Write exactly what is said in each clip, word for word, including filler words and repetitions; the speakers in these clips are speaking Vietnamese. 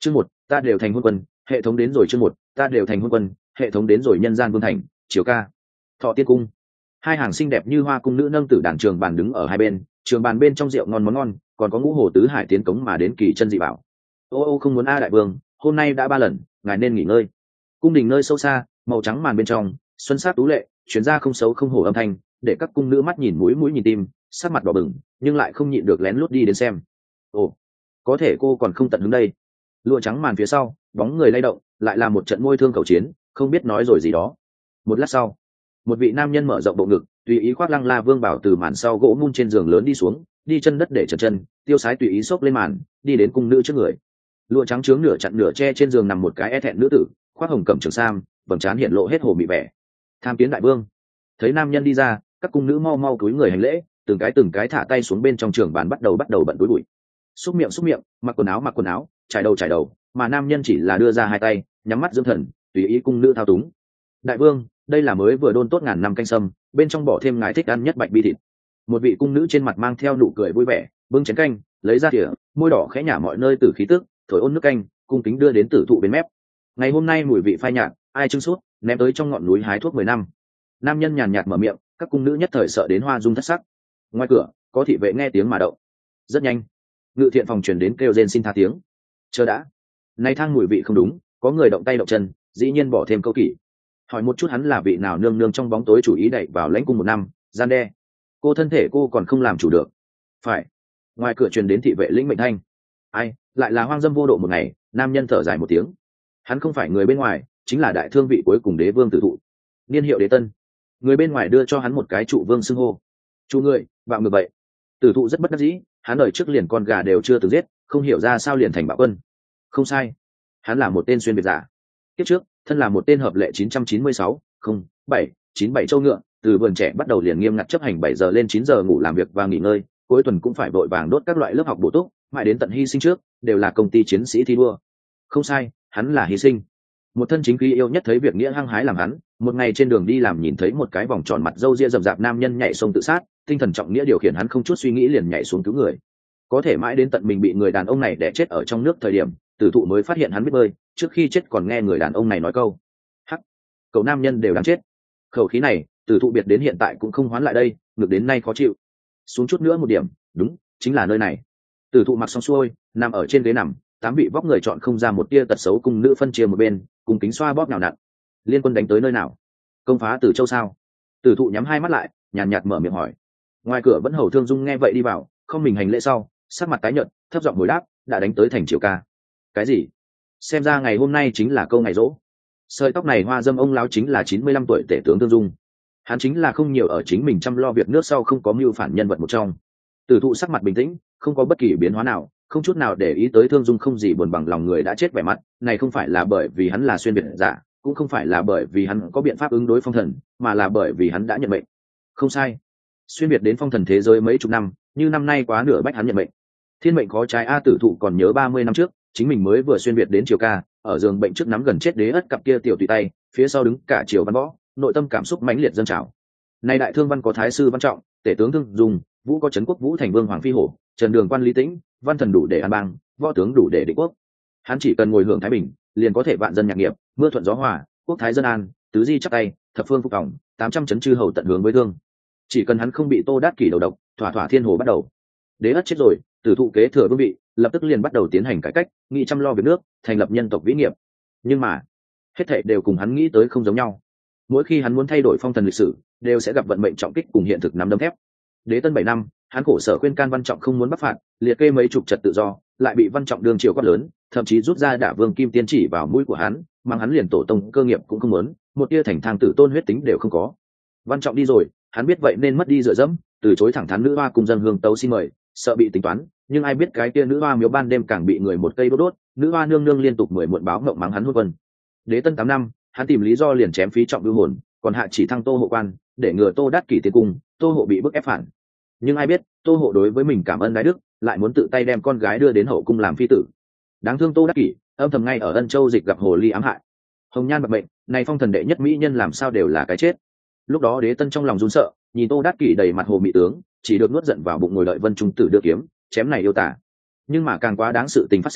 Chương một, ta đều thành hôn quân, hệ thống đến rồi. Chương một, ta đều thành hôn quân, hệ thống đến rồi. Nhân gian vương thành, chiều ca, Thọ Tiên cung. Hai hàng xinh đẹp như hoa cung nữ nâng tử đàn trường bàn đứng ở hai bên, trường bàn bên trong rượu ngon món ngon, còn có ngũ hồ tứ hải tiến cống mà đến kỳ chân dị bảo. Ô ô không muốn a đại vương, hôm nay đã ba lần, ngài nên nghỉ ngơi. Cung đình nơi sâu xa, màu trắng màn bên trong, xuân sắc tú lệ, chuyến ra không xấu không hổ âm thanh, để các cung nữ mắt nhìn mũi mũi nhìn tim, sắc mặt đỏ bừng, nhưng lại không nhịn được lén lút đi đến xem. Ồ, có thể cô còn không tận hứng đây. Lụa trắng màn phía sau, bóng người lay động, lại là một trận môi thương cầu chiến, không biết nói rồi gì đó. Một lát sau, một vị nam nhân mở rộng bộ ngực, tùy ý khoác lăng la vương bảo từ màn sau gỗ mun trên giường lớn đi xuống, đi chân đất để trần chân, tiêu sái tùy ý xốc lên màn, đi đến cung nữ trước người. Lụa trắng trướng nửa chặn nửa che trên giường nằm một cái e thẹn nữ tử, khoác hồng cẩm trường sam, vầng trán hiện lộ hết hồ mị vẻ. Tham kiến đại vương. Thấy nam nhân đi ra, các cung nữ mau mau cúi người hành lễ, từng cái từng cái thả tay xuống bên trong trường bàn bắt đầu bắt đầu bận túi bụi. Xúc miệng xúc miệng, mặc quần áo mặc quần áo, trải đầu trải đầu, mà nam nhân chỉ là đưa ra hai tay, nhắm mắt dưỡng thần, tùy ý cung nữ thao túng. Đại vương, đây là mới vừa đôn tốt ngàn năm canh sâm, bên trong bỏ thêm ngài thích ăn nhất bạch bi thịt. Một vị cung nữ trên mặt mang theo nụ cười vui vẻ, bưng chén canh, lấy ra thìa, môi đỏ khẽ nhả mọi nơi từ khí tức, thổi ôn nước canh, cung kính đưa đến tử thụ bên mép. Ngày hôm nay mùi vị phai nhạt, ai trưng suốt, ném tới trong ngọn núi hái thuốc mười năm. Nam nhân nhàn nhạt mở miệng, các cung nữ nhất thời sợ đến hoa dung thất sắc. Ngoài cửa, có thị vệ nghe tiếng mà động. Rất nhanh, ngự thiện phòng truyền đến kêu rên xin tha tiếng. Chờ đã, nay thang mùi vị không đúng, có người động tay động chân, dĩ nhiên bỏ thêm câu kỷ. Hỏi một chút hắn là vị nào nương nương trong bóng tối chủ ý đẩy vào lãnh cung một năm, gian đe. Cô thân thể cô còn không làm chủ được. Phải. Ngoài cửa truyền đến thị vệ lĩnh mệnh thanh. Ai, lại là hoang dâm vô độ một ngày. Nam nhân thở dài một tiếng. Hắn không phải người bên ngoài, chính là đại thương vị cuối cùng đế vương tử thụ. Niên hiệu đế tân. Người bên ngoài đưa cho hắn một cái trụ vương xưng hô. Chủ người, bạo ngược vậy. Tử thụ rất bất đắc dĩ, hắn đời trước liền con gà đều chưa từng giết, không hiểu ra sao liền thành bạo quân. Không sai, hắn là một tên xuyên việt giả. Kiếp trước, thân là một tên hợp lệ chín trăm chín mươi sáu, không, bảy, chín bảy châu ngựa, từ vườn trẻ bắt đầu liền nghiêm ngặt chấp hành bảy giờ lên chín giờ ngủ làm việc và nghỉ ngơi, cuối tuần cũng phải vội vàng đốt các loại lớp học bổ túc, mãi đến tận hy sinh trước, đều là công ty chiến sĩ thi đua. Không sai, hắn là hy sinh. Một thân chính quy yêu nhất thấy việc nghĩa hăng hái làm hắn, một ngày trên đường đi làm nhìn thấy một cái vòng tròn mặt râu ria rậm rạp nam nhân nhảy sông tự sát, tinh thần trọng nghĩa điều khiển hắn không chút suy nghĩ liền nhảy xuống cứu người. Có thể mãi đến tận mình bị người đàn ông này đè chết ở trong nước thời điểm, tử thụ mới phát hiện hắn biết bơi, trước khi chết còn nghe người đàn ông này nói câu: "Hắc, cậu nam nhân đều đáng chết." Khẩu khí này, tử thụ biệt đến hiện tại cũng không hoán lại đây, ngược đến nay khó chịu. Xuống chút nữa một điểm, đúng, chính là nơi này. Tử thụ mặc xong xuôi, nằm ở trên ghế nằm, tám vị vóc người chọn không ra một tia tật xấu cùng nữ phân chia một bên, cùng kính xoa bóp nào nặn. Liên quân đánh tới nơi nào? Công phá Tử Châu sao? Tử thụ nhắm hai mắt lại, nhàn nhạt mở miệng hỏi. Ngoài cửa vẫn hầu thương dung nghe vậy đi vào, không mình hành lễ sau, sắc mặt tái nhợt, thấp giọng hồi đáp, đã đánh tới thành Triều Ca. Cái gì? Xem ra ngày hôm nay chính là câu ngày rỗ. Sợi tóc này hoa dâm ông lão chính là chín mươi lăm tuổi tể tướng Thương Dung. Hắn chính là không nhiều ở chính mình chăm lo việc nước sau không có mưu phản nhân vật một trong. Tử thụ sắc mặt bình tĩnh, không có bất kỳ biến hóa nào, không chút nào để ý tới Thương Dung không gì buồn bằng lòng người đã chết vẻ mặt, này không phải là bởi vì hắn là xuyên việt giả, cũng không phải là bởi vì hắn có biện pháp ứng đối phong thần, mà là bởi vì hắn đã nhận mệnh. Không sai, xuyên việt đến phong thần thế giới mấy chục năm, như năm nay quá nửa bách hắn nhận mệnh. Thiên mệnh khó trái a. Tử thụ còn nhớ ba mươi năm trước, chính mình mới vừa xuyên việt đến Triều Ca, ở giường bệnh trước nắm gần chết đế ất cặp kia tiểu tùy tay, phía sau đứng cả Triều Văn Võ, nội tâm cảm xúc mãnh liệt dâng trào. Nay đại thương văn có thái sư Văn Trọng, tể tướng Thương Dung, vũ có trấn quốc vũ thành vương Hoàng Phi Hổ, trần đường quan Lý Tĩnh, văn thần đủ để an bang, võ tướng đủ để định quốc. Hắn chỉ cần ngồi hưởng thái bình, liền có thể vạn dân nhạc nghiệp, mưa thuận gió hòa, quốc thái dân an, tứ di chắc tay, thập phương phục vọng, tám trăm chấn chư hầu tận hướng với thương. Chỉ cần hắn không bị Tô Đát Kỷ đầu độc, thỏa thỏa thiên hồ bắt đầu. Đế ất chết rồi, Tử thụ kế thừa vương vị, lập tức liền bắt đầu tiến hành cải cách, nghị chăm lo việc nước, thành lập nhân tộc vĩ nghiệp. Nhưng mà, hết thảy đều cùng hắn nghĩ tới không giống nhau. Mỗi khi hắn muốn thay đổi phong thần lịch sử, đều sẽ gặp vận mệnh trọng kích cùng hiện thực nắm đấm thép. Đế tân bảy năm, hắn khổ sở khuyên can Văn Trọng không muốn bắc phạt, liệt kê mấy chục trật tự do, lại bị Văn Trọng đương triều quát lớn, thậm chí rút ra đả vương kim tiên chỉ vào mũi của hắn, mang hắn liền tổ tông cơ nghiệp cũng không muốn, một tia thành thang tử tôn huyết tính đều không có. Văn Trọng đi rồi, hắn biết vậy nên mất đi dựa dẫm, từ chối thẳng thắn nữ hoa cùng dân hương tấu xin mời, sợ bị tính toán, nhưng ai biết cái kia nữ hoa miếu ban đêm càng bị người một cây đốt đốt, nữ hoa nương nương liên tục mười muộn báo mộng mắng hắn hôn quân. Đế tân tám năm, hắn tìm lý do liền chém phí trọng lưu hồn, còn hạ chỉ thăng Tô Hộ quan, để ngừa Tô Đát Kỷ tiến cung, Tô Hộ bị bức ép phản. Nhưng ai biết, Tô Hộ đối với mình cảm ơn đái đức, lại muốn tự tay đem con gái đưa đến hậu cung làm phi tử. Đáng thương Tô Đát Kỷ, âm thầm ngay ở Ân Châu dịch gặp hồ ly ám hại. Hồng nhan bạc mệnh, này phong thần đệ nhất mỹ nhân làm sao đều là cái chết. Lúc đó Đế tân trong lòng run sợ, nhìn Tô Đát Kỷ đầy mặt hồ mị tướng, chỉ được nuốt giận vào bụng ngồi đợi Vân Trung Tử đưa kiếm, chém này yêu tả. Nhưng mà càng quá đáng sự tình phát sinh,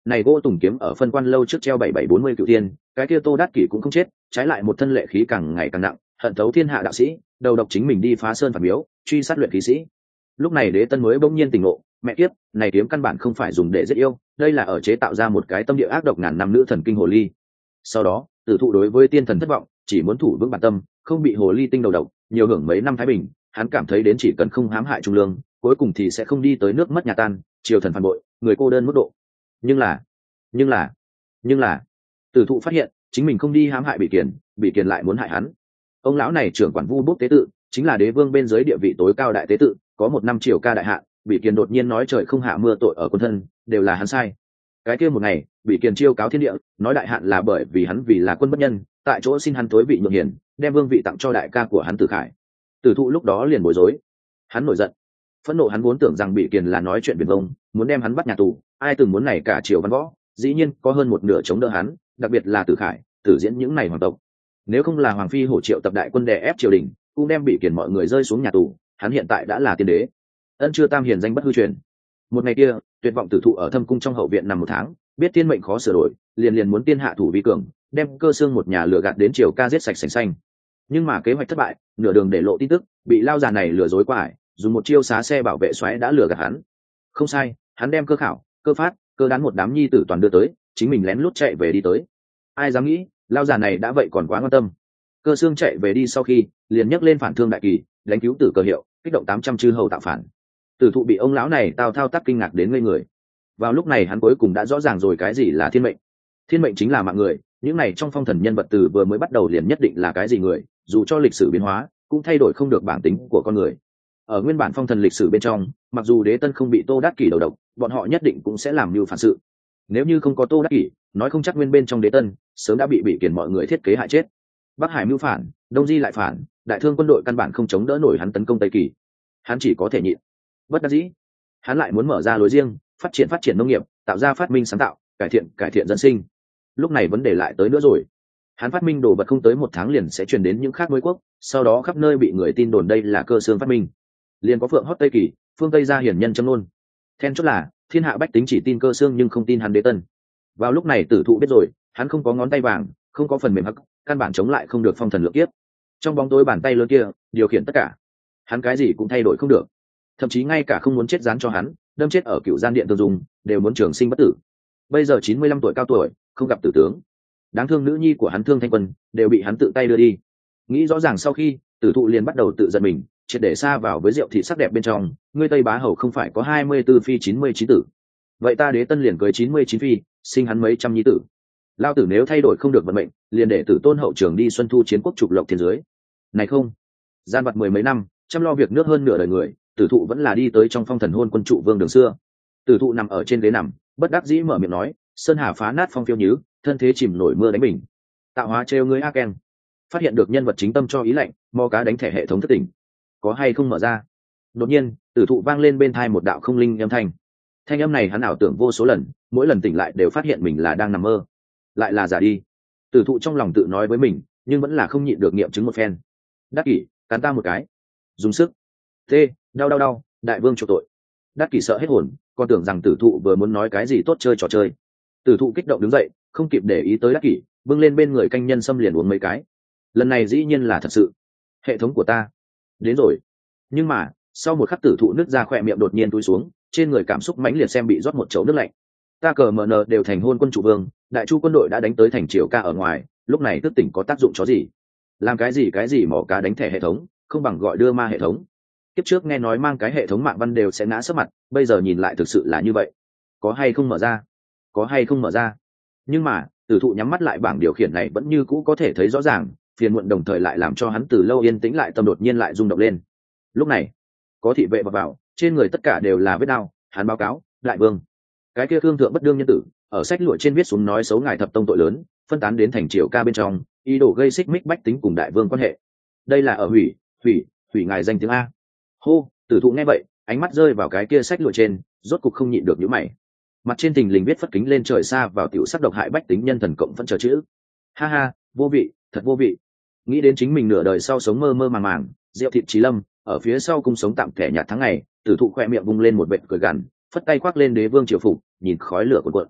này gỗ tùng kiếm ở phân quan lâu trước treo bảy bảy bốn mươi cựu tiên, cái kia Tô Đát Kỷ cũng không chết, trái lại một thân lệ khí càng ngày càng nặng, hận thấu thiên hạ đạo sĩ, đầu độc chính mình đi phá sơn phản miếu, truy sát luyện khí sĩ. Lúc này Đế Tân mới bỗng nhiên tỉnh ngộ, mẹ kiếp, này kiếm căn bản không phải dùng để giết yêu, đây là ở chế tạo ra một cái tâm địa ác độc ngàn năm nữ thần kinh hồ ly. Sau đó, Tử Thụ đối với tiên thần thất vọng, chỉ muốn thủ vững bản tâm, không bị hồ ly tinh đầu độc, nhiều hưởng mấy năm thái bình, hắn cảm thấy đến chỉ cần không hãm hại trung lương, cuối cùng thì sẽ không đi tới nước mất nhà tan, triều thần phản bội, người cô đơn mức độ. Nhưng là, nhưng là, nhưng là, Tử Thụ phát hiện, chính mình không đi hãm hại Bị Kiền, Bị Kiền lại muốn hại hắn. Ông lão này trưởng quản vu bút tế tự, chính là đế vương bên dưới địa vị tối cao đại tế tự, có một năm triều ca đại hạ, Bị Kiền đột nhiên nói trời không hạ mưa tội ở quân thân, đều là hắn sai. Cái kia một ngày, Bị Kiền chiêu cáo thiên địa, nói đại hạn là bởi vì hắn vì là quân bất nhân, tại chỗ xin hắn tối vị nhượng hiền, đem vương vị tặng cho đại ca của hắn Tử Khải. Tử Thụ lúc đó liền bối rối, hắn nổi giận, phẫn nộ, hắn vốn tưởng rằng Bị Kiền là nói chuyện viển vông, muốn đem hắn bắt nhà tù, ai từng muốn này cả triều văn võ, dĩ nhiên có hơn một nửa chống đỡ hắn, đặc biệt là Tử Khải, Tử Diễn những này hoàng tộc. Nếu không là hoàng phi hổ triệu tập đại quân đè ép triều đình, cũng đem Bị Kiền mọi người rơi xuống nhà tù, hắn hiện tại đã là tiên đế, ân chưa tam hiền danh bất hư truyền. Một ngày kia, tuyệt vọng Tử Thụ ở thâm cung trong hậu viện nằm một tháng, biết thiên mệnh khó sửa đổi, liền liền muốn tiên hạ thủ vi cường, đem Cơ Xương một nhà lừa gạt đến triều ca giết sạch sành xanh. Nhưng mà kế hoạch thất bại, nửa đường để lộ tin tức, bị lao già này lừa dối qua ải, dùng một chiêu xá xe bảo vệ xoáy đã lừa gạt hắn. Không sai, hắn đem Cơ Khảo, Cơ Phát, Cơ Đán một đám nhi tử toàn đưa tới, chính mình lén lút chạy về đi tới. Ai dám nghĩ, lao già này đã vậy còn quá quan tâm. Cơ Xương chạy về đi sau khi, liền nhấc lên phản thương đại kỳ, đánh cứu Tử Cơ Hiệu, kích động tám trăm chư hầu tạo phản. Tử Thụ bị ông lão này tao thao tác kinh ngạc đến ngây người. Vào lúc này hắn cuối cùng đã rõ ràng rồi cái gì là thiên mệnh. Thiên mệnh chính là mạng người, những này trong phong thần nhân vật từ vừa mới bắt đầu liền nhất định là cái gì người, dù cho lịch sử biến hóa, cũng thay đổi không được bản tính của con người. Ở nguyên bản phong thần lịch sử bên trong, mặc dù Đế Tân không bị Tô Đát Kỷ đầu độc, bọn họ nhất định cũng sẽ làm mưu phản sự. Nếu như không có Tô Đát Kỷ, nói không chắc nguyên bên trong Đế Tân sớm đã bị Bị Kiền mọi người thiết kế hại chết. Bắc Hải mưu phản, Đông Di lại phản, đại thương quân đội căn bản không chống đỡ nổi hắn tấn công Tây Kỳ. Hắn chỉ có thể nhịn. Bất đắc dĩ, hắn lại muốn mở ra lối riêng, phát triển phát triển nông nghiệp, tạo ra phát minh sáng tạo, cải thiện cải thiện dân sinh. Lúc này vấn đề lại tới nữa rồi. Hắn phát minh đồ vật không tới một tháng liền sẽ truyền đến những khác mới quốc, sau đó khắp nơi bị người tin đồn đây là Cơ Xương phát minh. Liền có phượng hót Tây Kỳ, phương Tây gia hiển nhân châm luôn. Then chốt là thiên hạ bách tính chỉ tin Cơ Xương nhưng không tin hắn Đế Tân. Vào lúc này Tử Thụ biết rồi, hắn không có ngón tay vàng, không có phần mềm hắc, căn bản chống lại không được phong thần lượng kiếp. Trong bóng tối bàn tay lớn kia điều khiển tất cả, hắn cái gì cũng thay đổi không được, thậm chí ngay cả không muốn chết dán cho hắn, đâm chết ở cựu gian điện tương dùng, đều muốn trường sinh bất tử. Bây giờ chín mươi lăm tuổi cao tuổi, không gặp tử tướng, đáng thương nữ nhi của hắn Thương Thanh Quân đều bị hắn tự tay đưa đi. Nghĩ rõ ràng sau khi, Tử Thụ liền bắt đầu tự giận mình, triệt để xa vào với rượu thị sắc đẹp bên trong. Ngươi Tây Bá Hầu không phải có hai mươi tư phi chín mươi chín tử, vậy ta Đế Tân liền cưới chín mươi chín phi, sinh hắn mấy trăm nhi tử. Lao tử nếu thay đổi không được vận mệnh, liền để Tử Tôn hậu trường đi xuân thu chiến quốc trục lộc thiên dưới. Này không, gian vặt mười mấy năm, chăm lo việc nước hơn nửa đời người, Tử Thụ vẫn là đi tới trong phong thần hôn quân trụ vương đường xưa. Tử Thụ nằm ở trên ghế nằm, bất đắc dĩ mở miệng nói, sơn hà phá nát phong phiêu nhứ, thân thế chìm nổi mưa đánh bình, tạo hóa trêu ngươi Aken. Phát hiện được nhân vật chính tâm cho ý lệnh, mò cá đánh thẻ hệ thống thất tỉnh, có hay không mở ra. Đột nhiên, Tử Thụ vang lên bên tai một đạo không linh âm thanh. Thanh âm này hắn ảo tưởng vô số lần, mỗi lần tỉnh lại đều phát hiện mình là đang nằm mơ, lại là giả đi. Tử Thụ trong lòng tự nói với mình, nhưng vẫn là không nhịn được nghiệm chứng một phen. Đắc Kỷ, cắn ta một cái. Dùng sức. Tê, đau đau đau, đại vương chuộc tội. Đắc Kỷ sợ hết hồn, còn tưởng rằng Tử Thụ vừa muốn nói cái gì tốt chơi trò chơi. Tử Thụ kích động đứng dậy, không kịp để ý tới Đắc Kỷ, bưng lên bên người canh nhân xâm liền uống mấy cái. Lần này dĩ nhiên là thật sự. Hệ thống của ta đến rồi. Nhưng mà sau một khắc Tử Thụ nứt ra khỏe miệng đột nhiên túi xuống, trên người cảm xúc mãnh liệt xem bị rót một chậu nước lạnh. Ta cờ mờ nờ đều thành hôn quân trụ vương, đại chu quân đội đã đánh tới thành triều ca ở ngoài, lúc này thức tỉnh có tác dụng chó gì? Làm cái gì cái gì mỏ cá đánh thẻ hệ thống, không bằng gọi đưa ma hệ thống. Kiếp trước nghe nói mang cái hệ thống mạng văn đều sẽ ngã sấp mặt, bây giờ nhìn lại thực sự là như vậy. Có hay không mở ra? Có hay không mở ra? Nhưng mà Tử Thụ nhắm mắt lại, bảng điều khiển này vẫn như cũ có thể thấy rõ ràng, phiền muộn đồng thời lại làm cho hắn từ lâu yên tĩnh lại tâm đột nhiên lại rung động lên. Lúc này có thị vệ vào, vào trên người tất cả đều là vết đau. Hắn báo cáo, đại vương, cái kia thương thượng bất đương nhân tử, ở sách lụa trên viết xuống nói xấu ngài thập tông tội lớn, phân tán đến thành triều ca bên trong, ý đồ gây xích mích bách tính cùng đại vương quan hệ. Đây là ở hủy hủy hủy ngài danh tiếng a. Hô. Tử Thụ nghe vậy, ánh mắt rơi vào cái kia sách lụa trên, rốt cục không nhịn được nhíu mày. Mặt trên thình lình viết phất kính lên trời xa vào tiểu sắc độc hại bách tính nhân thần cộng vẫn chờ chữ. Ha ha, vô vị, thật vô vị. Nghĩ đến chính mình nửa đời sau sống mơ mơ màng màng, rượu thịt trí lâm, ở phía sau cung sống tạm kẻ nhạt tháng ngày, Tử Thụ khoe miệng vung lên một vệt cười gằn, phất tay khoác lên đế vương triều phục, nhìn khói lửa cuộn cuộn.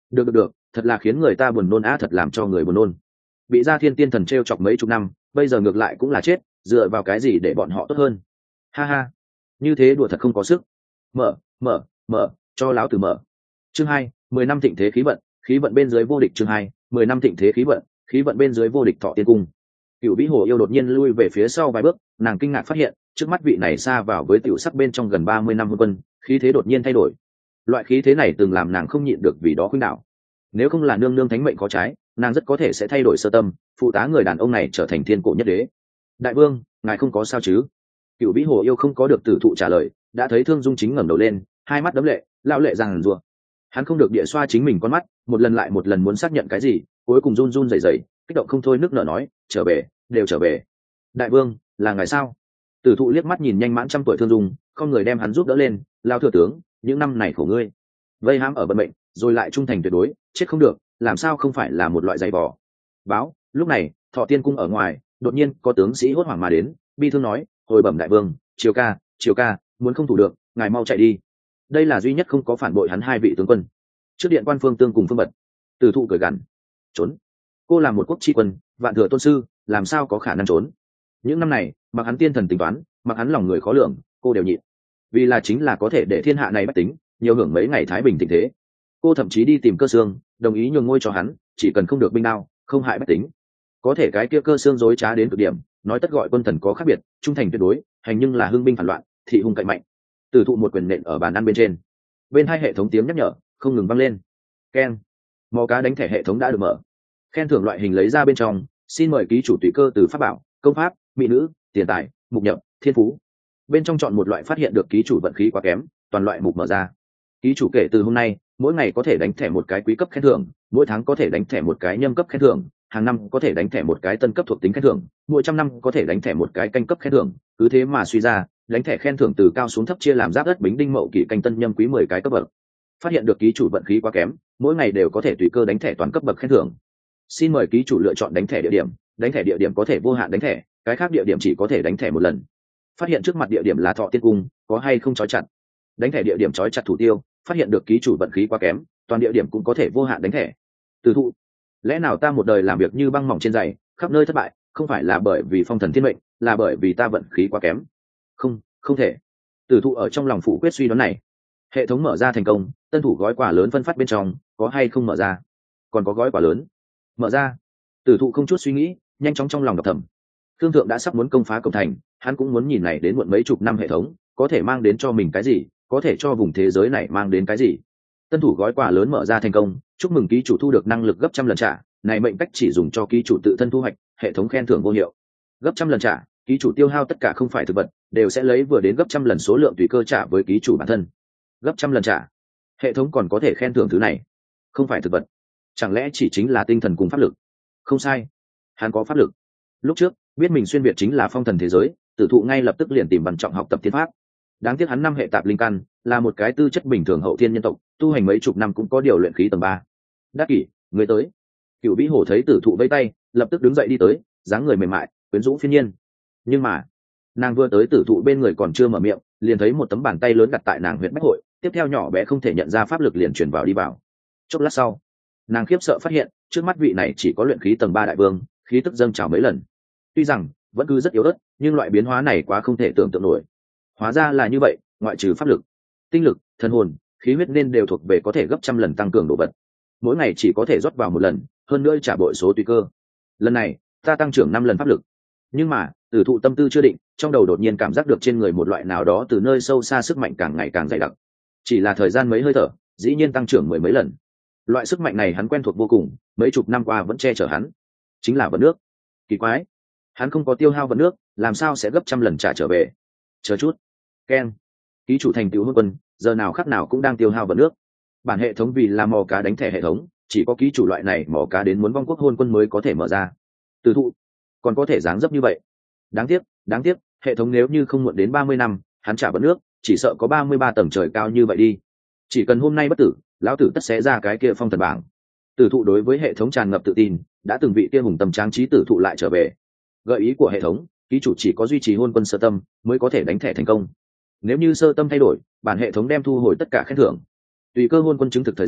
được được được, thật là khiến người ta buồn nôn á, thật làm cho người buồn nôn. Bị Gia Thiên Tiên Thần t chọc mấy chục năm, bây giờ ngược lại cũng là chết, dựa vào cái gì để bọn họ tốt hơn? Ha ha, như thế đùa thật không có sức. Mở, mở, mở, cho láo tử mở. Chương hai, mười năm thịnh thế khí vận, khí vận bên dưới vô địch. Chương hai, mười năm thịnh thế khí vận, khí vận bên dưới vô địch. Thọ Tiên Cung. Cửu Vĩ Hồ Yêu đột nhiên lui về phía sau vài bước, nàng kinh ngạc phát hiện, trước mắt vị này xa vào với tiểu sắc bên trong gần ba mươi năm hôn quân, khí thế đột nhiên thay đổi. Loại khí thế này từng làm nàng không nhịn được vì đó khuynh đảo. Nếu không là nương nương thánh mệnh có trái, nàng rất có thể sẽ thay đổi sơ tâm, phụ tá người đàn ông này trở thành thiên cổ nhất đế. Đại vương, ngài không có sao chứ? Cửu Vĩ Hồ Yêu không có được tử thụ trả lời, đã thấy Thương Dung chính ngẩng đầu lên, hai mắt đấm lệ, lão lệ giằng giụa. Hắn không được địa xoa chính mình con mắt, một lần lại một lần muốn xác nhận cái gì, cuối cùng run run rẩy rẩy, kích động không thôi nước nở nói, trở về, đều trở về. Đại vương, là ngài sao? Tử thụ liếc mắt nhìn nhanh mãn trăm tuổi Thương Dung, không người đem hắn giúp đỡ lên, lao thừa tướng, những năm này khổ ngươi, vây hãm ở bận bệnh, rồi lại trung thành tuyệt đối, chết không được, làm sao không phải là một loại dày vò. Báo, lúc này, Thọ Tiên Cung ở ngoài, đột nhiên có tướng sĩ hốt hoảng mà đến, bi thương nói, hồi bẩm đại vương, Triều ca, Triều ca, muốn không thủ được, ngài mau chạy đi. Đây là duy nhất không có phản bội hắn hai vị tướng quân. Trước điện quan Phương Tương cùng Phương Bật, Tử thụ cười gằn, trốn. Cô là một quốc tri quân, vạn thừa tôn sư, làm sao có khả năng trốn? Những năm này, mặc hắn tiên thần tính toán, mặc hắn lòng người khó lường, cô đều nhịn. Vì là chính là có thể để thiên hạ này bách tính nhiều hưởng mấy ngày thái bình tình thế. Cô thậm chí đi tìm Cơ Xương, đồng ý nhường ngôi cho hắn, chỉ cần không được binh đao, không hại bách tính. Có thể cái kia Cơ Xương dối trá đến cực điểm, nói tất gọi quân thần có khác biệt, trung thành tuyệt đối, hành nhưng là hưng binh phản loạn, thị hung cạnh mạnh. Tử thụ một quyền nện ở bàn ăn bên trên, bên hai hệ thống tiếng nhắc nhở không ngừng vang lên. Keng, mò cá đánh thẻ hệ thống đã được mở. Khen thưởng loại hình lấy ra bên trong, xin mời ký chủ tùy cơ từ pháp bảo, công pháp, mỹ nữ, tiền tài, mục nhập, thiên phú. Bên trong chọn một loại phát hiện được ký chủ vận khí quá kém, toàn loại mục mở ra. Ký chủ kể từ hôm nay, mỗi ngày có thể đánh thẻ một cái quý cấp khen thưởng, mỗi tháng có thể đánh thẻ một cái nhâm cấp khen thưởng, hàng năm có thể đánh thẻ một cái tân cấp thuộc tính khen thưởng, mỗi trăm năm có thể đánh thẻ một cái canh cấp khen thưởng, cứ thế mà suy ra, đánh thẻ khen thưởng từ cao xuống thấp chia làm giáp đất bính đinh mậu kỷ canh tân nhâm quý mười cái cấp bậc. Phát hiện được ký chủ vận khí quá kém, mỗi ngày đều có thể tùy cơ đánh thẻ toàn cấp bậc khen thưởng. Xin mời ký chủ lựa chọn đánh thẻ địa điểm, đánh thẻ địa điểm có thể vô hạn đánh thẻ, cái khác địa điểm chỉ có thể đánh thẻ một lần. Phát hiện trước mặt địa điểm là Thọ Tiên Cung, có hay không trói chặt? Đánh thẻ địa điểm trói chặt thủ tiêu. Phát hiện được ký chủ vận khí quá kém, toàn địa điểm cũng có thể vô hạn đánh thẻ. Tử thụ, lẽ nào ta một đời làm việc như băng mỏng trên giày, khắp nơi thất bại, không phải là bởi vì phong thần thiên mệnh, là bởi vì ta vận khí quá kém? Không, không thể. Tử thụ ở trong lòng phủ quyết suy đoán này. Hệ thống mở ra thành công, tân thủ gói quà lớn phân phát bên trong, có hay không mở ra? Còn có gói quà lớn. Mở ra. Tử thụ không chút suy nghĩ, nhanh chóng trong lòng đọc thầm. Thương thượng đã sắp muốn công phá cổng thành, hắn cũng muốn nhìn này đến muộn mấy chục năm hệ thống, có thể mang đến cho mình cái gì, có thể cho vùng thế giới này mang đến cái gì. Tân thủ gói quà lớn mở ra thành công, chúc mừng ký chủ thu được năng lực gấp trăm lần trả, này mệnh cách chỉ dùng cho ký chủ tự thân thu hoạch, hệ thống khen thưởng vô hiệu. Gấp trăm lần trả, ký chủ tiêu hao tất cả không phải thực vật, đều sẽ lấy vừa đến gấp trăm lần số lượng tùy cơ trả với ký chủ bản thân. Gấp trăm lần trả, hệ thống còn có thể khen thưởng thứ này, không phải thực vật, chẳng lẽ chỉ chính là tinh thần cùng pháp lực? Không sai, hắn có pháp lực. Lúc trước biết mình xuyên việt chính là phong thần thế giới, Tử thụ ngay lập tức liền tìm văn trọng học tập thiên pháp. Đáng tiếc hắn năm hệ tạp linh căn, là một cái tư chất bình thường hậu thiên nhân tộc, tu hành mấy chục năm cũng có điều luyện khí tầng ba. Đắc kỷ, người tới. Cửu Vĩ Hổ thấy Tử thụ vẫy tay, lập tức đứng dậy đi tới, dáng người mềm mại, quyến rũ phiên nhiên. Nhưng mà, nàng vừa tới Tử thụ bên người còn chưa mở miệng, liền thấy một tấm bàn tay lớn đặt tại nàng huyệt bách hội, tiếp theo nhỏ bé không thể nhận ra pháp lực liền truyền vào đi vào. Chốc lát sau, nàng khiếp sợ phát hiện, trước mắt vị này chỉ có luyện khí tầng ba đại vương, khí tức dâng trào mấy lần. Tuy rằng vẫn cứ rất yếu ớt, nhưng loại biến hóa này quá không thể tưởng tượng nổi. Hóa ra là như vậy, ngoại trừ pháp lực, tinh lực, thần hồn, khí huyết nên đều thuộc về có thể gấp trăm lần tăng cường đồ vật. Mỗi ngày chỉ có thể rót vào một lần, hơn nữa trả bội số tùy cơ. Lần này ta tăng trưởng năm lần pháp lực. Nhưng mà Tử thụ tâm tư chưa định, trong đầu đột nhiên cảm giác được trên người một loại nào đó từ nơi sâu xa sức mạnh càng ngày càng dày đặc. Chỉ là thời gian mấy hơi thở, dĩ nhiên tăng trưởng mười mấy lần. Loại sức mạnh này hắn quen thuộc vô cùng, mấy chục năm qua vẫn che chở hắn, chính là vận nước. Kỳ quái, hắn không có tiêu hao vận nước, làm sao sẽ gấp trăm lần trả trở về? Chờ chút. Ken, ký chủ thành tựu hôn quân, giờ nào khắc nào cũng đang tiêu hao vận nước. Bản hệ thống vì là mò cá đánh thẻ hệ thống, chỉ có ký chủ loại này mò cá đến muốn vong quốc hôn quân mới có thể mở ra. Tử thụ còn có thể dáng dấp như vậy. Đáng tiếc, đáng tiếc, hệ thống nếu như không muộn đến ba mươi năm, hắn trả vận nước, chỉ sợ có ba mươi ba tầng trời cao như vậy đi. Chỉ cần hôm nay bất tử, lão tử tất sẽ ra cái kia phong thần bảng. Tử thụ đối với hệ thống tràn ngập tự tin, đã từng vị kia hùng tâm tráng trí tử thụ lại trở về. Gợi ý của hệ thống, ký chủ chỉ có duy trì hôn quân sơ tâm mới có thể đánh thẻ thành công. Nếu như sơ tâm thay đổi, bản hệ thống đem thu hồi tất cả khen thưởng. Tùy cơ hôn quân chứng thực thời gian,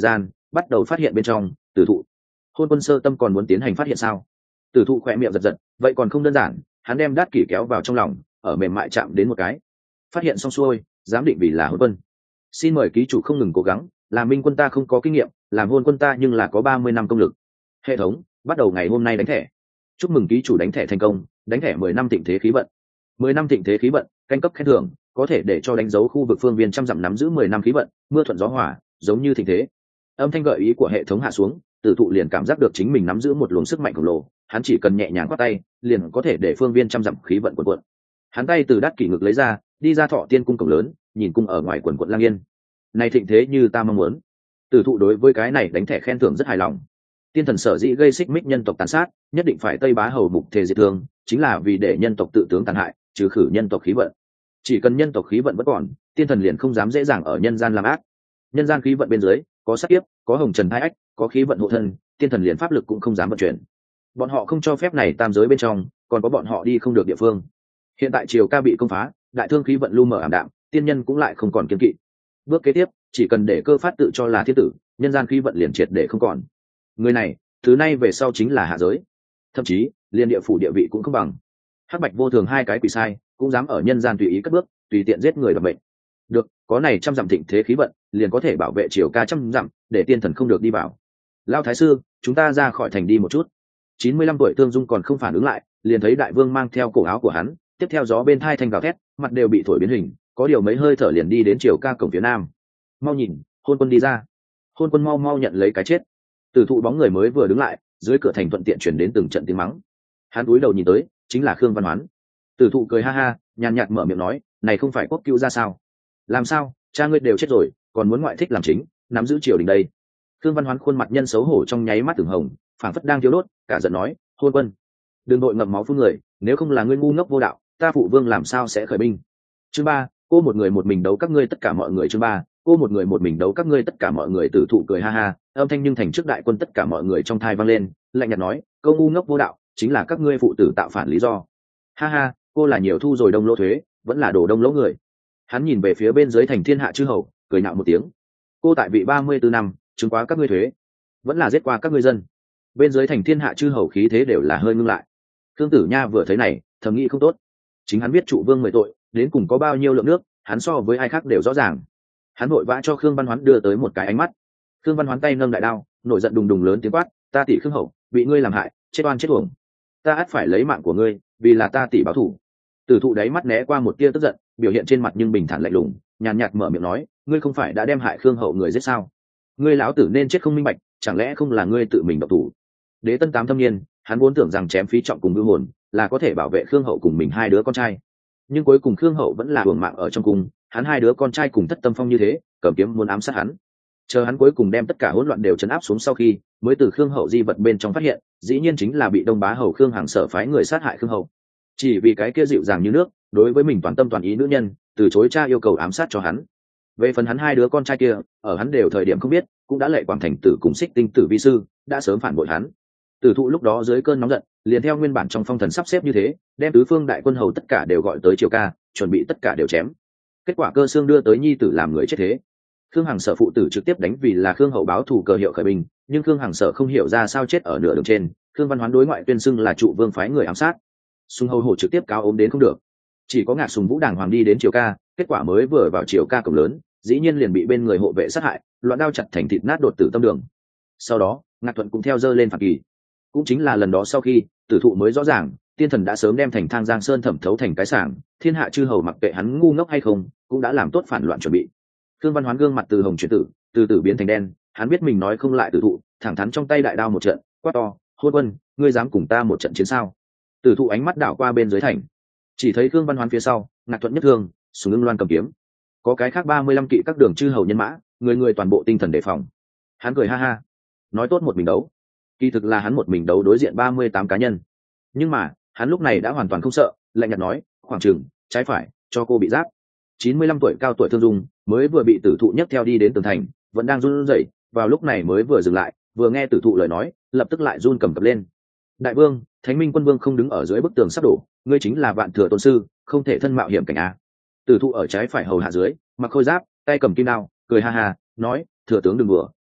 bắt đầu phát hiện bên trong. Tử thụ, hôn quân sơ tâm còn muốn tiến hành phát hiện sao? Tử thụ khỏe miệng giật giật, vậy còn không đơn giản. Hắn đem đát kỷ kéo vào trong lòng, ở mềm mại chạm đến một cái, phát hiện xong xuôi, giám định vì là hôn quân. Xin mời ký chủ không ngừng cố gắng, làm minh quân ta không có kinh nghiệm, làm hôn quân ta nhưng là có ba mươi năm công lực. Hệ thống bắt đầu ngày hôm nay đánh thẻ. Chúc mừng ký chủ đánh thẻ thành công, đánh thẻ mười năm thịnh thế khí vận. Mười năm thịnh thế khí vận, canh cấp khen thưởng, có thể để cho đánh dấu khu vực phương viên trăm dặm nắm giữ mười năm khí vận, mưa thuận gió hòa, giống như thịnh thế. Âm thanh gợi ý của hệ thống hạ xuống, Tử thụ liền cảm giác được chính mình nắm giữ một luồng sức mạnh khổng lồ, hắn chỉ cần nhẹ nhàng quát tay, liền có thể để phương viên trăm dặm khí vận cuộn cuộn. Hắn tay từ đát kỷ ngực lấy ra, đi ra Thọ Tiên cung cổng lớn, nhìn cung ở ngoài quần quận lang yên. Này thịnh thế như ta mong muốn. Tử thụ đối với cái này đánh thẻ khen thưởng rất hài lòng. Tiên thần sở dĩ gây xích mích nhân tộc tàn sát, nhất định phải tây bá hầu mục thể diệt thương, chính là vì để nhân tộc tự tướng tàn hại, trừ khử nhân tộc khí vận. Chỉ cần nhân tộc khí vận vẫn còn, tiên thần liền không dám dễ dàng ở nhân gian làm ác. Nhân gian khí vận bên dưới, có sát kiếp, có hồng trần hai ách, có khí vận hộ thân, tiên thần liền pháp lực cũng không dám vận chuyển. Bọn họ không cho phép này tam giới bên trong, còn có bọn họ đi không được địa phương. Hiện tại triều ca bị công phá, đại thương khí vận lu mờ ảm đạm, tiên nhân cũng lại không còn kiên kỵ. Bước kế tiếp, chỉ cần để cơ phát tự cho là thiên tử, nhân gian khí vận liền triệt để không còn. Người này, thứ nay về sau chính là hạ giới, thậm chí liên địa phủ địa vị cũng không bằng. Hắc bạch vô thường hai cái quỷ sai, cũng dám ở nhân gian tùy ý cất bước, tùy tiện giết người đoạt bệnh. Được, có này trăm dặm thịnh thế khí vận, liền có thể bảo vệ triều ca trăm dặm, để tiên thần không được đi vào. Lao thái sư, chúng ta ra khỏi thành đi một chút. Chín mươi lăm tuổi Thương Dung còn không phản ứng lại, liền thấy đại vương mang theo cổ áo của hắn, tiếp theo gió bên thai thanh gào thét, mặt đều bị thổi biến hình, có điều mấy hơi thở liền đi đến triều ca cổng phía nam. Mau nhìn, hôn quân đi ra. Hôn quân mau mau nhận lấy cái chết. Tử thụ bóng người mới vừa đứng lại, dưới cửa thành thuận tiện chuyển đến từng trận tiếng mắng. Hắn cúi đầu nhìn tới, chính là Khương Văn Hoán. Tử thụ cười ha ha, nhàn nhạt mở miệng nói, này không phải quốc cứu ra sao? Làm sao, cha ngươi đều chết rồi, còn muốn ngoại thích làm chính, nắm giữ triều đình đây? Khương Văn Hoán khuôn mặt nhân xấu hổ trong nháy mắt từng hồng, phảng phất đang thiếu đốt, cả giận nói, hôn quân, đừng đội ngậm máu phun người, nếu không là ngươi ngu ngốc vô đạo, ta phụ vương làm sao sẽ khởi binh? Chương ba, cô một người một mình đấu các ngươi tất cả mọi người. Chương ba, cô một người một mình đấu các ngươi tất cả mọi người. Tử thụ cười ha ha, âm thanh nhưng thành trước đại quân tất cả mọi người trong thai vang lên, lạnh nhạt nói, câu ngu ngốc vô đạo chính là các ngươi phụ tử tạo phản lý do. Ha ha, cô là nhiều thu rồi đông lỗ thuế, vẫn là đồ đông lỗ người. Hắn nhìn về phía bên dưới thành thiên hạ chư hầu, cười nhạo một tiếng, cô tại vị ba mươi tư năm, chứng quá các ngươi thuế, vẫn là giết qua các ngươi dân. Bên dưới thành thiên hạ chư hầu khí thế đều là hơi ngưng lại. Khương Tử Nha vừa thấy này, thầm nghĩ không tốt. Chính hắn biết trụ vương mười tội, đến cùng có bao nhiêu lượng nước, hắn so với ai khác đều rõ ràng. Hắn vội vã cho Khương Văn Hoán đưa tới một cái ánh mắt. Khương Văn Hoán tay nâng đại đao, nổi giận đùng đùng lớn tiếng quát, ta tỷ Khương hậu, bị ngươi làm hại, chết oan chết uổng. Ta ắt phải lấy mạng của ngươi, vì là ta tỷ báo thù. Tử thụ đáy mắt né qua một tia tức giận, biểu hiện trên mặt nhưng bình thản lạnh lùng, nhàn nhạt mở miệng nói, ngươi không phải đã đem hại Khương hậu người giết sao? Ngươi lão tử nên chết không minh bạch, chẳng lẽ không là ngươi tự mình động thủ? Đế Tân tám thâm niên, hắn vốn tưởng rằng chém phí trọng cùng ngư hồn là có thể bảo vệ Khương hậu cùng mình hai đứa con trai, nhưng cuối cùng Khương hậu vẫn là hưởng mạng ở trong cung. Hắn hai đứa con trai cùng Thất Tâm Phong như thế, cầm kiếm muốn ám sát hắn. Chờ hắn cuối cùng đem tất cả hỗn loạn đều chấn áp xuống sau khi, mới từ Khương hậu di vật bên trong phát hiện, dĩ nhiên chính là bị Đông Bá hầu Khương Hằng sở phái người sát hại Khương hậu. Chỉ vì cái kia dịu dàng như nước, đối với mình toàn tâm toàn ý nữ nhân, từ chối cha yêu cầu ám sát cho hắn. Về phần hắn hai đứa con trai kia, ở hắn đều thời điểm không biết, cũng đã lệ Quảng Thành Tử cùng Xích Tinh Tử vi sư, đã sớm phản bội hắn. Tử thụ lúc đó dưới cơn nóng giận, liền theo nguyên bản trong phong thần sắp xếp như thế, đem tứ phương đại quân hầu tất cả đều gọi tới triều ca, chuẩn bị tất cả đều chém. Kết quả Cơ Xương đưa tới nhi tử làm người chết thế. Khương Hằng Sở phụ tử trực tiếp đánh vì là Khương hậu báo thù cơ hiệu khởi binh, nhưng Khương Hằng Sở không hiểu ra sao chết ở nửa đường trên. Khương Văn Hoán đối ngoại tuyên xưng là trụ vương phái người ám sát. Sùng hầu hổ trực tiếp cáo ốm đến không được, chỉ có Ngạc Sùng Vũ đàng hoàng đi đến triều ca, kết quả mới vừa vào triều ca cổng lớn, dĩ nhiên liền bị bên người hộ vệ sát hại, loạn đao chặt thành thịt nát đột tử tâm đường. Sau đó Ngạc Thuận cũng theo dơ lên phạt kỳ. Cũng chính là lần đó sau khi Tử thụ mới rõ ràng, tiên thần đã sớm đem thành Thang Giang Sơn thẩm thấu thành cái sảng, thiên hạ chư hầu mặc kệ hắn ngu ngốc hay không, cũng đã làm tốt phản loạn chuẩn bị. Khương Văn Hoán gương mặt từ hồng chuyển tử, từ từ biến thành đen, hắn biết mình nói không lại Tử thụ, thẳng thắn trong tay đại đao một trận, quát to, hôn quân, ngươi dám cùng ta một trận chiến sao? Tử thụ ánh mắt đảo qua bên dưới thành, chỉ thấy Khương Văn Hoán phía sau, Ngạc Thuận nhất thương, Sùng Ưng Loan cầm kiếm, có cái khác ba mươi lăm kỵ các đường chư hầu nhân mã, người người toàn bộ tinh thần đề phòng. Hắn cười ha ha, nói tốt một mình đấu, kỳ thực là hắn một mình đấu đối diện ba mươi tám cá nhân. Nhưng mà hắn lúc này đã hoàn toàn không sợ, lạnh nhạt nói, khoảng chừng trái phải cho cô bị giáp. Chín mươi lăm tuổi cao tuổi Thương Dung mới vừa bị Tử thụ nhấc theo đi đến tường thành, vẫn đang run rẩy, vào lúc này mới vừa dừng lại, vừa nghe Tử thụ lời nói, lập tức lại run cầm cập lên. Đại vương, Thánh Minh quân vương không đứng ở dưới bức tường sắp đổ, ngươi chính là Vạn Thừa tôn sư, không thể thân mạo hiểm cảnh a. Tử thụ ở trái phải hầu hạ dưới, mặc khôi giáp, tay cầm kim đao, cười ha ha, nói, thừa tướng đừng đùa,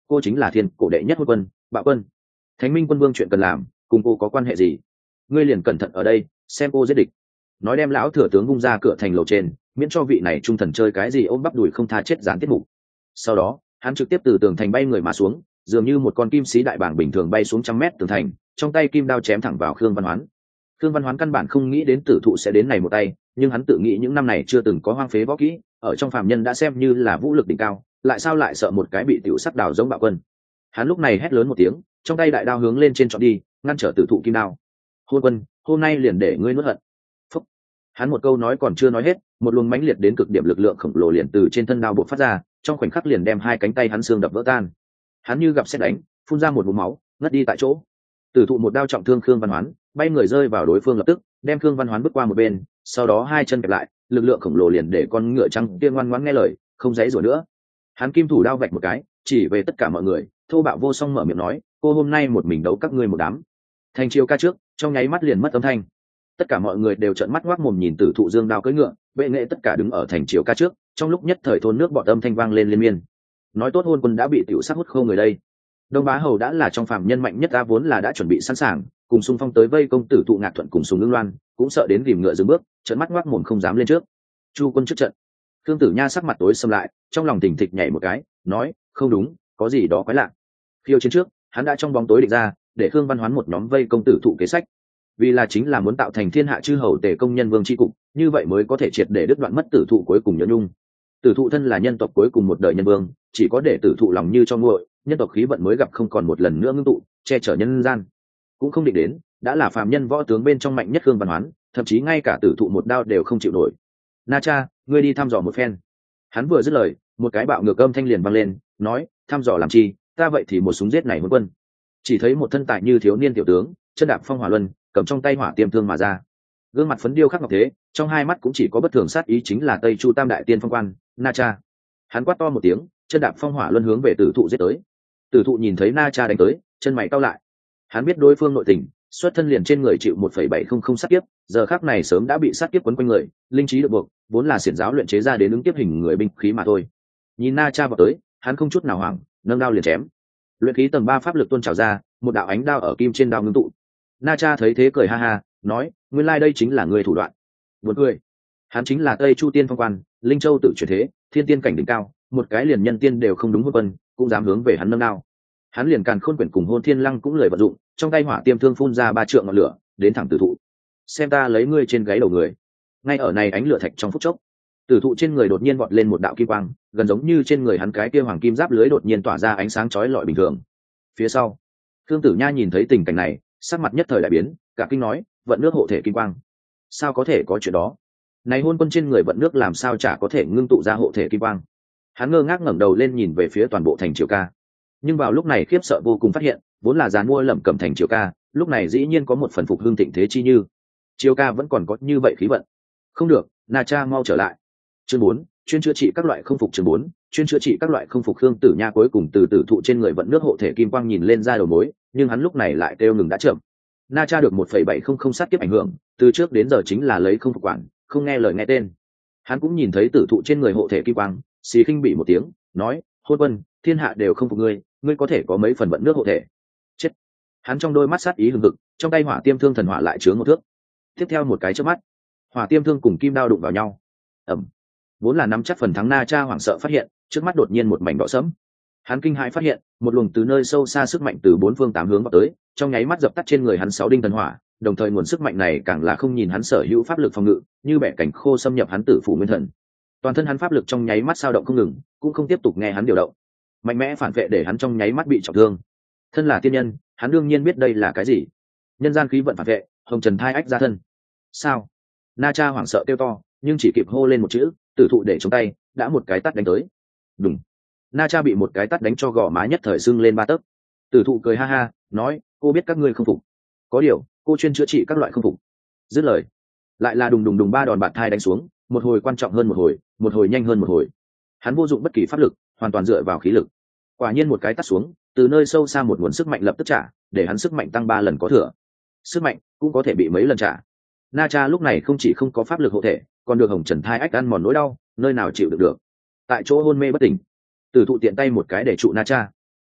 cô chính là thiên cổ đệ nhất hôn quân bạo quân. Thánh Minh Quân Vương chuyện cần làm cùng cô có quan hệ gì? Ngươi liền cẩn thận ở đây xem cô giết địch. Nói đem lão thừa tướng vung ra cửa thành lầu trên, miễn cho vị này trung thần chơi cái gì ôm bắp đùi không tha chết gián tiết mục. Sau đó hắn trực tiếp từ tường thành bay người mà xuống, dường như một con kim sĩ đại bàng bình thường bay xuống trăm mét tường thành, trong tay kim đao chém thẳng vào Khương Văn Hoán. Khương Văn Hoán căn bản không nghĩ đến tử thụ sẽ đến này một tay, nhưng hắn tự nghĩ những năm này chưa từng có hoang phế võ kỹ, ở trong phàm nhân đã xem như là vũ lực đỉnh cao, lại sao lại sợ một cái bị tiểu sắc đào giống bạo quân. Hắn lúc này hét lớn một tiếng, trong tay đại đao hướng lên trên chọn đi, ngăn trở tử thụ kim đao. Hôn quân, hôm nay liền để ngươi nuốt hận. Phúc. Hắn một câu nói còn chưa nói hết, một luồng mãnh liệt đến cực điểm lực lượng khổng lồ liền từ trên thân đao bộc phát ra, trong khoảnh khắc liền đem hai cánh tay hắn xương đập vỡ tan. Hắn như gặp sét đánh, phun ra một ngụm máu, ngất đi tại chỗ. Tử thụ một đao trọng thương Khương Văn Hoán, bay người rơi vào đối phương lập tức, đem Khương Văn Hoán bước qua một bên, sau đó hai chân kẹp lại, lực lượng khổng lồ liền để con ngựa trắng kia ngoan ngoãn nghe lời, không dãy rủa nữa. Hắn kim thủ đao vạch một cái, chỉ về tất cả mọi người, thô bạo vô song mở miệng nói, cô hôm nay một mình đấu các ngươi một đám. Thành chiêu ca trước, trong nháy mắt liền mất âm thanh. Tất cả mọi người đều trợn mắt ngoác mồm nhìn tử thụ dương đao cưỡi ngựa, vệ nghệ tất cả đứng ở thành chiều ca trước, trong lúc nhất thời thôn nước bọt âm thanh vang lên liên miên. Nói tốt hôn quân đã bị tiểu sát hút khô người đây. Đông Bá Hầu đã là trong phàm nhân mạnh nhất, ta vốn là đã chuẩn bị sẵn sàng, cùng xung phong tới vây công tử thụ Ngạc Thuận cùng Sùng Ngưng Loan, cũng sợ đến rìm ngựa dừng bước, trợn mắt ngoác mồm không dám lên trước. Chu quân trước trận. Khương Tử Nha sắc mặt tối sầm lại, trong lòng tỉnh thịch nhảy một cái, nói, không đúng, có gì đó quái lạ. Khiêu chiến trước, hắn đã trong bóng tối định ra, để Khương Văn Hoán một nhóm vây công tử thụ kế sách, vì là chính là muốn tạo thành thiên hạ chư hầu tề công nhân vương tri cục, như vậy mới có thể triệt để đứt đoạn mất tử thụ cuối cùng nhẫn nhung. Tử thụ thân là nhân tộc cuối cùng một đời nhân vương, chỉ có để tử thụ lòng như cho nguội, nhân tộc khí vận mới gặp không còn một lần nữa ngưng tụ, che chở nhân gian. Cũng không định đến, đã là phàm nhân võ tướng bên trong mạnh nhất Khương Văn Hoán, thậm chí ngay cả tử thụ một đao đều không chịu nổi. Na Cha, ngươi đi thăm dò một phen. Hắn vừa dứt lời, một cái bạo ngược âm thanh liền vang lên, nói, thăm dò làm chi, ta vậy thì một súng giết này hôn quân. Chỉ thấy một thân tài như thiếu niên tiểu tướng, chân đạp phong hỏa luân, cầm trong tay hỏa tiêm thương mà ra, gương mặt phấn điêu khắc ngọc thế, trong hai mắt cũng chỉ có bất thường sát ý, chính là Tây Chu Tam Đại Tiên Phong Quan Na Cha. Hắn quát to một tiếng, chân đạp phong hỏa luân hướng về tử thụ giết tới. Tử thụ nhìn thấy Na Cha đánh tới, chân mày cau lại. Hắn biết đối phương nội tình, xuất thân liền trên người chịu một phẩy bảy không không sát kiếp, giờ khắc này sớm đã bị sát kiếp quấn quanh người, linh trí được buộc, vốn là xiển giáo luyện chế ra đến ứng tiếp hình người binh khí mà thôi. Nhìn Na Cha vào tới, hắn không chút nào hoảng, nâng đao liền chém. Luyện khí tầng ba pháp lực tuôn trào ra, một đạo ánh đao ở kim trên đao ngưng tụ. Na Cha thấy thế cười ha ha, nói, nguyên lai đây chính là người thủ đoạn. Buồn cười. Hắn chính là Tây Chu Tiên Phong Quan, Linh Châu tự chuyển thế, thiên tiên cảnh đỉnh cao, một cái liền nhân tiên đều không đúng hôn quân, cũng dám hướng về hắn nâng đao. Hắn liền càn khôn quyển cùng hôn thiên lăng cũng lười vận dụng, trong tay hỏa tiêm thương phun ra ba trượng ngọn lửa, đến thẳng tử thụ. Xem ta lấy ngươi trên gáy đầu người. Ngay ở này ánh lửa thạch trong phút chốc, tử thụ trên người đột nhiên vọt lên một đạo kim quang, gần giống như trên người hắn cái kia hoàng kim giáp lưới đột nhiên tỏa ra ánh sáng chói lọi bình thường. Phía sau, Khương Tử Nha nhìn thấy tình cảnh này, sắc mặt nhất thời đại biến, cả kinh nói, vận nước hộ thể kim quang, sao có thể có chuyện đó? Này hôn quân trên người vận nước làm sao chả có thể ngưng tụ ra hộ thể kim quang? Hắn ngơ ngác ngẩng đầu lên nhìn về phía toàn bộ thành Triều Ca, nhưng vào lúc này khiếp sợ vô cùng phát hiện, vốn là dàn mua lẩm cẩm thành Triều Ca, lúc này dĩ nhiên có một phần phục hưng thịnh thế chi như. Triều Ca vẫn còn có như vậy khí vận. Không được, Na Cha mau trở lại. Chương bốn, chuyên chữa trị các loại không phục. Chương bốn, chuyên chữa trị các loại không phục. Khương Tử Nha cuối cùng từ tử thụ trên người vận nước hộ thể kim quang nhìn lên ra đầu mối, nhưng hắn lúc này lại kêu ngừng đã chậm. Na Cha được một phẩy bảy không không sát kiếp ảnh hưởng, từ trước đến giờ chính là lấy không phục quản, không nghe lời nghe tên. Hắn cũng nhìn thấy tử thụ trên người hộ thể kim quang, xì khinh bị một tiếng, nói, hôn quân, thiên hạ đều không phục ngươi, ngươi có thể có mấy phần vận nước hộ thể. Chết. Hắn trong đôi mắt sát ý hừng hực, trong tay hỏa tiêm thương thần hỏa lại chứa một thước. Tiếp theo một cái chớp mắt, hỏa tiêm thương cùng kim đao đụng vào nhau. Ầm. Vốn là nắm chắc phần thắng Na Cha hoảng sợ phát hiện, trước mắt đột nhiên một mảnh đỏ sẫm. Hắn kinh hãi phát hiện, một luồng từ nơi sâu xa sức mạnh từ bốn phương tám hướng vào tới, trong nháy mắt dập tắt trên người hắn sáu đinh thần hỏa, đồng thời nguồn sức mạnh này càng là không nhìn hắn sở hữu pháp lực phòng ngự, như bẻ cảnh khô xâm nhập hắn tử phủ nguyên thần. Toàn thân hắn pháp lực trong nháy mắt sao động không ngừng, cũng không tiếp tục nghe hắn điều động. Mạnh mẽ phản vệ để hắn trong nháy mắt bị trọng thương. Thân là tiên nhân, hắn đương nhiên biết đây là cái gì. Nhân gian khí vận phản vệ, hồng trần thai ách ra thân. Sao? Na Cha hoảng sợ kêu to, nhưng chỉ kịp hô lên một chữ, tử thụ để chống tay, đã một cái tát đánh tới. Đùng. Na Cha bị một cái tát đánh cho gò má nhất thời sưng lên ba tấc. Tử thụ cười ha ha, nói, cô biết các ngươi không phục. Có điều, cô chuyên chữa trị các loại không phục. Dứt lời, lại là đùng đùng đùng ba đòn bạt thai đánh xuống, một hồi quan trọng hơn một hồi, một hồi nhanh hơn một hồi. Hắn vô dụng bất kỳ pháp lực, hoàn toàn dựa vào khí lực. Quả nhiên một cái tát xuống, từ nơi sâu xa một nguồn sức mạnh lập tức trả, để hắn sức mạnh tăng ba lần có thừa. Sức mạnh cũng có thể bị mấy lần trả. Na Cha lúc này không chỉ không có pháp lực hộ thể, còn được hồng trần thai ách ăn mòn nỗi đau, nơi nào chịu được được. Tại chỗ hôn mê bất tỉnh. Tử thụ tiện tay một cái để trụ Na Cha.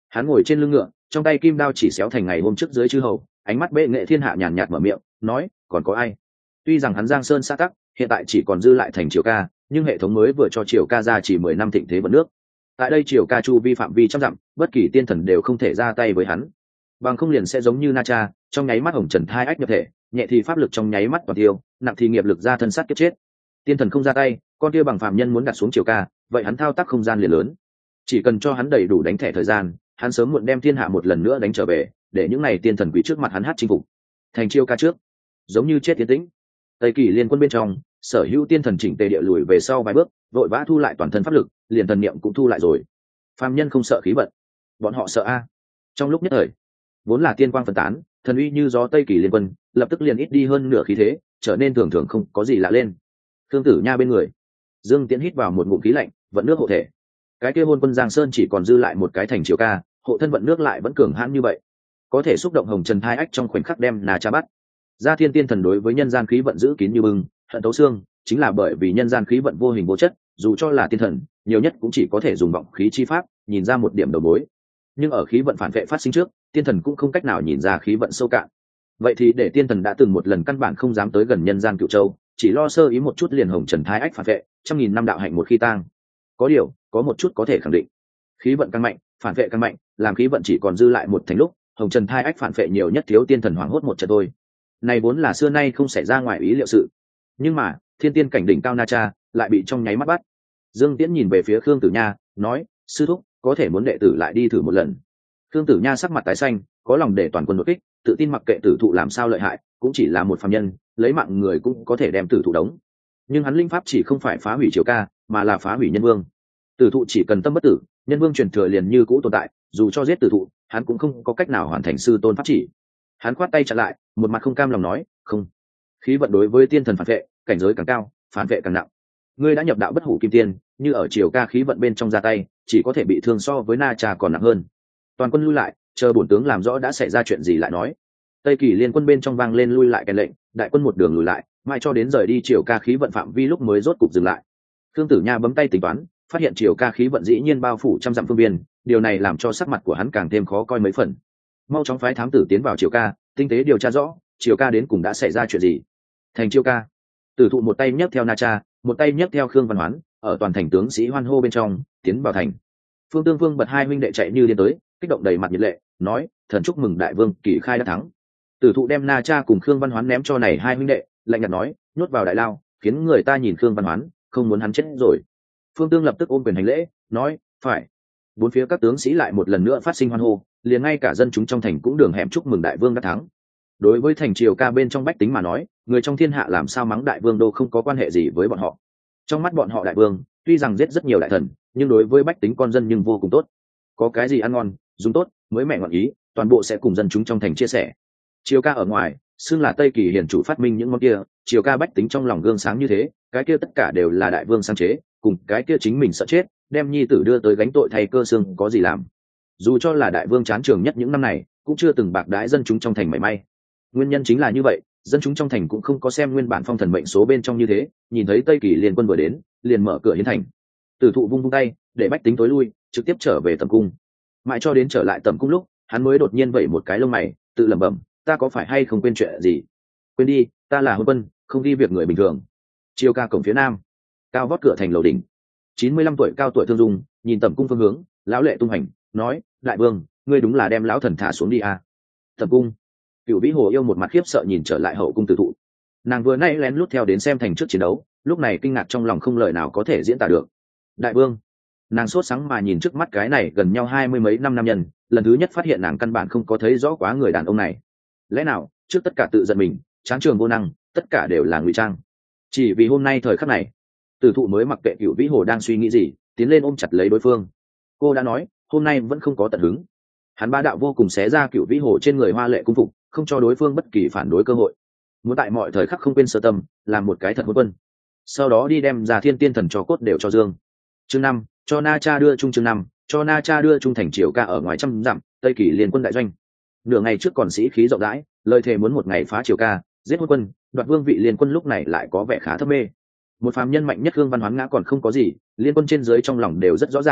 Hắn ngồi trên lưng ngựa, trong tay kim đao chỉ xéo thành ngày hôm trước dưới chư hầu, ánh mắt bệ nghệ thiên hạ nhàn nhạt mở miệng nói, còn có ai? Tuy rằng hắn giang sơn xã tắc, hiện tại chỉ còn dư lại thành Triều Ca, nhưng hệ thống mới vừa cho Triều Ca ra chỉ mười năm thịnh thế vận nước. Tại đây Triều Ca chu vi phạm vi trăm dặm, bất kỳ tiên thần đều không thể ra tay với hắn, bằng không liền sẽ giống như Na Cha, trong nháy mắt hồng trần thai ách nhập thể, nhẹ thì pháp lực trong nháy mắt toàn tiêu, nặng thì nghiệp lực ra thân sát kiếp chết. Tiên thần không ra tay, con kia bằng phàm nhân muốn đặt xuống Triều Ca, vậy hắn thao tác không gian liền lớn. Chỉ cần cho hắn đầy đủ đánh thẻ thời gian, hắn sớm muộn đem thiên hạ một lần nữa đánh trở về, để những này tiên thần quỷ trước mặt hắn hát chinh phục. Thành Triều Ca trước, giống như chết tiến tĩnh. Tây Kỳ liên quân bên trong, sở hữu tiên thần chỉnh tề địa lùi về sau vài bước, vội vã thu lại toàn thân pháp lực, liền thần niệm cũng thu lại rồi. Phàm nhân không sợ khí vận, bọn họ sợ a. Trong lúc nhất thời, vốn là tiên quang phân tán, thần uy như gió Tây Kỳ liên quân, lập tức liền ít đi hơn nửa khí thế, trở nên thường thường không có gì lạ lên. Thương Tử Nha bên người, Dương Tiễn hít vào một ngụm khí lạnh, vận nước hộ thể. Cái kia hôn quân Giang Sơn chỉ còn dư lại một cái thành Triều Ca, hộ thân vận nước lại vẫn cường hãn như vậy, có thể xúc động hồng trần thai ách trong khoảnh khắc đem Na Cha bắt. Gia Thiên tiên thần đối với nhân gian khí vận giữ kín như bưng, hận tấu xương, chính là bởi vì nhân gian khí vận vô hình vô chất, dù cho là tiên thần, nhiều nhất cũng chỉ có thể dùng vọng khí chi pháp nhìn ra một điểm đầu mối. Nhưng ở khí vận phản vệ phát sinh trước, tiên thần cũng không cách nào nhìn ra khí vận sâu cạn. Vậy thì để tiên thần đã từng một lần căn bản không dám tới gần nhân gian Cửu Châu, chỉ lo sơ ý một chút liền hồng trần thái ách phản vệ, trăm nghìn năm đạo hạnh một khi tang. Có điều, có một chút có thể khẳng định, khí vận càng mạnh, phản vệ càng mạnh, làm khí vận chỉ còn dư lại một thành lúc, hồng trần thai ách phản vệ nhiều nhất thiếu tiên thần hoảng hốt một trận thôi. Này vốn là xưa nay không xảy ra ngoài ý liệu sự, nhưng mà thiên tiên cảnh đỉnh cao Na Cha lại bị trong nháy mắt bắt. Dương Tiễn nhìn về phía Khương Tử Nha, nói: sư thúc, có thể muốn đệ tử lại đi thử một lần. Khương Tử Nha sắc mặt tái xanh, có lòng để toàn quân đột kích, tự tin mặc kệ tử thụ làm sao lợi hại, cũng chỉ là một phàm nhân, lấy mạng người cũng có thể đem tử thụ đóng. Nhưng hắn linh pháp chỉ không phải phá hủy Triều Ca, mà là phá hủy nhân vương. Tử thụ chỉ cần tâm bất tử, nhân vương truyền thừa liền như cũ tồn tại, dù cho giết tử thụ, hắn cũng không có cách nào hoàn thành sư tôn pháp chỉ. Hắn khoát tay chặn lại, một mặt không cam lòng nói: không, khí vận đối với tiên thần phản vệ, cảnh giới càng cao, phản vệ càng nặng. Ngươi đã nhập đạo bất hủ kim tiên, như ở Triều Ca khí vận bên trong ra tay, chỉ có thể bị thương so với Na Cha còn nặng hơn. Toàn quân lui lại, chờ bổn tướng làm rõ đã xảy ra chuyện gì lại nói. Tây Kỳ liên quân bên trong vang lên lui lại cái lệnh, đại quân một đường lùi lại, mãi cho đến rời đi Triều Ca khí vận phạm vi lúc mới rốt cục dừng lại. Khương Tử Nha bấm tay tính toán, phát hiện Triều Ca khí vận dĩ nhiên bao phủ trăm dặm phương biên, điều này làm cho sắc mặt của hắn càng thêm khó coi mấy phần. Mau chóng phái thám tử tiến vào Triều Ca, tinh tế điều tra rõ Triều Ca đến cùng đã xảy ra chuyện gì. Thành Triều Ca, tử thụ một tay nhấc theo Na Cha, một tay nhấc theo Khương Văn Hoán, ở toàn thành tướng sĩ hoan hô bên trong tiến vào thành. Phương Tương Vương bật hai huynh đệ chạy như điên tới, kích động đầy mặt nhiệt lệ, nói: thần chúc mừng đại vương kỳ khai đã thắng. Tử thụ đem Na Cha cùng Khương Văn Hoán ném cho này hai huynh đệ, lạnh nhạt nói: nhốt vào đại lao, khiến người ta nhìn Khương Văn Hoán, không muốn hắn chết rồi. Phương Tương lập tức ôm quyền hành lễ, nói: phải. Bốn phía các tướng sĩ lại một lần nữa phát sinh hoan hô, liền ngay cả dân chúng trong thành cũng đường hẻm chúc mừng đại vương đã thắng. Đối với thành Triều Ca bên trong bách tính mà nói, người trong thiên hạ làm sao mắng đại vương đâu không có quan hệ gì với bọn họ. Trong mắt bọn họ đại vương tuy rằng giết rất nhiều đại thần, nhưng đối với bách tính con dân nhưng vô cùng tốt. Có cái gì ăn ngon dùng tốt mới mẹ ngọn ý, toàn bộ sẽ cùng dân chúng trong thành chia sẻ. Triều Ca ở ngoài xưng là Tây Kỳ hiền chủ phát minh những món kia, Triều Ca bách tính trong lòng gương sáng như thế, cái kia tất cả đều là đại vương sáng chế, cùng cái kia chính mình sợ chết đem nhi tử đưa tới gánh tội thay cơ xương có gì làm. Dù cho là đại vương chán trường nhất những năm này, cũng chưa từng bạc đãi dân chúng trong thành mảy may. Nguyên nhân chính là như vậy, dân chúng trong thành cũng không có xem nguyên bản phong thần mệnh số bên trong như thế, nhìn thấy Tây Kỳ liên quân vừa đến, liền mở cửa hiến thành. Tử thụ vung vung tay, để bách tính tối lui, trực tiếp trở về tầm cung. Mãi cho đến trở lại tầm cung lúc, hắn mới đột nhiên vẩy một cái lông mày, tự lẩm bẩm: ta có phải hay không quên chuyện gì? Quên đi, ta là hôn quân, không ghi việc người bình thường. Triều Ca cổng phía nam, cao vót cửa thành lầu đỉnh. chín mươi lăm tuổi cao tuổi Thương Dung nhìn tầm cung phương hướng, lão lệ tung hành, nói: đại vương, ngươi đúng là đem lão thần thả xuống đi à? Tầm cung. Cửu Vĩ Hồ yêu một mặt khiếp sợ nhìn trở lại hậu cung Tử thụ. Nàng vừa nay lén lút theo đến xem thành trước chiến đấu, lúc này kinh ngạc trong lòng không lời nào có thể diễn tả được. Đại vương. Nàng sốt sáng mà nhìn trước mắt cái này gần nhau hai mươi mấy năm nam nhân, lần thứ nhất phát hiện nàng căn bản không có thấy rõ quá người đàn ông này. Lẽ nào trước tất cả tự giận mình, tráng trường vô năng, tất cả đều là ngụy trang? Chỉ vì hôm nay thời khắc này, Tử thụ mới mặc kệ Cửu Vĩ Hồ đang suy nghĩ gì, tiến lên ôm chặt lấy đối phương. Cô đã nói hôm nay vẫn không có tận hứng. Hắn ba đạo vô cùng xé ra Cửu Vĩ Hồ trên người hoa lệ cung phục, không cho đối phương bất kỳ phản đối cơ hội, muốn tại mọi thời khắc không quên sơ tâm, làm một cái thật hôn quân, sau đó đi đem ra thiên tiên thần cho cốt đều cho dương. Chương năm, cho Na Cha đưa trung chương năm, cho Na Cha đưa trung thành Triều Ca ở ngoài trăm dặm, Tây Kỳ liên quân đại doanh. Nửa ngày trước còn sĩ khí rộng rãi, lời thề muốn một ngày phá Triều Ca, giết hôn quân, đoạt vương vị liên quân, lúc này lại có vẻ khá thấp mê. Một phàm nhân mạnh nhất Hương Văn Hoán ngã còn không có gì, liên quân trên dưới trong lòng đều rất rõ ràng,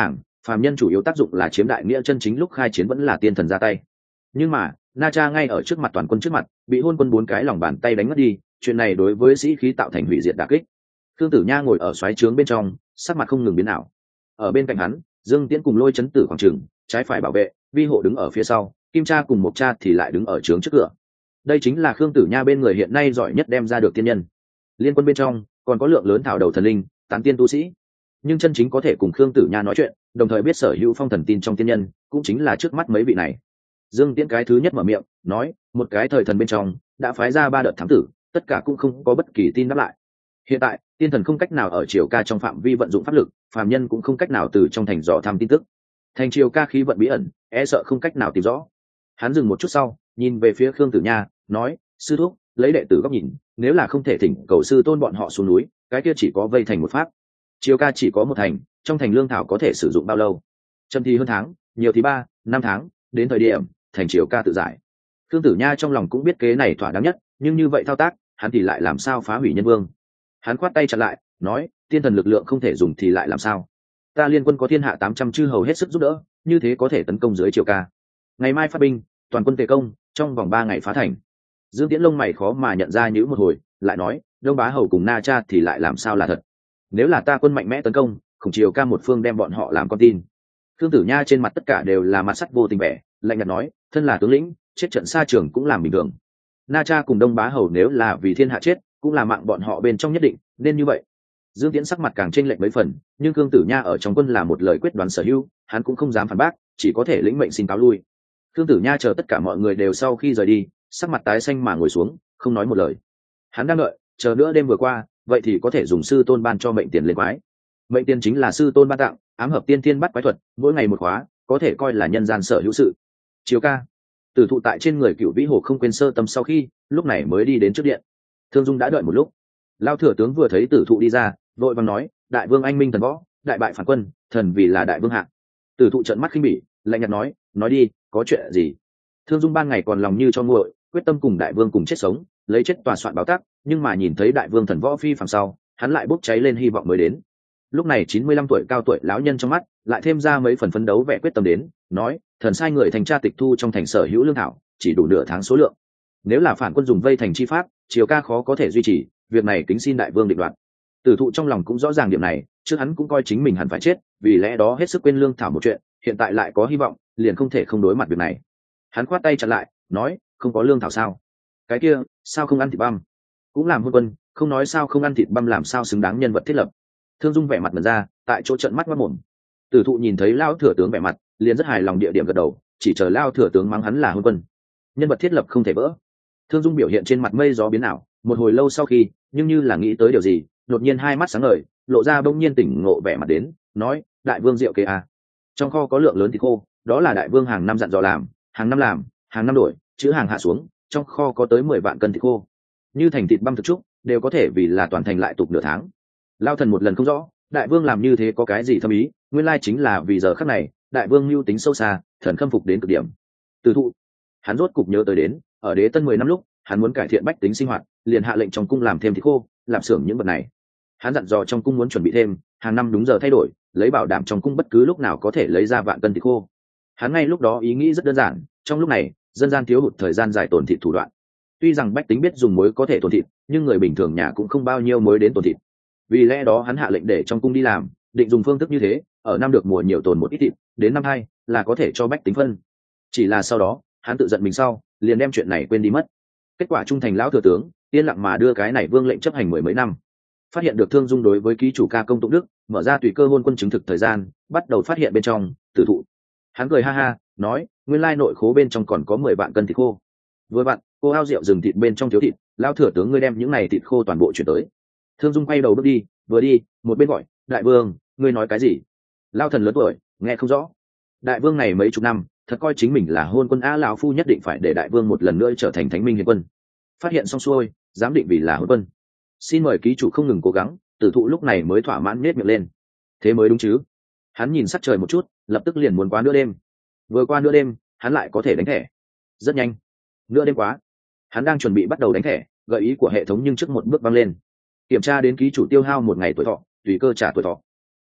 phàm nhân chủ yếu tác dụng là chiếm đại nghĩa, chân chính lúc khai chiến vẫn là tiên thần ra tay. Nhưng mà Na Cha ngay ở trước mặt toàn quân trước mặt bị hôn quân bốn cái lòng bàn tay đánh mất đi, chuyện này đối với sĩ khí tạo thành hủy diệt đả kích. Khương Tử Nha ngồi ở xoáy trướng bên trong, sắc mặt không ngừng biến ảo. Ở bên cạnh hắn, Dương Tiễn cùng Lôi Chấn Tử khoảng trường trái phải bảo vệ, Vi Hộ đứng ở phía sau, Kim Cha cùng Mộc Cha thì lại đứng ở trướng trước cửa. Đây chính là Khương Tử Nha bên người hiện nay giỏi nhất đem ra được tiên nhân. Liên quân bên trong còn có lượng lớn thảo đầu thần linh, tán tiên tu sĩ, nhưng chân chính có thể cùng Khương Tử Nha nói chuyện, đồng thời biết sở hữu phong thần tin trong tiên nhân, cũng chính là trước mắt mấy vị này. Dương Tiễn cái thứ nhất mở miệng, nói, một cái thời thần bên trong đã phái ra ba đợt thám tử, tất cả cũng không có bất kỳ tin đáp lại. Hiện tại, tiên thần không cách nào ở Triều Ca trong phạm vi vận dụng pháp lực, phàm nhân cũng không cách nào từ trong thành dò thăm tin tức. Thành Triều Ca khí vận bí ẩn, e sợ không cách nào tìm rõ. Hắn dừng một chút sau, nhìn về phía Khương Tử Nha, nói, sư thúc, lấy đệ tử góc nhìn, nếu là không thể thỉnh cầu sư tôn bọn họ xuống núi, cái kia chỉ có vây thành một pháp. Triều Ca chỉ có một thành, trong thành lương thảo có thể sử dụng bao lâu? Chậm thì hơn tháng, nhiều thì ba, năm tháng, đến thời điểm thành Triều Ca tự giải. Khương Tử Nha trong lòng cũng biết kế này thỏa đáng nhất, nhưng như vậy thao tác, hắn thì lại làm sao phá hủy nhân vương? Hắn khoát tay chặn lại, nói, tiên thần lực lượng không thể dùng thì lại làm sao? Ta liên quân có thiên hạ tám trăm chư hầu hết sức giúp đỡ, như thế có thể tấn công dưới Triều Ca. Ngày mai phát binh, toàn quân tề công, trong vòng ba ngày phá thành. Dương Tiễn lông mày khó mà nhận ra những một hồi, lại nói, Đông Bá Hầu cùng Na Cha thì lại làm sao là thật? Nếu là ta quân mạnh mẽ tấn công, khủng Triều Ca một phương đem bọn họ làm con tin. Khương Tử Nha trên mặt tất cả đều là mặt sắt vô tình vẻ, lạnh nhạt nói, thân là tướng lĩnh, chết trận xa trường cũng làm bình thường. Na Cha cùng Đông Bá Hầu nếu là vì thiên hạ chết, cũng là mạng bọn họ bên trong nhất định, nên như vậy. Dương Tiễn sắc mặt càng chênh lệch mấy phần, nhưng Khương Tử Nha ở trong quân là một lời quyết đoán sở hữu, hắn cũng không dám phản bác, chỉ có thể lĩnh mệnh xin cáo lui. Khương Tử Nha chờ tất cả mọi người đều sau khi rời đi, sắc mặt tái xanh mà ngồi xuống, không nói một lời. Hắn đang đợi, chờ nữa đêm vừa qua, vậy thì có thể dùng sư tôn ban cho mệnh tiền lên quái. Mệnh tiền chính là sư tôn ban tặng, ám hợp tiên thiên bắt quái thuật, mỗi ngày một khóa, có thể coi là nhân gian sở hữu sự. Chiếu Ca, Tử Thụ tại trên người Cửu Vĩ Hồ không quên sơ tâm sau khi, lúc này mới đi đến trước điện. Thương Dung đã đợi một lúc. Lao thừa tướng vừa thấy Tử Thụ đi ra, vội vàng nói, đại vương anh minh thần võ, đại bại phản quân, thần vì là đại vương hạng. Tử Thụ trợn mắt khinh bỉ, lạnh nhạt nói, nói đi, có chuyện gì? Thương Dung ban ngày còn lòng như cho nguội, quyết tâm cùng đại vương cùng chết sống, lấy chết tòa soạn báo tắc, nhưng mà nhìn thấy đại vương thần võ phi phàm sau, hắn lại bốc cháy lên hy vọng mới đến. Lúc này chín mươi lăm tuổi cao tuổi lão nhân trong mắt lại thêm ra mấy phần phấn đấu vẻ quyết tâm đến, nói, thần sai người thành tra tịch thu trong thành sở hữu lương thảo, chỉ đủ nửa tháng số lượng. Nếu là phản quân dùng vây thành chi pháp, Triều Ca khó có thể duy trì, việc này kính xin đại vương định đoạt. Tử Thụ trong lòng cũng rõ ràng điểm này, trước hắn cũng coi chính mình hẳn phải chết, vì lẽ đó hết sức quên lương thảo một chuyện, hiện tại lại có hy vọng, liền không thể không đối mặt việc này. Hắn khoát tay chặn lại, nói, không có lương thảo sao? Cái kia, sao không ăn thịt băm? Cũng làm hôn quân, không nói sao không ăn thịt băm làm sao xứng đáng nhân vật thiết lập. Thương Dung vẻ mặt mẩn ra, tại chỗ trận mắt mất mồm. Tử Thụ nhìn thấy Lao thừa tướng vẻ mặt, liền rất hài lòng địa điểm gật đầu, chỉ chờ Lao thừa tướng mắng hắn là hôn quân. Nhân vật thiết lập không thể vỡ. Thương Dung biểu hiện trên mặt mây gió biến ảo, một hồi lâu sau khi, nhưng như là nghĩ tới điều gì, đột nhiên hai mắt sáng ngời, lộ ra bỗng nhiên tỉnh ngộ vẻ mặt đến, nói, đại vương rượu kê à. Trong kho có lượng lớn thịt khô, đó là đại vương hàng năm dặn dò làm, hàng năm làm, hàng năm đổi, chữ hàng hạ xuống, trong kho có tới mười vạn cân thịt khô. Như thành thịt băm thực trúc, đều có thể vì là toàn thành lại tục nửa tháng. Lao thần một lần không rõ, đại vương làm như thế có cái gì thâm ý, nguyên lai chính là vì giờ khắc này, đại vương mưu tính sâu xa, thần khâm phục đến cực điểm. Tử Thụ, hắn rốt cục nhớ tới đến, ở Đế Tân mười năm lúc, hắn muốn cải thiện bách tính sinh hoạt, liền hạ lệnh trong cung làm thêm thịt khô, làm xưởng những vật này. Hắn dặn dò trong cung muốn chuẩn bị thêm, hàng năm đúng giờ thay đổi, lấy bảo đảm trong cung bất cứ lúc nào có thể lấy ra vạn cân thịt khô. Hắn ngay lúc đó ý nghĩ rất đơn giản, trong lúc này, dân gian thiếu hụt thời gian dài tồn thịt thủ đoạn. Tuy rằng bách tính biết dùng muối có thể tồn thịt, nhưng người bình thường nhà cũng không bao nhiêu muối đến tồn thịt. Vì lẽ đó hắn hạ lệnh để trong cung đi làm, định dùng phương thức như thế, ở năm được mùa nhiều tồn một ít thịt, đến năm hai là có thể cho bách tính phân. Chỉ là sau đó, hắn tự giận mình sau, liền đem chuyện này quên đi mất. Kết quả trung thành lão thừa tướng, yên lặng mà đưa cái này vương lệnh chấp hành mười mấy năm. Phát hiện được Thương Dung đối với ký chủ ca công tụng đức, mở ra tùy cơ hôn quân chứng thực thời gian, bắt đầu phát hiện bên trong, Tử Thụ. Hắn cười ha ha, nói, nguyên lai nội khố bên trong còn có mười vạn cân thịt khô. Vừa vặn, cô ao rượu rừng thịt bên trong thiếu thịt, lão thừa tướng ngươi đem những này thịt khô toàn bộ chuyển tới. Thương Dung quay đầu bước đi, vừa đi, một bên gọi, đại vương, ngươi nói cái gì? Lao thần lớn tuổi, nghe không rõ. Đại vương này mấy chục năm, thật coi chính mình là hôn quân á, lão phu nhất định phải để đại vương một lần nữa trở thành thánh minh hiền quân. Phát hiện xong xuôi, dám định vì là hôn quân. Xin mời ký chủ không ngừng cố gắng. Tử Thụ lúc này mới thỏa mãn nết miệng lên. Thế mới đúng chứ? Hắn nhìn sắc trời một chút, lập tức liền muốn qua nửa đêm. Vừa qua nửa đêm, hắn lại có thể đánh thẻ. Rất nhanh. Nửa đêm quá. Hắn đang chuẩn bị bắt đầu đánh thẻ, gợi ý của hệ thống nhưng trước một bước văng lên. Kiểm tra đến ký chủ tiêu hao một ngày tuổi thọ, tùy cơ trả tuổi thọ.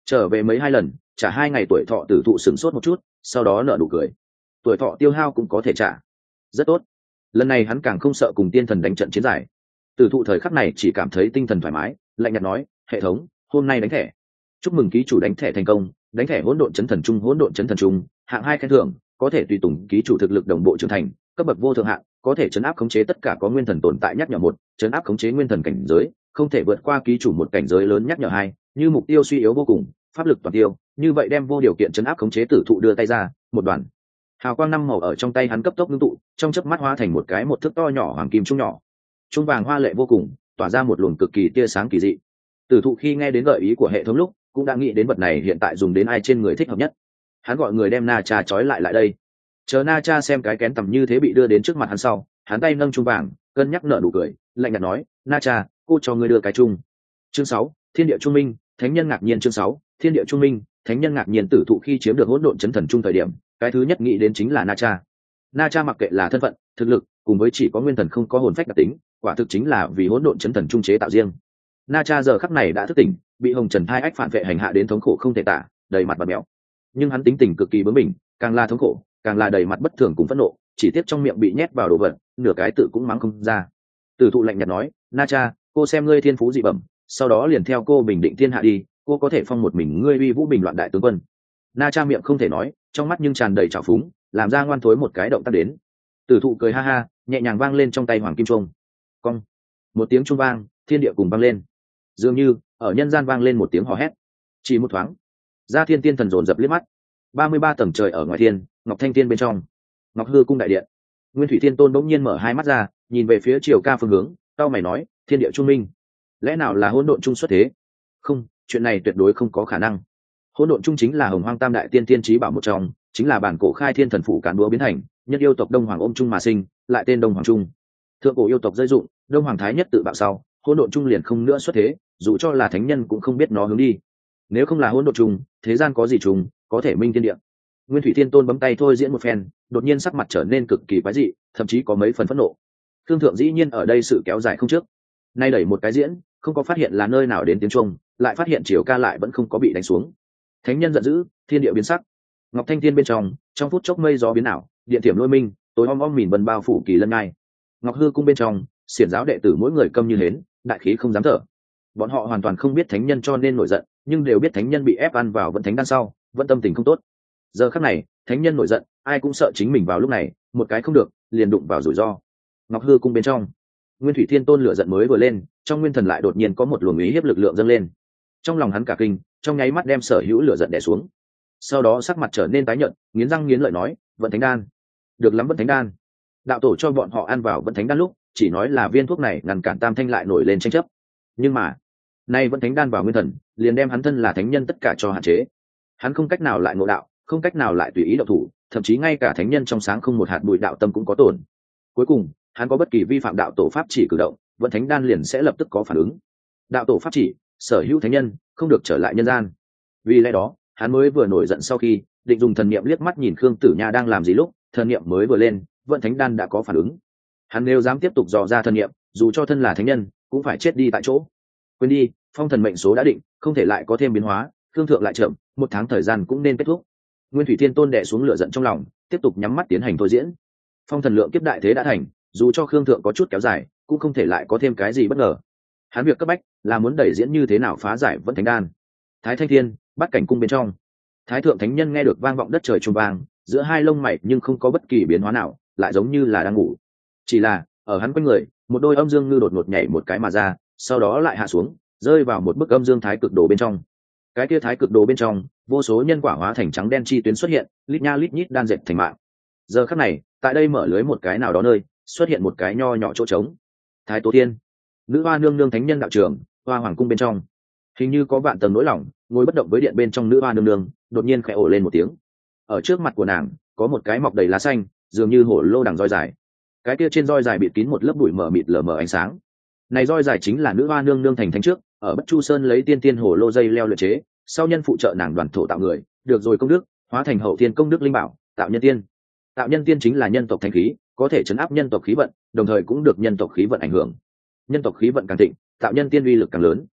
trở về mấy hai lần trả hai ngày tuổi thọ tử thụ sửng sốt một chút, sau đó nở nụ cười. Tuổi thọ tiêu hao cũng có thể trả, rất tốt. Lần này hắn càng không sợ cùng tiên thần đánh trận chiến giải. Tử thụ thời khắc này chỉ cảm thấy tinh thần thoải mái, lạnh nhạt nói, hệ thống hôm nay đánh thẻ, chúc mừng ký chủ đánh thẻ thành công, đánh thẻ hỗn độn chấn thần trung. Hỗn độn chấn thần trung hạng hai khen thưởng, có thể tùy tùng ký chủ thực lực đồng bộ trưởng thành, cấp bậc vô thượng hạn, có thể chấn áp khống chế tất cả có nguyên thần tồn tại. Nhắc nhở một, chấn áp khống chế nguyên thần cảnh giới, không thể vượt qua ký chủ một cảnh giới lớn. Nhắc nhở hai, như mục tiêu suy yếu vô cùng, pháp lực toàn tiêu, như vậy đem vô điều kiện chấn áp khống chế. Tử thụ đưa tay ra, một đoàn hào quang năm màu ở trong tay hắn cấp tốc ngưng tụ, trong chớp mắt hóa thành một cái một thước to nhỏ hoàng kim trung nhỏ, trung vàng hoa lệ vô cùng, tỏa ra một luồng cực kỳ tia sáng kỳ dị. Tử thụ khi nghe đến gợi ý của hệ thống lúc cũng đã nghĩ đến vật này hiện tại dùng đến ai trên người thích hợp nhất. Hắn gọi người đem Na Cha trói lại lại đây, chờ Na Cha xem cái kén tầm như thế bị đưa đến trước mặt hắn sau, hắn tay nâng trung vàng, cân nhắc nở nụ cười, lạnh nhạt nói, Na Cha, cô cho ngươi đưa cái chung. Chương sáu, thiên địa trung minh, thánh nhân ngạc nhiên. Chương sáu, thiên địa trung minh, thánh nhân ngạc nhiên. Tử thụ khi chiếm được hỗn độn chấn thần trung thời điểm, cái thứ nhất nghĩ đến chính là Na Cha. Na Cha mặc kệ là thân phận, thực lực, cùng với chỉ có nguyên thần không có hồn phách đặc tính, quả thực chính là vì hỗn độn chấn thần trung chế tạo riêng. Na Cha giờ khắc này đã thức tỉnh, bị hồng trần thai ách phản vệ hành hạ đến thống khổ không thể tả, đầy mặt bặm mèo. Nhưng hắn tính tình cực kỳ bướng bỉnh, càng là thống khổ, càng là đầy mặt bất thường cùng phẫn nộ, chỉ tiếp trong miệng bị nhét vào đồ vật, nửa cái tự cũng mắng không ra. Tử thụ lạnh nhạt nói, Na Cha, cô xem ngươi thiên phú dị bẩm, sau đó liền theo cô bình định thiên hạ đi, cô có thể phong một mình ngươi uy vũ bình loạn đại tướng quân. Na Cha miệng không thể nói, trong mắt nhưng tràn đầy trào phúng, làm ra ngoan thối một cái động tác đến. Tử thụ cười ha ha, nhẹ nhàng vang lên trong tay hoàng kim trung. Cong, một tiếng trung vang, thiên địa cùng vang lên, dường như ở nhân gian vang lên một tiếng hò hét. Chỉ một thoáng, gia thiên tiên thần dồn dập liếc mắt. ba mươi ba tầng trời ở ngoài thiên, ngọc thanh tiên bên trong, ngọc hư cung đại điện, nguyên thủy thiên tôn bỗng nhiên mở hai mắt ra, nhìn về phía triều ca phương hướng, cao mày nói, thiên địa trung minh, lẽ nào là hỗn độn trung xuất thế? Không, chuyện này tuyệt đối không có khả năng. Hỗn độn trung chính là hồng hoang tam đại tiên tiên trí bảo một trong, chính là bản cổ khai thiên thần phủ cán búa biến thành, nhất yêu tộc đông hoàng ôm trung mà sinh, lại tên đông hoàng trung. Thượng cổ yêu tộc rơi dụng, đông hoàng thái nhất tự bạo sau, hỗn độn trung liền không nữa xuất thế, dù cho là thánh nhân cũng không biết nó hướng đi. Nếu không là hỗn độn trung, thế gian có gì trùng có thể minh thiên địa? Nguyên thủy thiên tôn bấm tay thôi diễn một phen, đột nhiên sắc mặt trở nên cực kỳ quái dị, thậm chí có mấy phần phẫn nộ. Thương thượng dĩ nhiên ở đây sự kéo dài không trước, nay đẩy một cái diễn, không có phát hiện là nơi nào đến tiếng trung, lại phát hiện triều ca lại vẫn không có bị đánh xuống. Thánh nhân giận dữ, thiên địa biến sắc. Ngọc thanh thiên bên trong, trong phút chốc mây gió biến ảo, điện thiểm lôi minh, tối om om mìn bần bao phủ kỳ lân ngai. Ngọc hư cung bên trong, xiển giáo đệ tử mỗi người câm như hến, đại khí không dám thở. Bọn họ hoàn toàn không biết thánh nhân cho nên nổi giận, nhưng đều biết thánh nhân bị ép ăn vào vẫn thánh đan sau, vẫn tâm tình không tốt. Giờ khắc này, thánh nhân nổi giận, ai cũng sợ chính mình vào lúc này, một cái không được, liền đụng vào rủi ro. Ngọc hư cung bên trong, nguyên thủy thiên tôn lửa giận mới vừa lên, trong nguyên thần lại đột nhiên có một luồng ý hiếp lực lượng dâng lên. Trong lòng hắn cả kinh, trong nháy mắt đem sở hữu lửa giận đè xuống. Sau đó sắc mặt trở nên tái nhợt, nghiến răng nghiến lợi nói, vận thánh đan, được lắm vận thánh đan. Đạo tổ cho bọn họ ăn vào vận thánh đan lúc, chỉ nói là viên thuốc này ngăn cản tam thanh lại nổi lên tranh chấp. Nhưng mà, nay vận thánh đan vào nguyên thần, liền đem hắn thân là thánh nhân tất cả cho hạn chế. Hắn không cách nào lại ngộ đạo, không cách nào lại tùy ý đạo thủ, thậm chí ngay cả thánh nhân trong sáng không một hạt bụi đạo tâm cũng có tổn. Cuối cùng, hắn có bất kỳ vi phạm đạo tổ pháp chỉ cử động, vận thánh đan liền sẽ lập tức có phản ứng. Đạo tổ pháp chỉ, sở hữu thánh nhân không được trở lại nhân gian. Vì lẽ đó, hắn mới vừa nổi giận sau khi định dùng thần niệm liếc mắt nhìn Khương Tử Nha đang làm gì lúc, thần niệm mới vừa lên, vận thánh đan đã có phản ứng. Hắn nếu dám tiếp tục dò ra thần niệm, dù cho thân là thánh nhân, cũng phải chết đi tại chỗ. Quên đi, phong thần mệnh số đã định, không thể lại có thêm biến hóa, Khương thượng lại chậm, một tháng thời gian cũng nên kết thúc. Nguyên thủy thiên tôn đè xuống lửa giận trong lòng, tiếp tục nhắm mắt tiến hành thôi diễn. Phong thần lượng kiếp đại thế đã thành, dù cho Khương thượng có chút kéo dài, cũng không thể lại có thêm cái gì bất ngờ. Hắn việc cấp bách là muốn đẩy diễn như thế nào phá giải vận thánh đan. Thái Thanh Thiên, Bát Cảnh cung bên trong, Thái thượng thánh nhân nghe được vang vọng đất trời trung vang, giữa hai lông mày nhưng không có bất kỳ biến hóa nào, lại giống như là đang ngủ. Chỉ là ở hắn quanh người, một đôi âm dương ngư đột ngột nhảy một cái mà ra, sau đó lại hạ xuống, rơi vào một bức âm dương thái cực đồ bên trong. Cái kia thái cực đồ bên trong, vô số nhân quả hóa thành trắng đen chi tuyến xuất hiện, lít nha lít nhít đan dệt thành mạng. Giờ khắc này, tại đây mở lưới một cái nào đó nơi, xuất hiện một cái nho nhỏ chỗ trống. Thái Tố Thiên, nữ hoa nương nương thánh nhân đạo trường, hoa hoàng cung bên trong, hình như có vạn tầng nỗi lòng, ngồi bất động với điện bên trong nữ hoa nương nương, đột nhiên khẽ ồ lên một tiếng. Ở trước mặt của nàng, có một cái mọc đầy lá xanh, dường như hổ lô đằng roi dài. Cái kia trên roi dài bịt kín một lớp bụi mờ mịt lờ mờ ánh sáng. Này roi dài chính là nữ hoa nương nương thành thánh trước, ở Bất Chu Sơn lấy tiên tiên hổ lô dây leo luyện chế, sau nhân phụ trợ nàng đoàn thổ tạo người, được rồi công đức, hóa thành hậu thiên công đức linh bảo, tạo nhân tiên. Tạo nhân tiên chính là nhân tộc thanh khí, có thể chấn áp nhân tộc khí vận, đồng thời cũng được nhân tộc khí vận ảnh hưởng. Nhân tộc khí vận càng thịnh, tạo nhân tiên uy lực càng lớn.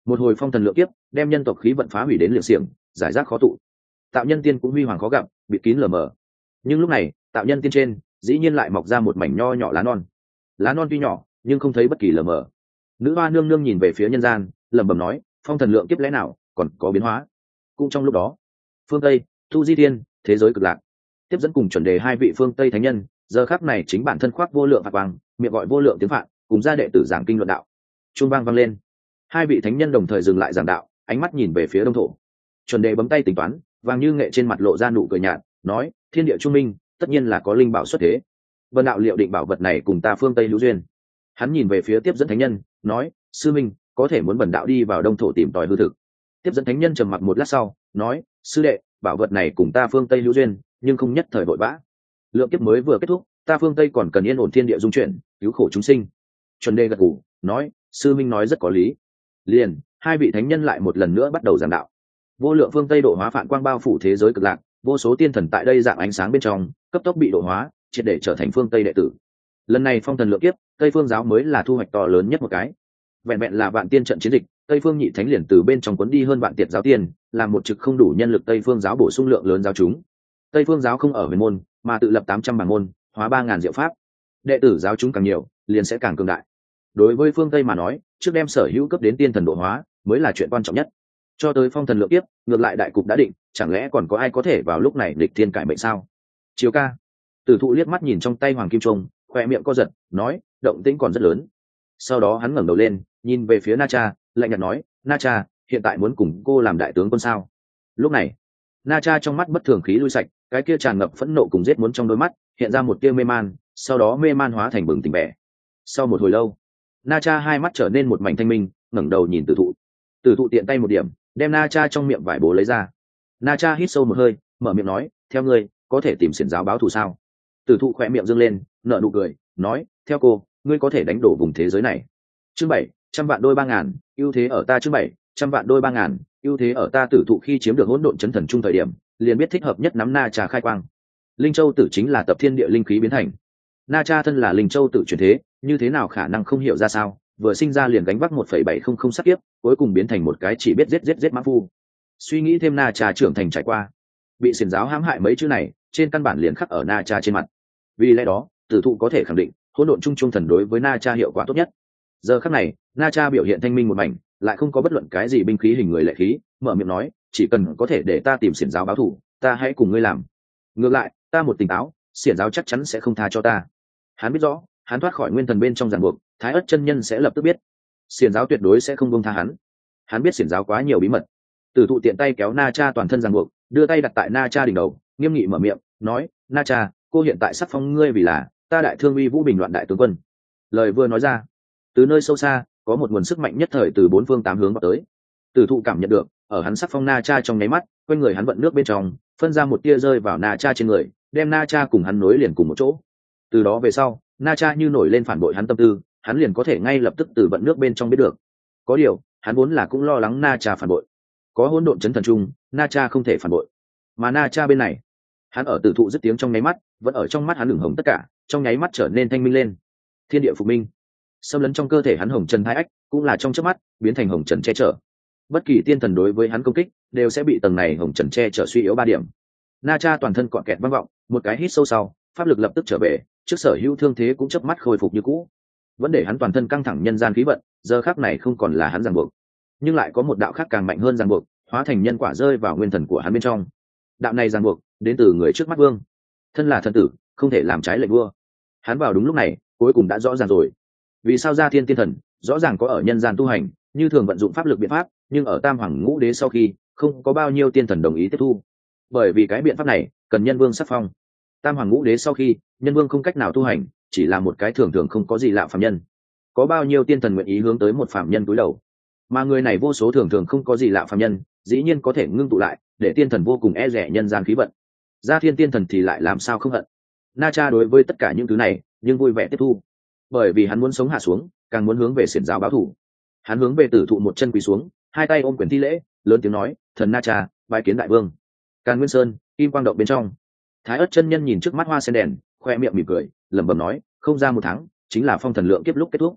một hồi phong thần lượng kiếp đem nhân tộc khí vận phá hủy đến liệng xiềng, giải rác khó tụ. Tạo nhân tiên cũng huy hoàng khó gặp, bị kín lờ mờ. Nhưng lúc này tạo nhân tiên trên dĩ nhiên lại mọc ra một mảnh nho nhỏ lá non. Lá non tuy nhỏ nhưng không thấy bất kỳ lờ mờ. Nữ hoa nương nương nhìn về phía nhân gian, lẩm bẩm nói, phong thần lượng kiếp lẽ nào còn có biến hóa. Cũng trong lúc đó, phương tây thu di tiên thế giới cực lạc tiếp dẫn cùng chuẩn đề hai vị phương tây thánh nhân, giờ khắc này chính bản thân khoác vô lượng phạt quang, miệng gọi vô lượng tiếng phạn, cùng gia đệ tử giảng kinh luận đạo. Chuông vang vang lên, hai vị thánh nhân đồng thời dừng lại giảng đạo, ánh mắt nhìn về phía đông thổ. Chuẩn đề bấm tay tính toán, vàng như nghệ trên mặt lộ ra nụ cười nhạt, nói, thiên địa trung minh, tất nhiên là có linh bảo xuất thế. Vân đạo liệu định bảo vật này cùng ta phương tây hữu duyên. Hắn nhìn về phía tiếp dẫn thánh nhân, nói, sư minh có thể muốn bần đạo đi vào đông thổ tìm tòi hư thực. Tiếp dẫn thánh nhân trầm mặc một lát sau, nói, sư đệ, bảo vật này cùng ta phương tây hữu duyên, nhưng không nhất thời vội vã. Lượng kiếp mới vừa kết thúc, ta phương tây còn cần yên ổn thiên địa dung chuyển, cứu khổ chúng sinh. Chuẩn đề gật gù, nói, sư minh nói rất có lý. Liền hai vị thánh nhân lại một lần nữa bắt đầu giảng đạo. Vô lượng phương tây độ hóa phản quang bao phủ thế giới cực lạc, vô số tiên thần tại đây dạng ánh sáng bên trong cấp tốc bị độ hóa, triệt để trở thành phương tây đệ tử. Lần này phong thần lượng kiếp, tây phương giáo mới là thu hoạch to lớn nhất một cái. Vẹn vẹn là vạn tiên trận chiến dịch, tây phương nhị thánh liền từ bên trong cuốn đi hơn vạn tiệt giáo tiên, làm một trực không đủ nhân lực tây phương giáo bổ sung lượng lớn giáo chúng. Tây phương giáo không ở huyền môn, mà tự lập tám trăm bảng môn, hóa ba ngàn diệu pháp. Đệ tử giáo chúng càng nhiều, liền sẽ càng cường đại. Đối với phương tây mà nói, trước đem sở hữu cấp đến tiên thần độ hóa mới là chuyện quan trọng nhất. Cho tới phong thần lượng kiếp, ngược lại đại cục đã định, chẳng lẽ còn có ai có thể vào lúc này lịch thiên cải mệnh sao? Chiếu ca, Tử thụ liếc mắt nhìn trong tay hoàng kim trung, khoe miệng co giật, nói, động tĩnh còn rất lớn. Sau đó hắn ngẩng đầu lên, nhìn về phía Na Cha, lạnh nhạt nói, Na Cha, hiện tại muốn cùng cô làm đại tướng quân sao? Lúc này, Na Cha trong mắt bất thường khí lui sạch, cái kia tràn ngập phẫn nộ cùng giết muốn trong đôi mắt hiện ra một tia mê man, sau đó mê man hóa thành bừng tỉnh vẻ. Sau một hồi lâu, Na Cha hai mắt trở nên một mảnh thanh minh, ngẩng đầu nhìn Tử thụ. Tử thụ tiện tay một điểm, đem Na Cha trong miệng vải bố lấy ra. Na Cha hít sâu một hơi, mở miệng nói, theo ngươi có thể tìm xiển giáo báo thù sao? Tử thụ khỏe miệng dương lên, nở nụ cười, nói, theo cô ngươi có thể đánh đổ vùng thế giới này. Chương bảy, trăm vạn đôi ba ngàn, ưu thế ở ta. Chương bảy, trăm vạn đôi ba ngàn, ưu thế ở ta. Tử thụ khi chiếm được hỗn độn chấn thần trung thời điểm, liền biết thích hợp nhất nắm Na Cha khai quang. Linh Châu tử chính là tập thiên địa linh khí biến thành. Na Cha thân là Linh Châu tử chuyển thế, như thế nào khả năng không hiểu ra sao, vừa sinh ra liền gánh vác một phẩy bảy không không sát kiếp, cuối cùng biến thành một cái chỉ biết giết giết giết mã phu. Suy nghĩ thêm Na Cha trưởng thành trải qua, bị xiển giáo hãm hại mấy chữ này, trên căn bản liền khắc ở Na Cha trên mặt. Vì lẽ đó, Tử thụ có thể khẳng định, hỗn độn trung trung thần đối với Na Cha hiệu quả tốt nhất. Giờ khắc này, Na Cha biểu hiện thanh minh một mảnh, lại không có bất luận cái gì binh khí hình người lệ khí, mở miệng nói, chỉ cần có thể để ta tìm xiển giáo báo thù, ta hãy cùng ngươi làm. Ngược lại, ta một tỉnh táo, xiển giáo chắc chắn sẽ không tha cho ta. Hắn biết rõ, hắn thoát khỏi nguyên thần bên trong ràng buộc, Thái Ức chân nhân sẽ lập tức biết, xiển giáo tuyệt đối sẽ không buông tha hắn. Hắn biết xiển giáo quá nhiều bí mật. Tử thụ tiện tay kéo Na Cha toàn thân ràng buộc, đưa tay đặt tại Na Cha đỉnh đầu, nghiêm nghị mở miệng, nói, Na Cha, cô hiện tại sắc phong ngươi vì là ta đại thương uy vũ bình loạn đại tướng quân. Lời vừa nói ra, từ nơi sâu xa có một nguồn sức mạnh nhất thời từ bốn phương tám hướng vào tới. Tử thụ cảm nhận được, ở hắn sắc phong Na Cha trong nháy mắt, quanh người hắn vận nước bên trong phân ra một tia rơi vào Na Cha trên người, đem Na Cha cùng hắn nối liền cùng một chỗ. Từ đó về sau, Na Cha như nổi lên phản bội hắn tâm tư, hắn liền có thể ngay lập tức từ vận nước bên trong biết được. Có điều, hắn vốn là cũng lo lắng Na Cha phản bội. Có hỗn độn chấn thần trung, Na Cha không thể phản bội. Mà Na Cha bên này, hắn ở Tử thụ dứt tiếng trong nháy mắt, vẫn ở trong mắt hắn ửng hồng tất cả, trong nháy mắt trở nên thanh minh lên. Thiên địa phục minh, xâm lấn trong cơ thể hắn hồng trần hai ách, cũng là trong chớp mắt biến thành hồng trần che chở. Bất kỳ tiên thần đối với hắn công kích, đều sẽ bị tầng này hồng trần che chở suy yếu ba điểm. Na Cha toàn thân cọ kẹt vang vọng, một cái hít sâu sau, pháp lực lập tức trở về, trước sở hữu thương thế cũng chớp mắt khôi phục như cũ. Vẫn để hắn toàn thân căng thẳng nhân gian khí vận, giờ khắc này không còn là hắn ràng buộc, nhưng lại có một đạo khác càng mạnh hơn ràng buộc, hóa thành nhân quả rơi vào nguyên thần của hắn bên trong. Đạo này ràng buộc đến từ người trước mắt vương, thân là thần tử, không thể làm trái lệnh vua. Hắn vào đúng lúc này, cuối cùng đã rõ ràng rồi, vì sao Gia Thiên tiên thần rõ ràng có ở nhân gian tu hành, như thường vận dụng pháp lực biện pháp, nhưng ở Tam Hoàng Ngũ Đế sau khi, không có bao nhiêu tiên thần đồng ý tiếp thu. Bởi vì cái biện pháp này cần nhân vương sắc phong. Tam Hoàng Ngũ Đế sau khi, nhân vương không cách nào tu hành, chỉ là một cái thường thường không có gì lạ phàm nhân. Có bao nhiêu tiên thần nguyện ý hướng tới một phàm nhân cúi đầu? Mà người này vô số thường thường không có gì lạ phàm nhân, dĩ nhiên có thể ngưng tụ lại, để tiên thần vô cùng e rẻ nhân gian khí vận. Gia Thiên tiên thần thì lại làm sao không hận? Na Cha đối với tất cả những thứ này, nhưng vui vẻ tiếp thu, bởi vì hắn muốn sống hạ xuống, càng muốn hướng về xiển giáo báo thù. Hắn hướng về Tử thụ một chân quỳ xuống, hai tay ôm quyền thi lễ, lớn tiếng nói, thần Na Cha bái kiến đại vương. Càn Nguyên Sơn, kim quang động bên trong, Thái Ức chân nhân nhìn trước mắt hoa sen đèn, khoe miệng mỉm cười, lẩm bẩm nói, không ra một tháng, chính là phong thần lượng kiếp lúc kết thúc.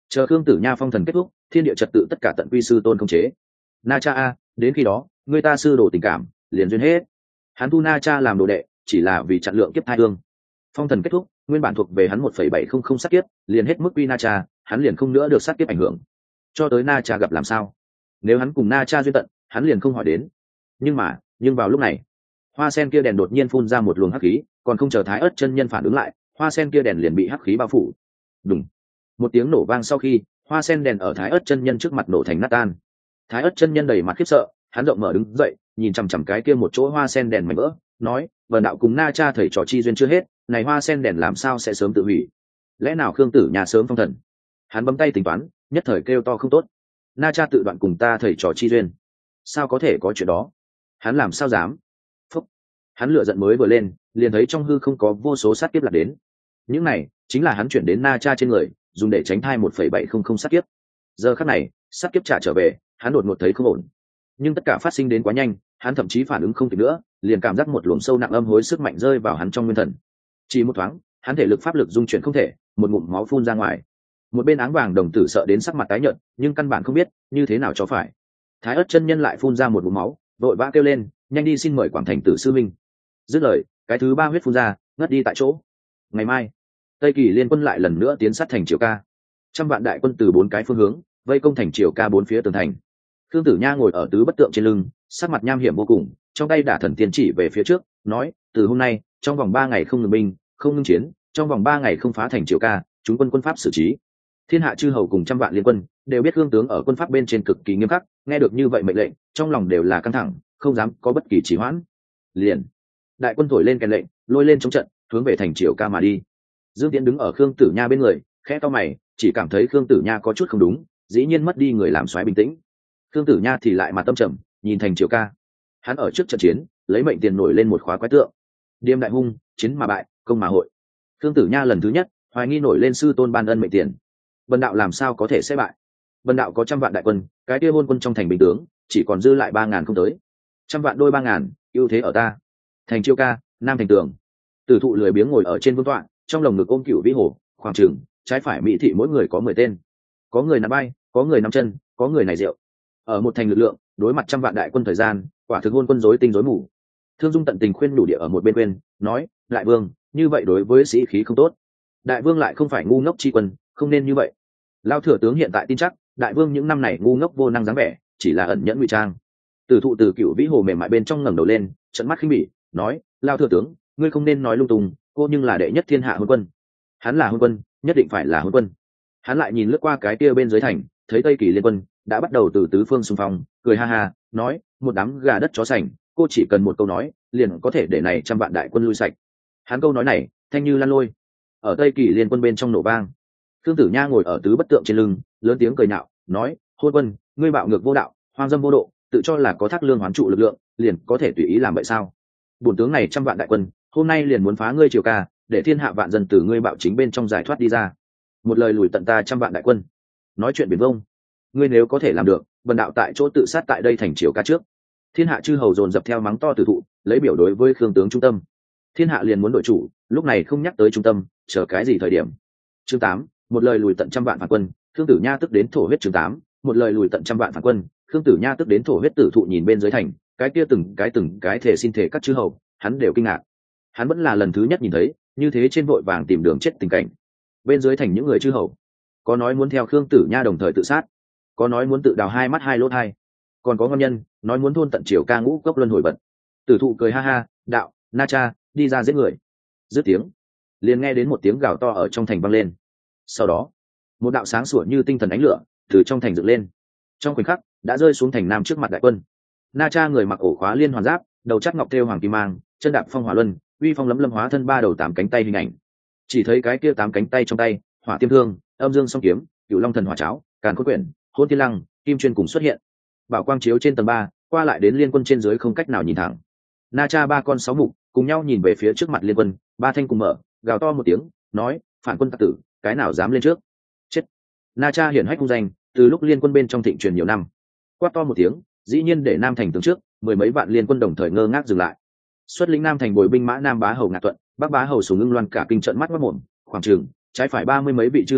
Chờ Khương Tử Nha phong thần kết thúc, thiên địa trật tự tất cả tận quy sư tôn không chế. Na Cha a, đến khi đó, người ta sư đồ tình cảm liền duyên hết. Hắn thu Na Cha làm đồ đệ, chỉ là vì chặn lượng kiếp thai hương. Phong thần kết thúc, nguyên bản thuộc về hắn một phẩy bảy không không sát kiếp, liền hết mức quy Na Cha, hắn liền không nữa được sát kiếp ảnh hưởng. Cho tới Na Cha gặp làm sao? Nếu hắn cùng Na Cha duyên tận, hắn liền không hỏi đến. Nhưng mà, nhưng vào lúc này, hoa sen kia đèn đột nhiên phun ra một luồng hắc khí, còn không chờ Thái Ức chân nhân phản ứng lại, hoa sen kia đèn liền bị hắc khí bao phủ. Đùng. Một tiếng nổ vang sau khi, hoa sen đèn ở Thái Ức chân nhân trước mặt nổ thành nát tan. Thái Ức chân nhân đầy mặt khiếp sợ, hắn rộng mở đứng dậy, nhìn chằm chằm cái kia một chỗ hoa sen đèn mảnh vỡ, nói: "Vân đạo cùng Na Cha thầy trò chi duyên chưa hết, này hoa sen đèn làm sao sẽ sớm tự hủy? Lẽ nào Khương Tử Nha sớm phong thần?" Hắn bấm tay tính toán, nhất thời kêu to không tốt. Na Cha tự đoạn cùng ta thầy trò chi duyên, sao có thể có chuyện đó? Hắn làm sao dám? Phúc. Hắn lửa giận mới vừa lên, liền thấy trong hư không có vô số sát kiếp lạc đến. Những này chính là hắn chuyển đến Na Cha trên người, dùng để tránh thai một phẩy bảy không không sát kiếp. Giờ khắc này, sát kiếp trả trở về, hắn đột ngột thấy không ổn. Nhưng tất cả phát sinh đến quá nhanh, hắn thậm chí phản ứng không kịp nữa, liền cảm giác một luồng sâu nặng âm hối sức mạnh rơi vào hắn trong nguyên thần. Chỉ một thoáng, hắn thể lực pháp lực dung chuyển không thể, một ngụm máu phun ra ngoài. Một bên áng vàng đồng tử sợ đến sắc mặt tái nhợt, nhưng căn bản không biết như thế nào cho phải. Thái Ức chân nhân lại phun ra một ngụm máu, vội vã kêu lên: "Nhanh đi xin mời Quảng Thành tử sư minh." Dứt lời, cái thứ ba huyết phun ra, ngất đi tại chỗ. Ngày mai, Tây Kỳ liên quân lại lần nữa tiến sát thành Triều Ca. Trăm vạn đại quân từ bốn cái phương hướng vây công thành Triều Ca bốn phía tường thành. Khương Tử Nha ngồi ở tứ bất tượng trên lưng, sắc mặt nham hiểm vô cùng, trong tay đả thần tiên chỉ về phía trước, nói: "Từ hôm nay, trong vòng ba ngày không ngừng binh, không ngừng chiến, trong vòng ba ngày không phá thành Triều Ca, chúng quân quân pháp xử trí." Thiên hạ chư hầu cùng trăm vạn liên quân đều biết Khương tướng ở quân pháp bên trên cực kỳ nghiêm khắc, nghe được như vậy mệnh lệnh, trong lòng đều là căng thẳng, không dám có bất kỳ trì hoãn. Liền, đại quân thổi lên kèn lệnh, lôi lên chống trận, hướng về thành Triều Ca mà đi. Dương Tiễn đứng ở Khương Tử Nha bên người, khẽ cau mày, chỉ cảm thấy Khương Tử Nha có chút không đúng, dĩ nhiên mất đi người làm soái bình tĩnh. Khương Tử Nha thì lại mặt tâm trầm, nhìn thành Triều Ca. Hắn ở trước trận chiến, lấy mệnh tiền nổi lên một khóa quái tượng. Điềm đại hung, chiến mà bại, công mà hội. Khương Tử Nha lần thứ nhất hoài nghi nổi lên sư tôn ban ân mệnh tiền. Bần đạo làm sao có thể sẽ bại? Bần đạo có trăm vạn đại quân, cái kia hôn quân trong thành bình tướng, chỉ còn dư lại ba ngàn không tới. Trăm vạn đôi ba ngàn, ưu thế ở ta. Thành Triều Ca, nam thành tường. Tử thụ lười biếng ngồi ở trên vương tọa, trong lồng ngực ôm cửu vĩ hồ, khoảng trường, trái phải mỹ thị mỗi người có mười tên. Có người nắm bay, có người nắm chân, có người này rượu. Ở một thành lực lượng, đối mặt trăm vạn đại quân thời gian, quả thực hôn quân rối tinh rối mù. Thương Dung tận tình khuyên đủ địa ở một bên quên, nói: "Đại vương, như vậy đối với sĩ khí không tốt. Đại vương lại không phải ngu ngốc chi quân, không nên như vậy." Lao thừa tướng hiện tại tin chắc, đại vương những năm này ngu ngốc vô năng dáng vẻ, chỉ là ẩn nhẫn ngụy trang. Tử thụ từ cựu vĩ hồ mềm mại bên trong ngẩng đầu lên, trận mắt khinh bỉ, nói: "Lao thừa tướng, ngươi không nên nói lung tung, cô nhưng là đệ nhất thiên hạ hôn quân. Hắn là hôn quân, nhất định phải là hôn quân." Hắn lại nhìn lướt qua cái kia bên dưới thành, thấy Tây Kỳ liên quân đã bắt đầu từ tứ phương xung phong, cười ha ha, nói: "Một đám gà đất chó sành, cô chỉ cần một câu nói, liền có thể để này trăm vạn đại quân lui sạch." Hắn câu nói này, thanh như lan lôi, ở Tây Kỳ liên quân bên trong nổ vang. Khương Tử Nha ngồi ở tứ bất tượng trên lưng, lớn tiếng cười nhạo, nói: "Hôn quân, ngươi bạo ngược vô đạo, hoang dâm vô độ, tự cho là có thác lương hoán trụ lực lượng, liền có thể tùy ý làm vậy sao? Bổn tướng này trăm vạn đại quân, hôm nay liền muốn phá ngươi Triều Ca, để thiên hạ vạn dân từ ngươi bạo chính bên trong giải thoát đi ra. Một lời lùi tận ta trăm vạn đại quân." Nói chuyện biển vông, ngươi nếu có thể làm được, bần đạo tại chỗ tự sát tại đây thành Triều Ca trước. Thiên hạ chư hầu dồn dập theo mắng to Tử thụ, lấy biểu đối với Khương tướng trung tâm. Thiên hạ liền muốn đổi chủ, lúc này không nhắc tới trung tâm, chờ cái gì thời điểm? Chương tám, một lời lùi tận trăm vạn phản quân, Khương Tử Nha tức đến thổ huyết. Chương tám, một lời lùi tận trăm vạn phản quân, Khương Tử Nha tức đến thổ huyết. Tử thụ nhìn bên dưới thành, cái kia từng cái từng cái thể xin thể các chư hầu, hắn đều kinh ngạc. Hắn vẫn là lần thứ nhất nhìn thấy như thế trên vội vàng tìm đường chết tình cảnh. Bên dưới thành những người chư hầu, có nói muốn theo Khương Tử Nha đồng thời tự sát, có nói muốn tự đào hai mắt hai lỗ hai, còn có ngon nhân nói muốn thôn tận Triều Ca ngũ cốc luân hồi bật. Tử thụ cười ha ha, đạo: "Na Cha, đi ra giết người." Dứt tiếng, liền nghe đến một tiếng gào to ở trong thành vang lên. Sau đó, một đạo sáng sủa như tinh thần ánh lửa từ trong thành dựng lên, trong khoảnh khắc đã rơi xuống thành nam trước mặt đại quân. Na Cha người mặc ổ khóa liên hoàn giáp, đầu chắt ngọc thêu hoàng kim mang, chân đạp phong hỏa luân, uy phong lấm lâm hóa thân ba đầu tám cánh tay hình ảnh. Chỉ thấy cái kia tám cánh tay trong tay, hỏa tiêm thương, âm dương song kiếm, cửu long thần hỏa cháo, càn khôn quyển, hôn thiên lăng, kim chuyên cùng xuất hiện. Bảo quang chiếu trên tầng ba, qua lại đến liên quân trên dưới không cách nào nhìn thẳng. Na Cha ba con sáu mục cùng nhau nhìn về phía trước mặt liên quân, ba thanh cùng mở, gào to một tiếng, nói: "Phản quân tặc tử, cái nào dám lên trước?" Chết! Na Cha hiển hách hung danh, từ lúc liên quân bên trong thịnh truyền nhiều năm. Quát to một tiếng, dĩ nhiên để nam thành tướng trước mười mấy vạn liên quân đồng thời ngơ ngác dừng lại. Xuất lĩnh nam thành bồi binh mã nam bá hầu Ngạc Tuận, bắc bá hầu Sùng Ngưng Loan cả kinh trận mắt mất mồm, khoảng trường trái phải ba mươi mấy vị chư hầu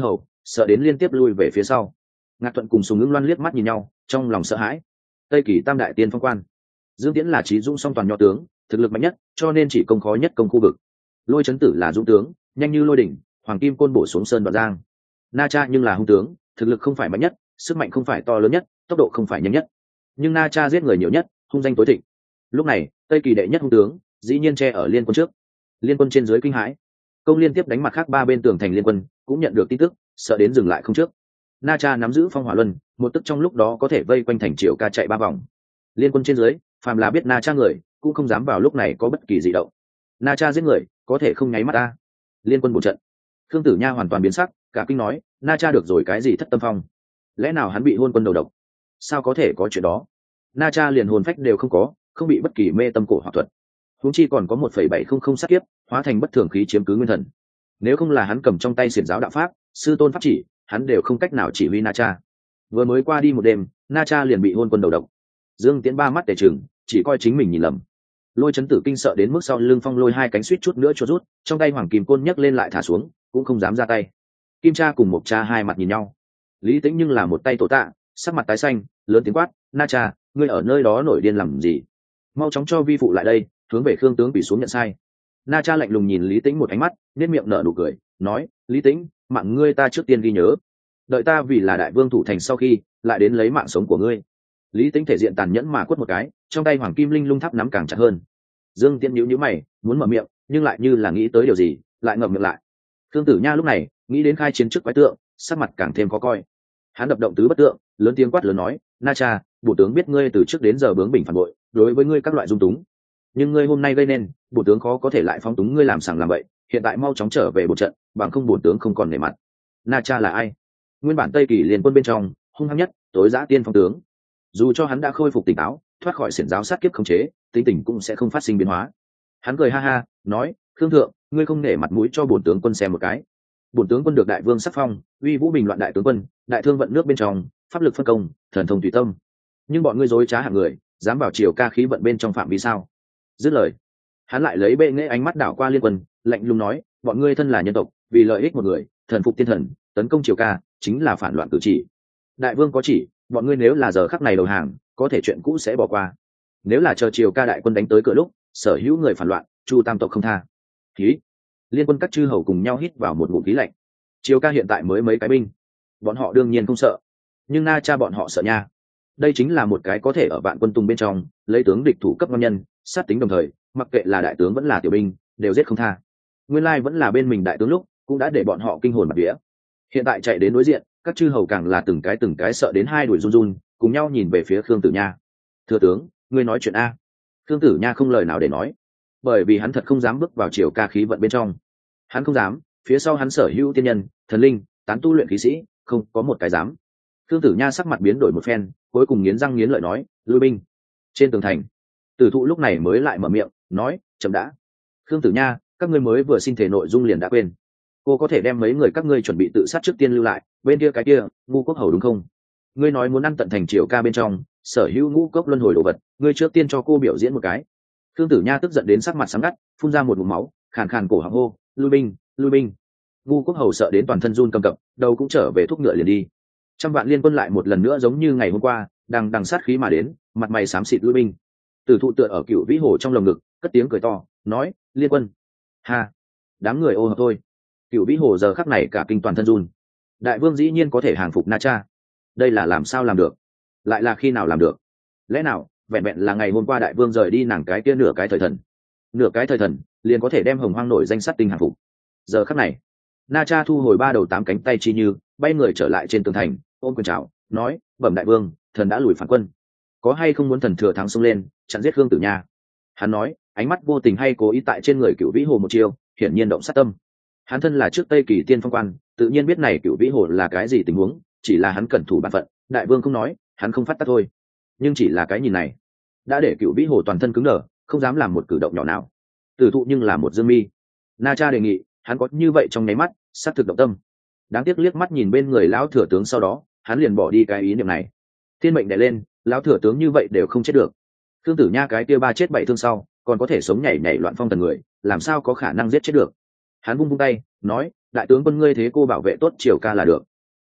sợ đến liên tiếp lui về phía sau. Ngạc Thuận cùng Sùng Ngưng Loan liếc mắt nhìn nhau, trong lòng sợ hãi. Tây Kỳ tam đại tiên phong quan, Dương Tiễn là trí dũng song toàn nho tướng, thực lực mạnh nhất, cho nên chỉ công khó nhất công khu vực. Lôi Chấn Tử là dũng tướng, nhanh như lôi đỉnh, hoàng kim côn bổ xuống sơn đoạn giang. Na Cha nhưng là hung tướng, thực lực không phải mạnh nhất, sức mạnh không phải to lớn nhất, tốc độ không phải nhanh nhất, nhưng Na Cha giết người nhiều nhất, hung danh tối thịnh. Lúc này Tây Kỳ đệ nhất hung tướng dĩ nhiên che ở liên quân trước. Liên quân trên dưới kinh hãi, công liên tiếp đánh mặt khác ba bên tường thành liên quân cũng nhận được tin tức, sợ đến dừng lại không trước. Na Cha nắm giữ phong hỏa luân, một tức trong lúc đó có thể vây quanh thành Triều Ca chạy ba vòng. Liên quân trên dưới phàm là biết Na Cha người cũng không dám vào lúc này có bất kỳ gì động. Na Cha giết người có thể không nháy mắt ta. Liên quân một trận, Khương Tử Nha hoàn toàn biến sắc, cả kinh nói: Na Cha được rồi cái gì thất tâm phong? Lẽ nào hắn bị hôn quân đầu độc? Sao có thể có chuyện đó? Na Cha liền hồn phách đều không có, không bị bất kỳ mê tâm cổ hoặc thuật, huống chi còn có một phẩy bảy không không sát kiếp hóa thành bất thường khí chiếm cứ nguyên thần. Nếu không là hắn cầm trong tay xiển giáo đạo pháp, sư tôn pháp chỉ, hắn đều không cách nào chỉ huy Na Cha. Vừa mới qua đi một đêm, Na Cha liền bị hôn quân đầu độc. Dương Tiễn ba mắt tề trừng, chỉ coi chính mình nhìn lầm. Lôi Chấn Tử kinh sợ đến mức sau lưng phong lôi hai cánh suýt chút nữa cho rút, trong tay hoàng kim côn nhấc lên lại thả xuống, cũng không dám ra tay. Kim Cha cùng Mộc Cha hai mặt nhìn nhau. Lý Tĩnh nhưng là một tay tổ tạ, sắc mặt tái xanh, lớn tiếng quát: Na Cha, ngươi ở nơi đó nổi điên làm gì? Mau chóng cho vi phụ lại đây, hướng về Khương tướng quỳ xuống nhận sai. Na Cha lạnh lùng nhìn Lý Tĩnh một ánh mắt, nét miệng nở nụ cười, nói: Lý Tĩnh, mạng ngươi ta trước tiên ghi nhớ, đợi ta vì là đại vương thủ thành sau khi lại đến lấy mạng sống của ngươi. Lý Tĩnh thể diện tàn nhẫn mà quất một cái, trong tay hoàng kim linh lung tháp nắm càng chặt hơn. Dương Tiễn nhíu nhíu mày, muốn mở miệng, nhưng lại như là nghĩ tới điều gì, lại ngậm miệng lại. Khương Tử Nha lúc này nghĩ đến khai chiến trước quái tượng, sắc mặt càng thêm khó coi. Hắn đập động tứ bất tượng, lớn tiếng quát lớn nói: Na Cha, bổ tướng biết ngươi từ trước đến giờ bướng bỉnh phản bội, đối với ngươi các loại dung túng, nhưng ngươi hôm nay gây nên, bổ tướng khó có thể lại phóng túng ngươi làm sằng làm bậy, hiện tại mau chóng trở về bộ trận, bằng không bổ tướng không còn nể mặt. Na Cha là ai? Nguyên bản Tây Kỳ liên quân bên trong hung hăng nhất, tối dã tiên phong tướng. Dù cho hắn đã khôi phục tỉnh táo, thoát khỏi xiển giáo sát kiếp khống chế, tính tình cũng sẽ không phát sinh biến hóa. Hắn cười ha ha, nói: Khương thượng, ngươi không nể mặt mũi cho bổn tướng quân xem một cái. Bổn tướng quân được đại vương sắc phong, uy vũ bình loạn đại tướng quân, đại thương vận nước bên trong, pháp lực phân công, thần thông tùy tâm. Nhưng bọn ngươi dối trá hạng người, dám vào Triều Ca khí vận bên trong phạm vi sao? Dứt lời, hắn lại lấy bệ nghệ ánh mắt đảo qua liên quân, lạnh lùng nói: bọn ngươi thân là nhân tộc, vì lợi ích một người, thần phục tiên thần, tấn công Triều Ca, chính là phản loạn cử chỉ. Đại vương có chỉ, bọn ngươi nếu là giờ khắc này đầu hàng, có thể chuyện cũ sẽ bỏ qua. Nếu là chờ Triều Ca đại quân đánh tới cửa lúc, sở hữu người phản loạn, chu tam tộc không tha. Khí. Liên quân các chư hầu cùng nhau hít vào một ngụm khí lạnh. Triều Ca hiện tại mới mấy cái binh, bọn họ đương nhiên không sợ, nhưng Na Cha bọn họ sợ nha. Đây chính là một cái có thể ở vạn quân tung bên trong lấy tướng địch thủ cấp ngon nhân, sát tính đồng thời, mặc kệ là đại tướng vẫn là tiểu binh, đều giết không tha. Nguyên lai vẫn là bên mình đại tướng lúc, cũng đã để bọn họ kinh hồn bạt vía. Hiện tại chạy đến đối diện, các chư hầu càng là từng cái từng cái sợ đến hai đuổi run run, cùng nhau nhìn về phía Khương Tử Nha. Thừa tướng, ngươi nói chuyện a? Khương Tử Nha không lời nào để nói, bởi vì hắn thật không dám bước vào Triều Ca khí vận bên trong. Hắn không dám, phía sau hắn sở hữu tiên nhân, thần linh, tán tu luyện khí sĩ, không có một cái dám. Khương Tử Nha sắc mặt biến đổi một phen, cuối cùng nghiến răng nghiến lợi nói: lui binh. Trên tường thành, Tử Thụ lúc này mới lại mở miệng nói: chậm đã. Khương Tử Nha, các ngươi mới vừa xin thể nội dung liền đã quên. Cô có thể đem mấy người các ngươi chuẩn bị tự sát trước tiên lưu lại, bên kia cái kia ngu quốc hầu đúng không? Ngươi nói muốn ăn tận thành Triều Ca bên trong sở hữu ngũ cốc luân hồi đồ vật, ngươi trước tiên cho cô biểu diễn một cái. Khương Tử Nha tức giận đến sắc mặt sáng ngắt, phun ra một ngụm máu, khàn khàn cổ họng hô: lui binh, lui binh. Ngu quốc hầu sợ đến toàn thân run cầm cập, đầu cũng trở về thúc ngựa liền đi. Trăm vạn liên quân lại một lần nữa giống như ngày hôm qua, đang đằng sát khí mà đến, mặt mày xám xịt lui binh. Tử Thụ tựa ở Cửu Vĩ Hồ trong lồng ngực, cất tiếng cười to, nói: liên quân. Ha, đám người ô hợp thôi. Cửu Vĩ Hồ giờ khắc này cả kinh toàn thân run. Đại vương dĩ nhiên có thể hàng phục Na Cha, đây là làm sao làm được? Lại là khi nào làm được? Lẽ nào vẹn vẹn là ngày hôm qua đại vương rời đi nàng cái kia nửa cái thời thần, nửa cái thời thần liền có thể đem Hồng Hoang nổi danh sát tinh hàng phục? Giờ khắc này, Na Cha thu hồi ba đầu tám cánh tay chi như, bay người trở lại trên tường thành, ôm quyền chào, nói: bẩm đại vương, thần đã lùi phản quân, có hay không muốn thần thừa thắng xông lên chặn giết Khương Tử Nha? Hắn nói, ánh mắt vô tình hay cố ý tại trên người Cửu Vĩ Hồ một chiều, hiển nhiên động sát tâm. Hắn thân là trước Tây Kỳ tiên phong quan, tự nhiên biết này Cửu Vĩ Hồ là cái gì tình huống, chỉ là hắn cẩn thủ bản phận, đại vương không nói, hắn không phát tác thôi. Nhưng chỉ là cái nhìn này, đã để Cửu Vĩ Hồ toàn thân cứng đờ, không dám làm một cử động nhỏ nào. Tử Thụ nhưng là một dương mi. Na Cha đề nghị, hắn có như vậy trong nháy mắt, sát thực động tâm. Đáng tiếc liếc mắt nhìn bên người lão thừa tướng sau đó, hắn liền bỏ đi cái ý niệm này. Thiên mệnh đè lên, lão thừa tướng như vậy đều không chết được. Khương Tử Nha cái kia ba chết bảy thương sau, còn có thể sống nhảy nhảy loạn phong tần người, làm sao có khả năng giết chết được? Hắn vung vung tay, nói: đại tướng quân ngươi thế cô bảo vệ tốt Triều Ca là được,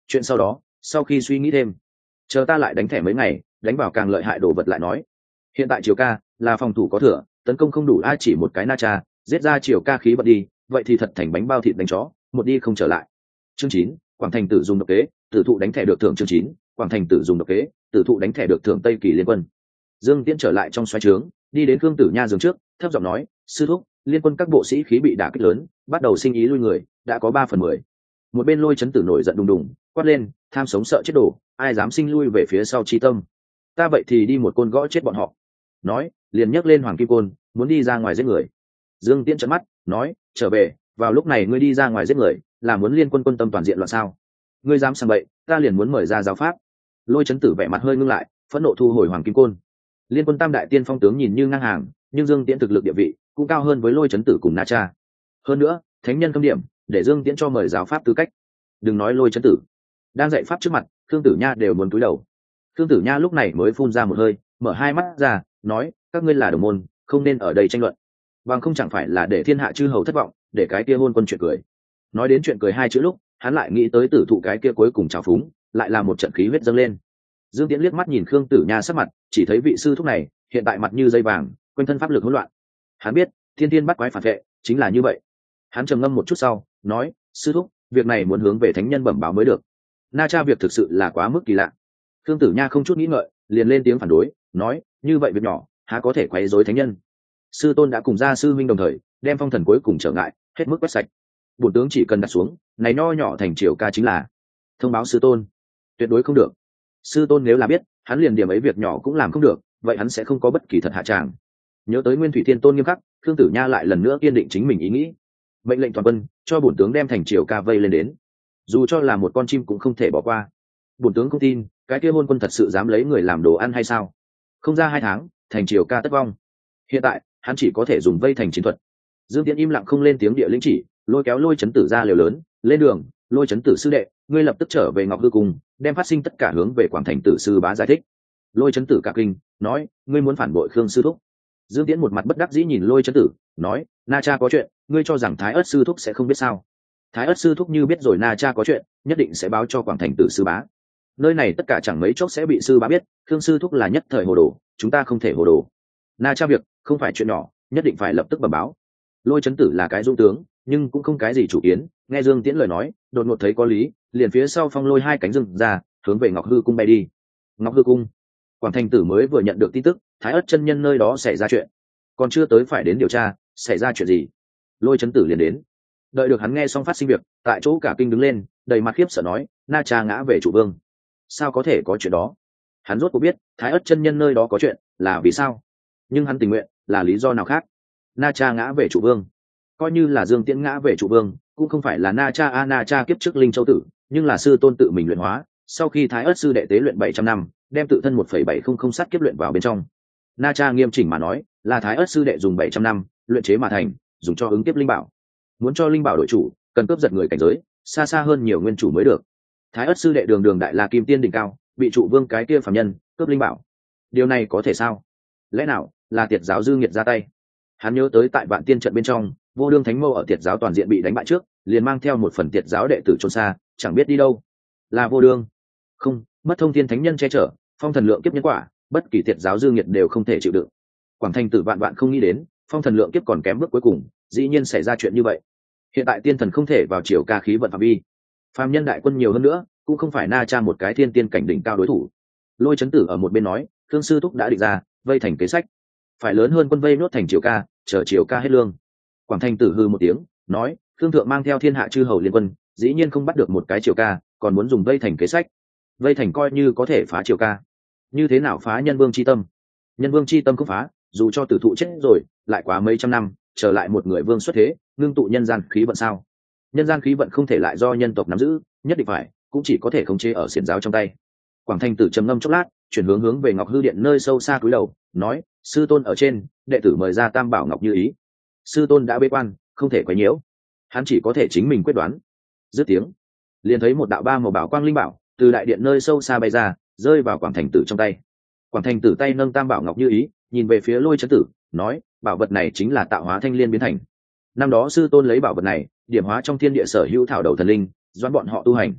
chuyện sau đó sau khi suy nghĩ thêm, chờ ta lại đánh thẻ mấy ngày, đánh vào càng lợi hại đồ vật lại nói. Hiện tại Triều ca là phòng thủ có thừa, tấn công không đủ, ai chỉ một cái Na Cha giết ra Triều ca khí bật đi, vậy thì thật thành bánh bao thịt đánh chó, một đi không trở lại. Chương chín, Quảng Thành Tử dùng độc kế, tử thụ đánh thẻ được thưởng. Chương chín, Quảng Thành Tử dùng độc kế, tử thụ đánh thẻ được thưởng. Tây Kỳ liên quân. Dương Tiễn trở lại trong xoáy trướng, đi đến Khương Tử Nha giường trước, thấp giọng nói, sư thúc, liên quân các bộ sĩ khí bị đả kích lớn, bắt đầu sinh ý lui người, đã có ba phần mười. Một bên Lôi Chấn Tử nổi giận đùng đùng, quát lên, tham sống sợ chết đổ, ai dám sinh lui về phía sau chi tâm, ta vậy thì đi một côn gõ chết bọn họ. Nói liền nhấc lên hoàng kim côn, muốn đi ra ngoài giết người. Dương Tiễn trợn mắt nói, trở về, vào lúc này ngươi đi ra ngoài giết người, là muốn liên quân quân tâm toàn diện loạn sao? Ngươi dám sang bậy, ta liền muốn mời ra giáo pháp. Lôi Chấn Tử vẻ mặt hơi ngưng lại, phẫn nộ thu hồi hoàng kim côn. Liên quân tam đại tiên phong tướng nhìn như ngang hàng, nhưng Dương Tiễn thực lực địa vị cũng cao hơn với Lôi Chấn Tử cùng Na Cha. Hơn nữa thánh nhân cấm điểm, để Dương Tiễn cho mời giáo pháp tư cách. Đừng nói Lôi Chấn Tử, đang dạy pháp trước mặt Khương Tử Nha đều muốn cúi đầu. Khương Tử Nha lúc này mới phun ra một hơi, mở hai mắt ra, nói, các ngươi là đồng môn, không nên ở đây tranh luận, bằng không chẳng phải là để thiên hạ chư hầu thất vọng, để cái kia hôn quân chuyện cười. Nói đến chuyện cười hai chữ lúc, hắn lại nghĩ tới tử thụ cái kia cuối cùng trào phúng, lại là một trận khí huyết dâng lên. Dương Tiễn liếc mắt nhìn Khương Tử Nha sắc mặt, chỉ thấy vị sư thúc này hiện tại mặt như dây vàng, quanh thân pháp lực hỗn loạn. Hắn biết thiên thiên bắt quái phản vệ chính là như vậy. Hắn trầm ngâm một chút sau nói, sư thúc, việc này muốn hướng về thánh nhân bẩm báo mới được. Na Cha việc thực sự là quá mức kỳ lạ. Khương Tử Nha không chút nghĩ ngợi liền lên tiếng phản đối, nói, như vậy việc nhỏ há có thể quấy rối thánh nhân. Sư tôn đã cùng gia sư minh đồng thời đem phong thần cuối cùng trở ngại hết mức quét sạch, bổn tướng chỉ cần đặt xuống này nho nhỏ thành Triều ca chính là. Thông báo sư tôn, tuyệt đối không được. Sư tôn nếu là biết hắn liền điểm ấy việc nhỏ cũng làm không được, vậy hắn sẽ không có bất kỳ thật hạ tràng. Nhớ tới Nguyên Thủy Thiên Tôn nghiêm khắc, Khương Tử Nha lại lần nữa kiên định chính mình ý nghĩ, mệnh lệnh toàn quân cho bổn tướng đem thành Triều ca vây lên đến, dù cho là một con chim cũng không thể bỏ qua. Bổn tướng không tin cái kia hôn quân thật sự dám lấy người làm đồ ăn hay sao? Không ra hai tháng thành Triều ca tất vong. Hiện tại hắn chỉ có thể dùng vây thành chiến thuật. Dương Tiễn im lặng không lên tiếng, địa lĩnh chỉ, lôi kéo Lôi Chấn Tử ra liều lớn, lên đường. Lôi Chấn Tử sư đệ, ngươi lập tức trở về Ngọc Hư Cung, đem phát sinh tất cả hướng về Quảng Thành Tử sư bá giải thích. Lôi Chấn Tử cả kinh, nói, ngươi muốn phản bội Khương sư thúc. Dương Tiễn một mặt bất đắc dĩ nhìn Lôi Chấn Tử, nói, Na Cha có chuyện, ngươi cho rằng Thái Ất sư thúc sẽ không biết sao? Thái Ất sư thúc như biết rồi Na Cha có chuyện, nhất định sẽ báo cho Quảng Thành Tử sư bá. Nơi này tất cả chẳng mấy chốc sẽ bị sư bá biết, Khương sư thúc là nhất thời hồ đồ, chúng ta không thể hồ đồ. Na Cha việc không phải chuyện nhỏ, nhất định phải lập tức bẩm báo. Lôi Chấn Tử là cái dũng tướng, nhưng cũng không cái gì chủ kiến, nghe Dương Tiễn lời nói, đột ngột thấy có lý, liền phía sau phong lôi hai cánh rừng ra, hướng về Ngọc Hư Cung bay đi. Ngọc Hư Cung, Quảng Thành Tử mới vừa nhận được tin tức, Thái Ất chân nhân nơi đó xảy ra chuyện, còn chưa tới phải đến điều tra, xảy ra chuyện gì? Lôi Chấn Tử liền đến. Đợi được hắn nghe xong phát sinh việc, tại chỗ cả kinh đứng lên, đầy mặt khiếp sợ nói, Na Cha ngã về trụ vương. Sao có thể có chuyện đó? Hắn rốt cuộc biết Thái Ất chân nhân nơi đó có chuyện là vì sao, nhưng hắn tình nguyện là lý do nào khác. Na Cha ngã về trụ vương, coi như là Dương Tiễn ngã về trụ vương, cũng không phải là Na Cha a Na Cha kiếp trước linh châu tử, nhưng là sư tôn tự mình luyện hóa, sau khi Thái Ất sư đệ tế luyện bảy trăm năm, đem tự thân một phẩy bảy không không sát kiếp luyện vào bên trong. Na Cha nghiêm chỉnh mà nói là Thái Ất sư đệ dùng bảy trăm năm luyện chế mà thành, dùng cho ứng kiếp linh bảo. Muốn cho linh bảo đội chủ, cần cướp giật người cảnh giới xa xa hơn nhiều nguyên chủ mới được. Thái Ất sư đệ đường đường đại la kim tiên đỉnh cao, bị trụ vương cái kia phàm nhân cướp linh bảo, điều này có thể sao? Lẽ nào là Tiệt giáo dư nghiệt ra tay? Hắn nhớ tới tại Vạn Tiên trận bên trong, Vô Đương Thánh Mâu ở Tiệt giáo toàn diện bị đánh bại trước, liền mang theo một phần Tiệt giáo đệ tử trốn xa, chẳng biết đi đâu. Là Vô Đương? Không, mất thông thiên thánh nhân che chở, phong thần lượng kiếp nhân quả, bất kỳ Tiệt giáo dư nghiệt đều không thể chịu đựng. Quảng Thành Tử vạn vạn không nghĩ đến, phong thần lượng kiếp còn kém bước cuối cùng, dĩ nhiên xảy ra chuyện như vậy. Hiện tại tiên thần không thể vào Triều ca khí vận phạm vi, phàm nhân đại quân nhiều hơn nữa, cũng không phải Na Cha một cái thiên tiên cảnh đỉnh cao đối thủ. Lôi Chấn Tử ở một bên nói, Khương sư thúc đã định ra vây thành kế sách, phải lớn hơn quân vây nốt thành Triều ca, chờ Triều ca hết lương. Quảng Thành Tử hư một tiếng, nói, Khương thượng mang theo thiên hạ chư hầu liên quân, dĩ nhiên không bắt được một cái Triều ca, còn muốn dùng vây thành kế sách. Vây thành coi như có thể phá Triều ca, như thế nào phá nhân vương chi tâm? Nhân vương chi tâm không phá, dù cho tử thụ chết rồi, lại quá mấy trăm năm, trở lại một người vương xuất thế, ngưng tụ nhân gian khí vận sao? Nhân gian khí vận không thể lại do nhân tộc nắm giữ, nhất định phải cũng chỉ có thể khống chế ở xiển giáo trong tay. Quảng Thành Tử trầm ngâm chốc lát, chuyển hướng hướng về Ngọc Hư Điện nơi sâu xa cúi đầu, nói, sư tôn ở trên, đệ tử mời ra Tam Bảo Ngọc như ý. Sư tôn đã bế quan, không thể quấy nhiễu, hắn chỉ có thể chính mình quyết đoán. Dứt tiếng, liền thấy một đạo ba màu bảo quang linh bảo từ đại điện nơi sâu xa bay ra, rơi vào Quảng Thành Tử trong tay. Quảng Thành Tử tay nâng Tam Bảo Ngọc như ý, nhìn về phía Lôi Chấn Tử, nói, bảo vật này chính là tạo hóa thanh liên biến thành. Năm đó sư tôn lấy bảo vật này điểm hóa trong thiên địa sở hữu thảo đầu thần linh, doãn bọn họ tu hành.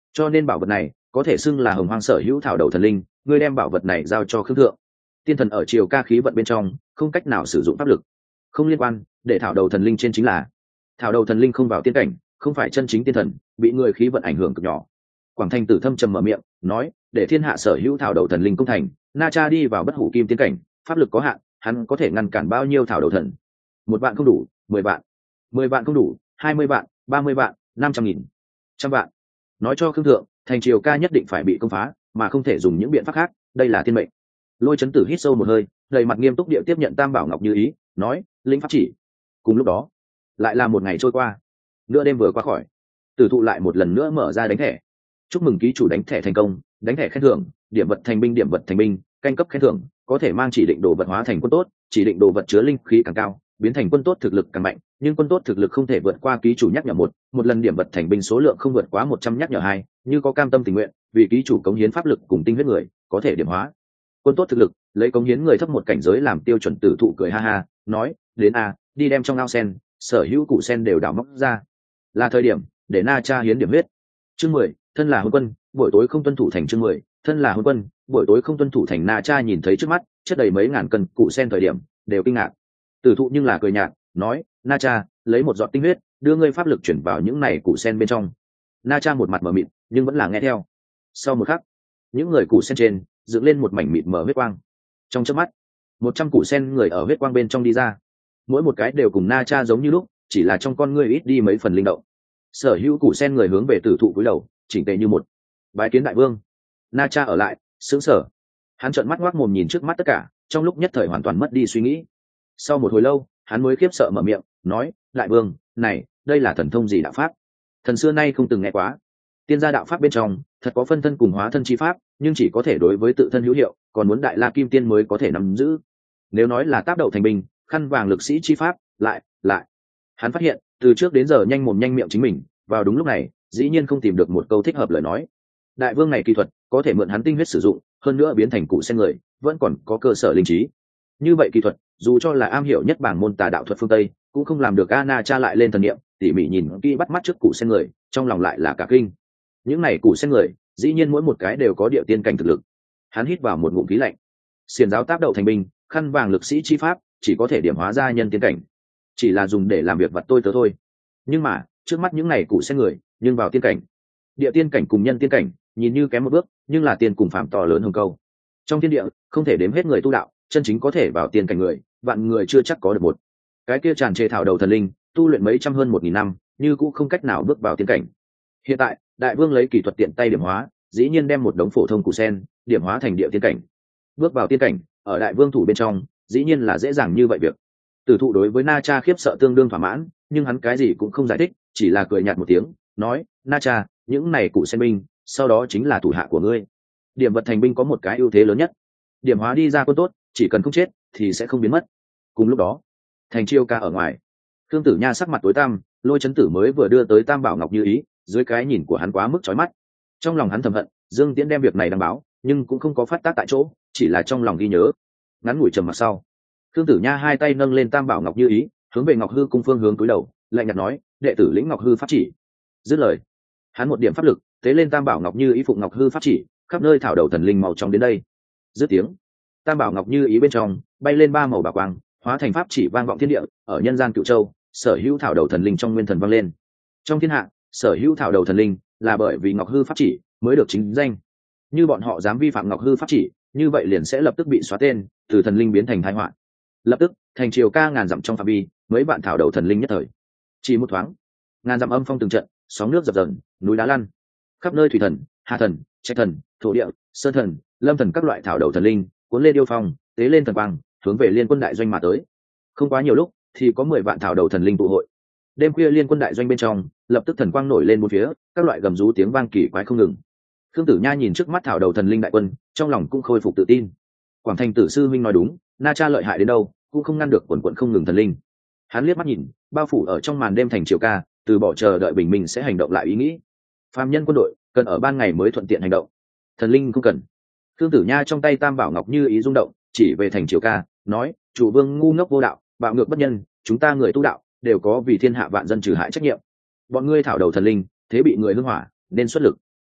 cho nên bảo vật này có thể xưng là hồng hoang sở hữu thảo đầu thần linh. Ngươi đem bảo vật này giao cho khương thượng. Tiên thần ở triều ca khí vận bên trong không cách nào sử dụng pháp lực, không liên quan. Để thảo đầu thần linh trên chính là thảo đầu thần linh không vào tiên cảnh, không phải chân chính tiên thần, bị người khí vận ảnh hưởng cực nhỏ. Quảng Thành Tử thâm trầm mở miệng nói, để thiên hạ sở hữu thảo đầu thần linh công thành. Na Cha đi vào bất hủ kim tiên cảnh, pháp lực có hạn, hắn có thể ngăn cản bao nhiêu thảo đầu thần? Một vạn không đủ, mười vạn, mười vạn không đủ, hai mươi vạn, ba mươi vạn, năm trăm nghìn, trăm vạn. Nói cho khương thượng, thành triều ca nhất định phải bị công phá, mà không thể dùng những biện pháp khác. Đây là thiên mệnh. Lôi Chấn Tử hít sâu một hơi, đầy mặt nghiêm túc địa tiếp nhận Tam Bảo Ngọc Như Ý, nói, lĩnh pháp chỉ. Cùng lúc đó, lại là một ngày trôi qua, nửa đêm vừa qua khỏi, Tử thụ lại một lần nữa mở ra đánh thẻ. Chúc mừng ký chủ đánh thẻ thành công, đánh thẻ khen thưởng, điểm vật thành binh, điểm vật thành binh, canh cấp khen thưởng, có thể mang chỉ định đồ vật hóa thành quân tốt, chỉ định đồ vật chứa linh khí càng cao, biến thành quân tốt thực lực càng mạnh, nhưng quân tốt thực lực không thể vượt qua ký chủ nhắc nhở một, một lần điểm vật thành binh số lượng không vượt quá một trăm nhắc nhở hai, như có cam tâm tình nguyện, vì ký chủ cống hiến pháp lực cùng tinh huyết người, có thể điểm hóa. Quân tốt thực lực, lấy cống hiến người thấp một cảnh giới làm tiêu chuẩn. Tử thụ cười ha ha, nói, đến a, đi đem trong ao sen, sở hữu củ sen đều đào móc ra. Là thời điểm để Na Cha hiến điểm huyết. Chương mười, thân là hôn quân, buổi tối không tuân thủ thành. Chương mười, thân là hôn quân, buổi tối không tuân thủ thành. Na Cha nhìn thấy trước mắt chất đầy mấy ngàn cân củ sen thời điểm, đều kinh ngạc. Tử thụ nhưng là cười nhạt, nói, Na Cha, lấy một giọt tinh huyết, đưa ngươi pháp lực chuyển vào những này củ sen bên trong. Na Cha một mặt mờ mịt, nhưng vẫn là nghe theo. Sau một khắc, những người củ sen trên dựng lên một mảnh mịt mờ huyết quang. Trong chớp mắt, một trăm củ sen người ở huyết quang bên trong đi ra, mỗi một cái đều cùng Na Cha giống như lúc, chỉ là trong con ngươi ít đi mấy phần linh động. Sở hữu củ sen người hướng về Tử thụ cúi đầu, chỉnh tề như một. Bái kiến đại vương. Na Cha ở lại, sững sờ. Hắn trợn mắt ngoác mồm nhìn trước mắt tất cả, trong lúc nhất thời hoàn toàn mất đi suy nghĩ. Sau một hồi lâu, hắn mới khiếp sợ mở miệng, nói, đại vương, này, đây là thần thông gì đạo pháp? Thần xưa nay không từng nghe quá. Tiên gia đạo pháp bên trong, thật có phân thân cùng hóa thân chi pháp, nhưng chỉ có thể đối với tự thân hữu hiệu, còn muốn đại la kim tiên mới có thể nắm giữ. Nếu nói là tác đậu thành binh, khăn vàng lực sĩ chi pháp, lại, lại. Hắn phát hiện, từ trước đến giờ nhanh mồm nhanh miệng chính mình, vào đúng lúc này, dĩ nhiên không tìm được một câu thích hợp lời nói. Đại vương này kỳ thuật, có thể mượn hắn tinh huyết sử dụng, hơn nữa biến thành cụ sen người, vẫn còn có cơ sở linh trí. Như vậy kỳ thuật, dù cho là am hiểu nhất bảng môn tà đạo thuật phương Tây, cũng không làm được. A Na Cha lại lên thần niệm, tỉ mỉ nhìn kỹ bắt mắt trước cụ sen người, trong lòng lại là cả kinh. Những này cụ sen người, dĩ nhiên mỗi một cái đều có địa tiên cảnh thực lực. Hắn hít vào một ngụm khí lạnh. Xiển giáo tác đậu thành binh, khăn vàng lực sĩ chi pháp, chỉ có thể điểm hóa ra nhân tiên cảnh, chỉ là dùng để làm việc vặt tôi tớ thôi. Nhưng mà trước mắt những này cụ sen người, nhưng vào tiên cảnh, địa tiên cảnh cùng nhân tiên cảnh, nhìn như kém một bước, nhưng là tiên cùng phạm to lớn hơn câu. Trong thiên địa, không thể đếm hết người tu đạo, chân chính có thể vào tiên cảnh người, vạn người chưa chắc có được một. Cái kia tràn trề thảo đầu thần linh, tu luyện mấy trăm hơn một nghìn năm, như cũng không cách nào bước vào tiên cảnh. Hiện tại, đại vương lấy kỹ thuật tiện tay điểm hóa, dĩ nhiên đem một đống phổ thông củ sen điểm hóa thành địa tiên cảnh. Bước vào tiên cảnh, ở đại vương thủ bên trong, dĩ nhiên là dễ dàng như vậy việc. Tử thụ đối với Na Cha khiếp sợ tương đương thỏa mãn, nhưng hắn cái gì cũng không giải thích, chỉ là cười nhạt một tiếng, nói, Na Cha, những này củ sen binh, sau đó chính là thủ hạ của ngươi. Điểm vật thành binh có một cái ưu thế lớn nhất, điểm hóa đi ra quân tốt, chỉ cần không chết thì sẽ không biến mất. Cùng lúc đó, thành Chiêu Ca ở ngoài, Thương Tử Nha sắc mặt tối tăm, Lôi Chấn Tử mới vừa đưa tới Tam Bảo Ngọc Như Ý, dưới cái nhìn của hắn quá mức chói mắt. Trong lòng hắn thầm hận, Dương Tiễn đem việc này đăng báo, nhưng cũng không có phát tác tại chỗ, chỉ là trong lòng ghi nhớ. Ngắn ngủi trầm mặc sau, Thương Tử Nha hai tay nâng lên Tam Bảo Ngọc Như Ý, hướng về Ngọc Hư cung phương hướng cúi đầu, lạnh nhạt nói, đệ tử lĩnh Ngọc Hư pháp chỉ. Dứt lời, hắn một điểm pháp lực, tế lên Tam Bảo Ngọc Như Ý phụng Ngọc Hư pháp chỉ, khắp nơi thảo đầu thần linh màu trong đến đây. Dứt tiếng, Tam Bảo Ngọc Như Ý bên trong bay lên ba màu bạc quang, hóa thành pháp chỉ vang vọng thiên địa, ở nhân gian Cựu Châu, sở hữu thảo đầu thần linh trong nguyên thần vang lên. Trong thiên hạ, sở hữu thảo đầu thần linh là bởi vì Ngọc Hư pháp chỉ mới được chính danh. Như bọn họ dám vi phạm Ngọc Hư pháp chỉ, như vậy liền sẽ lập tức bị xóa tên, từ thần linh biến thành tai họa. Lập tức, thành Triều Ca ngàn dặm trong phạm vi, mấy vạn thảo đầu thần linh nhất thời. Chỉ một thoáng, ngàn dặm âm phong từng trận, sóng nước dập dờn, núi đá lăn. Khắp nơi thủy thần, hà thần, trạch thần, thổ địa, sơn thần, lâm thần các loại thảo đầu thần linh, cuốn lên yêu phong, tế lên thần quang, hướng về liên quân đại doanh mà tới. Không quá nhiều lúc, thì có mười vạn thảo đầu thần linh tụ hội. Đêm khuya liên quân đại doanh bên trong, lập tức thần quang nổi lên bốn phía, các loại gầm rú tiếng vang kỳ quái không ngừng. Khương Tử Nha nhìn trước mắt thảo đầu thần linh đại quân, trong lòng cũng khôi phục tự tin. Quảng Thành Tử sư huynh nói đúng, Na Cha lợi hại đến đâu, cũng không ngăn được quần quần không ngừng thần linh. Hắn liếc mắt nhìn, bao phủ ở trong màn đêm thành Triều Ca, từ bỏ chờ đợi bình minh sẽ hành động lại ý nghĩ. Phàm nhân quân đội cần ở ban ngày mới thuận tiện hành động, thần linh không cần. Khương Tử Nha trong tay Tam Bảo Ngọc Như Ý rung động, chỉ về thành Triều Ca, nói, chủ vương ngu ngốc vô đạo, bạo ngược bất nhân, chúng ta người tu đạo đều có vì thiên hạ vạn dân trừ hại trách nhiệm. Bọn ngươi thảo đầu thần linh, thế bị người hưng hỏa, nên xuất lực.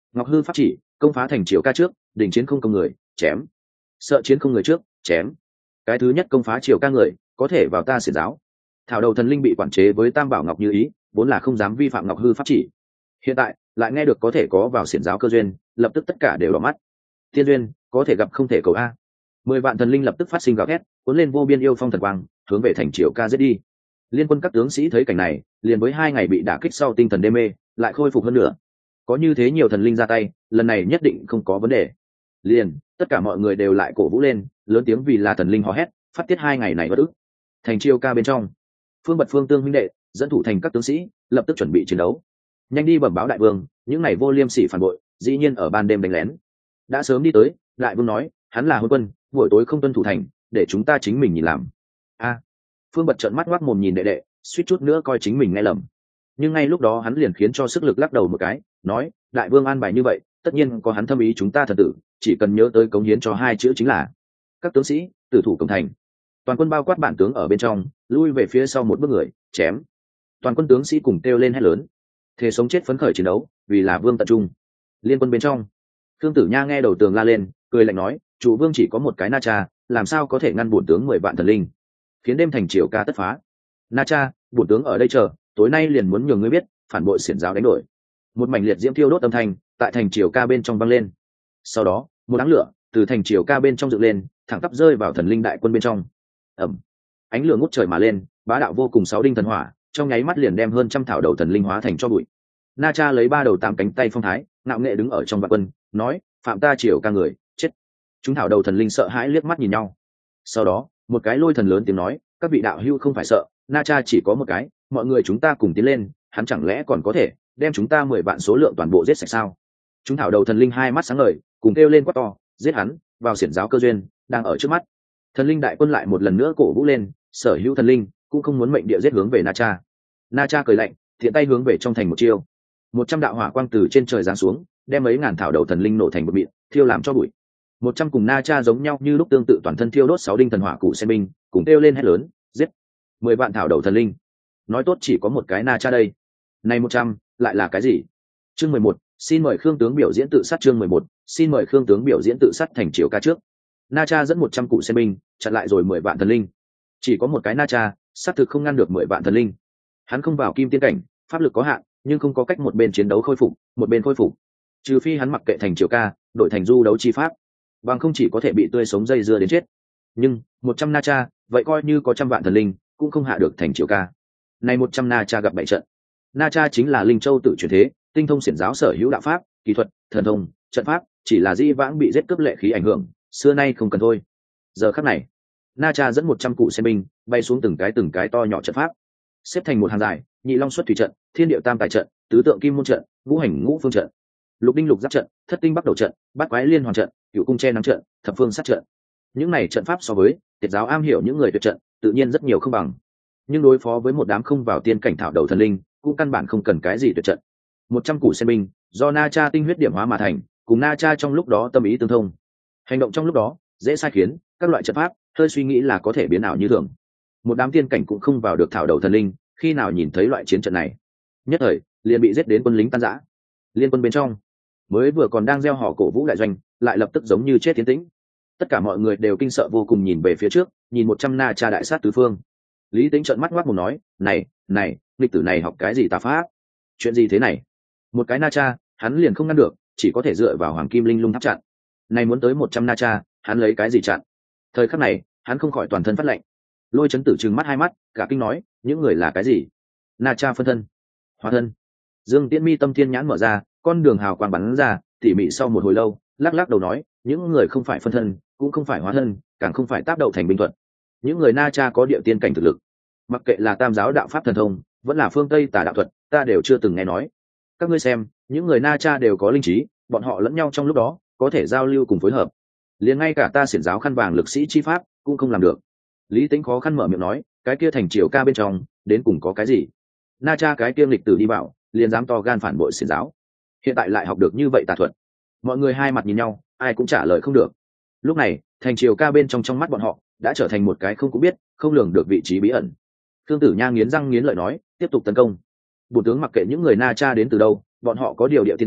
Ngọc hư pháp chỉ, công phá thành triều ca trước, đình chiến không công người, chém. Sợ chiến không người trước, chém. Cái thứ nhất công phá triều ca người, có thể vào ta xiển giáo. Thảo đầu thần linh bị quản chế với Tam Bảo Ngọc Như Ý, vốn là không dám vi phạm Ngọc hư pháp chỉ. Hiện tại lại nghe được có thể có vào xiển giáo cơ duyên, lập tức tất cả đều đỏ mắt. Thiên duyên có thể gặp không thể cầu a. Mười vạn thần linh lập tức phát sinh gào thét, cuốn lên vô biên yêu phong thần quang, hướng về thành triều ca giết đi. Liên quân các tướng sĩ thấy cảnh này, liền với hai ngày bị đả kích sau tinh thần đê mê, lại khôi phục hơn nữa. Có như thế nhiều thần linh ra tay, lần này nhất định không có vấn đề. Liền tất cả mọi người đều lại cổ vũ lên, lớn tiếng vì là thần linh hò hét, phát tiết hai ngày này bất ức. Thành triều ca bên trong, Phương Bật Phương Tương huynh đệ dẫn thủ thành các tướng sĩ, lập tức chuẩn bị chiến đấu. Nhanh đi bẩm báo đại vương, những ngày vô liêm sỉ phản bội, dĩ nhiên ở ban đêm đánh lén. Đã sớm đi tới, đại vương nói, hắn là hôn quân, buổi tối không tuân thủ thành, để chúng ta chính mình nhìn làm. A. Phương Bật trợn mắt ngoác mồm nhìn đệ đệ, suýt chút nữa coi chính mình nghe lầm. Nhưng ngay lúc đó hắn liền khiến cho sức lực lắc đầu một cái, nói, đại vương an bài như vậy, tất nhiên có hắn thâm ý chúng ta thần tử, chỉ cần nhớ tới cống hiến cho hai chữ chính là các tướng sĩ tử thủ cổng thành. Toàn quân bao quát bản tướng ở bên trong, lui về phía sau một bước người, chém. Toàn quân tướng sĩ cùng kêu lên hét lớn, thề sống chết phấn khởi chiến đấu, vì là vương tận trung. Liên quân bên trong, Khương Tử Nha nghe đầu tường la lên, cười lạnh nói, chủ vương chỉ có một cái na cha, làm sao có thể ngăn bổn tướng mười vạn thần linh, khiến đêm thành triều ca tất phá. Na cha, bổn tướng ở đây chờ, tối nay liền muốn nhường ngươi biết, phản bội xiển giáo đánh đổi. Một mảnh liệt diễm thiêu đốt âm thanh tại thành triều ca bên trong vang lên. Sau đó, một đám lửa từ thành triều ca bên trong dựng lên, thẳng tắp rơi vào thần linh đại quân bên trong. Ầm, ánh lửa ngút trời mà lên, bá đạo vô cùng, sáu đinh thần hỏa trong nháy mắt liền đem hơn trăm thảo đầu thần linh hóa thành cho bụi. Na cha lấy ba đầu tám cánh tay phong thái, ngạo nghệ đứng ở trong vạn quân, nói, phạm ta triều ca người, chết. Chúng thảo đầu thần linh sợ hãi liếc mắt nhìn nhau. Sau đó, một cái lôi thần lớn tiếng nói, các vị đạo hữu không phải sợ, na cha chỉ có một cái, mọi người chúng ta cùng tiến lên, hắn chẳng lẽ còn có thể đem chúng ta mười vạn số lượng toàn bộ giết sạch sao? Chúng thảo đầu thần linh hai mắt sáng ngời, cùng kêu lên quát to, giết hắn, vào xiển giáo cơ duyên đang ở trước mắt. Thần linh đại quân lại một lần nữa cổ vũ lên, sở hữu thần linh cũng không muốn mệnh địa giết hướng về na cha. Na cha cười lạnh, thiện tay hướng về trong thành một chiêu, một trăm đạo hỏa quang từ trên trời giáng xuống, đem mấy ngàn thảo đầu thần linh nổ thành một mịn, thiêu làm cho bụi. Một trăm cùng na cha giống nhau như lúc, tương tự toàn thân thiêu đốt sáu đinh thần hỏa cụ sen binh, cùng kêu lên hét lớn, giết mười vạn thảo đầu thần linh. Nói tốt chỉ có một cái na cha đây, này một trăm lại là cái gì? Chương mười một, xin mời Khương tướng biểu diễn tự sát. Chương mười một, xin mời Khương tướng biểu diễn tự sát. Thành triều ca trước, na cha dẫn một trăm cụ sen binh chặn lại rồi mười vạn thần linh. Chỉ có một cái na cha, xác thực không ngăn được mười vạn thần linh. Hắn không vào kim tiên cảnh, pháp lực có hạn, nhưng không có cách một bên chiến đấu khôi phục, một bên khôi phục. Trừ phi hắn mặc kệ thành triều ca, đổi thành du đấu chi pháp, bằng không chỉ có thể bị tươi sống dây dưa đến chết. Nhưng một trăm na cha, vậy coi như có trăm vạn thần linh, cũng không hạ được thành triều ca. Này một trăm na cha gặp bảy trận. Na cha chính là linh châu tự truyền thế, tinh thông xiển giáo sở hữu đạo pháp, kỹ thuật, thần thông, trận pháp, chỉ là di vãng bị giết cướp lệ khí ảnh hưởng, xưa nay không cần thôi. Giờ khắc này, na cha dẫn một trăm cụ xe binh bay xuống từng cái từng cái to nhỏ trận pháp, xếp thành một hàng dài, nhị long xuất thủy trận, thiên điệu tam tài trận, tứ tượng kim môn trận, ngũ hành ngũ phương trận, lục đinh lục giáp trận, thất tinh bắc đầu trận, bát quái liên hoàn trận, cựu cung che nắng trận, thập phương sát trận. Những này trận pháp so với tiệt giáo am hiểu những người tuyệt trận, tự nhiên rất nhiều không bằng, nhưng đối phó với một đám không vào tiên cảnh thảo đầu thần linh, cũng căn bản không cần cái gì tuyệt trận. Một trăm củ sen binh do na cha tinh huyết điểm hóa mà thành, cùng na cha trong lúc đó tâm ý tương thông, hành động trong lúc đó dễ sai khiến, các loại trận pháp hơi suy nghĩ là có thể biến ảo như thường. Một đám tiên cảnh cũng không vào được thảo đầu thần linh, khi nào nhìn thấy loại chiến trận này, nhất thời liền bị giết đến quân lính tan rã. Liên quân bên trong mới vừa còn đang gieo họ cổ vũ đại doanh, lại lập tức giống như chết tiến tĩnh. Tất cả mọi người đều kinh sợ vô cùng, nhìn về phía trước, nhìn một trăm na cha đại sát tứ phương. Lý Tính trợn mắt ngoác mồm nói, này này nghịch tử này học cái gì tà pháp, chuyện gì thế này? Một cái na cha hắn liền không ngăn được, chỉ có thể dựa vào hoàng kim linh lung tháp chặn. Này muốn tới một trăm na cha, hắn lấy cái gì chặn? Thời khắc này hắn không khỏi toàn thân phát lạnh. Lôi Chấn Tử trừng mắt hai mắt, cả kinh nói, những người là cái gì? Na cha phân thân, hóa thân. Dương Tiễn mi tâm thiên nhãn mở ra, con đường hào quang bắn ra, tỉ mỉ sau một hồi lâu, lắc lắc đầu nói, những người không phải phân thân, cũng không phải hóa thân, càng không phải tác động thành binh thuật. Những người na cha có địa tiên cảnh thực lực, mặc kệ là tam giáo đạo pháp thần thông, vẫn là phương tây tà đạo thuật, ta đều chưa từng nghe nói. Các ngươi xem, những người na cha đều có linh trí, bọn họ lẫn nhau trong lúc đó có thể giao lưu cùng phối hợp, liền ngay cả ta xiển giáo khăn vàng lực sĩ chi pháp cũng không làm được. Lý Tính khó khăn mở miệng nói, cái kia thành triều ca bên trong đến cùng có cái gì? Na cha cái kia lịch tử đi bảo, liền dám to gan phản bội xiển giáo, hiện tại lại học được như vậy tà thuật. Mọi người hai mặt nhìn nhau, ai cũng trả lời không được. Lúc này thành triều ca bên trong trong mắt bọn họ đã trở thành một cái không cũng biết, không lường được vị trí bí ẩn. Khương Tử Nha nghiến răng nghiến lợi nói, tiếp tục tấn công. Bổn tướng mặc kệ những người na cha đến từ đâu, bọn họ có điều địa tiên cảnh,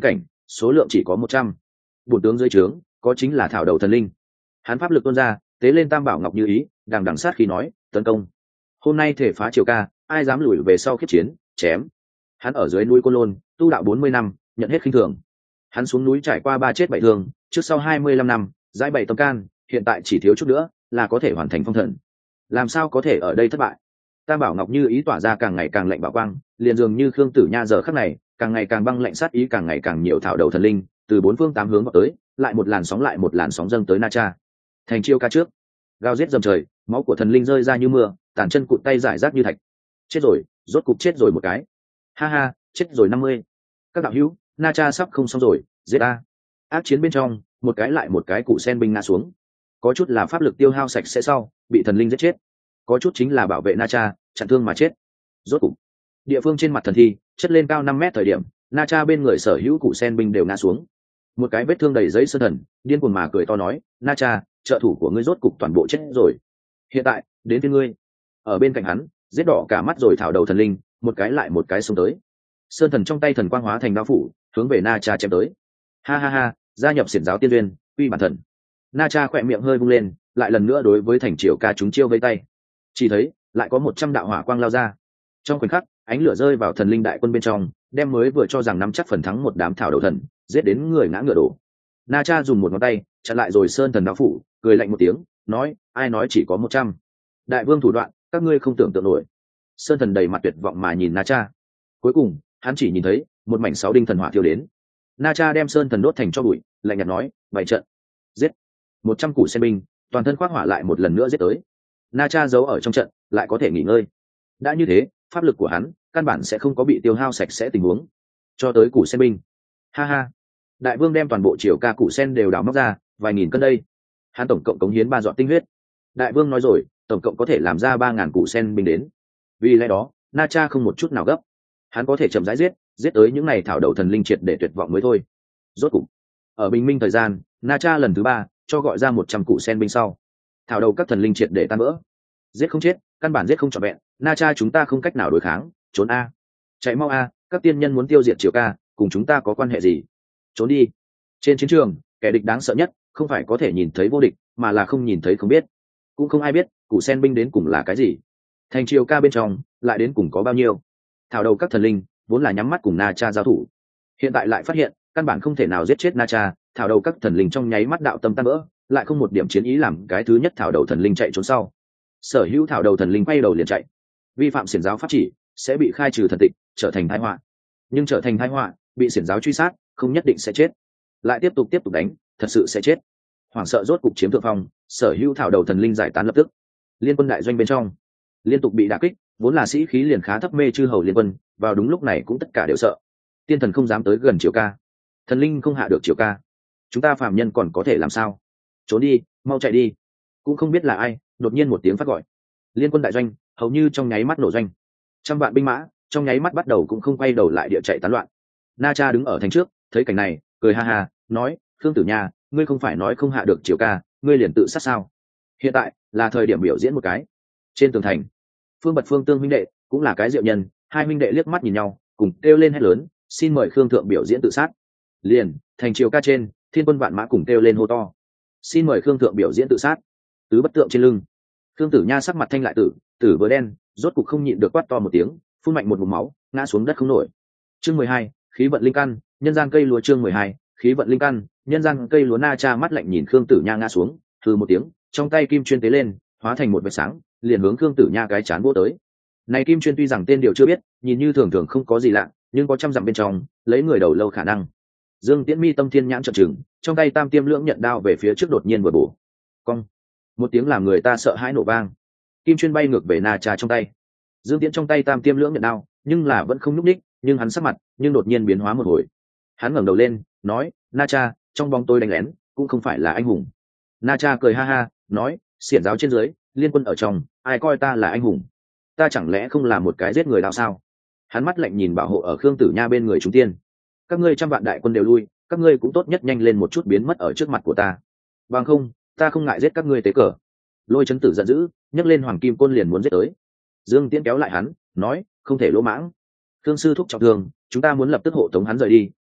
số lượng chỉ có một trăm. Bổn tướng dưới trướng có chính là thảo đầu thần linh. Hắn pháp lực tuôn ra, tế lên tam bảo ngọc như ý, đằng đằng sát khí nói, tấn công. Hôm nay thể phá triều ca, ai dám lùi về sau khiết chiến, chém. Hắn ở dưới núi Côn Lôn tu đạo bốn mươi năm, nhận hết khinh thường. Hắn xuống núi trải qua ba chết bảy thương, trước sau hai mươi lăm năm, giải bảy tâm can, hiện tại chỉ thiếu chút nữa là có thể hoàn thành phong thần. Làm sao có thể ở đây thất bại? Tam bảo ngọc như ý tỏa ra càng ngày càng lạnh bảo quang, liền dường như Khương Tử Nha giờ khắc này, càng ngày càng băng lạnh sát ý càng ngày càng nhiều thảo đầu thần linh, từ bốn phương tám hướng vào tới, lại một làn sóng lại một làn sóng dâng tới Na Cha. Thành chiêu ca trước, gào giết dầm trời, máu của thần linh rơi ra như mưa, tàn chân cụt tay giải rác như thạch. Chết rồi, rốt cục chết rồi một cái. Ha ha, chết rồi năm mươi. Các đạo hữu, Na Cha sắp không xong rồi, giết a. Ác chiến bên trong, một cái lại một cái cụ sen binh ngã xuống. Có chút là pháp lực tiêu hao sạch sẽ sau, bị thần linh giết chết. Có chút chính là bảo vệ Na Cha, chặn thương mà chết. Rốt cục, địa phương trên mặt thần thi chất lên cao năm mét thời điểm, Na Cha bên người sở hữu cụ sen binh đều ngã xuống. Một cái vết thương đầy giấy sơn thần, điên cuồng mà cười to nói, Na Cha, trợ thủ của ngươi rốt cục toàn bộ chết rồi. Hiện tại, đến với ngươi. Ở bên cạnh hắn, giết đỏ cả mắt rồi thảo đầu thần linh, một cái lại một cái xông tới. Sơn thần trong tay thần quang hóa thành đao phủ, hướng về Na Cha chém tới. Ha ha ha, gia nhập xiển giáo tiên duyên, uy bản thần. Na Cha khỏe miệng hơi vung lên, lại lần nữa đối với thành triều ca chúng chiêu vây tay. Chỉ thấy, lại có một trăm đạo hỏa quang lao ra. Trong khoảnh khắc, ánh lửa rơi vào thần linh đại quân bên trong, đem mới vừa cho rằng nắm chắc phần thắng một đám thảo đầu thần, giết đến người ngã ngựa đổ. Na Cha dùng một ngón tay chặn lại rồi sơn thần đao phủ, cười lạnh một tiếng, nói, ai nói chỉ có một trăm. Đại vương thủ đoạn, các ngươi không tưởng tượng nổi. Sơn thần đầy mặt tuyệt vọng mà nhìn Na Cha. Cuối cùng, hắn chỉ nhìn thấy một mảnh sáu đinh thần hỏa thiêu đến. Na Cha đem sơn thần đốt thành cho bụi, lạnh nhạt nói, bảy trận, giết. Một trăm củ sen binh, toàn thân khoác hỏa lại một lần nữa giết tới. Na Cha giấu ở trong trận, lại có thể nghỉ ngơi. Đã như thế, pháp lực của hắn căn bản sẽ không có bị tiêu hao sạch sẽ tình huống. Cho tới củ sen binh, ha ha, đại vương đem toàn bộ triều ca củ sen đều đào móc ra, vài nghìn cân đây. Hắn tổng cộng cống hiến ba giọt tinh huyết. Đại vương nói rồi, tổng cộng có thể làm ra ba ngàn củ sen binh đến. Vì lẽ đó, Na Cha không một chút nào gấp. Hắn có thể chậm rãi giết, giết tới những ngày thảo đầu thần linh triệt để tuyệt vọng mới thôi. Rốt cục, ở bình minh thời gian, Na Cha lần thứ ba cho gọi ra một trăm củ sen binh sau, thảo đầu các thần linh triệt để tan vỡ. Giết không chết, căn bản giết không trọn vẹn. Na Cha chúng ta không cách nào đối kháng, trốn a, chạy mau a, các tiên nhân muốn tiêu diệt triều ca, cùng chúng ta có quan hệ gì? Trốn đi. Trên chiến trường, kẻ địch đáng sợ nhất không phải có thể nhìn thấy vô địch, mà là không nhìn thấy không biết. Cũng không ai biết củ sen binh đến cùng là cái gì, thành triều ca bên trong lại đến cùng có bao nhiêu. Thảo đầu các thần linh vốn là nhắm mắt cùng Na Cha giao thủ, hiện tại lại phát hiện căn bản không thể nào giết chết Na Cha. Thảo đầu các thần linh trong nháy mắt đạo tâm tan vỡ, lại không một điểm chiến ý, làm cái thứ nhất thảo đầu thần linh chạy trốn sau. Sở hữu thảo đầu thần linh quay đầu liền chạy. Vi phạm xiển giáo pháp chỉ sẽ bị khai trừ thần tịch, trở thành tai họa. Nhưng trở thành tai họa, bị xiển giáo truy sát, không nhất định sẽ chết. Lại tiếp tục tiếp tục đánh, thật sự sẽ chết. Hoảng sợ rốt cục chiếm thượng phong, sở hữu thảo đầu thần linh giải tán lập tức. Liên quân đại doanh bên trong liên tục bị đả kích, vốn là sĩ khí liền khá thấp mê chư hầu liên quân, vào đúng lúc này cũng tất cả đều sợ. Tiên thần không dám tới gần triều ca, thần linh không hạ được triều ca, chúng ta phàm nhân còn có thể làm sao? Trốn đi, mau chạy đi. Cũng không biết là ai, đột nhiên một tiếng phát gọi. Liên quân đại doanh hầu như trong nháy mắt nổ doanh, trăm vạn binh mã trong nháy mắt bắt đầu cũng không quay đầu lại địa chạy tán loạn. Na Cha đứng ở thành trước, thấy cảnh này, cười ha ha, nói, Khương Tử Nha, ngươi không phải nói không hạ được triều ca, ngươi liền tự sát sao? Hiện tại là thời điểm biểu diễn một cái. Trên tường thành, Phương Bật Phương Tương huynh đệ cũng là cái diệu nhân, hai huynh đệ liếc mắt nhìn nhau, cùng kêu lên hét lớn, xin mời Khương thượng biểu diễn tự sát. Liền, thành triều ca trên, thiên quân vạn mã cùng kêu lên hô to, xin mời Khương thượng biểu diễn tự sát. Tứ bất tượng trên lưng, Khương Tử Nha sắc mặt thanh lại tử, tử vừa đen, rốt cục không nhịn được quát to một tiếng, phun mạnh một ngụm máu, ngã xuống đất không nổi. Chương mười hai, khí vận linh căn, nhân gian cây lúa. Chương mười hai, khí vận linh căn, nhân gian cây lúa. Na Cha mắt lạnh nhìn Khương Tử Nha ngã xuống, hừ một tiếng, trong tay kim chuyên tế lên, hóa thành một vệt sáng, liền hướng Khương Tử Nha cái chán vỗ tới. Này kim chuyên tuy rằng tên điều chưa biết, nhìn như thường thường không có gì lạ, nhưng có trăm dặm bên trong, lấy người đầu lâu khả năng. Dương Tiễn mi tâm thiên nhãn trợn trừng, trong tay tam tiêm lưỡng nhận đao về phía trước đột nhiên vừa bổ. Cong, một tiếng làm người ta sợ hãi nổ vang, kim chuyên bay ngược về Na Cha trong tay. Dương Tiễn trong tay tam tiêm lưỡng nhận đao, nhưng là vẫn không nhúc nhích, nhưng hắn sắc mặt nhưng đột nhiên biến hóa một hồi. Hắn ngẩng đầu lên, nói, Na Cha, trong bóng tôi đánh lén, cũng không phải là anh hùng. Na Cha cười ha ha, nói, xiển giáo trên dưới, liên quân ở trong, ai coi ta là anh hùng? Ta chẳng lẽ không là một cái giết người đạo sao? Hắn mắt lạnh nhìn bảo hộ ở Khương Tử Nha bên người chúng tiên. Các ngươi trăm vạn đại quân đều lui, các ngươi cũng tốt nhất nhanh lên một chút biến mất ở trước mặt của ta. Bằng không, ta không ngại giết các ngươi tế cờ. Lôi Chấn Tử giận dữ, nhấc lên hoàng kim côn liền muốn giết tới. Dương Tiễn kéo lại hắn, nói, không thể lỗ mãng. Khương sư thúc trọng thương, chúng ta muốn lập tức hộ tống hắn rời đi,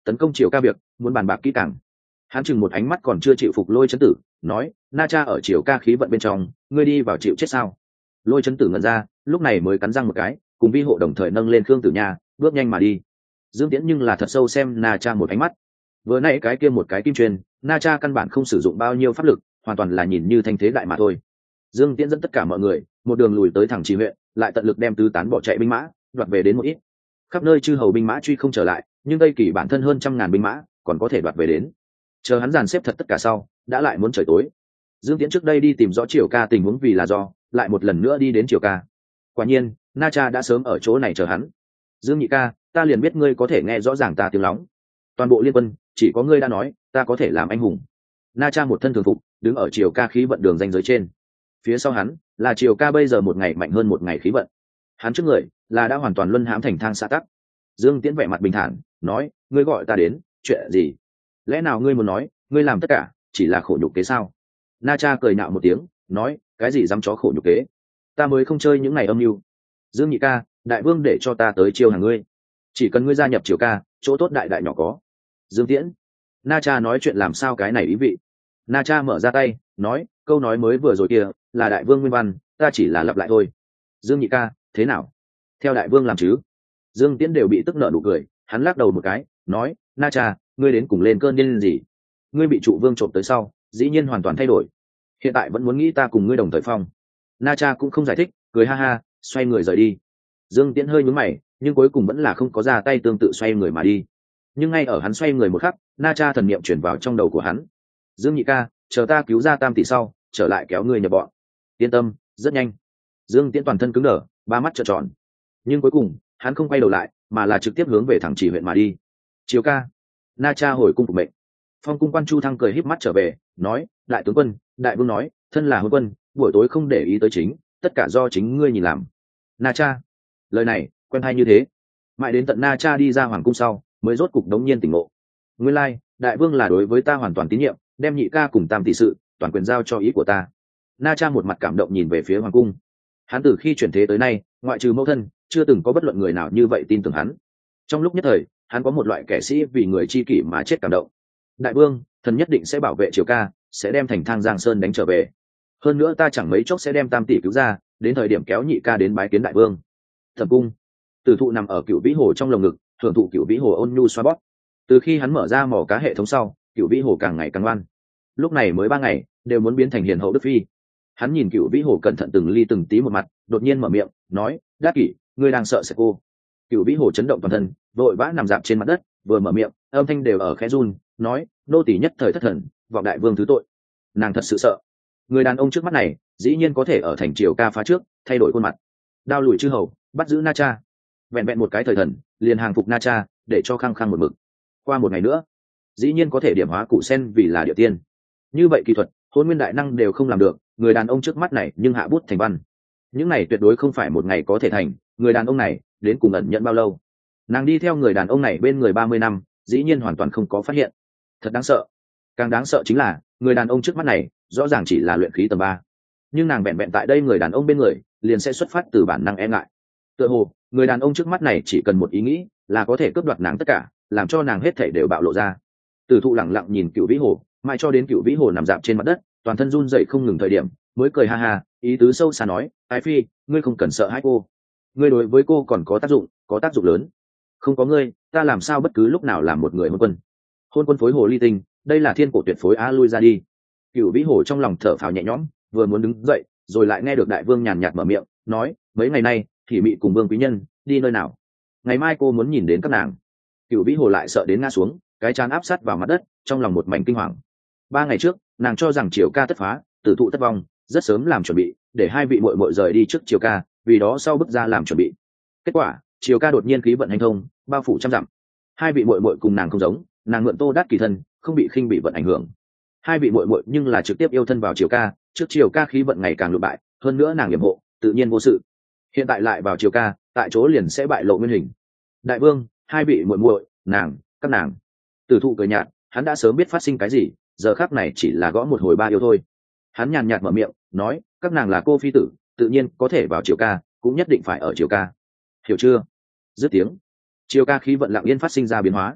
tấn công triều ca việc muốn bàn bạc kỹ càng. Hắn chừng một ánh mắt còn chưa chịu phục Lôi Chấn Tử, nói: Na Cha ở triều ca khí vận bên trong, ngươi đi vào chịu chết sao? Lôi Chấn Tử ngẩn ra, lúc này mới cắn răng một cái, cùng vi hộ đồng thời nâng lên Khương Tử Nha, bước nhanh mà đi. Dương Tiễn nhưng là thật sâu xem Na Cha một ánh mắt. Vừa nãy cái kia một cái kim truyền, Na Cha căn bản không sử dụng bao nhiêu pháp lực, hoàn toàn là nhìn như thanh thế đại mà thôi. Dương Tiễn dẫn tất cả mọi người một đường lùi tới thẳng Trì huyện, lại tận lực đem tứ tán bỏ chạy binh mã đoạt về đến một ít. Khắp nơi chư hầu binh mã truy không trở lại, nhưng Tây Kỳ bản thân hơn trăm ngàn binh mã còn có thể đoạt về đến. Chờ hắn dàn xếp thật tất cả sau, đã lại muốn trời tối. Dương Tiễn trước đây đi tìm rõ Triều ca tình huống vì là do, lại một lần nữa đi đến Triều ca. Quả nhiên, Na Cha đã sớm ở chỗ này chờ hắn. Dương nhị ca, ta liền biết ngươi có thể nghe rõ ràng ta tiếng lóng. Toàn bộ liên quân, chỉ có ngươi đã nói, ta có thể làm anh hùng. Na Cha một thân thường phục, đứng ở Triều ca khí vận đường ranh giới trên. Phía sau hắn là Triều ca bây giờ một ngày mạnh hơn một ngày khí vận. Hắn trước người là đã hoàn toàn luân hãm thành thang xã tắc. Dương Tiễn vẻ mặt bình thản, nói: ngươi gọi ta đến, chuyện gì? Lẽ nào ngươi muốn nói, ngươi làm tất cả chỉ là khổ nhục kế sao? Na Cha cười nhạo một tiếng, nói: cái gì dám chó khổ nhục kế? Ta mới không chơi những ngày âm mưu. Dương nhị ca, đại vương để cho ta tới chiêu hàng ngươi, chỉ cần ngươi gia nhập Triều ca, chỗ tốt đại đại nhỏ có. Dương Tiễn. Na Cha nói chuyện làm sao cái này ý vị? Na Cha mở ra tay, nói: câu nói mới vừa rồi kia là đại vương nguyên văn, ta chỉ là lặp lại thôi. Dương nhị ca, thế nào? Theo đại vương làm chứ? Dương Tiễn đều bị tức nợ nụ cười, hắn lắc đầu một cái, nói: Na Cha, ngươi đến cùng lên cơn điên gì? Ngươi bị trụ vương trộm tới sau, dĩ nhiên hoàn toàn thay đổi, hiện tại vẫn muốn nghĩ ta cùng ngươi đồng thời phong. Na Cha cũng không giải thích, cười ha ha, xoay người rời đi. Dương Tiễn hơi nhướng mày, nhưng cuối cùng vẫn là không có ra tay tương tự xoay người mà đi. Nhưng ngay ở hắn xoay người một khắc, Na Cha thần niệm chuyển vào trong đầu của hắn. Dương nhị ca, chờ ta cứu ra Tam tỷ sau, trở lại kéo ngươi nhập bọn. Yên tâm, rất nhanh. Dương Tiễn toàn thân cứng đờ, ba mắt trợn tròn. Nhưng cuối cùng, hắn không quay đầu lại, mà là trực tiếp hướng về thẳng Trì huyện mà đi. Triều ca. Na Cha hồi cung phục mệnh. Phong cung quan Chu Thăng cười híp mắt trở về, nói: đại tướng quân, đại vương nói, thân là hôn quân, buổi tối không để ý tới chính, tất cả do chính ngươi nhìn làm. Na Cha. Lời này quen hay như thế. Mãi đến tận Na Cha đi ra hoàng cung sau, mới rốt cục đống nhiên tỉnh ngộ. Nguyên lai, đại vương là đối với ta hoàn toàn tín nhiệm, đem nhị ca cùng Tam tỷ sự toàn quyền giao cho ý của ta. Na Cha một mặt cảm động nhìn về phía hoàng cung. Hắn từ khi chuyển thế tới nay, ngoại trừ mẫu thân, chưa từng có bất luận người nào như vậy tin tưởng hắn. Trong lúc nhất thời, hắn có một loại kẻ sĩ vì người chi kỷ mà chết cảm động. Đại vương, thần nhất định sẽ bảo vệ Triều ca, sẽ đem thành Thang Giang Sơn đánh trở về. Hơn nữa ta chẳng mấy chốc sẽ đem Tam tỷ cứu ra, đến thời điểm kéo nhị ca đến bái kiến đại vương. Thẩm cung. Tử thụ nằm ở Cửu Vĩ Hồ trong lồng ngực, thưởng thụ Cửu Vĩ Hồ ôn nhu xoa bóp. Từ khi hắn mở ra mỏ cá hệ thống sau, Cửu Vĩ Hồ càng ngày càng ngoan. Lúc này mới ba ngày, đều muốn biến thành hiền hậu đức phi. Hắn nhìn Cửu Vĩ Hồ cẩn thận từng ly từng tí một mặt, đột nhiên mở miệng, nói: Đát Kỷ, ngươi đang sợ sẽ cô? Cửu Vĩ Hồ chấn động toàn thân, vội vã nằm dạp trên mặt đất, vừa mở miệng, âm thanh đều ở khẽ run, nói: nô tỳ nhất thời thất thần, vọng đại vương thứ tội. Nàng thật sự sợ. Người đàn ông trước mắt này, dĩ nhiên có thể ở thành Triều ca phá trước, thay đổi khuôn mặt. Đao lùi chư hầu, bắt giữ Na Cha. Vẹn vẹn một cái thời thần, liền hàng phục Na Cha, để cho khăng khăng một mực. Qua một ngày nữa, dĩ nhiên có thể điểm hóa cụ sen vì là địa tiên. Như vậy kỹ thuật, hôn nguyên đại năng đều không làm được, người đàn ông trước mắt này nhưng hạ bút thành văn. Những này tuyệt đối không phải một ngày có thể thành. Người đàn ông này đến cùng ẩn nhận bao lâu? Nàng đi theo người đàn ông này bên người ba mươi năm, dĩ nhiên hoàn toàn không có phát hiện. Thật đáng sợ. Càng đáng sợ chính là người đàn ông trước mắt này rõ ràng chỉ là luyện khí tầng ba, nhưng nàng vẹn vẹn tại đây người đàn ông bên người liền sẽ xuất phát từ bản năng e ngại. Tựa hồ người đàn ông trước mắt này chỉ cần một ý nghĩ là có thể cướp đoạt nàng tất cả, làm cho nàng hết thảy đều bạo lộ ra. Tử thụ lẳng lặng nhìn Cửu Vĩ Hồ, mãi cho đến Cửu Vĩ Hồ nằm dạp trên mặt đất, toàn thân run rẩy không ngừng thời điểm, mới cười ha ha, ý tứ sâu xa nói: ái phi, ngươi không cần sợ hãi cô, ngươi đối với cô còn có tác dụng, có tác dụng lớn. Không có ngươi, ta làm sao bất cứ lúc nào làm một người hôn quân. Hôn quân phối hồ ly tinh, đây là thiên cổ tuyệt phối á, lui ra đi. Cửu Vĩ Hồ trong lòng thở phào nhẹ nhõm, vừa muốn đứng dậy, rồi lại nghe được đại vương nhàn nhạt mở miệng, nói: mấy ngày nay thì mị cùng vương quý nhân đi nơi nào? Ngày mai cô muốn nhìn đến các nàng. Cửu Vĩ Hồ lại sợ đến ngã xuống, cái trán áp sát vào mặt đất, trong lòng một mảnh kinh hoàng. Ba ngày trước, nàng cho rằng Triều ca tất phá, tử thụ tất vong, rất sớm làm chuẩn bị, để hai vị muội muội rời đi trước Triều ca, vì đó sau bước ra làm chuẩn bị. Kết quả, Triều ca đột nhiên khí vận hành thông, bao phủ trăm dặm. Hai vị muội muội cùng nàng không giống, nàng mượn Tô Đát Kỳ thân, không bị khinh bị vận ảnh hưởng. Hai vị muội muội nhưng là trực tiếp yêu thân vào Triều ca, trước Triều ca khí vận ngày càng lụi bại, hơn nữa nàng yểm hộ, tự nhiên vô sự. Hiện tại lại vào Triều ca, tại chỗ liền sẽ bại lộ nguyên hình. Đại vương, hai vị muội muội, nàng, các nàng. Tử thụ cười nhạt, hắn đã sớm biết phát sinh cái gì, giờ khắc này chỉ là gõ một hồi ba yêu thôi. Hắn nhàn nhạt mở miệng, nói: các nàng là cô phi tử, tự nhiên có thể vào Triều ca, cũng nhất định phải ở Triều ca. Hiểu chưa? Dứt tiếng, Triều ca khí vận lặng yên phát sinh ra biến hóa.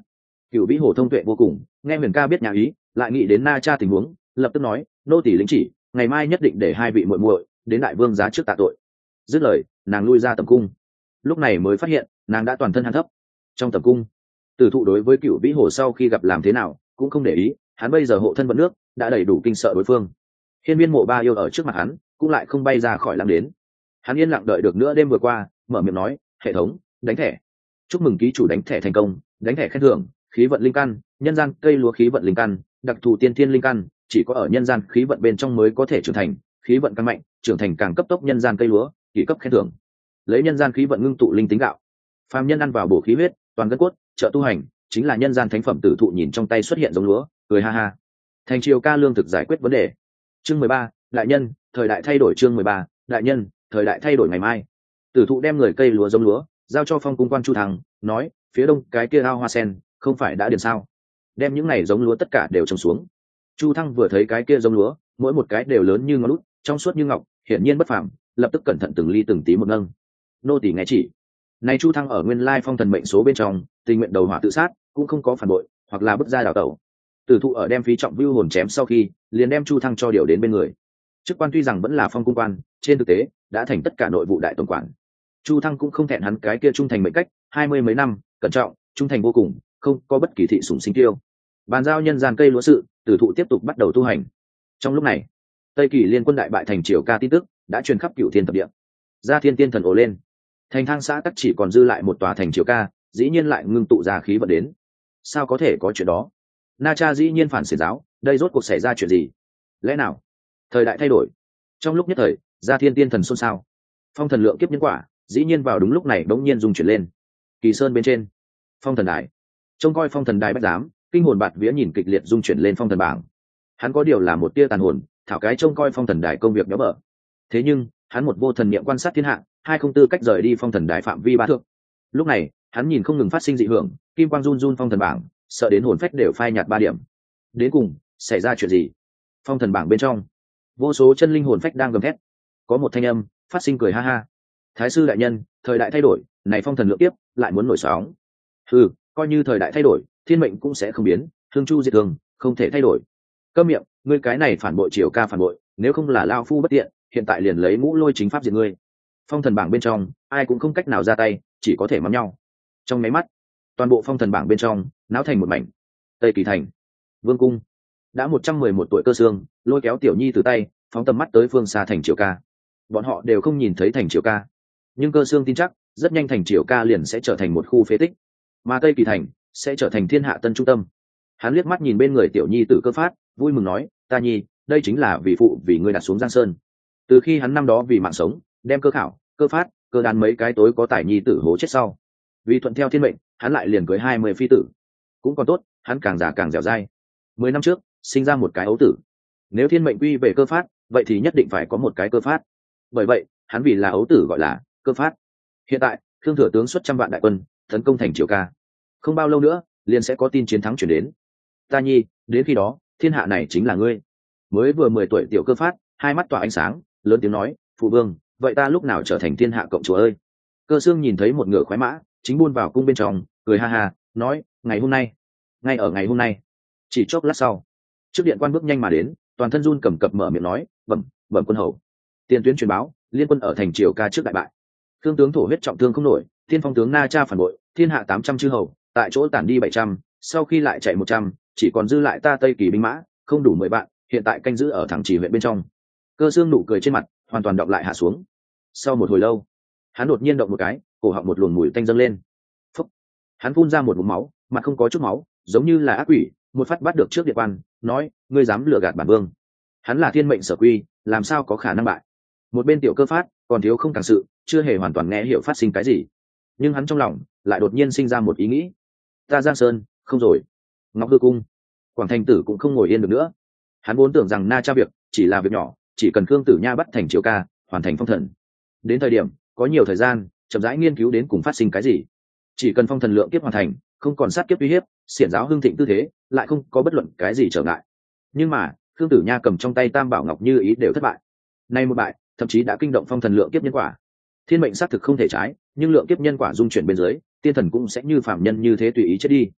Cựu vĩ hồ thông tuệ vô cùng, nghe huyền ca biết nhà ý, lại nghĩ đến Na Cha tình huống, lập tức nói, nô tỳ lĩnh chỉ, ngày mai nhất định để hai vị muội muội đến đại vương giá trước tạ tội. Dứt lời, nàng lui ra tầm cung. Lúc này mới phát hiện nàng đã toàn thân hàn thấp. Trong tầm cung, Tử Thụ đối với Cựu vĩ hồ sau khi gặp làm thế nào cũng không để ý, hắn bây giờ hộ thân vận nước đã đầy đủ kinh sợ đối phương. Hiên Viên Mộ Ba yêu ở trước mặt hắn cũng lại không bay ra khỏi lăng đến. Hắn yên lặng đợi được nữa đêm vừa qua, mở miệng nói, hệ thống đánh thẻ, chúc mừng ký chủ đánh thẻ thành công, đánh thẻ khen thưởng, khí vận linh căn, nhân gian cây lúa khí vận linh căn, đặc thù tiên thiên linh căn, chỉ có ở nhân gian khí vận bên trong mới có thể trưởng thành, khí vận càng mạnh, trưởng thành càng cấp tốc nhân gian cây lúa, kỷ cấp khen thưởng. Lấy nhân gian khí vận ngưng tụ linh tính gạo, phàm nhân ăn vào bổ khí huyết, toàn gân cốt, trợ tu hành, chính là nhân gian thánh phẩm. Tử Thụ nhìn trong tay xuất hiện giống lúa, cười ha ha. Thành Triều Ca lương thực giải quyết vấn đề. Chương mười ba, đại nhân, thời đại thay đổi. Chương mười ba, đại nhân, thời đại thay đổi. Ngày mai, Tử Thụ đem người cây lúa giống lúa giao cho Phong cung quan Chu Thăng, nói, phía đông cái kia ao hoa sen không phải đã điền sao, đem những này giống lúa tất cả đều trồng xuống. Chu Thăng vừa thấy cái kia giống lúa, mỗi một cái đều lớn như ngón út, trong suốt như ngọc, hiển nhiên bất phàm, lập tức cẩn thận từng ly từng tí một nâng. Nô tỳ nghe chỉ. Này Chu Thăng ở nguyên lai phong thần mệnh số bên trong, tình nguyện đầu hỏa tự sát, cũng không có phản bội, hoặc là bứt ra đào tẩu. Tử Thụ ở đem phí trọng vưu hồn chém sau khi, liền đem Chu Thăng cho điều đến bên người. Chức quan tuy rằng vẫn là phong cung quan, trên thực tế đã thành tất cả nội vụ đại tổng quản. Chu Thăng cũng không thẹn hắn cái kia trung thành mệnh cách, hai mươi mấy năm, cẩn trọng, trung thành vô cùng, không có bất kỳ thị sủng sinh tiêu. Bàn giao nhân gian cây lúa sự, Tử Thụ tiếp tục bắt đầu tu hành. Trong lúc này, Tây Kỳ liên quân đại bại Thành Triều Ca tin tức đã truyền khắp cửu thiên thập địa. Gia Thiên Tiên thần ồ lên. Thành Thang xã tắc chỉ còn dư lại một tòa Thành Triều Ca, dĩ nhiên lại ngưng tụ ra khí vận đến. Sao có thể có chuyện đó? Na Cha dĩ nhiên phản xiển giáo, đây rốt cuộc xảy ra chuyện gì? Lẽ nào thời đại thay đổi? Trong lúc nhất thời, Gia Thiên Tiên thần xôn xao. Phong thần lượng kiếp nhân quả, dĩ nhiên vào đúng lúc này bỗng nhiên dung chuyển lên. Kỳ Sơn bên trên, Phong thần đài, trông coi Phong thần đài bách giám, kinh hồn bạt vía nhìn kịch liệt dung chuyển lên phong thần bảng. Hắn có điều là một tia tàn hồn, thảo cái trông coi phong thần đài công việc béo bở. Thế nhưng hắn một vô thần niệm quan sát thiên hạ, hai không tư cách rời đi phong thần đài phạm vi ba thước. Lúc này hắn nhìn không ngừng phát sinh dị hưởng, kim quang run run phong thần bảng, sợ đến hồn phách đều phai nhạt ba điểm. Đến cùng xảy ra chuyện gì? Phong thần bảng bên trong, vô số chân linh hồn phách đang gầm thét. Có một thanh âm phát sinh cười ha ha. Thái sư đại nhân, thời đại thay đổi, này phong thần lượng tiếp lại muốn nổi sóng. Ừ, coi như thời đại thay đổi, thiên mệnh cũng sẽ không biến, thương chu diệt thương không thể thay đổi. Câm miệng, ngươi cái này phản bội Triều Ca phản bội, nếu không là lao phu bất tiện, hiện tại liền lấy mũ lôi chính pháp diệt ngươi. Phong thần bảng bên trong, ai cũng không cách nào ra tay, chỉ có thể mắng nhau. Trong máy mắt, toàn bộ phong thần bảng bên trong náo thành một mảnh. Tây Kỳ thành, vương cung, đã một trăm mười một tuổi Cơ Xương lôi kéo Tiểu Nhi từ tay, phóng tầm mắt tới phương xa Thành Triều Ca. Bọn họ đều không nhìn thấy Thành Triều Ca, nhưng Cơ Xương tin chắc, rất nhanh Thành Triều Ca liền sẽ trở thành một khu phế tích, mà Tây Kỳ thành sẽ trở thành thiên hạ tân trung tâm. Hắn liếc mắt nhìn bên người Tiểu Nhi tử Cơ Phát, vui mừng nói, ta nhi, đây chính là vị phụ vì ngươi đặt xuống Giang Sơn. Từ khi hắn năm đó vì mạng sống, đem Cơ Khảo, Cơ Phát, Cơ Đan mấy cái tối có tài nhi tử hố chết sau, vì thuận theo thiên mệnh, hắn lại liền cưới hai mươi phi tử. Cũng còn tốt, hắn càng già càng dẻo dai. Mười năm trước sinh ra một cái ấu tử, nếu thiên mệnh quy về Cơ Phát, vậy thì nhất định phải có một cái Cơ Phát. Bởi vậy hắn vì là ấu tử gọi là Cơ Phát. Hiện tại Khương thừa tướng xuất trăm vạn đại quân tấn công Thành Triều Ca, không bao lâu nữa liền sẽ có tin chiến thắng chuyển đến. Ta nhi, đến khi đó thiên hạ này chính là ngươi. Mới vừa mười tuổi tiểu Cơ Phát hai mắt tỏa ánh sáng, lớn tiếng nói, phụ vương, vậy ta lúc nào trở thành thiên hạ cộng chúa ơi? Cơ Xương nhìn thấy một ngựa khoái mã chính buôn vào cung bên trong, cười ha ha, nói, ngày hôm nay, ngay ở ngày hôm nay. Chỉ chốc lát sau, trước điện quan bước nhanh mà đến, toàn thân run cầm cập mở miệng nói, bẩm bẩm quân hầu, tiền tuyến truyền báo, liên quân ở Thành Triều Ca trước đại bại, thương tướng thổ huyết trọng thương không nổi, thiên phong tướng Na Cha phản bội, thiên hạ tám trăm chư hầu tại chỗ tản đi bảy trăm, sau khi lại chạy một trăm, chỉ còn dư lại ta Tây Kỳ binh mã không đủ mười vạn, hiện tại canh giữ ở Thẳng Trì huyện bên trong. Cơ Xương nụ cười trên mặt hoàn toàn đọng lại hạ xuống. Sau một hồi lâu, hắn đột nhiên động một cái, cổ họng một luồng mùi tanh dâng lên. Phúc! Hắn phun ra một ngụm máu, mặt không có chút máu, giống như là ác quỷ, một phát bắt được trước điện quan, nói, ngươi dám lừa gạt bản vương? Hắn là thiên mệnh sở quy, làm sao có khả năng bại? Một bên tiểu Cơ Phát còn thiếu không càng sự, chưa hề hoàn toàn nghe hiểu phát sinh cái gì, nhưng hắn trong lòng lại đột nhiên sinh ra một ý nghĩ. Ta Giang Sơn không rồi, Ngọc Hư cung, Quảng Thành Tử cũng không ngồi yên được nữa. Hắn vốn tưởng rằng Na Cha việc chỉ là việc nhỏ, chỉ cần Khương Tử Nha bắt Thành Triều Ca, hoàn thành phong thần, đến thời điểm có nhiều thời gian chậm rãi nghiên cứu đến cùng phát sinh cái gì. Chỉ cần phong thần lượng kiếp hoàn thành, không còn sát kiếp uy hiếp, xiển giáo hưng thịnh tư thế lại không có bất luận cái gì trở ngại. Nhưng mà Khương Tử Nha cầm trong tay Tam Bảo Ngọc Như ý đều thất bại. Nay một bại, thậm chí đã kinh động phong thần lượng kiếp nhân quả. Thiên mệnh xác thực không thể trái, nhưng lượng kiếp nhân quả dung chuyển bên dưới, tiên thần cũng sẽ như phạm nhân như thế tùy ý chết đi.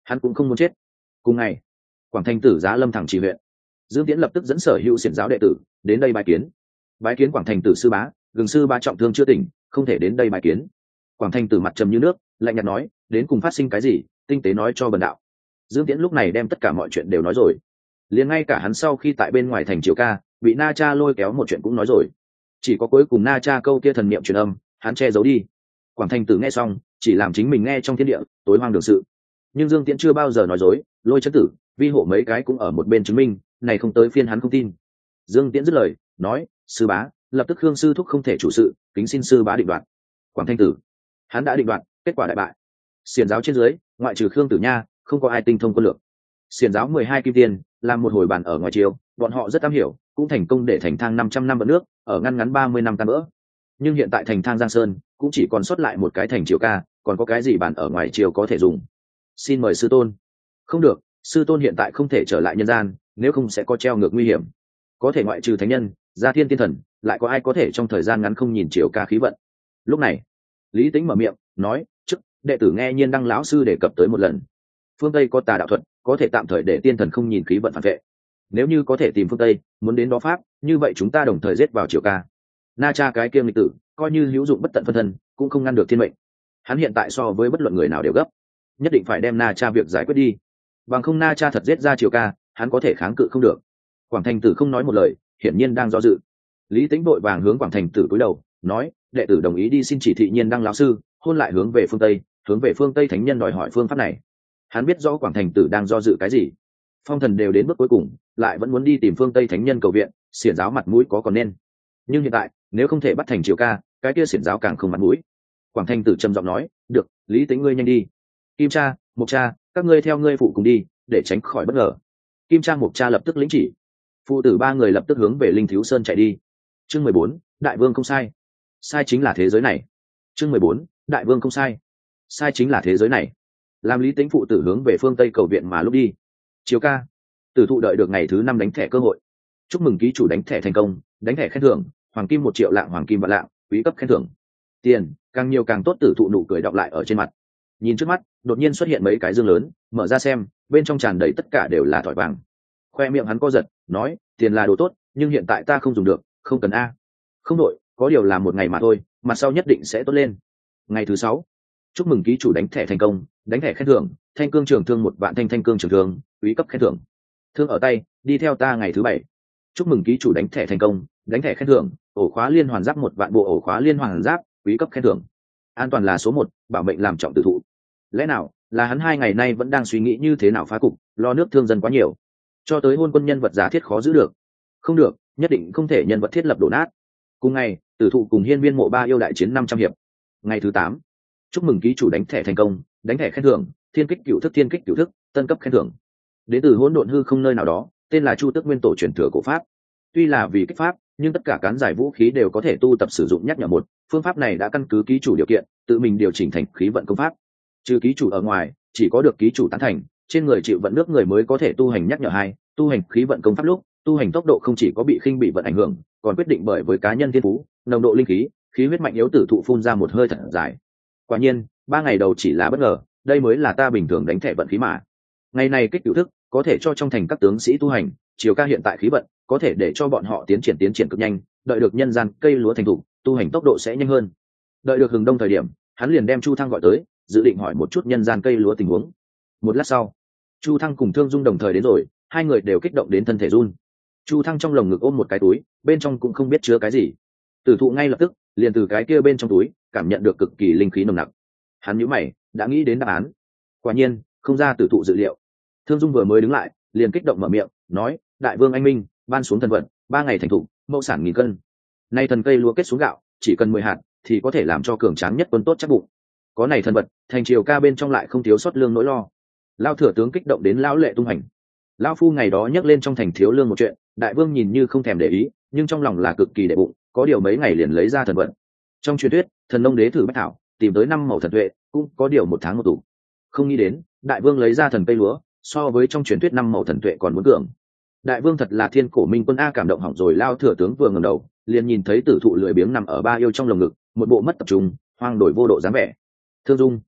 hắn cũng không muốn chết. Cùng ngày, Quảng Thành Tử giá Lâm Thẳng Chỉ huyện, Dương Tiễn lập tức dẫn sở hữu xiển giáo đệ tử đến đây bái kiến. Bái kiến Quảng Thành Tử sư bá, Gừng sư bá trọng thương chưa tỉnh, không thể đến đây bái kiến. Quảng Thành Tử mặt trầm như nước, lạnh nhạt nói, đến cùng phát sinh cái gì, tinh tế nói cho bần đạo. Dương Tiễn lúc này đem tất cả mọi chuyện đều nói rồi, liền ngay cả hắn sau khi tại bên ngoài thành Triều Ca bị Na Cha lôi kéo một chuyện cũng nói rồi, chỉ có cuối cùng Na Cha câu kia thần niệm truyền âm hắn che giấu đi. Quảng Thành Tử nghe xong chỉ làm chính mình nghe trong thiên địa tối hoang đường sự, nhưng Dương Tiễn chưa bao giờ nói dối, lôi chân tử vi hộ mấy cái cũng ở một bên chứng minh này không tới phiên hắn không tin. Dương Tiễn dứt lời nói, sư bá lập tức Khương sư thúc không thể chủ sự, kính xin sư bá định đoạt. Quảng Thành Tử hắn đã định đoạt, kết quả đại bại. Xiển giáo trên dưới ngoại trừ Khương Tử Nha không có ai tinh thông quân lược. Xiển giáo mười hai kim tiên làm một hồi bàn ở ngoài chiều, bọn họ rất am hiểu, cũng thành công để thành thang năm trăm năm vận nước ở ngăn ngắn ba mươi năm tan vỡ. Nhưng hiện tại thành thang Giang Sơn cũng chỉ còn sót lại một cái thành Triều Ca, còn có cái gì bàn ở ngoài chiều có thể dùng. Xin mời sư tôn. Không được, sư tôn hiện tại không thể trở lại nhân gian, nếu không sẽ có treo ngược nguy hiểm. Có thể ngoại trừ thánh nhân, gia thiên tiên thần, lại có ai có thể trong thời gian ngắn không nhìn Triều Ca khí vận. Lúc này Lý Tĩnh mở miệng nói, trước đệ tử nghe Nhiên Đăng lão sư đề cập tới một lần, phương Tây có tà đạo thuật có thể tạm thời để tiên thần không nhìn khí vận phản vệ. Nếu như có thể tìm phương Tây muốn đến đó pháp, như vậy chúng ta đồng thời giết vào Triều Ca. Na Cha cái kiêm lịch tử coi như hữu dụng bất tận phân thân cũng không ngăn được thiên mệnh. Hắn hiện tại so với bất luận người nào đều gấp, nhất định phải đem Na Cha việc giải quyết đi, bằng không Na Cha thật giết ra Triều Ca hắn có thể kháng cự không được. Quảng Thành Tử không nói một lời, hiển nhiên đang do dự. Lý Tĩnh vội vàng hướng Quảng Thành Tử cúi đầu nói, đệ tử đồng ý đi xin chỉ thị Nhiên Đăng lão sư hôn lại hướng về phương Tây, hướng về phương Tây thánh nhân đòi hỏi phương pháp này. Hắn biết rõ Quảng Thành Tử đang do dự cái gì, phong thần đều đến bước cuối cùng lại vẫn muốn đi tìm phương Tây thánh nhân cầu viện, xiển giáo mặt mũi có còn nên. Nhưng hiện tại nếu không thể bắt thành Triều Ca, cái kia xiển giáo càng không mặt mũi. Quảng Thành Tử trầm giọng nói, được, Lý Tĩnh ngươi nhanh đi. Kim Cha, Mục Cha, các ngươi theo ngươi phụ cùng đi để tránh khỏi bất ngờ. Kim Cha Mục Cha lập tức lĩnh chỉ, phụ tử ba người lập tức hướng về Linh Thiếu Sơn chạy đi. Chương mười bốn, đại vương không sai, sai chính là thế giới này. Chương mười bốn, đại vương không sai, sai chính là thế giới này. Làm Lý Tĩnh phụ tử hướng về phương Tây cầu viện mà lúc đi, Triều Ca tử thụ đợi được ngày thứ năm đánh thẻ cơ hội. Chúc mừng ký chủ đánh thẻ thành công, đánh thẻ khen thưởng hoàng kim một triệu lạng, hoàng kim vạn lạng, quý cấp khen thưởng tiền càng nhiều càng tốt. Tử thụ nụ cười đọng lại ở trên mặt, nhìn trước mắt đột nhiên xuất hiện mấy cái dương lớn, mở ra xem, bên trong tràn đầy tất cả đều là thỏi vàng. Khoe miệng hắn co giật nói, tiền là đồ tốt, nhưng hiện tại ta không dùng được, không cần a. Không đội, có điều là một ngày mà thôi, mặt sau nhất định sẽ tốt lên. Ngày thứ sáu, chúc mừng ký chủ đánh thẻ thành công, đánh thẻ khen thưởng thanh cương trường thương một vạn thanh, thanh cương trường thương quý cấp khen thưởng thương ở tay, đi theo ta. Ngày thứ bảy, chúc mừng ký chủ đánh thẻ thành công, đánh thẻ khen thưởng ổ khóa liên hoàn giáp một vạn bộ, ổ khóa liên hoàn giáp quý cấp khen thưởng an toàn là số một, bảo mệnh làm trọng tử thụ. Lẽ nào là hắn hai ngày nay vẫn đang suy nghĩ như thế nào phá cục, lo nước thương dân quá nhiều, cho tới hôn quân nhân vật giả thiết khó giữ được. Không được, nhất định không thể nhân vật thiết lập đổ nát. Cùng ngày, tử thụ cùng hiên viên mộ ba yêu đại chiến năm trăm hiệp. Ngày thứ tám, chúc mừng ký chủ đánh thẻ thành công, đánh thẻ khen thưởng thiên kích cựu thức, thiên kích cựu thức tân cấp khen thưởng đến từ hỗn độn hư không nơi nào đó, tên là Chu Tước Nguyên Tổ truyền thừa cổ pháp. Tuy là vì kích pháp, nhưng tất cả cán giải vũ khí đều có thể tu tập sử dụng nhắc nhở một. Phương pháp này đã căn cứ ký chủ điều kiện tự mình điều chỉnh thành khí vận công pháp. Trừ ký chủ ở ngoài, chỉ có được ký chủ tán thành, trên người chịu vận nước người mới có thể tu hành nhắc nhở hai. Tu hành khí vận công pháp lúc, tu hành tốc độ không chỉ có bị khinh bị vận ảnh hưởng, còn quyết định bởi với cá nhân thiên phú, nồng độ linh khí, khí huyết mạnh yếu. Tử thụ phun ra một hơi thật dài. Quả nhiên, ba ngày đầu chỉ là bất ngờ, đây mới là ta bình thường đánh thẻ vận khí mà. Ngày này kích cựu thức có thể cho trong thành các tướng sĩ tu hành, Triều Ca hiện tại khí vận có thể để cho bọn họ tiến triển tiến triển cực nhanh, đợi được nhân gian cây lúa thành thục, tu hành tốc độ sẽ nhanh hơn. Đợi được hừng đông thời điểm, hắn liền đem Chu Thăng gọi tới, dự định hỏi một chút nhân gian cây lúa tình huống. Một lát sau, Chu Thăng cùng Thương Dung đồng thời đến rồi, hai người đều kích động đến thân thể run. Chu Thăng trong lồng ngực ôm một cái túi, bên trong cũng không biết chứa cái gì. Tử thụ ngay lập tức liền từ cái kia bên trong túi cảm nhận được cực kỳ linh khí nồng nặc. Hắn nhíu mày, đã nghĩ đến đáp án. Quả nhiên, không ra tử thụ dự liệu. Thương Dung vừa mới đứng lại, liền kích động mở miệng, nói: "Đại vương anh minh, ban xuống thần vận, ba ngày thành thục, mẫu sản nghìn cân. Nay thần cây lúa kết xuống gạo, chỉ cần mười hạt thì có thể làm cho cường tráng nhất quân tốt chắc bụng. Có này thần vật, thành Triều Ca bên trong lại không thiếu sót lương nỗi lo." Lao thừa tướng kích động đến lão lệ tung hành. Lão phu ngày đó nhắc lên trong thành thiếu lương một chuyện, đại vương nhìn như không thèm để ý, nhưng trong lòng là cực kỳ đệ bụng, có điều mấy ngày liền lấy ra thần vận. Trong truyền thuyết, thần nông đế thử bách thảo, tìm tới năm màu thần tuệ, cũng có điều một tháng một tủ. Không nghĩ đến, đại vương lấy ra thần cây lúa, so với trong truyền thuyết năm màu thần tuệ còn muốn cường. Đại vương thật là thiên cổ minh quân a. Cảm động hỏng rồi. Lao thừa tướng vừa ngẩng đầu, liền nhìn thấy tử thụ lười biếng nằm ở ba yêu trong lồng ngực, một bộ mất tập trung, hoang đổi vô độ dáng vẻ. Thương Dung,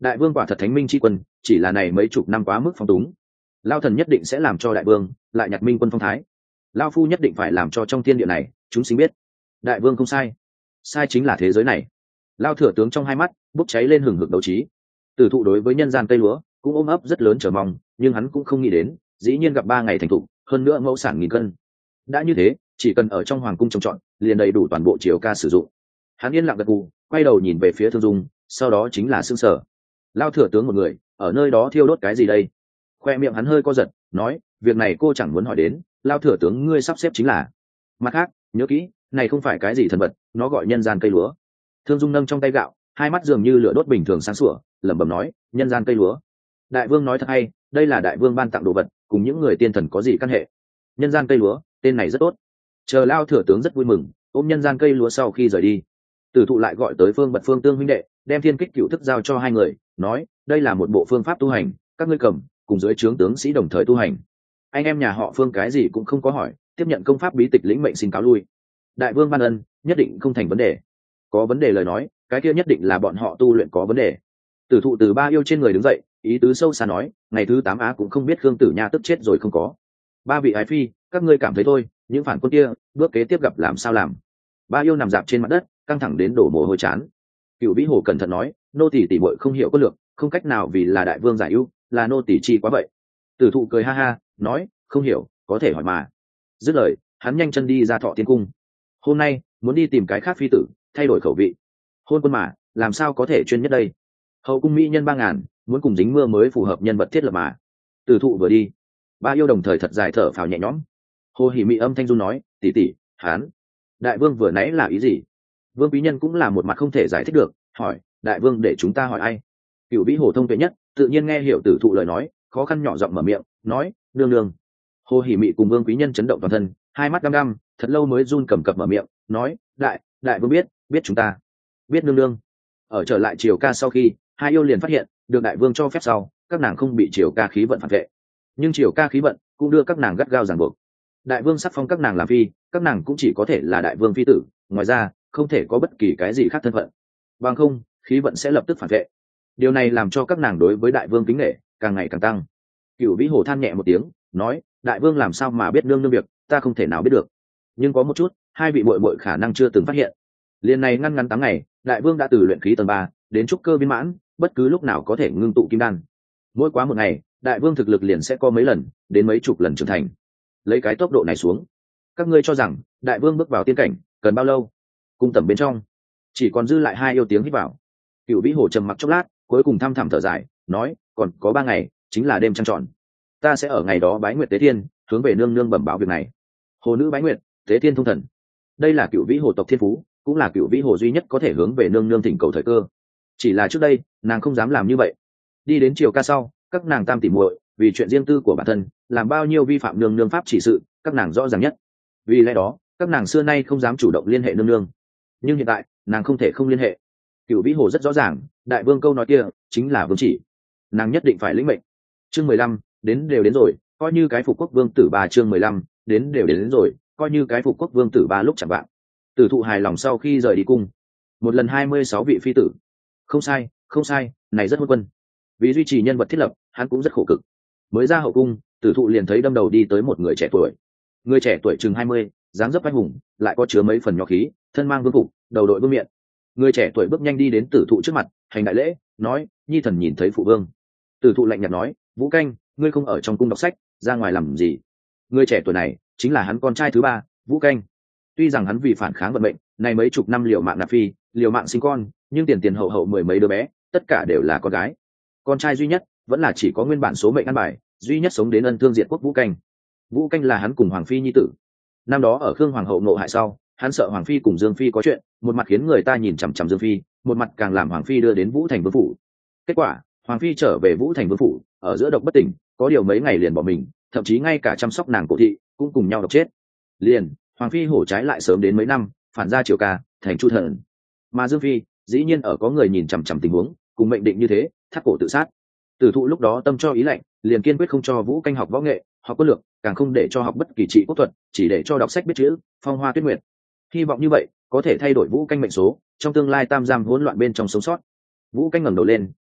đại vương quả thật thánh minh tri quân, chỉ là này mấy chục năm quá mức phong túng. Lao thần nhất định sẽ làm cho đại vương lại nhặt minh quân phong thái. Lao phu nhất định phải làm cho trong thiên địa này chúng sinh biết đại vương không sai, sai chính là thế giới này. Lao thừa tướng trong hai mắt bốc cháy lên hừng hực đấu trí. Tử thụ đối với nhân gian cây lúa cũng ôm ấp rất lớn chờ mong, nhưng hắn cũng không nghĩ đến dĩ nhiên gặp ba ngày thành thụ, hơn nữa mẫu sản nghìn cân. Đã như thế, chỉ cần ở trong hoàng cung trồng trọt liền đầy đủ toàn bộ triều ca sử dụng. Hắn yên lặng gật gù, quay đầu nhìn về phía Thương Dung, sau đó chính là xương sở. Lao thừa tướng một người ở nơi đó thiêu đốt cái gì đây? Khoe miệng hắn hơi co giật, nói, việc này cô chẳng muốn hỏi đến, Lao thừa tướng ngươi sắp xếp chính là. Mặt khác, nhớ kỹ, này không phải cái gì thần vật, nó gọi nhân gian cây lúa. Thương Dung nâng trong tay gạo, hai mắt dường như lửa đốt bình thường sáng sủa, lẩm bẩm nói, nhân gian cây lúa. Đại vương nói thật hay, đây là đại vương ban tặng đồ vật, cùng những người tiên thần có gì căn hệ? Nhân gian cây lúa, tên này rất tốt. Chờ Lao thừa tướng rất vui mừng, ôm nhân gian cây lúa sau khi rời đi. Tử thụ lại gọi tới Phương Bật Phương Tương huynh đệ, đem thiên kích cựu thức giao cho hai người, nói, đây là một bộ phương pháp tu hành, các ngươi cầm, cùng dưới trướng tướng sĩ đồng thời tu hành. Anh em nhà họ Phương cái gì cũng không có hỏi, tiếp nhận công pháp bí tịch lĩnh mệnh xin cáo lui. Đại vương ban ân, nhất định không thành vấn đề. Có vấn đề lời nói, cái kia nhất định là bọn họ tu luyện có vấn đề. Tử thụ từ ba yêu trên người đứng dậy, ý tứ sâu xa nói, ngày thứ tám á cũng không biết Khương Tử Nha tức chết rồi không có. Ba vị ái phi, các ngươi cảm thấy thôi, những phản quân kia, bước kế tiếp gặp làm sao làm? Ba yêu nằm dạp trên mặt đất, căng thẳng đến đổ mồ hôi chán. Cửu Vĩ Hồ cẩn thận nói, nô tỳ tỷ muội không hiểu quân lược, không cách nào vì là đại vương giải ưu, là nô tỳ chi quá vậy. Tử thụ cười ha ha, nói, không hiểu, có thể hỏi mà. Dứt lời, hắn nhanh chân đi ra Thọ Tiên cung. Hôm nay muốn đi tìm cái khác phi tử, thay đổi khẩu vị. Hôn quân mà, làm sao có thể chuyên nhất đây? Hậu cung mỹ nhân ba ngàn, muốn cùng dính mưa mới phù hợp nhân vật thiết lập mà. Tử thụ vừa đi, ba yêu đồng thời thật dài thở phào nhẹ nhõm. Hồ Hỉ Mị âm thanh run nói, tỷ tỷ, hắn, đại vương vừa nãy là ý gì? Vương quý nhân cũng là một mặt không thể giải thích được, hỏi, đại vương để chúng ta hỏi ai? Cửu Vĩ Hồ thông tuệ nhất, tự nhiên nghe hiểu tử thụ lời nói, khó khăn nhỏ giọng mở miệng, nói, nương nương. Hồ Hỉ Mị cùng Vương quý nhân chấn động toàn thân, hai mắt đăm đăm, thật lâu mới run cầm cập mở miệng, nói, đại, đại vương biết, biết chúng ta, biết nương nương. Ở trở lại triều ca sau khi, hai yêu liền phát hiện, được đại vương cho phép sau, các nàng không bị triều ca khí vận phản vệ, nhưng triều ca khí vận cũng đưa các nàng gắt gao ràng buộc. Đại vương sắc phong các nàng làm phi, các nàng cũng chỉ có thể là đại vương phi tử, ngoài ra không thể có bất kỳ cái gì khác thân phận, bằng không khí vận sẽ lập tức phản vệ. Điều này làm cho các nàng đối với đại vương kính nể càng ngày càng tăng. Cửu Vĩ Hồ than nhẹ một tiếng, nói, đại vương làm sao mà biết nương nương việc, ta không thể nào biết được, nhưng có một chút hai vị muội muội khả năng chưa từng phát hiện. Liên này ngăn ngắn tám ngày, đại vương đã từ luyện khí tầng ba đến trúc cơ viên mãn, bất cứ lúc nào có thể ngưng tụ kim đan. Mỗi quá một ngày, đại vương thực lực liền sẽ có mấy lần đến mấy chục lần trưởng thành. Lấy cái tốc độ này xuống, các ngươi cho rằng đại vương bước vào tiên cảnh cần bao lâu? Cung tầm bên trong chỉ còn dư lại hai yêu tiếng hít vào. Cửu Vĩ Hồ trầm mặc chốc lát, cuối cùng thăm thẳm thở dài, nói, còn có ba ngày chính là đêm trăng tròn, ta sẽ ở ngày đó bái nguyệt tế thiên, hướng về nương nương bẩm báo việc này. Hồ nữ bái nguyệt, tế thiên thông thần, đây là Cửu Vĩ Hồ tộc thiên phú, cũng là Cửu Vĩ Hồ duy nhất có thể hướng về nương nương thỉnh cầu thời cơ. Chỉ là trước đây nàng không dám làm như vậy. Đi đến triều ca sau, các nàng tam tỷ muội vì chuyện riêng tư của bản thân làm bao nhiêu vi phạm nương nương pháp chỉ sự, các nàng rõ ràng nhất. Vì lẽ đó các nàng xưa nay không dám chủ động liên hệ nương nương, nhưng hiện tại nàng không thể không liên hệ. Cửu Vĩ Hồ rất rõ ràng, đại vương câu nói kia chính là vương chỉ, nàng nhất định phải lĩnh mệnh. Chương mười lăm, đến đều đến rồi, coi như cái phục quốc vương tử ba. Chương mười lăm, đến đều đến, đến rồi, coi như cái phục quốc vương tử ba lúc chẳng bạn. Tử thụ hài lòng sau khi rời đi cung, một lần hai mươi sáu vị phi tử, không sai, không sai, này rất hôn quân. Vì duy trì nhân vật thiết lập, hắn cũng rất khổ cực. Mới ra hậu cung, tử thụ liền thấy đâm đầu đi tới một người trẻ tuổi. Người trẻ tuổi chừng hai mươi, dáng dấp anh hùng, lại có chứa mấy phần nho khí, thân mang vương phục, đầu đội vương miện. Người trẻ tuổi bước nhanh đi đến tử thụ trước mặt, hành đại lễ, nói, nhi thần nhìn thấy phụ vương. Tử thụ lạnh nhạt nói, Vũ Canh, ngươi không ở trong cung đọc sách, ra ngoài làm gì? Người trẻ tuổi này chính là hắn con trai thứ ba, Vũ Canh. Tuy rằng hắn vì phản kháng vận mệnh, này mấy chục năm liều mạng nạp phi, liều mạng sinh con, nhưng tiền tiền hậu hậu mười mấy đứa bé, tất cả đều là con gái. Con trai duy nhất vẫn là chỉ có nguyên bản số mệnh ăn bài, duy nhất sống đến ân thương diệt quốc Vũ Canh. Vũ Canh là hắn cùng hoàng phi nhi tử. Năm đó ở Khương hoàng hậu nộ hại sau, hắn sợ hoàng phi cùng Dương phi có chuyện, một mặt khiến người ta nhìn chằm chằm Dương phi, một mặt càng làm hoàng phi đưa đến Vũ Thành vương phủ. Kết quả, hoàng phi trở về Vũ Thành vương phủ, ở giữa độc bất tỉnh, có điều mấy ngày liền bỏ mình, thậm chí ngay cả chăm sóc nàng cổ thị cũng cùng nhau độc chết. Liền, hoàng phi hổ trái lại sớm đến mấy năm, phản ra triều ca, thành Chu thần. Mà Dương phi, dĩ nhiên ở có người nhìn chằm chằm tình huống, cùng mệnh định như thế, thắt cổ tự sát. Tử thụ lúc đó tâm cho ý lệnh, liền kiên quyết không cho Vũ Canh học võ nghệ, học quân lược, càng không để cho học bất kỳ trị quốc thuật, chỉ để cho đọc sách biết chữ, phong hoa tuyết nguyệt. Hy vọng như vậy có thể thay đổi Vũ Canh mệnh số, trong tương lai tam giam hỗn loạn bên trong sống sót. Vũ Canh ngẩng đầu lên,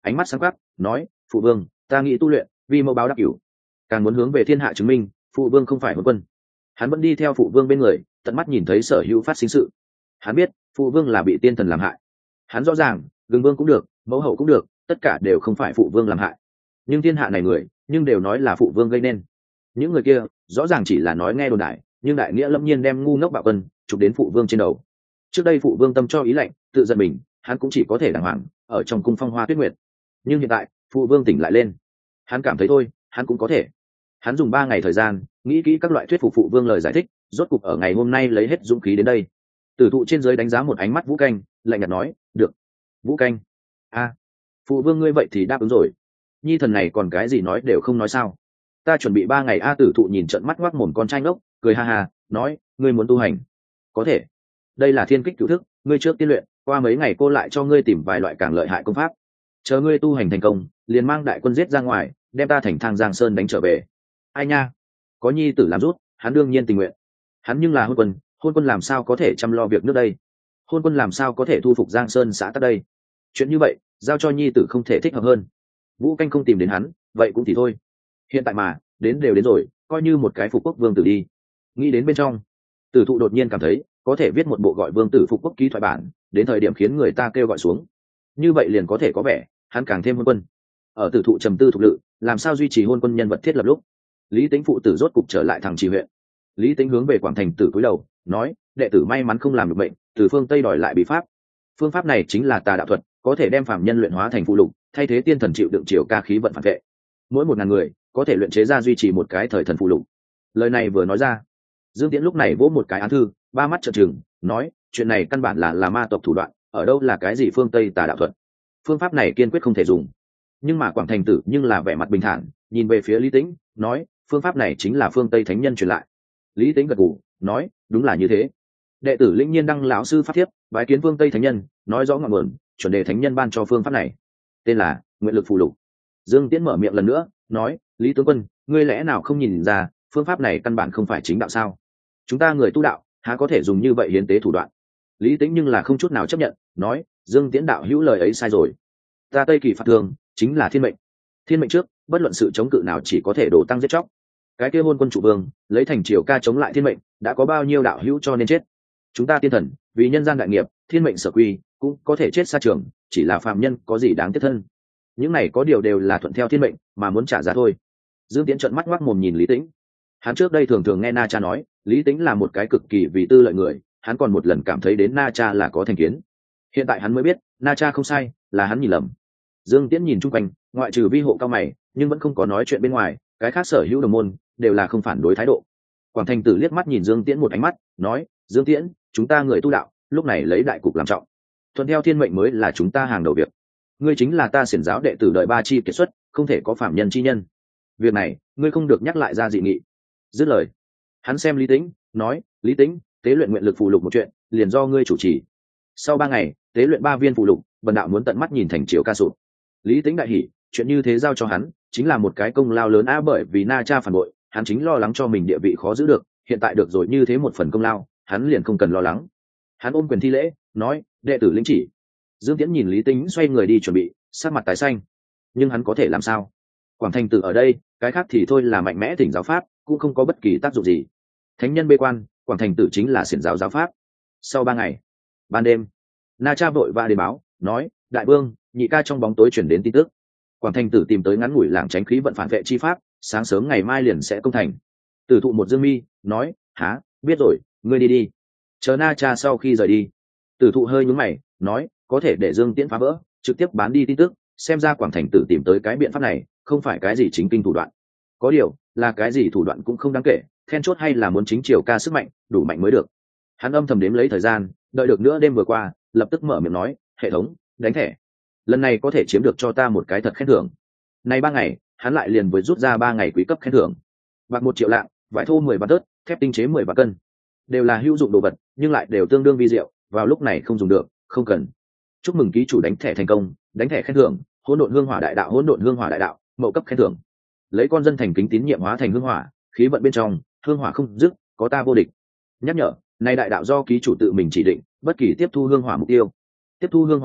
ánh mắt sáng quắc nói phụ vương ta nghĩ tu luyện vì mẫu báo đáp cửu, càng muốn hướng về thiên hạ chứng minh phụ vương không phải hôn quân. Hắn vẫn đi theo phụ vương bên người tận mắt nhìn thấy sở hữu phát sinh sự. Hắn biết phụ vương là bị tiên thần làm hại. Hắn rõ ràng gừng vương cũng được mẫu hậu cũng được tất cả đều không phải phụ vương làm hại, nhưng thiên hạ này người nhưng đều nói là phụ vương gây nên. Những người kia rõ ràng chỉ là nói nghe đồn đại, nhưng đại nghĩa lâm nhiên đem ngu ngốc bạo quân chụp đến phụ vương trên đầu. Trước đây phụ vương tâm cho ý lệnh tự giận mình, hắn cũng chỉ có thể đàng hoàng ở trong cung phong hoa tuyết nguyệt. Nhưng hiện tại phụ vương tỉnh lại lên, hắn cảm thấy thôi hắn cũng có thể. Hắn dùng ba ngày thời gian nghĩ kỹ các loại thuyết phục phụ vương lời giải thích, rốt cục ở ngày hôm nay lấy hết dũng khí đến đây. Tử thụ trên dưới đánh giá một ánh mắt Vũ Canh, lạnh nhạt nói được. Vũ Canh a phụ vương ngươi vậy thì đáp ứng rồi. Nhi thần này còn cái gì nói đều không nói sao? Ta chuẩn bị ba ngày. A Tử thụ nhìn trận mắt ngoác mồm con trai ngốc, cười ha ha nói ngươi muốn tu hành có thể, đây là thiên kích cửu thức, ngươi trước tiên luyện, qua mấy ngày cô lại cho ngươi tìm vài loại càng lợi hại công pháp, chờ ngươi tu hành thành công liền mang đại quân giết ra ngoài đem ta thành Thang Giang Sơn đánh trở về. Ai nha, có nhi tử làm rút hắn đương nhiên tình nguyện. Hắn nhưng là hôn quân, hôn quân làm sao có thể chăm lo việc nước đây, hôn quân làm sao có thể thu phục Giang Sơn xã tắc đây. Chuyện như vậy giao cho nhi tử không thể thích hợp hơn. Vũ Canh không tìm đến hắn vậy cũng thì thôi, hiện tại mà đến đều đến rồi, coi như một cái phục quốc vương tử đi. Nghĩ đến bên trong, Tử thụ đột nhiên cảm thấy có thể viết một bộ gọi vương tử phục quốc ký thoại bản, đến thời điểm khiến người ta kêu gọi xuống, như vậy liền có thể có vẻ hắn càng thêm hôn quân. Ở Tử thụ trầm tư thục lự làm sao duy trì hôn quân nhân vật thiết lập lúc, Lý Tính phụ tử rốt cục trở lại thằng trì huyện. Lý Tính hướng về Quảng Thành Tử cúi đầu nói đệ tử may mắn không làm được bệnh, từ phương Tây đòi lại bí pháp. Phương pháp này chính là tà đạo thuật, có thể đem phàm nhân luyện hóa thành phụ lục, thay thế tiên thần chịu đựng chiều ca khí vận phản vệ. Mỗi một ngàn người có thể luyện chế ra duy trì một cái thời thần phụ lục. Lời này vừa nói ra, Dương Tiễn lúc này vỗ một cái án thư, ba mắt trợn trừng nói chuyện này căn bản là là ma tộc thủ đoạn, ở đâu là cái gì phương Tây tà đạo thuật, phương pháp này kiên quyết không thể dùng. Nhưng mà Quảng Thành Tử nhưng là vẻ mặt bình thản nhìn về phía Lý Tĩnh nói phương pháp này chính là phương Tây thánh nhân truyền lại. Lý Tĩnh gật gù nói đúng là như thế, đệ tử lĩnh nhiên đăng lão sư pháp thiếp bái kiến phương Tây thánh nhân, nói rõ ngọn nguồn chuẩn đề thánh nhân ban cho phương pháp này, tên là nguyện lực phù lục. Dương Tiễn mở miệng lần nữa nói Lý tướng quân ngươi lẽ nào không nhìn ra phương pháp này căn bản không phải chính đạo sao? Chúng ta người tu đạo há có thể dùng như vậy hiến tế thủ đoạn? Lý Tĩnh nhưng là không chút nào chấp nhận nói Dương Tiễn đạo hữu lời ấy sai rồi, ta Tây Kỳ phạt thường chính là thiên mệnh, thiên mệnh trước bất luận sự chống cự nào chỉ có thể đổ tăng giết chóc. Cái kia hôn quân chủ vương lấy thành triều ca chống lại thiên mệnh, đã có bao nhiêu đạo hữu cho nên chết. Chúng ta tiên thần vì nhân gian đại nghiệp thiên mệnh sở quy cũng có thể chết xa trường, chỉ là phàm nhân có gì đáng tiếc thân. Những này có điều đều là thuận theo thiên mệnh mà muốn trả giá thôi. Dương Tiễn trợn mắt ngoác mồm nhìn Lý Tĩnh. Hắn trước đây thường thường nghe Na Cha nói Lý Tĩnh là một cái cực kỳ vì tư lợi người, hắn còn một lần cảm thấy đến Na Cha là có thành kiến. Hiện tại hắn mới biết Na Cha không sai, là hắn nhìn lầm. Dương Tiễn nhìn chung quanh, ngoại trừ Vi hộ cao mày nhưng vẫn không có nói chuyện bên ngoài, cái khác sở hữu đồng môn đều là không phản đối thái độ. Quảng Thành Tử liếc mắt nhìn Dương Tiễn một ánh mắt nói Dương Tiễn chúng ta người tu đạo lúc này lấy đại cục làm trọng, thuận theo thiên mệnh mới là chúng ta hàng đầu việc. Ngươi chính là ta xiển giáo đệ tử đợi ba chi kiệt xuất, không thể có phạm nhân chi nhân, việc này ngươi không được nhắc lại ra dị nghị. Dứt lời hắn xem Lý Tĩnh nói Lý Tĩnh tế luyện nguyện lực phù lục một chuyện liền do ngươi chủ trì, sau ba ngày tế luyện ba viên phù lục, bần đạo muốn tận mắt nhìn thành triều ca sụp. Lý Tĩnh đại hỉ, chuyện như thế giao cho hắn chính là một cái công lao lớn a, bởi vì Na Cha phản bội hắn chính lo lắng cho mình địa vị khó giữ được, hiện tại được rồi như thế một phần công lao hắn liền không cần lo lắng. Hắn ôm quyền thi lễ nói đệ tử lĩnh chỉ. Dương Tiễn nhìn Lý Tĩnh xoay người đi chuẩn bị, sắc mặt tái xanh, nhưng hắn có thể làm sao? Quảng Thành Tử ở đây, cái khác thì thôi là mạnh mẽ thỉnh giáo pháp cũng không có bất kỳ tác dụng gì. Thánh nhân bê quan, Quảng Thành Tử chính là xiển giáo giáo pháp. Sau ba ngày ban đêm, Na Cha vội va đến báo nói đại vương nhị ca trong bóng tối chuyển đến tin tức, Quảng Thành Tử tìm tới ngắn ngủi làng tránh khí vận phản vệ chi pháp, sáng sớm ngày mai liền sẽ công thành. Tử thụ một dương mi nói há biết rồi, ngươi đi đi. Chờ Na Cha sau khi rời đi, Tử thụ hơi nhướng mày nói có thể để Dương Tiễn phá vỡ trực tiếp bán đi tin tức, xem ra Quảng Thành Tử tìm tới cái biện pháp này không phải cái gì chính kinh thủ đoạn, có điều là cái gì thủ đoạn cũng không đáng kể, then chốt hay là muốn chính triều ca sức mạnh đủ mạnh mới được. Hắn âm thầm đếm lấy thời gian, đợi được nữa đêm vừa qua lập tức mở miệng nói hệ thống đánh thẻ, lần này có thể chiếm được cho ta một cái thật khen thưởng. Nay ba ngày hắn lại liền với rút ra ba ngày quý cấp khen thưởng, bạc một triệu lạng, vải thô mười vạn tớt, thép tinh chế mười vạn cân, đều là hữu dụng đồ vật nhưng lại đều tương đương vi diệu, vào lúc này không dùng được không cần. Chúc mừng ký chủ đánh thẻ thành công, đánh thẻ khen thưởng hỗn độn hương hỏa đại đạo, hỗn độn hương hỏa đại đạo mậu cấp khen thưởng, lấy con dân thành kính tín nhiệm hóa thành hương hỏa, khí vận bên trong hương hỏa không dứt, có ta vô địch. Nhắc nhở, nay đại đạo do ký chủ tự mình chỉ định, bất kỳ tiếp thu hương hỏa mục tiêu, tiếp thu hương hỏa người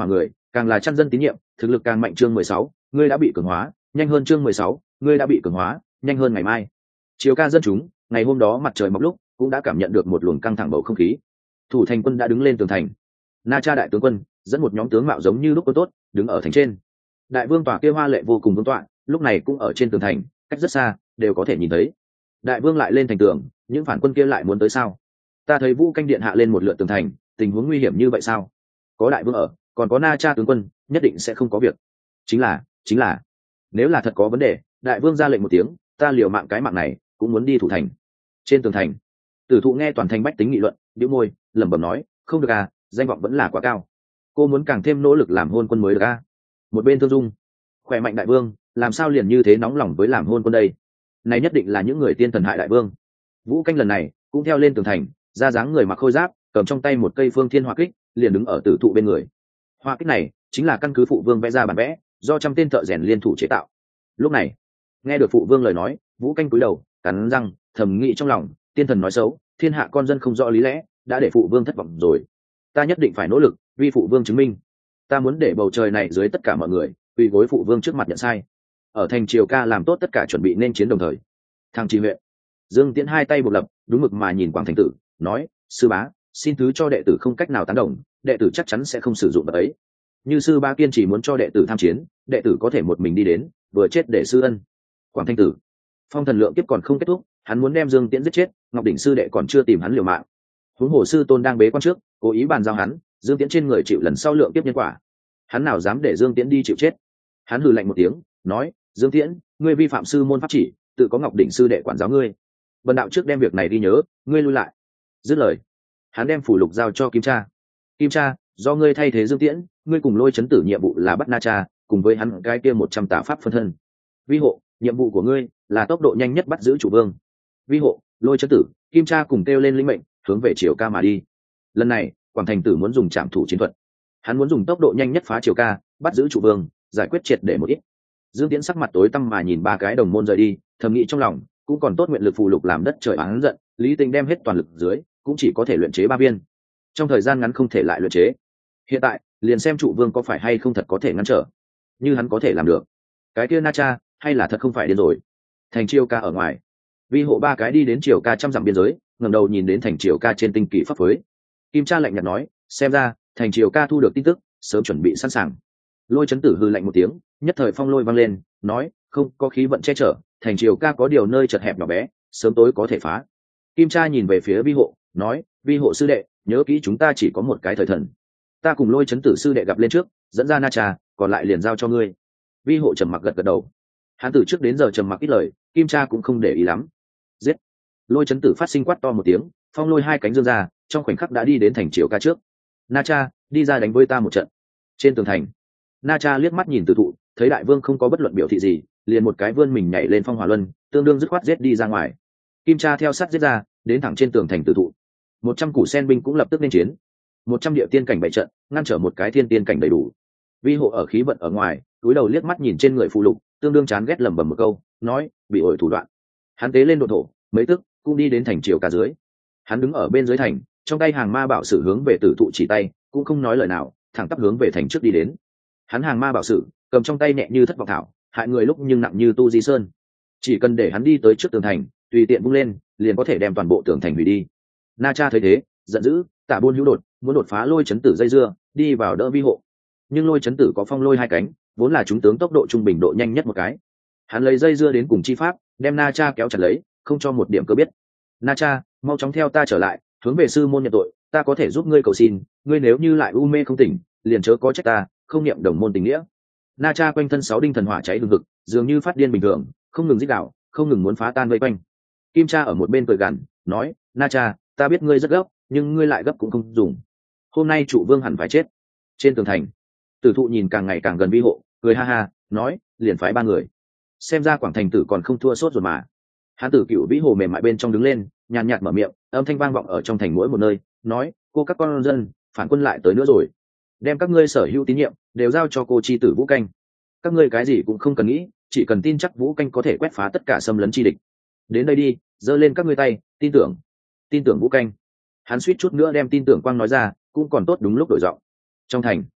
càng là chăn dân tín nhiệm, thực lực càng mạnh. Chương mười sáu, ngươi đã bị cường hóa, nhanh hơn. Chương mười sáu, ngươi đã bị cường hóa, nhanh hơn. Ngày mai chiều ca dân chúng, ngày hôm đó mặt trời mọc lúc cũng đã cảm nhận được một luồng căng thẳng bầu không khí. Thủ thành quân đã đứng lên tường thành. Na Cha đại tướng quân dẫn một nhóm tướng mạo giống như lúc quân tốt đứng ở thành trên. Đại vương tòa kia hoa lệ vô cùng vương tọa lúc này cũng ở trên tường thành, cách rất xa đều có thể nhìn thấy. Đại vương lại lên thành tường, những phản quân kia lại muốn tới sao? Ta thấy Vũ canh điện hạ lên một lượt tường thành, tình huống nguy hiểm như vậy sao? Có đại vương ở, còn có Na Cha tướng quân, nhất định sẽ không có việc. Chính là chính là nếu là thật có vấn đề, đại vương ra lệnh một tiếng, ta liều mạng cái mạng này cũng muốn đi thủ thành. Trên tường thành, Tử Thụ nghe toàn thành bách tính nghị luận, bĩu môi lẩm bẩm nói, không được à, danh vọng vẫn là quá cao, cô muốn càng thêm nỗ lực làm hôn quân mới được à. Một bên Thương Dung, khỏe mạnh đại vương làm sao liền như thế nóng lòng với làm hôn quân đây? Này nhất định là những người tiên thần hại đại vương. Vũ canh lần này cũng theo lên tường thành, ra dáng người mặc khôi giáp, cầm trong tay một cây phương thiên hỏa kích, liền đứng ở Tử Thụ bên người. Hỏa kích này chính là căn cứ phụ vương vẽ ra bản vẽ, do trăm tên thợ rèn liên thủ chế tạo. Lúc này nghe được phụ vương lời nói, Vũ canh cúi đầu cắn răng thầm nghĩ trong lòng, tiên thần nói xấu, thiên hạ con dân không rõ lý lẽ, đã để phụ vương thất vọng rồi. Ta nhất định phải nỗ lực vì phụ vương chứng minh. Ta muốn để bầu trời này dưới tất cả mọi người quỳ gối phụ vương trước mặt nhận sai. Ở thành Triều Ca làm tốt tất cả chuẩn bị nên chiến đồng thời, thằng Trì huyện Dương Tiễn hai tay buộc lập, đúng mực mà nhìn Quảng Thành Tử, nói, sư bá, xin thứ cho đệ tử không cách nào tán đồng, đệ tử chắc chắn sẽ không sử dụng vật ấy. Như sư bá kiên trì muốn cho đệ tử tham chiến, đệ tử có thể một mình đi đến, vừa chết để sư ân. Quảng Thanh Tử, phong thần lượng kiếp còn không kết thúc, hắn muốn đem Dương Tiễn giết chết, Ngọc Đỉnh sư đệ còn chưa tìm hắn liều mạng. Huống hồ sư tôn đang bế quan trước, cố ý bàn giao hắn, Dương Tiễn trên người chịu lần sau lượng kiếp nhân quả, hắn nào dám để Dương Tiễn đi chịu chết. Hắn hừ lạnh một tiếng, nói, Dương Tiễn, ngươi vi phạm sư môn pháp chỉ, tự có Ngọc Đỉnh sư đệ quản giáo ngươi. Bần đạo trước đem việc này đi nhớ, ngươi lui lại. Dứt lời, hắn đem phủ lục giao cho Kim Cha. Kim Cha, do ngươi thay thế Dương Tiễn, ngươi cùng Lôi Chấn Tử nhiệm vụ là bắt Na Cha, cùng với hắn cái kia một trăm tà pháp phân thân. Vi hộ, nhiệm vụ của ngươi là tốc độ nhanh nhất bắt giữ chủ vương. Vi hộ, Lôi Chấn Tử, Kim Cha cùng kêu lên linh mệnh, hướng về Triều Ca mà đi. Lần này, Quảng Thành Tử muốn dùng trảm thủ chiến thuật, hắn muốn dùng tốc độ nhanh nhất phá Triều Ca, bắt giữ chủ vương, giải quyết triệt để một ít. Dương Tiễn sắc mặt tối tăm mà nhìn ba cái đồng môn rời đi, thầm nghĩ trong lòng, cũng còn tốt nguyện lực phù lục làm đất trời oán giận, Lý Tình đem hết toàn lực dưới, cũng chỉ có thể luyện chế ba viên. Trong thời gian ngắn không thể lại luyện chế. Hiện tại, liền xem trụ vương có phải hay không thật có thể ngăn trở. Như hắn có thể làm được, cái kia Na Cha hay là thật không phải điên rồi. Thành Triều Ca ở ngoài, Vi hộ ba cái đi đến Triều Ca trăm dặm biên giới, ngẩng đầu nhìn đến thành Triều Ca trên tinh kỳ pháp phối. Kim Cha lạnh nhạt nói, xem ra thành Triều Ca thu được tin tức, sớm chuẩn bị sẵn sàng. Lôi Chấn Tử hừ lạnh một tiếng, nhất thời phong lôi vang lên, nói, không có khí vận che chở, thành Triều Ca có điều nơi chật hẹp nhỏ bé, sớm tối có thể phá. Kim Cha nhìn về phía Vi hộ, nói, Vi hộ sư đệ, nhớ kỹ chúng ta chỉ có một cái thời thần, ta cùng Lôi Chấn Tử sư đệ gặp lên trước, dẫn ra Na Cha, còn lại liền giao cho ngươi. Vi hộ trầm mặc gật gật đầu, hắn từ trước đến giờ trầm mặc ít lời, Kim Cha cũng không để ý lắm. Giết! Lôi Chấn Tử phát sinh quát to một tiếng, phong lôi hai cánh dương ra, trong khoảnh khắc đã đi đến thành Triều Ca trước. Na Cha, đi ra đánh với ta một trận. Trên tường thành, Na Cha liếc mắt nhìn Tử Thụ, thấy đại vương không có bất luận biểu thị gì, liền một cái vươn mình nhảy lên phong hỏa luân, tương đương dứt khoát giết đi ra ngoài. Kim Cha theo sát giết ra, đến thẳng trên tường thành Tử Thụ. Một trăm củ sen binh cũng lập tức nên chiến. Một trăm địa tiên cảnh bảy trận, ngăn trở một cái thiên tiên cảnh đầy đủ. Vi hộ ở khí vận ở ngoài, cúi đầu liếc mắt nhìn trên người phụ lục, tương đương chán ghét lẩm bẩm một câu, nói, bị ổi thủ đoạn. Hắn tế lên độ thổ, mấy tức cũng đi đến thành Triều Ca dưới. Hắn đứng ở bên dưới thành, trong tay hàng ma bảo sử hướng về Tử Thụ chỉ tay, cũng không nói lời nào, thẳng tắp hướng về thành trước đi đến. Hắn hàng ma bảo sử cầm trong tay nhẹ như thất vọng thảo, hại người lúc nhưng nặng như tu di sơn. Chỉ cần để hắn đi tới trước tường thành, tùy tiện vung lên, liền có thể đem toàn bộ tường thành hủy đi. Na Cha thấy thế, giận dữ, tả buôn hữu đột, muốn đột phá Lôi Chấn Tử dây dưa, đi vào đỡ Vi hộ. Nhưng Lôi Chấn Tử có phong lôi hai cánh, vốn là chúng tướng tốc độ trung bình độ nhanh nhất một cái. Hắn lấy dây dưa đến cùng chi pháp, đem Na Cha kéo chặt lấy, không cho một điểm cơ biết. Na Cha, mau chóng theo ta trở lại, hướng về sư môn nhận tội, ta có thể giúp ngươi cầu xin, ngươi nếu như lại u mê không tỉnh, liền chớ có trách ta, không niệm đồng môn tình nghĩa. Na Cha quanh thân sáu đinh thần hỏa cháy hừng hực, dường như phát điên bình thường, không ngừng rít gào, không ngừng muốn phá tan vây quanh. Kim Cha ở một bên cười gằn, nói, Na Cha, ta biết ngươi rất gấp, nhưng ngươi lại gấp cũng không dùng. Hôm nay trụ vương hẳn phải chết. Trên tường thành, Tử Thụ nhìn càng ngày càng gần Vi hộ, cười ha ha, nói, liền phái ba người. Xem ra Quảng Thành Tử còn không thua sốt rồi mà. Hán Tử Cựu Vĩ Hồ mềm mại bên trong đứng lên, nhàn nhạt mở miệng, âm thanh vang vọng ở trong thành mỗi một nơi, nói, cô các con dân, phản quân lại tới nữa rồi. Đem các ngươi sở hữu tín nhiệm đều giao cho cô chi tử Vũ Canh. Các ngươi cái gì cũng không cần nghĩ, chỉ cần tin chắc Vũ Canh có thể quét phá tất cả xâm lấn chi địch. Đến đây đi, giơ lên các ngươi tay, tin tưởng, tin tưởng Vũ Canh. Hắn suýt chút nữa đem tin tưởng quang nói ra, cũng còn tốt đúng lúc đổi giọng. Trong thành,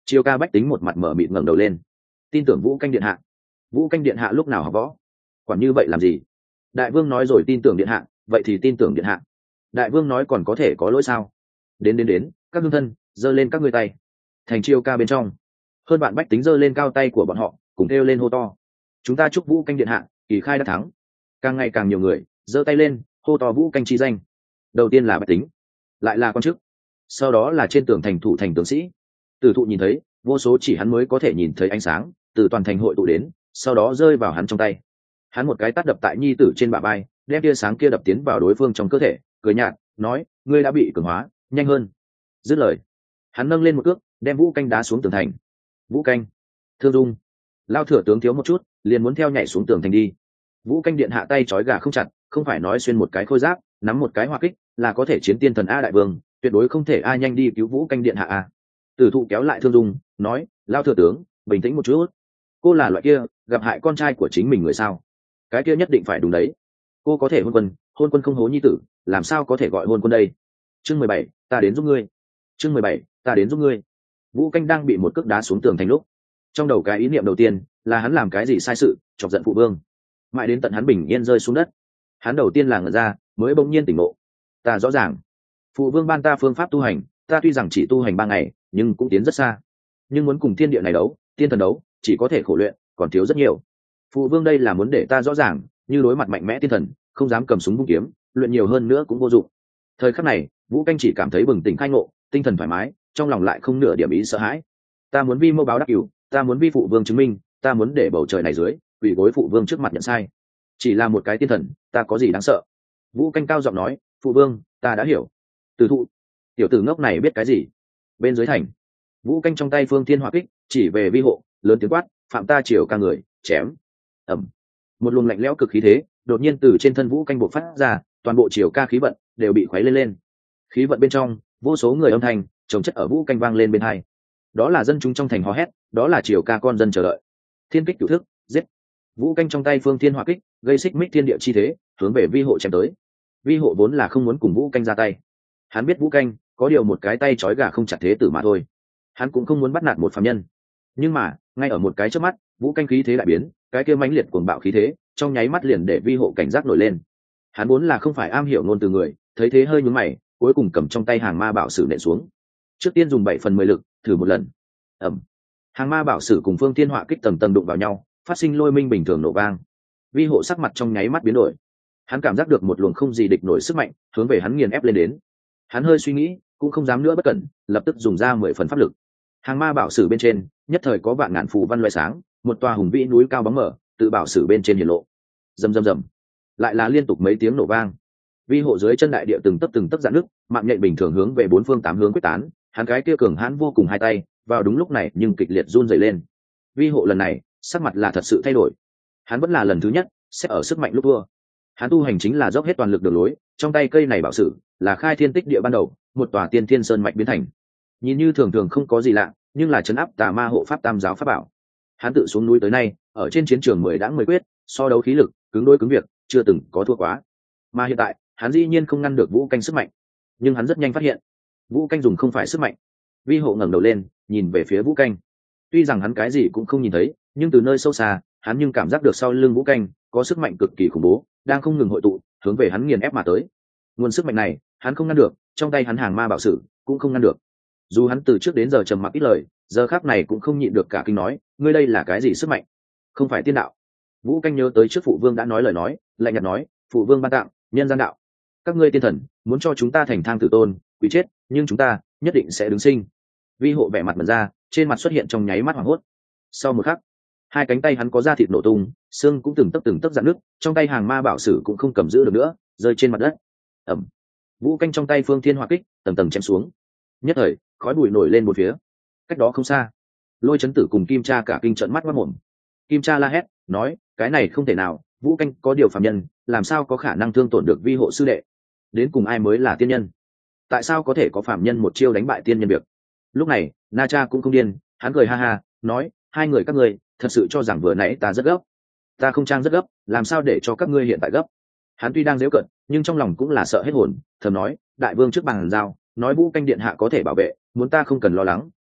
Chiêu ca bách tính một mặt mở mịt ngẩng đầu lên, tin tưởng vũ canh điện hạ. Vũ canh điện hạ lúc nào học võ? Quản như vậy làm gì? Đại vương nói rồi tin tưởng điện hạ, vậy thì tin tưởng điện hạ. Đại vương nói còn có thể có lỗi sao? Đến đến đến, các hương thân, giơ lên các ngươi tay. Thành chiêu ca bên trong, hơn bạn bách tính giơ lên cao tay của bọn họ, cùng kêu lên hô to. Chúng ta chúc vũ canh điện hạ kỳ khai đã thắng. Càng ngày càng nhiều người giơ tay lên hô to vũ canh chi danh. Đầu tiên là bách tính, lại là quan chức, sau đó là trên tường thành thủ thành tướng sĩ. Tử thụ nhìn thấy vô số chỉ hắn mới có thể nhìn thấy ánh sáng từ toàn thành hội tụ đến, sau đó rơi vào hắn trong tay. Hắn một cái tát đập tại nhi tử trên bả vai, đem tia sáng kia đập tiến vào đối phương trong cơ thể, cười nhạt nói, ngươi đã bị cường hóa, nhanh hơn. Dứt lời, hắn nâng lên một cước đem vũ canh đá xuống tường thành. Vũ canh, Thương Dung, Lao Thừa tướng thiếu một chút liền muốn theo nhảy xuống tường thành đi. Vũ canh điện hạ tay trói gà không chặt, không phải nói xuyên một cái khôi giáp nắm một cái hỏa kích là có thể chiến tiên thần a đại vương, tuyệt đối không thể ai nhanh đi cứu vũ canh điện hạ a. Tử thụ kéo lại Thương Dung nói, Lao Thừa tướng bình tĩnh một chút, cô là loại kia gặp hại con trai của chính mình người sao? Cái kia nhất định phải đúng đấy. Cô có thể hôn quân, hôn quân không hố nhi tử, làm sao có thể gọi hôn quân đây? Chương mười bảy, ta đến giúp ngươi. Chương mười bảy, ta đến giúp ngươi. Vũ canh đang bị một cước đá xuống tường thành lúc, trong đầu cái ý niệm đầu tiên là hắn làm cái gì sai sự chọc giận phụ vương. Mãi đến tận hắn bình yên rơi xuống đất, hắn đầu tiên là ngẩn ra, mới bỗng nhiên tỉnh ngộ. Ta rõ ràng, phụ vương ban ta phương pháp tu hành, ta tuy rằng chỉ tu hành ba ngày nhưng cũng tiến rất xa. Nhưng muốn cùng thiên địa này đấu, tiên thần đấu, chỉ có thể khổ luyện, còn thiếu rất nhiều. Phụ vương đây là muốn để ta rõ ràng, như đối mặt mạnh mẽ tiên thần, không dám cầm súng vung kiếm, luyện nhiều hơn nữa cũng vô dụng. Thời khắc này, Vũ canh chỉ cảm thấy bừng tỉnh khai ngộ, tinh thần thoải mái, trong lòng lại không nửa điểm ý sợ hãi. Ta muốn vi mâu báo đáp cửu, ta muốn vi phụ vương chứng minh, ta muốn để bầu trời này dưới quỳ gối phụ vương trước mặt nhận sai. Chỉ là một cái tiên thần, ta có gì đáng sợ? Vũ canh cao giọng nói, phụ vương, ta đã hiểu. Từ thụ, tiểu tử ngốc này biết cái gì? Bên dưới thành, Vũ canh trong tay phương thiên hỏa kích chỉ về vi hộ, lớn tiếng quát, phạm ta chiều ca người, chém. Ẩm, một luồng lạnh lẽo cực khí thế đột nhiên từ trên thân Vũ canh bộc phát ra, toàn bộ chiều ca khí vận đều bị khuấy lên lên. Khí vận bên trong vô số người âm thanh chồng chất ở Vũ canh vang lên bên hai. Đó là dân chúng trong thành hò hét, đó là chiều ca con dân chờ đợi. Thiên kích cửu thức, giết. Vũ canh trong tay phương thiên hỏa kích gây xích mích thiên địa chi thế, hướng về vi hộ chém tới. Vi hộ vốn là không muốn cùng Vũ canh ra tay, hắn biết Vũ canh có điều một cái tay trói gà không chặt thế tử mà thôi, hắn cũng không muốn bắt nạt một phàm nhân. Nhưng mà ngay ở một cái chớp mắt, Vũ canh khí thế đại biến, cái kia mãnh liệt cuồng bạo khí thế trong nháy mắt liền để vi hộ cảnh giác nổi lên. Hắn vốn là không phải am hiểu ngôn từ người, thấy thế hơi nhún mày, cuối cùng cầm trong tay hàng ma bảo sử nện xuống. Trước tiên dùng bảy phần mười lực thử một lần. Ẩm, hàng ma bảo sử cùng phương thiên hỏa kích tầng tầng đụng vào nhau, phát sinh lôi minh bình thường nổ vang. Vi hộ sắc mặt trong nháy mắt biến đổi, hắn cảm giác được một luồng không gì địch nổi sức mạnh hướng về hắn nghiền ép lên đến. Hắn hơi suy nghĩ cũng không dám nữa bất cẩn, lập tức dùng ra mười phần pháp lực. Hàng ma bảo sử bên trên nhất thời có vạn ngàn phù văn loại sáng, một tòa hùng vĩ núi cao bóng mở tự bảo sử bên trên hiển lộ. Rầm rầm rầm, lại là liên tục mấy tiếng nổ vang. Vi hộ dưới chân đại địa từng tấc từng tấc dạn nước, mạng nhện bình thường hướng về bốn phương tám hướng quyết tán. Hắn cái kia cường hãn vô cùng hai tay vào đúng lúc này nhưng kịch liệt run rẩy lên. Vi hộ lần này sắc mặt là thật sự thay đổi, hắn vẫn là lần thứ nhất sẽ ở sức mạnh lúc thua. Hắn tu hành chính là dốc hết toàn lực đường lối, trong tay cây này bảo sử là khai thiên tích địa ban đầu, một tòa tiên thiên sơn mạch biến thành. Nhìn như thường thường không có gì lạ, nhưng là trấn áp tà ma hộ pháp tam giáo pháp bảo. Hắn tự xuống núi tới nay, ở trên chiến trường mười đãng mười quyết, so đấu khí lực, cứng đối cứng việc, chưa từng có thua quá. Mà hiện tại, hắn dĩ nhiên không ngăn được Vũ canh sức mạnh, nhưng hắn rất nhanh phát hiện, Vũ canh dùng không phải sức mạnh. Vi hộ ngẩng đầu lên, nhìn về phía Vũ canh. Tuy rằng hắn cái gì cũng không nhìn thấy, nhưng từ nơi sâu xa, hắn nhưng cảm giác được sau lưng Vũ canh có sức mạnh cực kỳ khủng bố, đang không ngừng hội tụ, hướng về hắn nghiền ép mà tới. Nguồn sức mạnh này, hắn không ngăn được, trong tay hắn hàng ma bảo sử cũng không ngăn được. Dù hắn từ trước đến giờ trầm mặc ít lời, giờ khắc này cũng không nhịn được cả kinh nói, ngươi đây là cái gì sức mạnh? Không phải tiên đạo. Vũ canh nhớ tới trước phụ vương đã nói lời nói, lạnh nhạt nói, phụ vương ban tặng nhân gian đạo. Các ngươi tiên thần muốn cho chúng ta thành thang tử tôn, quý chết, nhưng chúng ta nhất định sẽ đứng sinh. Vi hộ vẻ mặt mẩn ra, trên mặt xuất hiện trong nháy mắt hoảng hốt. Sau một khắc, hai cánh tay hắn có da thịt nổ tung, xương cũng từng tấc từng tấc rạn nứt, trong tay hàng ma bảo sử cũng không cầm giữ được nữa, rơi trên mặt đất. Ẩm. Vũ canh trong tay phương thiên hỏa kích tầng tầng chém xuống. Nhất thời khói bụi nổi lên một phía. Cách đó không xa, Lôi Chấn Tử cùng Kim Cha cả kinh trợn mắt mắt mồm. Kim Cha la hét nói, cái này không thể nào, Vũ canh có điều phàm nhân, làm sao có khả năng thương tổn được vi hộ sư đệ? Đến cùng ai mới là tiên nhân? Tại sao có thể có phàm nhân một chiêu đánh bại tiên nhân việc? Lúc này Na Cha cũng không điên, hắn cười ha ha nói, hai người các ngươi thật sự cho rằng vừa nãy ta rất gấp? Ta không trang rất gấp, làm sao để cho các ngươi hiện tại gấp? Hắn tuy đang giễu cợt, nhưng trong lòng cũng là sợ hết hồn, thầm nói, đại vương trước bàn giao, nói Vũ canh điện hạ có thể bảo vệ, muốn ta không cần lo lắng,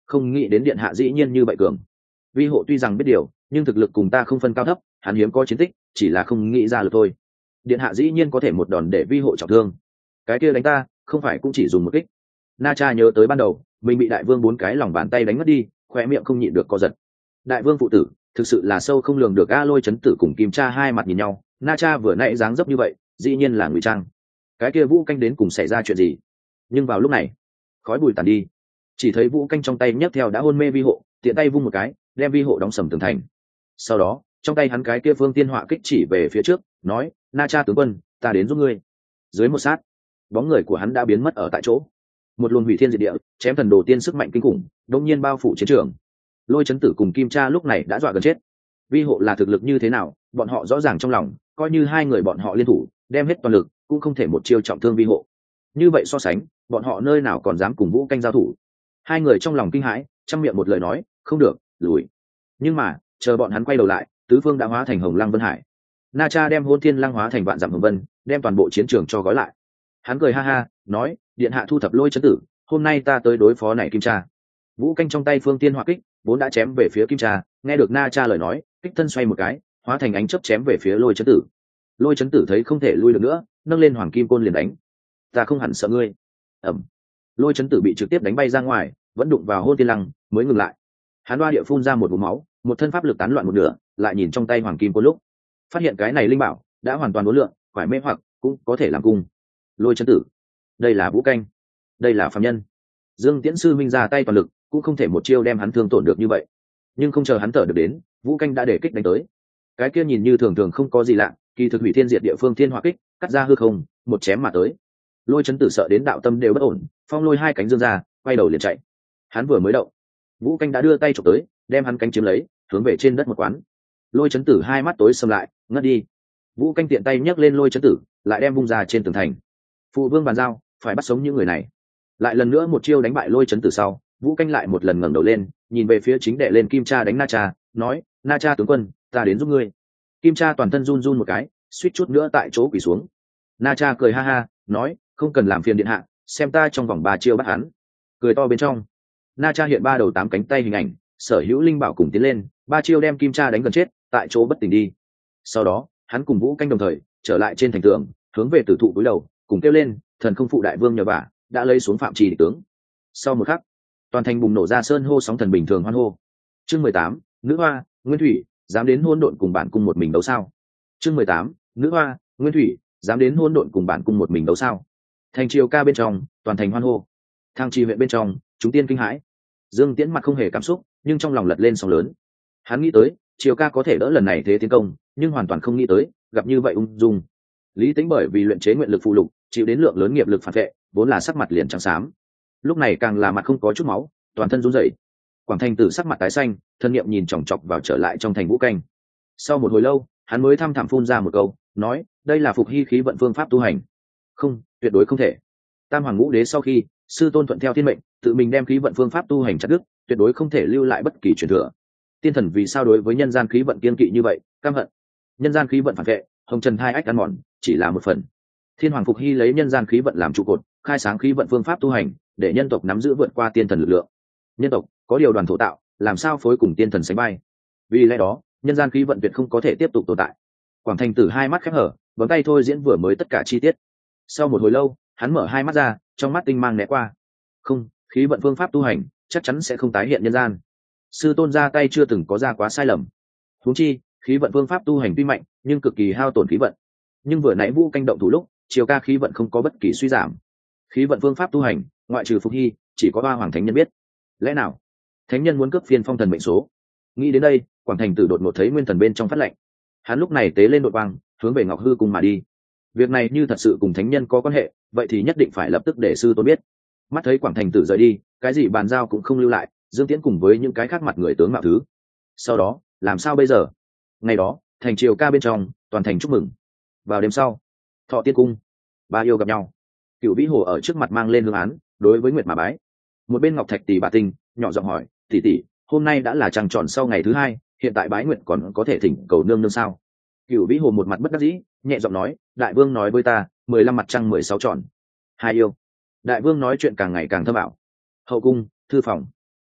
không nghĩ đến điện hạ dĩ nhiên như vậy cường. Vi hộ tuy rằng biết điều, nhưng thực lực cùng ta không phân cao thấp, hắn hiếm có chiến tích, chỉ là không nghĩ ra được thôi. Điện hạ dĩ nhiên có thể một đòn để Vi hộ trọng thương. Cái kia đánh ta, không phải cũng chỉ dùng một kích. Na Cha nhớ tới ban đầu, mình bị đại vương bốn cái lòng bàn tay đánh mất đi, khóe miệng không nhịn được co giật. Đại vương phụ tử, thực sự là sâu không lường được. A Lôi chấn tử cùng Kim Cha hai mặt nhìn nhau, Na Cha vừa nãy dáng dấp như vậy, dĩ nhiên là ngụy trang. Cái kia Vũ Canh đến cùng xảy ra chuyện gì? Nhưng vào lúc này, khói bụi tàn đi, chỉ thấy Vũ Canh trong tay nhấc theo đã hôn mê Vi hộ, tiện tay vung một cái, đem Vi hộ đóng sầm tường thành. Sau đó, trong tay hắn cái kia phương tiên họa kích chỉ về phía trước, nói: Na Cha tướng quân, ta đến giúp ngươi. Dưới một sát, bóng người của hắn đã biến mất ở tại chỗ. Một luồng hủy thiên diệt địa, chém thần đồ tiên sức mạnh kinh khủng, đột nhiên bao phủ chiến trường. Lôi chấn tử cùng Kim Cha lúc này đã dọa gần chết. Vi hộ là thực lực như thế nào, bọn họ rõ ràng trong lòng, coi như hai người bọn họ liên thủ, đem hết toàn lực, cũng không thể một chiêu trọng thương Vi hộ. Như vậy so sánh, bọn họ nơi nào còn dám cùng Vũ Canh giao thủ. Hai người trong lòng kinh hãi, trăm miệng một lời nói: không được, lùi. Nhưng mà, chờ bọn hắn quay đầu lại, tứ phương đã hóa thành Hồng Lăng Vân Hải. Na Cha đem Hôn Thiên Lăng hóa thành vạn dặm hồng vân, đem toàn bộ chiến trường cho gói lại. Hắn cười ha ha, nói: điện hạ thu thập Lôi chấn tử, hôm nay ta tới đối phó này Kim Cha. Vũ Canh trong tay phương tiên hỏa kích vốn đã chém về phía Kim Cha, nghe được Na Cha lời nói, kích thân xoay một cái, hóa thành ánh chớp chém về phía Lôi chấn tử. Lôi chấn tử thấy không thể lui được nữa, nâng lên hoàng kim côn liền đánh. Ta không hẳn sợ ngươi. Ẩm. Lôi chấn tử bị trực tiếp đánh bay ra ngoài, vẫn đụng vào Hôn Thiên Lăng mới ngừng lại. Hắn đoa địa phun ra một vùng máu, một thân pháp lực tán loạn một nửa, lại nhìn trong tay hoàng kim côn lúc, phát hiện cái này linh bảo đã hoàn toàn uốn lượn, phải mê hoặc cũng có thể làm cung. Lôi chấn tử, đây là Vũ Canh, đây là phàm nhân. Dương Tiễn sư minh ra tay toàn lực, cũng không thể một chiêu đem hắn thương tổn được như vậy. Nhưng không chờ hắn thở được đến, Vũ Canh đã để kích đánh tới. Cái kia nhìn như thường thường không có gì lạ, kỳ thực hủy thiên diệt địa phương thiên hỏa kích, cắt ra hư không, một chém mà tới. Lôi chấn tử sợ đến đạo tâm đều bất ổn, phong lôi hai cánh dương ra, quay đầu liền chạy. Hắn vừa mới động, Vũ Canh đã đưa tay chụp tới, đem hắn cánh chiếm lấy, hướng về trên đất một quán. Lôi chấn tử hai mắt tối sầm lại, ngất đi. Vũ Canh tiện tay nhấc lên Lôi chấn tử, lại đem vung ra trên tường thành. Phụ vương bàn giao, phải bắt sống những người này. Lại lần nữa một chiêu đánh bại Lôi chấn tử sau, Vũ Canh lại một lần ngẩng đầu lên, nhìn về phía chính đệ lên Kim Cha đánh Na Cha, nói: Na Cha tướng quân, ta đến giúp ngươi. Kim Cha toàn thân run run một cái, suýt chút nữa tại chỗ quỳ xuống. Na Cha cười ha ha, nói: không cần làm phiền điện hạ, xem ta trong vòng ba chiêu bắt hắn. Cười to bên trong, Na Cha hiện ba đầu tám cánh tay hình ảnh, sở hữu linh bảo cùng tiến lên, ba chiêu đem Kim Cha đánh gần chết, tại chỗ bất tỉnh đi. Sau đó, hắn cùng Vũ Canh đồng thời trở lại trên thành tường, hướng về tử thụ cúi đầu, cùng kêu lên: thần không phụ đại vương nhờ vả, đã lấy xuống phạm trì địch tướng. Sau một khắc, toàn thành bùng nổ ra sơn hô sóng thần bình thường hoan hô. Chương mười tám, nữ hoa, Nguyên Thủy, dám đến hôn độn cùng bản cung một mình đấu sao? Chương mười tám, nữ hoa, Nguyên Thủy, dám đến hôn độn cùng bản cung một mình đấu sao? Thành triều ca bên trong, toàn thành hoan hô. Thang trì huyện bên trong, chúng tiên kinh hãi. Dương Tiễn mặt không hề cảm xúc, nhưng trong lòng lật lên sóng lớn. Hắn nghĩ tới, triều ca có thể đỡ lần này thế tiến công, nhưng hoàn toàn không nghĩ tới, gặp như vậy ung dung. Lý Tĩnh bởi vì luyện chế nguyện lực phụ lục, chịu đến lượng lớn nghiệp lực phản vệ, vốn là sắc mặt liền trắng xám. Lúc này càng là mặt không có chút máu, toàn thân run rẩy. Quảng Thành Tử sắc mặt tái xanh, thân niệm nhìn chòng chọc vào trở lại trong thành Vũ Canh. Sau một hồi lâu, hắn mới thăm thẳm phun ra một câu, nói: đây là phục hy khí vận phương pháp tu hành. Không, tuyệt đối không thể. Tam hoàng ngũ đế sau khi, sư tôn thuận theo thiên mệnh, tự mình đem khí vận phương pháp tu hành chặt đứt, tuyệt đối không thể lưu lại bất kỳ truyền thừa. Tiên thần vì sao đối với nhân gian khí vận kiên kỵ như vậy, căm hận. Nhân gian khí vận phản vệ, hồng trần hai ách ăn mòn, chỉ là một phần. Thiên hoàng phục hy lấy nhân gian khí vận làm trụ cột, khai sáng khí vận phương pháp tu hành, để nhân tộc nắm giữ vượt qua tiên thần lực lượng. Nhân tộc có điều đoàn thổ tạo, làm sao phối cùng tiên thần sánh vai? Vì lẽ đó, nhân gian khí vận tuyệt không có thể tiếp tục tồn tại. Quảng Thành Tử hai mắt khép hở, bấm tay thôi diễn vừa mới tất cả chi tiết. Sau một hồi lâu, hắn mở hai mắt ra, trong mắt tinh mang né qua. Không, khí vận phương pháp tu hành chắc chắn sẽ không tái hiện nhân gian. Sư tôn ra tay chưa từng có ra quá sai lầm. Huống chi, khí vận phương pháp tu hành tuy mạnh, nhưng cực kỳ hao tổn khí vận. Nhưng vừa nãy Vũ Canh động thủ lúc, chiều ca khí vận không có bất kỳ suy giảm. Khí vận phương pháp tu hành, ngoại trừ Phục Hy, chỉ có ba hoàng thánh nhân biết. Lẽ nào thánh nhân muốn cướp phiên phong thần mệnh số? Nghĩ đến đây, Quảng Thành Tử đột ngột thấy nguyên thần bên trong phát lệnh. Hắn lúc này tế lên đội quang, hướng về Ngọc Hư cung mà đi. Việc này như thật sự cùng thánh nhân có quan hệ, vậy thì nhất định phải lập tức để sư tôn biết. Mắt thấy Quảng Thành Tử rời đi, cái gì bàn giao cũng không lưu lại, Dương Tiễn cùng với những cái khác mặt người tướng mạo thứ. Sau đó, làm sao bây giờ? Ngày đó, thành triều ca bên trong, toàn thành chúc mừng. Vào đêm sau, Thọ Tiên cung, ba yêu gặp nhau. Cửu Vĩ Hồ ở trước mặt mang lên hương án, đối với Nguyệt mà bái. Một bên Ngọc Thạch Tỷ bà Tinh nhỏ giọng hỏi: tỷ tỷ, hôm nay đã là trăng tròn sau ngày thứ hai, hiện tại bái Nguyệt còn có thể thỉnh cầu nương nương sao? Cửu Vĩ Hồ một mặt bất đắc dĩ, nhẹ giọng nói: đại vương nói với ta, mười lăm mặt trăng mười sáu tròn. Hai yêu. Đại vương nói chuyện càng ngày càng thâm ảo. Hậu cung, thư phòng.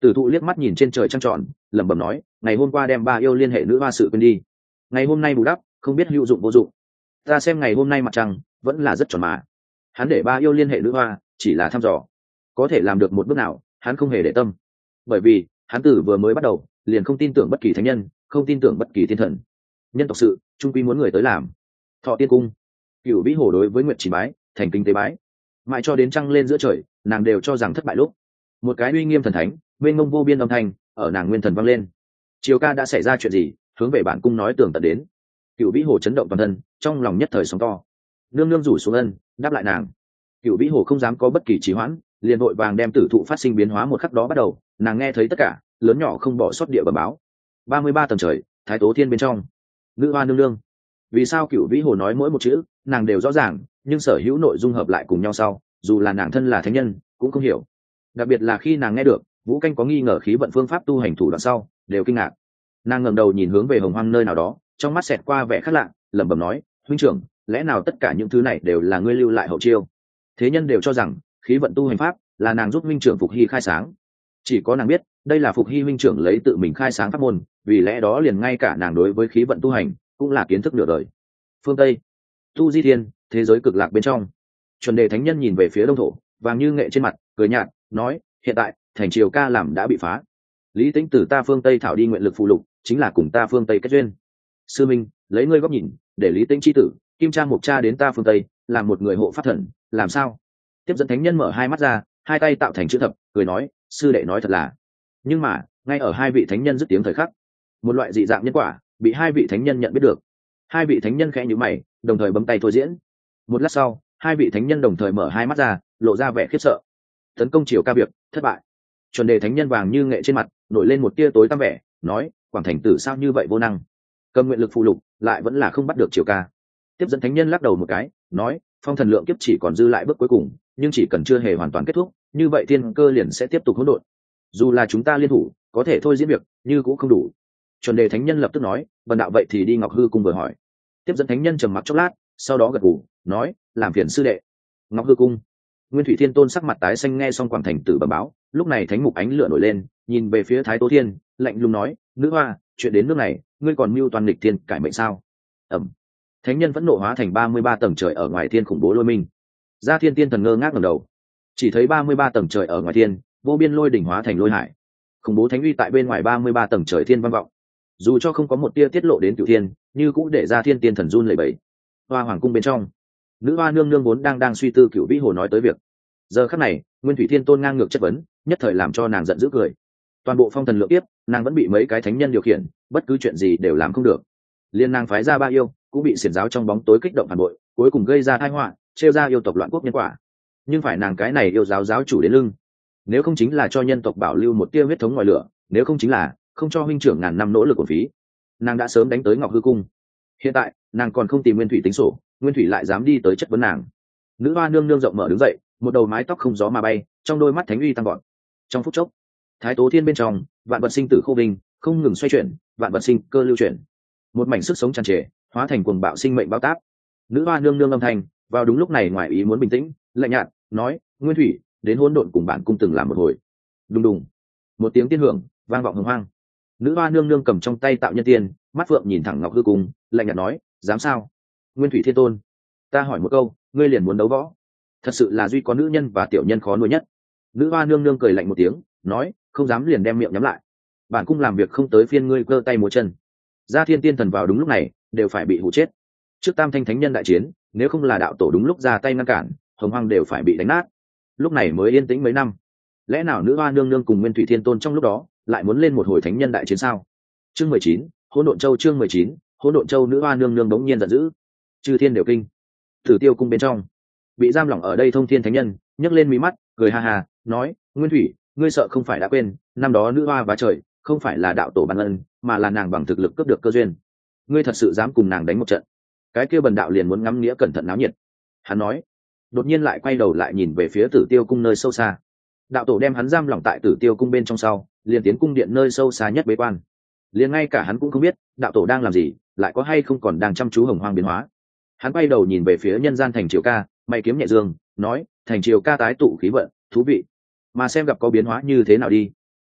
Tử thụ liếc mắt nhìn trên trời trăng tròn, lẩm bẩm nói, ngày hôm qua đem ba yêu liên hệ nữ hoa sự quên đi, ngày hôm nay bù đắp, không biết hữu dụng vô dụng. Ta xem ngày hôm nay mặt trăng vẫn là rất tròn mà. Hắn để ba yêu liên hệ nữ hoa chỉ là thăm dò, có thể làm được một bước nào hắn không hề để tâm, bởi vì hắn tử vừa mới bắt đầu liền không tin tưởng bất kỳ thánh nhân, không tin tưởng bất kỳ thiên thần. Nhân tộc sự trung quy muốn người tới làm. Thọ Tiên Cung, Cửu Vĩ Hồ đối với Nguyệt chỉ bái, thành kính tế bái, mãi cho đến trăng lên giữa trời, nàng đều cho rằng thất bại lúc. Một cái uy nghiêm thần thánh, mênh mông vô biên âm thanh ở nàng nguyên thần vang lên. Triều ca đã xảy ra chuyện gì, hướng về bản cung nói tường tận đến. Cửu Vĩ Hồ chấn động toàn thân, trong lòng nhất thời sóng to. Nương nương rủ xuống ân, đáp lại nàng. Cửu Vĩ Hồ không dám có bất kỳ trì hoãn, liền vội vàng đem tử thụ phát sinh biến hóa một khắc đó bắt đầu. Nàng nghe thấy tất cả, lớn nhỏ không bỏ sót địa bẩm báo. ba mươi ba tầng trời, Thái Tố Thiên bên trong, nữ hoa nương nương. Vì sao Cửu Vĩ Hồ nói mỗi một chữ nàng đều rõ ràng, nhưng sở hữu nội dung hợp lại cùng nhau sau, dù là nàng thân là thánh nhân cũng không hiểu. Đặc biệt là khi nàng nghe được Vũ Canh có nghi ngờ khí vận phương pháp tu hành thủ đoạn sau, đều kinh ngạc. Nàng ngẩng đầu nhìn hướng về Hồng Hoang nơi nào đó, trong mắt xẹt qua vẻ khác lạ, lẩm bẩm nói, huynh trưởng, lẽ nào tất cả những thứ này đều là ngươi lưu lại hậu chiêu? Thế nhân đều cho rằng khí vận tu hành pháp là nàng giúp huynh trưởng Phục Hy khai sáng, chỉ có nàng biết đây là Phục Hy huynh trưởng lấy tự mình khai sáng pháp môn, vì lẽ đó liền ngay cả nàng đối với khí vận tu hành cũng là kiến thức nửa đời. Phương Tây, Tu Di Thiên, thế giới cực lạc bên trong, Chuẩn Đề thánh nhân nhìn về phía đông thổ, vàng như nghệ trên mặt, cười nhạt, nói, hiện tại thành Triều ca làm đã bị phá, Lý Tĩnh từ ta phương Tây thảo đi nguyện lực phụ lục, chính là cùng ta phương Tây kết duyên. Sư minh, lấy ngươi góc nhìn, để Lý Tĩnh chi tử Kim Trang Mục Cha đến ta phương Tây, làm một người hộ pháp thần, làm sao? Tiếp dẫn thánh nhân mở hai mắt ra, hai tay tạo thành chữ thập, cười nói, sư đệ nói thật là. Nhưng mà ngay ở hai vị thánh nhân dứt tiếng thời khắc, một loại dị dạng nhân quả bị hai vị thánh nhân nhận biết được. Hai vị thánh nhân khẽ nhíu mày, đồng thời bấm tay thôi diễn. Một lát sau, hai vị thánh nhân đồng thời mở hai mắt ra, lộ ra vẻ khiếp sợ. Tấn công Triều ca việc thất bại. Chuẩn Đề thánh nhân vàng như nghệ trên mặt nổi lên một tia tối tăm vẻ, nói, Quảng Thành tử sao như vậy vô năng, cầm nguyện lực phụ lục lại vẫn là không bắt được Triều ca. Tiếp dẫn thánh nhân lắc đầu một cái, nói, phong thần lượng kiếp chỉ còn dư lại bước cuối cùng, nhưng chỉ cần chưa hề hoàn toàn kết thúc, như vậy thiên cơ liền sẽ tiếp tục hỗn độn. Dù là chúng ta liên thủ có thể thôi diễn việc, như cũng không đủ. Chuẩn Đề thánh nhân lập tức nói, vần đạo vậy thì đi Ngọc Hư cung vừa hỏi. Tiếp dẫn thánh nhân trầm mặc chốc lát, sau đó gật gù, nói, làm phiền sư đệ. Ngọc Hư cung, Nguyên Thủy Thiên Tôn sắc mặt tái xanh nghe xong Quảng Thành tử bẩm báo, lúc này thánh mục ánh lửa nổi lên, nhìn về phía Thái Tố Thiên, lạnh lùng nói, nữ hoa, chuyện đến nước này, ngươi còn mưu toàn nghịch thiên cải mệnh sao? Ẩm. Thánh nhân vẫn nộ hóa thành ba mươi ba tầng trời ở ngoài thiên khủng bố lôi minh. Gia Thiên Tiên thần ngơ ngác ngẩng đầu, chỉ thấy ba mươi ba tầng trời ở ngoài thiên, vô biên lôi đỉnh hóa thành lôi hải. Khủng bố thánh uy tại bên ngoài ba mươi ba tầng trời thiên vang vọng. Dù cho không có một tia tiết lộ đến cửu thiên, như cũng để Gia Thiên Tiên thần run lẩy bẩy. Hoa hoàng cung bên trong, nữ hoa nương nương vốn đang đang suy tư Cửu Vĩ Hồ nói tới việc. Giờ khắc này, Nguyên Thủy Thiên Tôn ngang ngược chất vấn, nhất thời làm cho nàng giận dữ cười. Toàn bộ phong thần lượng tiếp, nàng vẫn bị mấy cái thánh nhân điều khiển, bất cứ chuyện gì đều làm không được. Liên nàng phái ra ba yêu, cũng bị xiển giáo trong bóng tối kích động phản bội, cuối cùng gây ra tai họa, trêu ra yêu tộc loạn quốc nhân quả. Nhưng phải nàng cái này yêu giáo giáo chủ đến lưng, nếu không chính là cho nhân tộc bảo lưu một tia huyết thống ngoài lửa, nếu không chính là không cho huynh trưởng ngàn năm nỗ lực uổng phí. Nàng đã sớm đánh tới Ngọc Hư cung, hiện tại nàng còn không tìm Nguyên Thủy tính sổ, Nguyên Thủy lại dám đi tới chất vấn nàng. Nữ hoa nương nương rộng mở đứng dậy, một đầu mái tóc không gió mà bay, trong đôi mắt thánh uy tăng gọn. Trong phút chốc, Thái Tố Thiên bên trong, vạn vật sinh tử khô vinh, không ngừng xoay chuyển, vạn vật sinh cơ lưu chuyển, một mảnh sức sống tràn trề, hóa thành cuồng bạo sinh mệnh bao táp. Nữ hoa nương nương âm thanh vào đúng lúc này ngoài ý muốn bình tĩnh, lạnh nhạt nói, Nguyên Thủy, đến hỗn độn cùng bản cung từng làm một hồi. Đùng đùng, một tiếng tiên hưởng vang vọng hồng hoang. Nữ hoa nương nương cầm trong tay tạo nhân tiên, mắt phượng nhìn thẳng Ngọc Hư cung, lạnh nhạt nói, dám sao? Nguyên Thủy Thiên Tôn, ta hỏi một câu, ngươi liền muốn đấu võ? Thật sự là duy có nữ nhân và tiểu nhân khó nuôi nhất. Nữ hoa nương nương cười lạnh một tiếng, nói, không dám liền đem miệng nhắm lại. Bản cung làm việc không tới phiên ngươi cơ tay múa chân. Gia Thiên Tiên thần vào đúng lúc này đều phải bị hụ chết. Trước tam thanh thánh nhân đại chiến, nếu không là đạo tổ đúng lúc ra tay ngăn cản, hồng hoang đều phải bị đánh nát. Lúc này mới yên tĩnh mấy năm, lẽ nào nữ hoa nương nương cùng Nguyên Thủy Thiên Tôn trong lúc đó lại muốn lên một hồi thánh nhân đại chiến sao? Chương mười chín, Hỗn Độn Châu. Chương mười chín, Hỗn Độn Châu. Nữ hoa nương nương đống nhiên giận dữ, chư thiên đều kinh. Tử Tiêu cung bên trong, bị giam lỏng ở đây Thông Thiên thánh nhân nhấc lên mí mắt, cười ha ha, nói, Nguyên Thủy, ngươi sợ không phải đã quên năm đó nữ hoa và trời không phải là đạo tổ ban ân, mà là nàng bằng thực lực cướp được cơ duyên. Ngươi thật sự dám cùng nàng đánh một trận? Cái kia bần đạo liền muốn ngắm nghĩa cẩn thận náo nhiệt. Hắn nói, đột nhiên lại quay đầu lại nhìn về phía Tử Tiêu cung nơi sâu xa. Đạo tổ đem hắn giam lỏng tại Tử Tiêu cung bên trong sau, liền tiến cung điện nơi sâu xa nhất bế quan. Liền ngay cả hắn cũng không biết đạo tổ đang làm gì, lại có hay không còn đang chăm chú hồng hoang biến hóa. Hắn quay đầu nhìn về phía nhân gian thành Triều ca, mày kiếm nhẹ dương, nói, thành Triều ca tái tụ khí vận, thú vị, mà xem gặp có biến hóa như thế nào đi.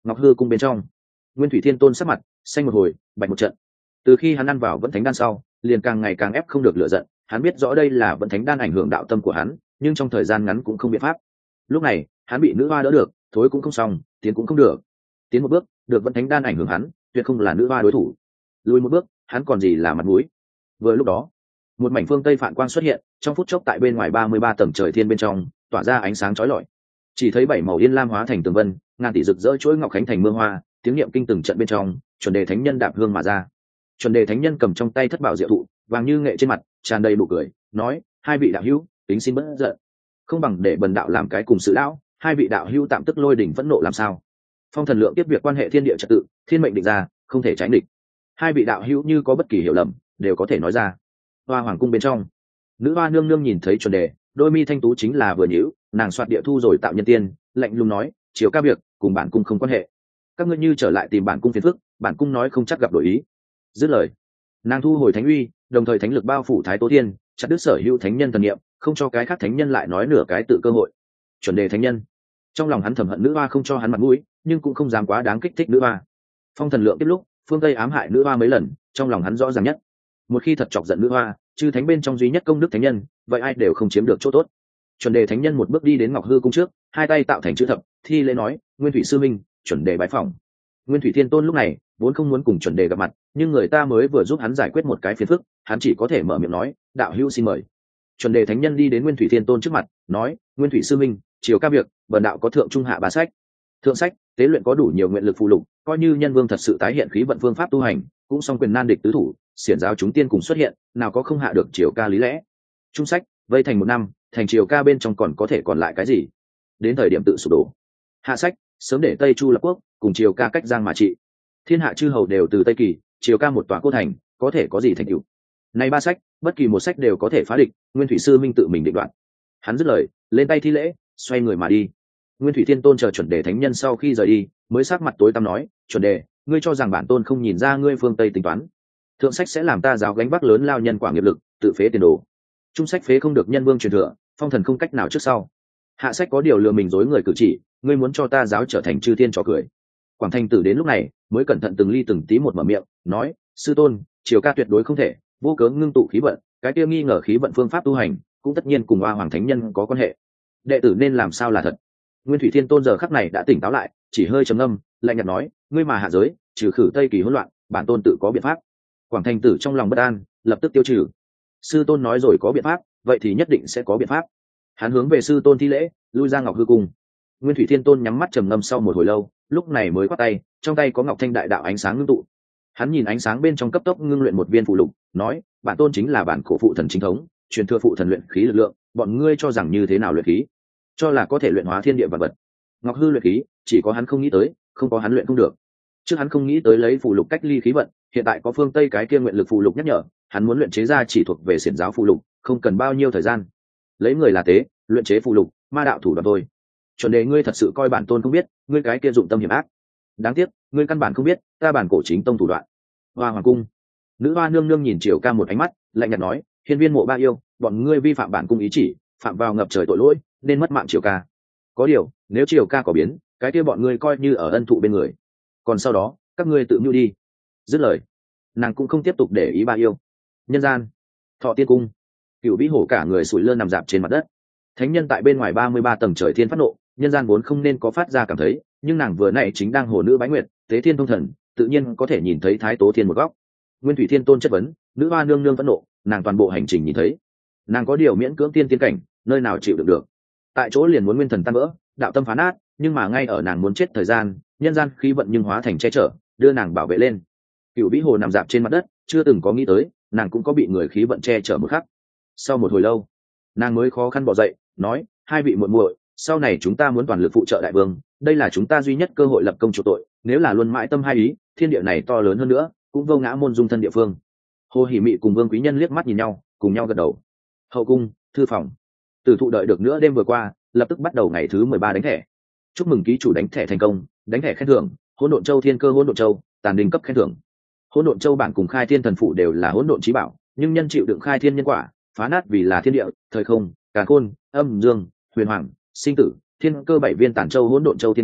Ngọc hư cung bên trong, Nguyên Thủy Thiên Tôn sắc mặt xanh một hồi, bạch một trận. Từ khi hắn ăn vào Vẫn Thánh Đan sau, liền càng ngày càng ép không được lửa giận. Hắn biết rõ đây là Vẫn Thánh Đan ảnh hưởng đạo tâm của hắn, nhưng trong thời gian ngắn cũng không biện pháp. Lúc này, hắn bị nữ hoa đỡ được, thối cũng không xong, tiến cũng không được. Tiến một bước, được Vẫn Thánh Đan ảnh hưởng hắn, tuyệt không là nữ hoa đối thủ. Lùi một bước, hắn còn gì là mặt mũi. Vừa lúc đó, một mảnh phương tây phản quang xuất hiện, trong phút chốc tại bên ngoài ba mươi ba tầng trời thiên bên trong, tỏa ra ánh sáng chói lọi. Chỉ thấy bảy màu yên lam hóa thành tường vân, ngàn tỷ rực rỡ chuỗi ngọc khánh thành mưa hoa, tiếng niệm kinh từng trận bên trong, chuẩn đề thánh nhân đạp hương mà ra. Chuẩn đề thánh nhân cầm trong tay thất bảo diệu thụ, vàng như nghệ trên mặt, tràn đầy nụ cười, nói: hai vị đạo hữu, tính xin bất giận, không bằng để bần đạo làm cái cùng sự lão. Hai vị đạo hữu tạm tức lôi đỉnh phẫn nộ làm sao? Phong thần lượng tiếp việc quan hệ thiên địa trật tự, thiên mệnh định ra, không thể tránh địch. Hai vị đạo hữu như có bất kỳ hiểu lầm, đều có thể nói ra. Hoa hoàng cung bên trong, nữ hoa nương nương nhìn thấy chuẩn đề, đôi mi thanh tú chính là vừa nhíu, nàng soạt địa thu rồi tạo nhân tiên, lạnh lùng nói: chiếu ca việc cùng bản cung không quan hệ, các ngươi như trở lại tìm bản cung phiền phức, bản cung nói không chắc gặp đổi ý. Dứt lời, nàng thu hồi thánh uy, đồng thời thánh lực bao phủ thái tố thiên, chặt đứt sở hữu thánh nhân thần niệm, không cho cái khác thánh nhân lại nói nửa cái tự cơ hội. Chuẩn đề thánh nhân, trong lòng hắn thầm hận nữ hoa không cho hắn mặt mũi, nhưng cũng không dám quá đáng kích thích nữ hoa. Phong thần lượng tiếp lúc phương tây ám hại nữ hoa mấy lần, trong lòng hắn rõ ràng nhất, một khi thật chọc giận nữ hoa, chư thánh bên trong duy nhất công đức thánh nhân, vậy ai đều không chiếm được chỗ tốt. Chuẩn đề thánh nhân một bước đi đến ngọc hư cung trước, hai tay tạo thành chữ thập, thi lễ nói: nguyên thủy sư minh, chuẩn đề bái phỏng. Nguyên Thủy Thiên Tôn lúc này vốn không muốn cùng chuẩn đề gặp mặt, nhưng người ta mới vừa giúp hắn giải quyết một cái phiền phức, hắn chỉ có thể mở miệng nói: đạo hữu xin mời. Chuẩn đề thánh nhân đi đến Nguyên Thủy Thiên Tôn trước mặt, nói: nguyên thủy sư minh, chiều ca việc bần đạo có thượng trung hạ ba sách. Thượng sách, tế luyện có đủ nhiều nguyện lực phụ lục, coi như nhân vương thật sự tái hiện khí vận phương pháp tu hành, cũng song quyền nan địch tứ thủ, xiển giáo chúng tiên cùng xuất hiện, nào có không hạ được chiều ca lý lẽ. Trung sách, vây thành một năm, thành chiều ca bên trong còn có thể còn lại cái gì? Đến thời điểm tự sụp đổ. Hạ sách, sớm để Tây Chu lập quốc, cùng chiều ca cách giang mà trị. Thiên hạ chư hầu đều từ Tây Kỳ, chiều ca một tòa cô thành, có thể có gì thành tựu? Này ba sách, bất kỳ một sách đều có thể phá địch, Nguyên Thủy sư minh tự mình định đoạt. Hắn dứt lời, lên tay thi lễ, xoay người mà đi. Nguyên Thủy Thiên Tôn chờ chuẩn đề thánh nhân sau khi rời đi, mới sắc mặt tối tăm nói: chuẩn đề, ngươi cho rằng bản tôn không nhìn ra ngươi phương Tây tính toán? Thượng sách sẽ làm ta giáo gánh vác lớn lao nhân quả nghiệp lực, tự phế tiền đồ. Trung sách phế không được nhân vương truyền thừa, phong thần không cách nào trước sau. Hạ sách có điều lừa mình dối người cử chỉ, ngươi muốn cho ta giáo trở thành chư thiên trò cười. Quảng Thành Tử đến lúc này mới cẩn thận từng ly từng tí một mở miệng, nói: sư tôn, chiều ca tuyệt đối không thể vô cớ ngưng tụ khí vận, cái kia nghi ngờ khí vận phương pháp tu hành, cũng tất nhiên cùng Hoa Hoàng Thánh Nhân có quan hệ. Đệ tử nên làm sao là thật? Nguyên Thủy Thiên Tôn giờ khắc này đã tỉnh táo lại, chỉ hơi trầm ngâm, lạnh nhạt nói: ngươi mà hạ giới, trừ khử Tây Kỳ hỗn loạn, bản tôn tự có biện pháp. Quảng Thành Tử trong lòng bất an, lập tức tiêu trừ. Sư tôn nói rồi có biện pháp, vậy thì nhất định sẽ có biện pháp. Hắn hướng về sư tôn thi lễ, lui ra ngọc hư cung. Nguyên Thủy Thiên Tôn nhắm mắt trầm ngâm sau một hồi lâu, lúc này mới quát tay, trong tay có ngọc thanh đại đạo ánh sáng ngưng tụ. Hắn nhìn ánh sáng bên trong cấp tốc ngưng luyện một viên phụ lục, nói: bản tôn chính là bản cổ phụ thần chính thống, truyền thừa phụ thần luyện khí lực lượng, bọn ngươi cho rằng như thế nào luyện khí? Cho là có thể luyện hóa thiên địa vật vật. Ngọc hư luyện khí, chỉ có hắn không nghĩ tới, không có hắn luyện không được. Trước hắn không nghĩ tới lấy phụ lục cách ly khí vận, hiện tại có phương Tây cái kia nguyện lực phụ lục nhắc nhở, hắn muốn luyện chế ra chỉ thuộc về xiển giáo phụ lục, không cần bao nhiêu thời gian. Lấy người là tế, luyện chế phụ lục, ma đạo thủ đoạn thôi. Chuẩn đề, ngươi thật sự coi bản tôn không biết, ngươi cái kia dụng tâm hiểm ác. Đáng tiếc, ngươi căn bản không biết, ta bản cổ chính tông thủ đoạn. Hoa Hoàng cung, nữ hoa nương nương nhìn Triều Ca một ánh mắt, lạnh nhạt nói: hiên viên mộ ba yêu, bọn ngươi vi phạm bản cung ý chỉ, phạm vào ngập trời tội lỗi, nên mất mạng Triều Ca. Có điều, nếu Triều Ca có biến, cái kia bọn ngươi coi như ở ân thụ bên người, còn sau đó, các ngươi tự mưu đi. Dứt lời, nàng cũng không tiếp tục để ý ba yêu. Nhân gian, Thọ Tiên cung, Cửu Vĩ Hổ cả người sủi lơ nằm dạp trên mặt đất. Thánh nhân tại bên ngoài ba mươi ba tầng trời thiên phát nộ, nhân gian vốn không nên có phát ra cảm thấy, nhưng nàng vừa nãy chính đang hồ nữ bái nguyệt, tế thiên thông thần, tự nhiên có thể nhìn thấy thái tố thiên một góc. Nguyên Thủy Thiên Tôn chất vấn, nữ hoa nương nương phẫn nộ, nàng toàn bộ hành trình nhìn thấy. Nàng có điều miễn cưỡng tiên tiên cảnh, nơi nào chịu được được. Tại chỗ liền muốn nguyên thần tan vỡ, đạo tâm phá nát, nhưng mà ngay ở nàng muốn chết thời gian, nhân gian khí vận nhưng hóa thành che chở, đưa nàng bảo vệ lên. Cửu Vĩ Hồ nằm dạp trên mặt đất, chưa từng có nghĩ tới, nàng cũng có bị người khí vận che chở một khắc. Sau một hồi lâu, nàng mới khó khăn bò dậy, nói: hai vị muội muội, sau này chúng ta muốn toàn lực phụ trợ đại vương, đây là chúng ta duy nhất cơ hội lập công chuộc tội, nếu là luôn mãi tâm hai ý, thiên địa này to lớn hơn nữa, cũng vô ngã môn dung thân địa phương. Hồ Hỉ Mị cùng Vương Quý Nhân liếc mắt nhìn nhau, cùng nhau gật đầu. Hậu cung, thư phòng. Tử thụ đợi được nữa đêm vừa qua, lập tức bắt đầu ngày thứ mười ba đánh thẻ. Chúc mừng ký chủ đánh thẻ thành công, đánh thẻ khen thưởng: Hỗn Độn Châu Thiên Cơ Hỗn Độn Châu, tàn đình cấp khen thưởng. Hỗn Độn Châu bản cùng Khai Thiên Thần Phụ đều là hỗn độn chí bảo, nhưng nhân chịu đựng khai thiên nhân quả, phá nát vì là thiên địa, thời không, càn khôn, âm dương, huyền hoàng, sinh tử, thiên cơ bảy viên tản châu hỗn độn châu thiên cơ,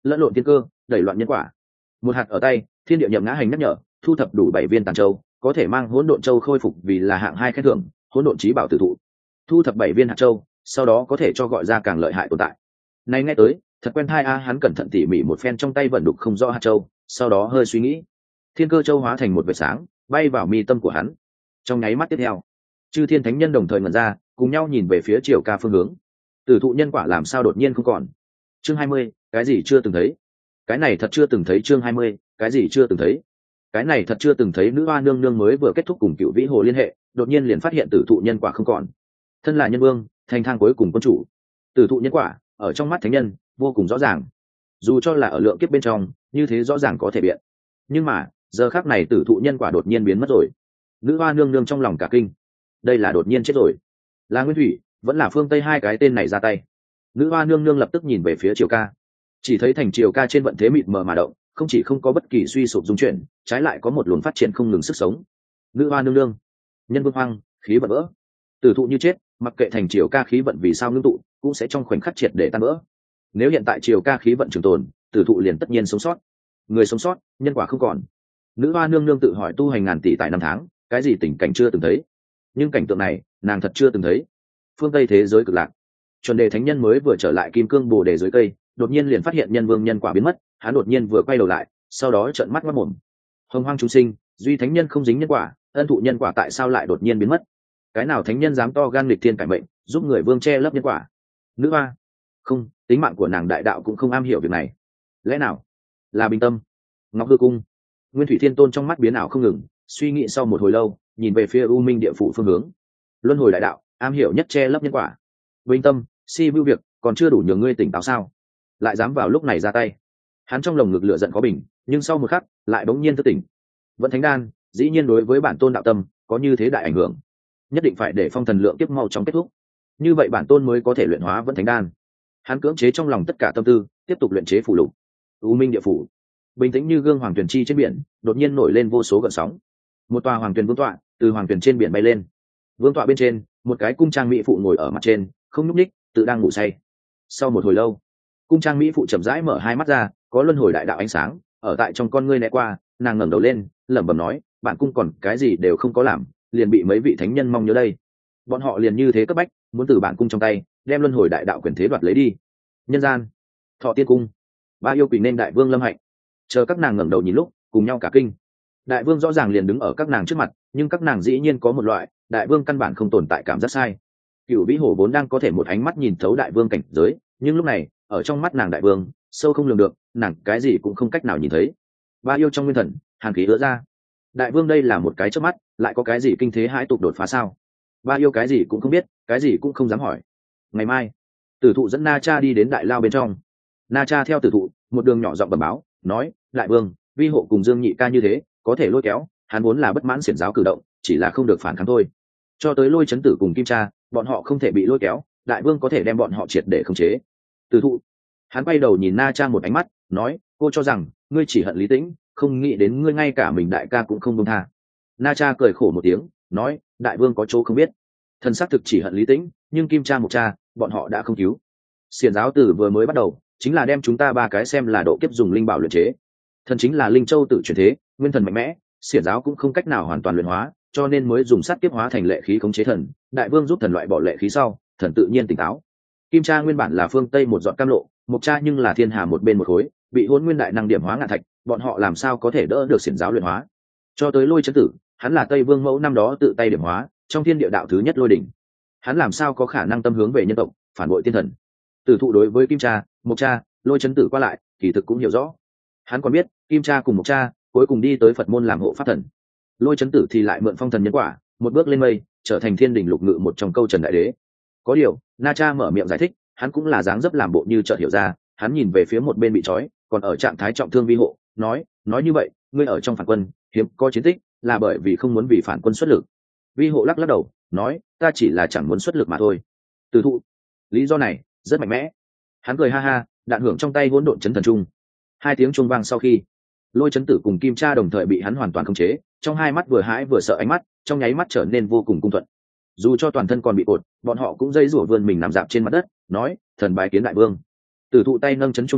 lẫn lộn thiên cơ, đẩy loạn nhân quả. Một hạt ở tay, thiên địa nhậm ngã hành nhắc nhở, thu thập đủ bảy viên tàn châu, có thể mang hỗn độn châu khôi phục vì là hạng hai khen thưởng, hỗn độn chí bảo tử thụ. Thu thập bảy viên hạt châu, sau đó có thể cho gọi ra càng lợi hại tồn tại. Này nghe tới, thật quen thai a, hắn cẩn thận tỉ mỉ một phen trong tay vận đục không rõ hạt châu, sau đó hơi suy nghĩ. Thiên cơ châu hóa thành một vệt sáng, bay vào mi tâm của hắn. Trong nháy mắt tiếp theo, chư thiên thánh nhân đồng thời ngẩn ra, cùng nhau nhìn về phía Triều Ca phương hướng. Tử thụ nhân quả làm sao đột nhiên không còn? Chương hai mươi, cái gì chưa từng thấy? Cái này thật chưa từng thấy. Chương hai mươi, cái gì chưa từng thấy? Cái này thật chưa từng thấy. Nữ hoa nương nương mới vừa kết thúc cùng Cựu Vĩ Hồ liên hệ, đột nhiên liền phát hiện tử thụ nhân quả không còn. Thân là nhân vương, thành thang cuối cùng quân chủ, tử thụ nhân quả ở trong mắt thánh nhân vô cùng rõ ràng. Dù cho là ở lượng kiếp bên trong, như thế rõ ràng có thể biện. Nhưng mà, giờ khắc này tử thụ nhân quả đột nhiên biến mất rồi. Nữ hoa nương nương trong lòng cả kinh. Đây là đột nhiên chết rồi. Là Nguyên Thủy, vẫn là Phương Tây hai cái tên này ra tay. Nữ hoa nương nương lập tức nhìn về phía Triều Ca. Chỉ thấy thành Triều Ca trên vận thế mịt mờ mà động, không chỉ không có bất kỳ suy sụp dung chuyển, trái lại có một luồng phát triển không ngừng sức sống. Nữ hoa nương nương, nhân vương hoang, khí vận vỡ. Tử thụ như chết, mặc kệ thành Triều Ca khí vận vì sao ngưng tụ, cũng sẽ trong khoảnh khắc triệt để tan vỡ. Nếu hiện tại Triều Ca khí vận trường tồn, tử thụ liền tất nhiên sống sót. Người sống sót, nhân quả không còn. Nữ hoa nương nương tự hỏi tu hành ngàn tỷ tại năm tháng, cái gì tình cảnh chưa từng thấy. Nhưng cảnh tượng này, nàng thật chưa từng thấy. Phương Tây thế giới cực lạc, chuẩn đề thánh nhân mới vừa trở lại kim cương bồ đề dưới cây, đột nhiên liền phát hiện nhân vương nhân quả biến mất. Hắn đột nhiên vừa quay đầu lại, sau đó trợn mắt mắt mồm. Hồng hoang chúng sinh, duy thánh nhân không dính nhân quả, ân thụ nhân quả tại sao lại đột nhiên biến mất? Cái nào thánh nhân dám to gan nghịch thiên cải mệnh, giúp người vương che lấp nhân quả? Nữ hoa, không, tính mạng của nàng đại đạo cũng không am hiểu việc này. Lẽ nào là bình tâm? Ngọc hư cung, Nguyên Thủy Thiên Tôn trong mắt biến ảo không ngừng, suy nghĩ sau một hồi lâu, nhìn về phía U Minh địa phủ phương hướng. Luân hồi đại đạo, am hiểu nhất che lấp nhân quả. Bình tâm, si vưu việc, còn chưa đủ nhường ngươi tỉnh táo sao? Lại dám vào lúc này ra tay. Hắn trong lồng ngực lửa giận có bình, nhưng sau một khắc, lại bỗng nhiên thức tỉnh. Vẫn thánh đan, dĩ nhiên đối với bản tôn đạo tâm có như thế đại ảnh hưởng. Nhất định phải để phong thần lượng kiếp mau chóng kết thúc. Như vậy bản tôn mới có thể luyện hóa vẫn thánh đan. Hắn cưỡng chế trong lòng tất cả tâm tư, tiếp tục luyện chế phù lục. U Minh địa phủ, bình tĩnh như gương hoàng tuyền chi trên biển, đột nhiên nổi lên vô số gợn sóng. Một tòa hoàng tuyền vương tọa từ hoàng tuyền trên biển bay lên. Vương tọa bên trên, một cái cung trang mỹ phụ ngồi ở mặt trên, không nhúc nhích, tự đang ngủ say. Sau một hồi lâu, cung trang mỹ phụ chậm rãi mở hai mắt ra, có luân hồi đại đạo ánh sáng ở tại trong con ngươi né qua, nàng ngẩng đầu lên, lẩm bẩm nói, bản cung còn cái gì đều không có làm, liền bị mấy vị thánh nhân mong nhớ đây. Bọn họ liền như thế cấp bách, muốn từ bản cung trong tay đem luân hồi đại đạo quyền thế đoạt lấy đi. Nhân gian, Thọ Tiên cung, ba yêu quỳnh nên đại vương lâm hạnh, chờ các nàng ngẩng đầu nhìn lúc, cùng nhau cả kinh. Đại vương rõ ràng liền đứng ở các nàng trước mặt, nhưng các nàng dĩ nhiên có một loại đại vương căn bản không tồn tại cảm giác sai. Cựu Vĩ Hổ vốn đang có thể một ánh mắt nhìn thấu đại vương cảnh giới, nhưng lúc này ở trong mắt nàng đại vương sâu không lường được, nàng cái gì cũng không cách nào nhìn thấy. Ba yêu trong nguyên thần, hàn khí ứa ra. Đại vương đây là một cái chớp mắt, lại có cái gì kinh thế hãi tục đột phá sao? Ba yêu cái gì cũng không biết, cái gì cũng không dám hỏi. Ngày mai, Tử thụ dẫn Na Cha đi đến đại lao bên trong. Na Cha theo Tử thụ, một đường nhỏ giọng bẩm báo, nói, đại vương, vi hộ cùng Dương Nhị ca như thế, có thể lôi kéo, hắn vốn là bất mãn xiển giáo cử động, chỉ là không được phản kháng thôi. Cho tới Lôi Chấn Tử cùng Kim Cha, bọn họ không thể bị lôi kéo, đại vương có thể đem bọn họ triệt để khống chế. Tử thụ, hắn quay đầu nhìn Na Cha một ánh mắt, nói, cô cho rằng ngươi chỉ hận Lý Tĩnh, không nghĩ đến ngươi ngay cả mình đại ca cũng không buông tha. Na Cha cười khổ một tiếng, nói, đại vương có chỗ không biết, thần xác thực chỉ hận Lý Tĩnh, nhưng Kim Cha Mục Cha, bọn họ đã không cứu. Xiển giáo tử vừa mới bắt đầu, chính là đem chúng ta ba cái xem là độ kiếp dùng linh bảo luyện chế. Thần chính là linh châu tự chuyển thế, nguyên thần mạnh mẽ, xiển giáo cũng không cách nào hoàn toàn luyện hóa, cho nên mới dùng sát kiếp hóa thành lệ khí khống chế thần. Đại vương giúp thần loại bỏ lệ khí sau, thần tự nhiên tỉnh táo. Kim Cha nguyên bản là phương Tây một giọt cam lộ, Mục Cha nhưng là thiên hà một bên một khối, bị hôn nguyên đại năng điểm hóa ngạn thạch, bọn họ làm sao có thể đỡ được xiển giáo luyện hóa? Cho tới Lôi Chấn Tử, hắn là Tây Vương mẫu năm đó tự tay điểm hóa, trong thiên địa đạo thứ nhất lôi đỉnh, hắn làm sao có khả năng tâm hướng về nhân tộc, phản bội tiên thần? Tử thụ đối với Kim Cha, Mục Cha, Lôi Chấn Tử qua lại, kỳ thực cũng hiểu rõ. Hắn còn biết, Kim Cha cùng Mục Cha cuối cùng đi tới Phật môn làm hộ pháp thần. Lôi Chấn Tử thì lại mượn phong thần nhân quả, một bước lên mây, trở thành thiên đình lục ngự một trong câu trần đại đế. Có điều, Na Cha mở miệng giải thích, hắn cũng là dáng dấp làm bộ như chợt hiểu ra, hắn nhìn về phía một bên bị trói, còn ở trạng thái trọng thương vi hộ, nói, nói như vậy, ngươi ở trong phản quân, hiếm có chiến tích, là bởi vì không muốn vì phản quân xuất lực. Vi hộ lắc lắc đầu, nói, ta chỉ là chẳng muốn xuất lực mà thôi. Tử thụ, lý do này rất mạnh mẽ. Hắn cười ha ha, đạn hưởng trong tay hỗn độn chấn thần trung. Hai tiếng chuông vang sau khi, Lôi Chấn Tử cùng Kim Cha đồng thời bị hắn hoàn toàn khống chế, trong hai mắt vừa hãi vừa sợ ánh mắt, trong nháy mắt trở nên vô cùng cung thuận. Dù cho toàn thân còn bị cột, bọn họ cũng dây rủa vươn mình nằm dạp trên mặt đất, nói, thần bái kiến đại vương. Tử thụ tay nâng chấn trung thần,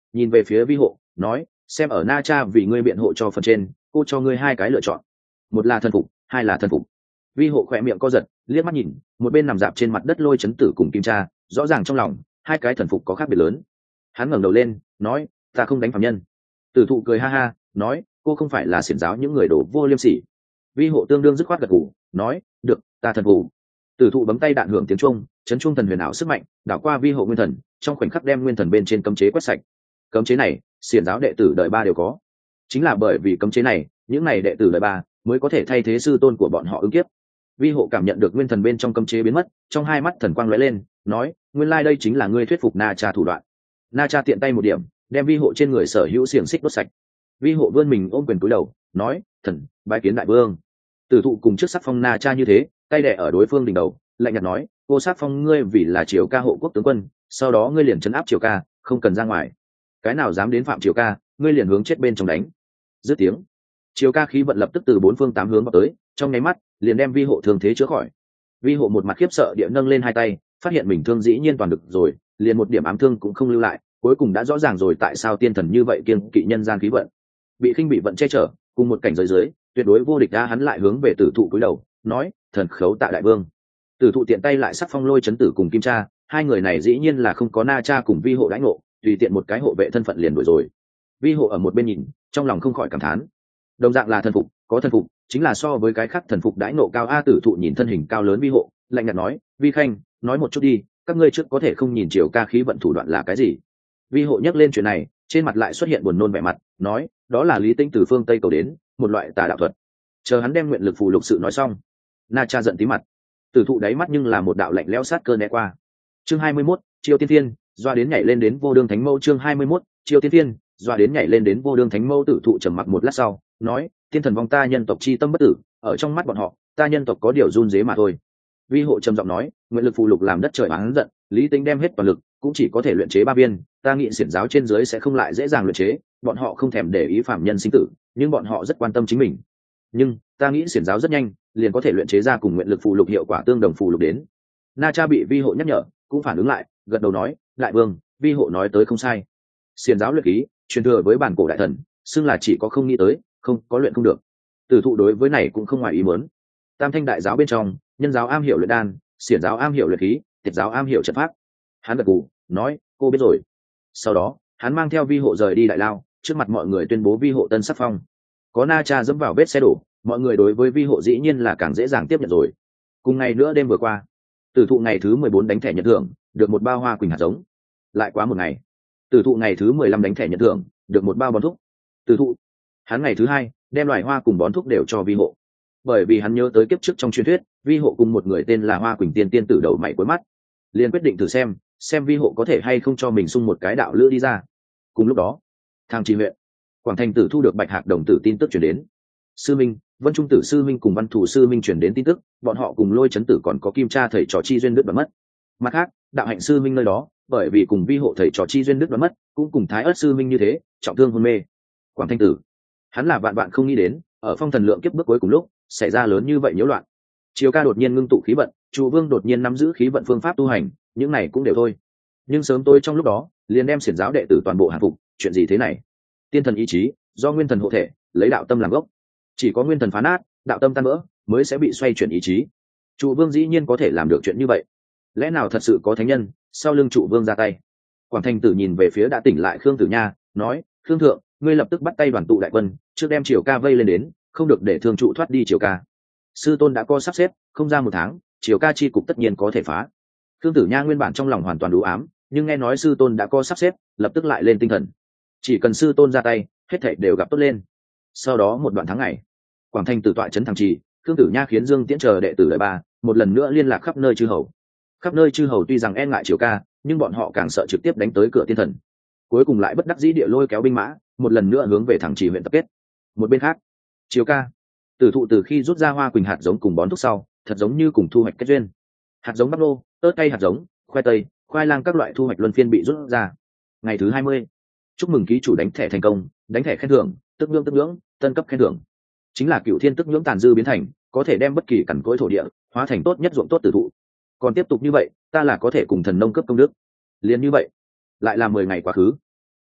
nhìn về phía vi hộ nói, xem ở Na Cha vì ngươi biện hộ cho phần trên, cô cho ngươi hai cái lựa chọn, một là thần phục, hai là thần phục. Vi hộ khỏe miệng co giật, liếc mắt nhìn một bên nằm dạp trên mặt đất Lôi Chấn Tử cùng Kim Cha, rõ ràng trong lòng hai cái thần phục có khác biệt lớn. Hắn ngẩng đầu lên nói, ta không đánh phạm nhân. Tử thụ cười ha ha nói, cô không phải là xiển giáo những người đổ vô liêm sỉ. Vi hộ tương đương dứt khoát gật gù nói, được, ta thần phục. Tử thụ bấm tay đạn hưởng tiếng trung, chấn trung thần huyền ảo sức mạnh đảo qua vi hộ nguyên thần, trong khoảnh khắc đem nguyên thần bên trên cấm chế quét sạch. Cấm chế này xiển giáo đệ tử đời ba đều có, chính là bởi vì cấm chế này những này đệ tử đời ba mới có thể thay thế sư tôn của bọn họ ứng kiếp. Vi hộ cảm nhận được nguyên thần bên trong cấm chế biến mất, trong hai mắt thần quang lóe lên nói, nguyên lai đây chính là ngươi thuyết phục Na Cha thủ đoạn. Na Cha tiện tay một điểm đem vi hộ trên người sở hữu xiềng xích đốt sạch. Vi hộ vươn mình ôm quyền cúi đầu nói, thần bái kiến đại vương. Tử thụ cùng trước sắc phong Na Cha như thế, tay đẻ ở đối phương đỉnh đầu, lạnh nhạt nói, cô sắc phong ngươi vì là Triều Ca hộ quốc tướng quân, sau đó ngươi liền trấn áp Triều Ca, không cần ra ngoài. Cái nào dám đến phạm Triều Ca, ngươi liền hướng chết bên trong đánh. Dứt tiếng, Triều Ca khí vận lập tức từ bốn phương tám hướng vào tới, trong nháy mắt liền đem vi hộ thương thế chữa khỏi. Vi hộ một mặt khiếp sợ địa nâng lên hai tay, phát hiện mình thương dĩ nhiên toàn được rồi, liền một điểm ám thương cũng không lưu lại, cuối cùng đã rõ ràng rồi tại sao tiên thần như vậy kiêng kỵ nhân gian khí vận. Bị khinh bị vận che chở, cùng một cảnh giới dưới tuyệt đối vô địch, đã hắn lại hướng về Tử thụ cúi đầu nói, thần khấu tạ đại vương. Tử thụ tiện tay lại sắc phong Lôi Chấn Tử cùng Kim Cha, hai người này dĩ nhiên là không có Na Cha cùng vi hộ đãi ngộ, tùy tiện một cái hộ vệ thân phận liền đuổi rồi. Vi hộ ở một bên nhìn, trong lòng không khỏi cảm thán, đồng dạng là thần phục, có thần phục chính là so với cái khác thần phục đãi ngộ cao a. Tử thụ nhìn thân hình cao lớn vi hộ, lạnh nhạt nói, vi khanh nói một chút đi, các ngươi trước có thể không nhìn Triều Ca khí vận thủ đoạn là cái gì. Vi hộ nhắc lên chuyện này, trên mặt lại xuất hiện buồn nôn vẻ mặt, nói, đó là Lý Tinh từ phương Tây cầu đến một loại tà đạo thuật. Chờ hắn đem nguyện lực phù lục sự nói xong, Na Cha giận tí mặt. Tử thụ đáy mắt nhưng là một đạo lạnh lẽo sát cơ né qua. Chương hai mươi mốt, Chiêu Tiên Thiên, doa đến nhảy lên đến vô đương thánh mâu. Chương hai mươi mốt, Chiêu Tiên Thiên, doa đến nhảy lên đến vô đương thánh mâu. Tử thụ trầm mặc một lát sau nói, tiên thần vong ta nhân tộc chi tâm bất tử, ở trong mắt bọn họ ta nhân tộc có điều run dế mà thôi. Vi hộ trầm giọng nói, nguyện lực phù lục làm đất trời oán giận, Lý Tính đem hết toàn lực cũng chỉ có thể luyện chế ba viên, ta nghĩ xiển giáo trên dưới sẽ không lại dễ dàng luyện chế, bọn họ không thèm để ý phạm nhân sinh tử, nhưng bọn họ rất quan tâm chính mình. Nhưng ta nghĩ xiển giáo rất nhanh liền có thể luyện chế ra cùng nguyện lực phù lục hiệu quả tương đồng phù lục đến. Na Cha bị vi hộ nhắc nhở cũng phản ứng lại, gật đầu nói, đại vương, vi hộ nói tới không sai, xiển giáo luyện khí truyền thừa với bản cổ đại thần, xưng là chỉ có không nghĩ tới, không có luyện không được. Tử thụ đối với này cũng không ngoài ý muốn. Tam thanh đại giáo bên trong, nhân giáo am hiểu luyện đan, xiển giáo am hiểu luyện khí, tiệt giáo am hiểu trận pháp. Hắn gật gù nói, cô biết rồi. Sau đó hắn mang theo vi hộ rời đi đại lao, trước mặt mọi người tuyên bố vi hộ tân sắc phong. Có Na Cha dẫm vào vết xe đổ, mọi người đối với vi hộ dĩ nhiên là càng dễ dàng tiếp nhận rồi. Cùng ngày nữa đêm vừa qua, Tử thụ ngày thứ mười bốn đánh thẻ nhận thưởng, được một bao hoa quỳnh hạt giống. Lại quá một ngày, Tử thụ ngày thứ mười lăm đánh thẻ nhận thưởng, được một bao bón thuốc. Tử thụ hắn ngày thứ hai đem loài hoa cùng bón thuốc đều cho vi hộ, bởi vì hắn nhớ tới kiếp trước trong truyền thuyết vi hộ cùng một người tên là Hoa Quỳnh tiên tiên tử đầu mày cuối mắt, liền quyết định thử xem xem vi hộ có thể hay không cho mình sung một cái đạo lữ đi ra. Cùng lúc đó, Thang Trì huyện, Quảng Thành Tử thu được Bạch Hạc đồng tử tin tức chuyển đến. Sư Minh, Vân Trung Tử sư minh cùng Văn Thủ sư minh chuyển đến tin tức, bọn họ cùng Lôi Chấn Tử còn có Kim Cha thầy trò chi duyên đứt đoạn mất. Mặt khác, Đạo Hạnh sư minh nơi đó, bởi vì cùng vi hộ thầy trò chi duyên đứt đoạn mất, cũng cùng Thái Ất sư minh như thế, trọng thương hôn mê. Quảng Thành Tử, hắn là vạn vạn không nghĩ đến, ở phong thần lượng kiếp bước cuối cùng lúc, xảy ra lớn như vậy nhiễu loạn. Triều Ca đột nhiên ngưng tụ khí vận, Trụ Vương đột nhiên nắm giữ khí vận phương pháp tu hành, những này cũng đều thôi. Nhưng sớm tối trong lúc đó, liền đem xiển giáo đệ tử toàn bộ hạ phục, chuyện gì thế này? Tiên thần ý chí, do nguyên thần hộ thể, lấy đạo tâm làm gốc. Chỉ có nguyên thần phá nát, đạo tâm tan vỡ, mới sẽ bị xoay chuyển ý chí. Trụ Vương dĩ nhiên có thể làm được chuyện như vậy. Lẽ nào thật sự có thánh nhân sau lưng Trụ Vương ra tay? Quảng Thành Tử nhìn về phía đã tỉnh lại Khương Tử Nha, nói, Khương thượng, ngươi lập tức bắt tay đoàn tụ đại quân, trước đem Triều Ca vây lên đến, không được để Thương Trụ thoát đi Triều Ca. Sư tôn đã có sắp xếp, không ra một tháng, Triều Ca chi cục tất nhiên có thể phá. Khương Tử Nha nguyên bản trong lòng hoàn toàn đủ ám, nhưng nghe nói sư tôn đã có sắp xếp, lập tức lại lên tinh thần. Chỉ cần sư tôn ra tay, hết thảy đều gặp tốt lên. Sau đó một đoạn tháng ngày, Quảng Thành Tử tọa trấn Thằng Trì, Khương Tử Nha khiến Dương Tiễn chờ đệ tử lợi ba, một lần nữa liên lạc khắp nơi chư hầu. Khắp nơi chư hầu tuy rằng e ngại Triều Ca, nhưng bọn họ càng sợ trực tiếp đánh tới cửa tiên thần. Cuối cùng lại bất đắc dĩ địa lôi kéo binh mã, một lần nữa hướng về Thằng Trì huyện tập kết. Một bên khác, Triều Ca, Tử thụ từ khi rút ra hoa quỳnh hạt giống cùng bón thuốc sau, thật giống như cùng thu hoạch kết duyên. Hạt giống bắp nô, ớt cay hạt giống, khoai tây, khoai lang các loại thu hoạch luân phiên bị rút ra. Ngày thứ hai mươi, chúc mừng ký chủ đánh thẻ thành công, đánh thẻ khen thưởng, tức nhưỡng tức nhưỡng, tân cấp khen thưởng. Chính là cựu thiên tức nhưỡng tàn dư biến thành, có thể đem bất kỳ cằn cỗi thổ địa hóa thành tốt nhất ruộng tốt tử thụ. Còn tiếp tục như vậy, ta là có thể cùng thần nông cấp công đức. Liền như vậy, lại là mười ngày quá khứ.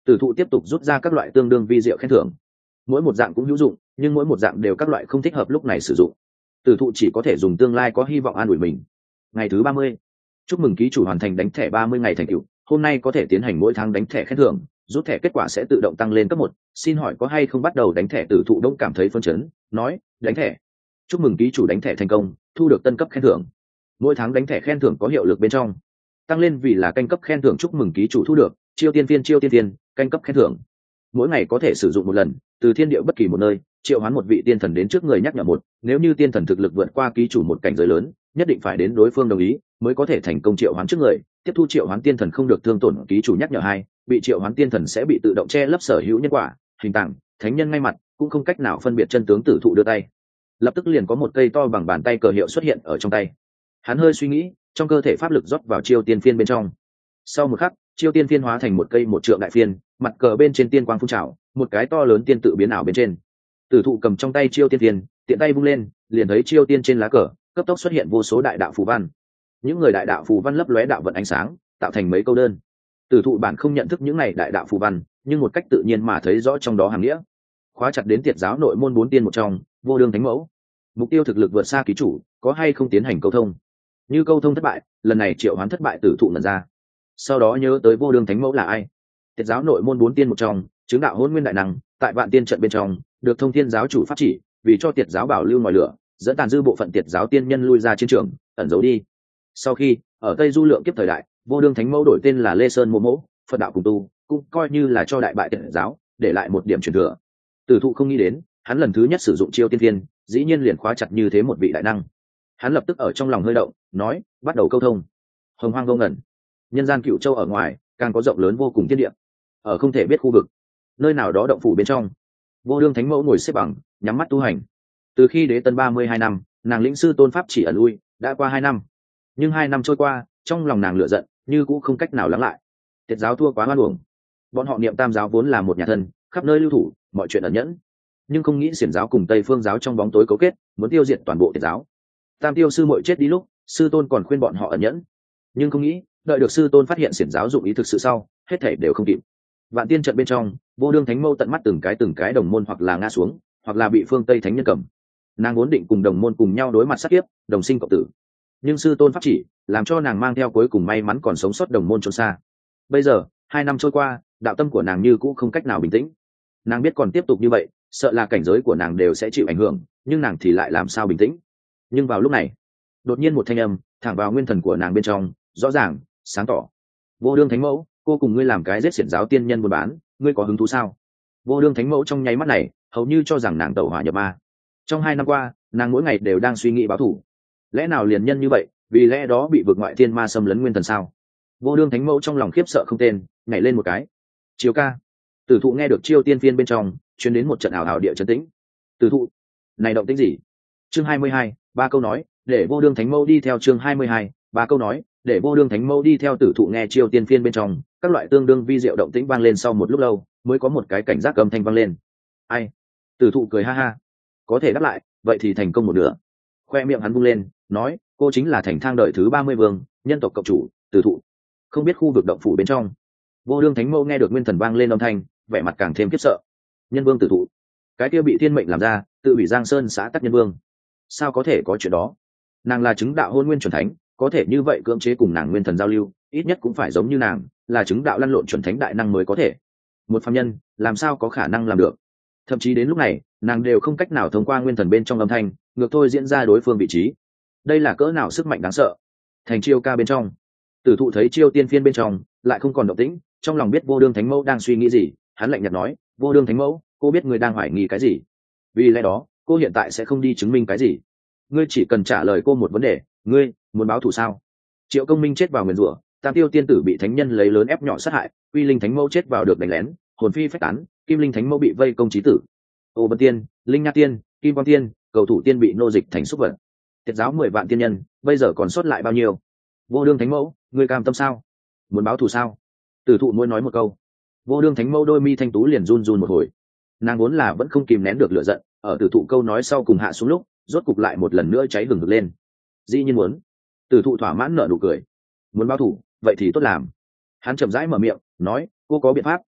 Tử thụ tiếp tục rút ra các loại tương đương vi diệu khen thưởng, mỗi một dạng cũng hữu dụng, nhưng mỗi một dạng đều các loại không thích hợp lúc này sử dụng. Tử thụ chỉ có thể dùng tương lai có hy vọng an ủi mình. Ngày thứ ba mươi, chúc mừng ký chủ hoàn thành đánh thẻ ba mươi ngày thành tựu, hôm nay có thể tiến hành mỗi tháng đánh thẻ khen thưởng, rút thẻ kết quả sẽ tự động tăng lên cấp một. Xin hỏi có hay không bắt đầu đánh thẻ? Tử thụ đông cảm thấy phấn chấn, nói đánh thẻ. Chúc mừng ký chủ đánh thẻ thành công, thu được tân cấp khen thưởng. Mỗi tháng đánh thẻ khen thưởng có hiệu lực bên trong, tăng lên vì là canh cấp khen thưởng. Chúc mừng ký chủ thu được chiêu tiên viên chiêu tiên viên canh cấp khen thưởng, mỗi ngày có thể sử dụng một lần, từ thiên địa bất kỳ một nơi triệu hoán một vị tiên thần đến trước người nhắc nhở một, nếu như tiên thần thực lực vượt qua ký chủ một cảnh giới lớn, nhất định phải đến đối phương đồng ý mới có thể thành công triệu hoán trước người. Tiếp thu triệu hoán tiên thần không được thương tổn ký chủ nhắc nhở hai, bị triệu hoán tiên thần sẽ bị tự động che lấp sở hữu nhân quả, hình tảng thánh nhân ngay mặt cũng không cách nào phân biệt chân tướng. Tử thụ đưa tay, lập tức liền có một cây to bằng bàn tay cờ hiệu xuất hiện ở trong tay. Hắn hơi suy nghĩ, trong cơ thể pháp lực rót vào chiêu tiên phiên bên trong. Sau một khắc, chiêu tiên phiên hóa thành một cây một trượng đại phiên, mặt cờ bên trên tiên quang phun trào, một cái to lớn tiên tự biến ảo bên trên. Tử thụ cầm trong tay chiêu tiên phiên, tiện tay vung lên, liền thấy chiêu tiên trên lá cờ cấp tốc xuất hiện vô số đại đạo phù văn. Những người đại đạo phù văn lấp lóe đạo vận ánh sáng, tạo thành mấy câu đơn. Tử thụ bản không nhận thức những này đại đạo phù văn, nhưng một cách tự nhiên mà thấy rõ trong đó hàm nghĩa. Khóa chặt đến tiệt giáo nội môn bốn tiên một trong, Vô Đương Thánh Mẫu. Mục tiêu thực lực vượt xa ký chủ, có hay không tiến hành câu thông. Như câu thông thất bại, lần này triệu hoán thất bại. Tử thụ ngẩn ra, sau đó nhớ tới Vô Đương Thánh Mẫu là ai. Tiệt giáo nội môn bốn tiên một trong, chứng đạo hôn nguyên đại năng, tại vạn tiên trận bên trong được thông thiên giáo chủ pháp chỉ, vì cho tiệt giáo bảo lưu ngoài lửa, dẫn tàn dư bộ phận tiệt giáo tiên nhân lui ra chiến trường, ẩn giấu đi. Sau khi ở Tây Du lượng kiếp thời đại, Vô Đương Thánh Mẫu đổi tên là Lê Sơn Mô Mẫu, Phật đạo cùng tu, cũng coi như là cho đại bại tiệt giáo để lại một điểm truyền thừa. Tử thụ không nghĩ đến, hắn lần thứ nhất sử dụng chiêu tiên thiên, dĩ nhiên liền khóa chặt như thế một vị đại năng. Hắn lập tức ở trong lòng hơi động, nói bắt đầu câu thông. Hồng hoang vô ngẩn, nhân gian Cựu Châu ở ngoài càng có rộng lớn vô cùng thiên địa, ở không thể biết khu vực nơi nào đó động phủ bên trong, Vô Đương Thánh Mẫu ngồi xếp bằng, nhắm mắt tu hành. Từ khi đế tân ba mươi hai năm, nàng lĩnh sư tôn pháp chỉ ẩn lui, đã qua hai năm. Nhưng hai năm trôi qua, trong lòng nàng lửa giận như cũng không cách nào lắng lại. Tiệt giáo thua quá hoan uổng, bọn họ niệm tam giáo vốn là một nhà thân, khắp nơi lưu thủ, mọi chuyện ẩn nhẫn, nhưng không nghĩ xiển giáo cùng Tây Phương giáo trong bóng tối cấu kết, muốn tiêu diệt toàn bộ tiệt giáo. Tam tiêu sư muội chết đi lúc, sư tôn còn khuyên bọn họ ẩn nhẫn, nhưng không nghĩ đợi được sư tôn phát hiện xiển giáo dụng ý thực sự sau, hết thảy đều không kịp. Vạn tiên trận bên trong, Vô Đương Thánh Mẫu tận mắt từng cái từng cái đồng môn hoặc là ngã xuống, hoặc là bị phương Tây thánh nhân cầm. Nàng vốn định cùng đồng môn cùng nhau đối mặt sát kiếp, đồng sinh cộng tử, nhưng sư tôn pháp chỉ làm cho nàng mang theo cuối cùng may mắn còn sống sót đồng môn trốn xa. Bây giờ hai năm trôi qua, đạo tâm của nàng như cũ không cách nào bình tĩnh. Nàng biết còn tiếp tục như vậy, sợ là cảnh giới của nàng đều sẽ chịu ảnh hưởng, nhưng nàng thì lại làm sao bình tĩnh. Nhưng vào lúc này, đột nhiên một thanh âm thẳng vào nguyên thần của nàng bên trong, rõ ràng sáng tỏ. Vô Đương Thánh Mẫu, cô cùng ngươi làm cái giết xiển giáo tiên nhân buôn bán, ngươi có hứng thú sao? Vô Đương Thánh Mẫu trong nháy mắt này hầu như cho rằng nàng tẩu hỏa nhập ma. Trong hai năm qua, nàng mỗi ngày đều đang suy nghĩ báo thù. Lẽ nào liền nhân như vậy, vì lẽ đó bị vượt ngoại thiên ma xâm lấn nguyên thần sao? Vô Đương Thánh Mẫu trong lòng khiếp sợ không tên, nhảy lên một cái. Chiều ca. Tử thụ nghe được chiêu tiên phiên bên trong truyền đến một trận ảo ảo địa chấn tĩnh. Tử thụ, này động tĩnh gì? Chương hai mươi hai, ba câu nói, để Vô Đương Thánh Mẫu đi theo. Chương hai mươi hai, ba câu nói, để Vô Đương Thánh Mẫu đi theo. Tử thụ nghe chiêu tiên phiên bên trong các loại tương đương vi diệu động tĩnh vang lên, sau một lúc lâu mới có một cái cảnh giác âm thanh vang lên. Ai? Tử thụ cười ha ha, có thể đáp lại, vậy thì thành công một nửa. Khoe miệng hắn vung lên, nói, cô chính là thành thang đời thứ ba mươi vương, nhân tộc cộng chủ, Tử thụ. Không biết khu vực động phủ bên trong. Vô Đương Thánh Mẫu nghe được nguyên thần vang lên âm thanh, vẻ mặt càng thêm khiếp sợ. Nhân vương Tử thụ, cái kia bị thiên mệnh làm ra, tự bị Giang Sơn xã tắc nhân vương, sao có thể có chuyện đó? Nàng là chứng đạo hôn nguyên chuẩn thánh, có thể như vậy cưỡng chế cùng nàng nguyên thần giao lưu, ít nhất cũng phải giống như nàng là chứng đạo lăn lộn chuẩn thánh đại năng mới có thể. Một phàm nhân làm sao có khả năng làm được? Thậm chí đến lúc này nàng đều không cách nào thông qua nguyên thần bên trong âm thanh ngược thôi diễn ra đối phương vị trí. Đây là cỡ nào sức mạnh đáng sợ. Thành chiêu ca bên trong, Tử thụ thấy chiêu tiên phiên bên trong lại không còn động tĩnh, trong lòng biết Vô Đương Thánh Mẫu đang suy nghĩ gì. Hắn lạnh nhạt nói, Vô Đương Thánh Mẫu, cô biết người đang hoài nghi cái gì, vì lẽ đó cô hiện tại sẽ không đi chứng minh cái gì. Ngươi chỉ cần trả lời cô một vấn đề, ngươi muốn báo thù sao? Triệu Công Minh chết vào nguyền rủa, Tam Tiêu tiên tử bị thánh nhân lấy lớn ép nhỏ sát hại, Quy Linh Thánh Mẫu chết vào được đánh lén, hồn phi phách tán, Kim Linh Thánh Mẫu bị vây công chí tử, Ô Vân Tiên, Linh Nha Tiên, Kim Quang Tiên, Cầu Thủ Tiên bị nô dịch thành súc vật. Tiệt giáo mười vạn tiên nhân, bây giờ còn sót lại bao nhiêu? Vô Đương Thánh Mẫu, ngươi cam tâm sao? Muốn báo thù sao? Tử thụ muốn nói một câu. Vô Đương Thánh Mẫu đôi mi thanh tú liền run run một hồi. Nàng vốn là vẫn không kìm nén được lửa giận, ở Tử thụ câu nói sau cùng hạ xuống lúc, rốt cục lại một lần nữa cháy hừng hực lên. Dĩ nhiên muốn. Tử thụ thỏa mãn nở nụ cười. Muốn báo thù, vậy thì tốt làm. Hắn chậm rãi mở miệng, nói, cô có biện pháp,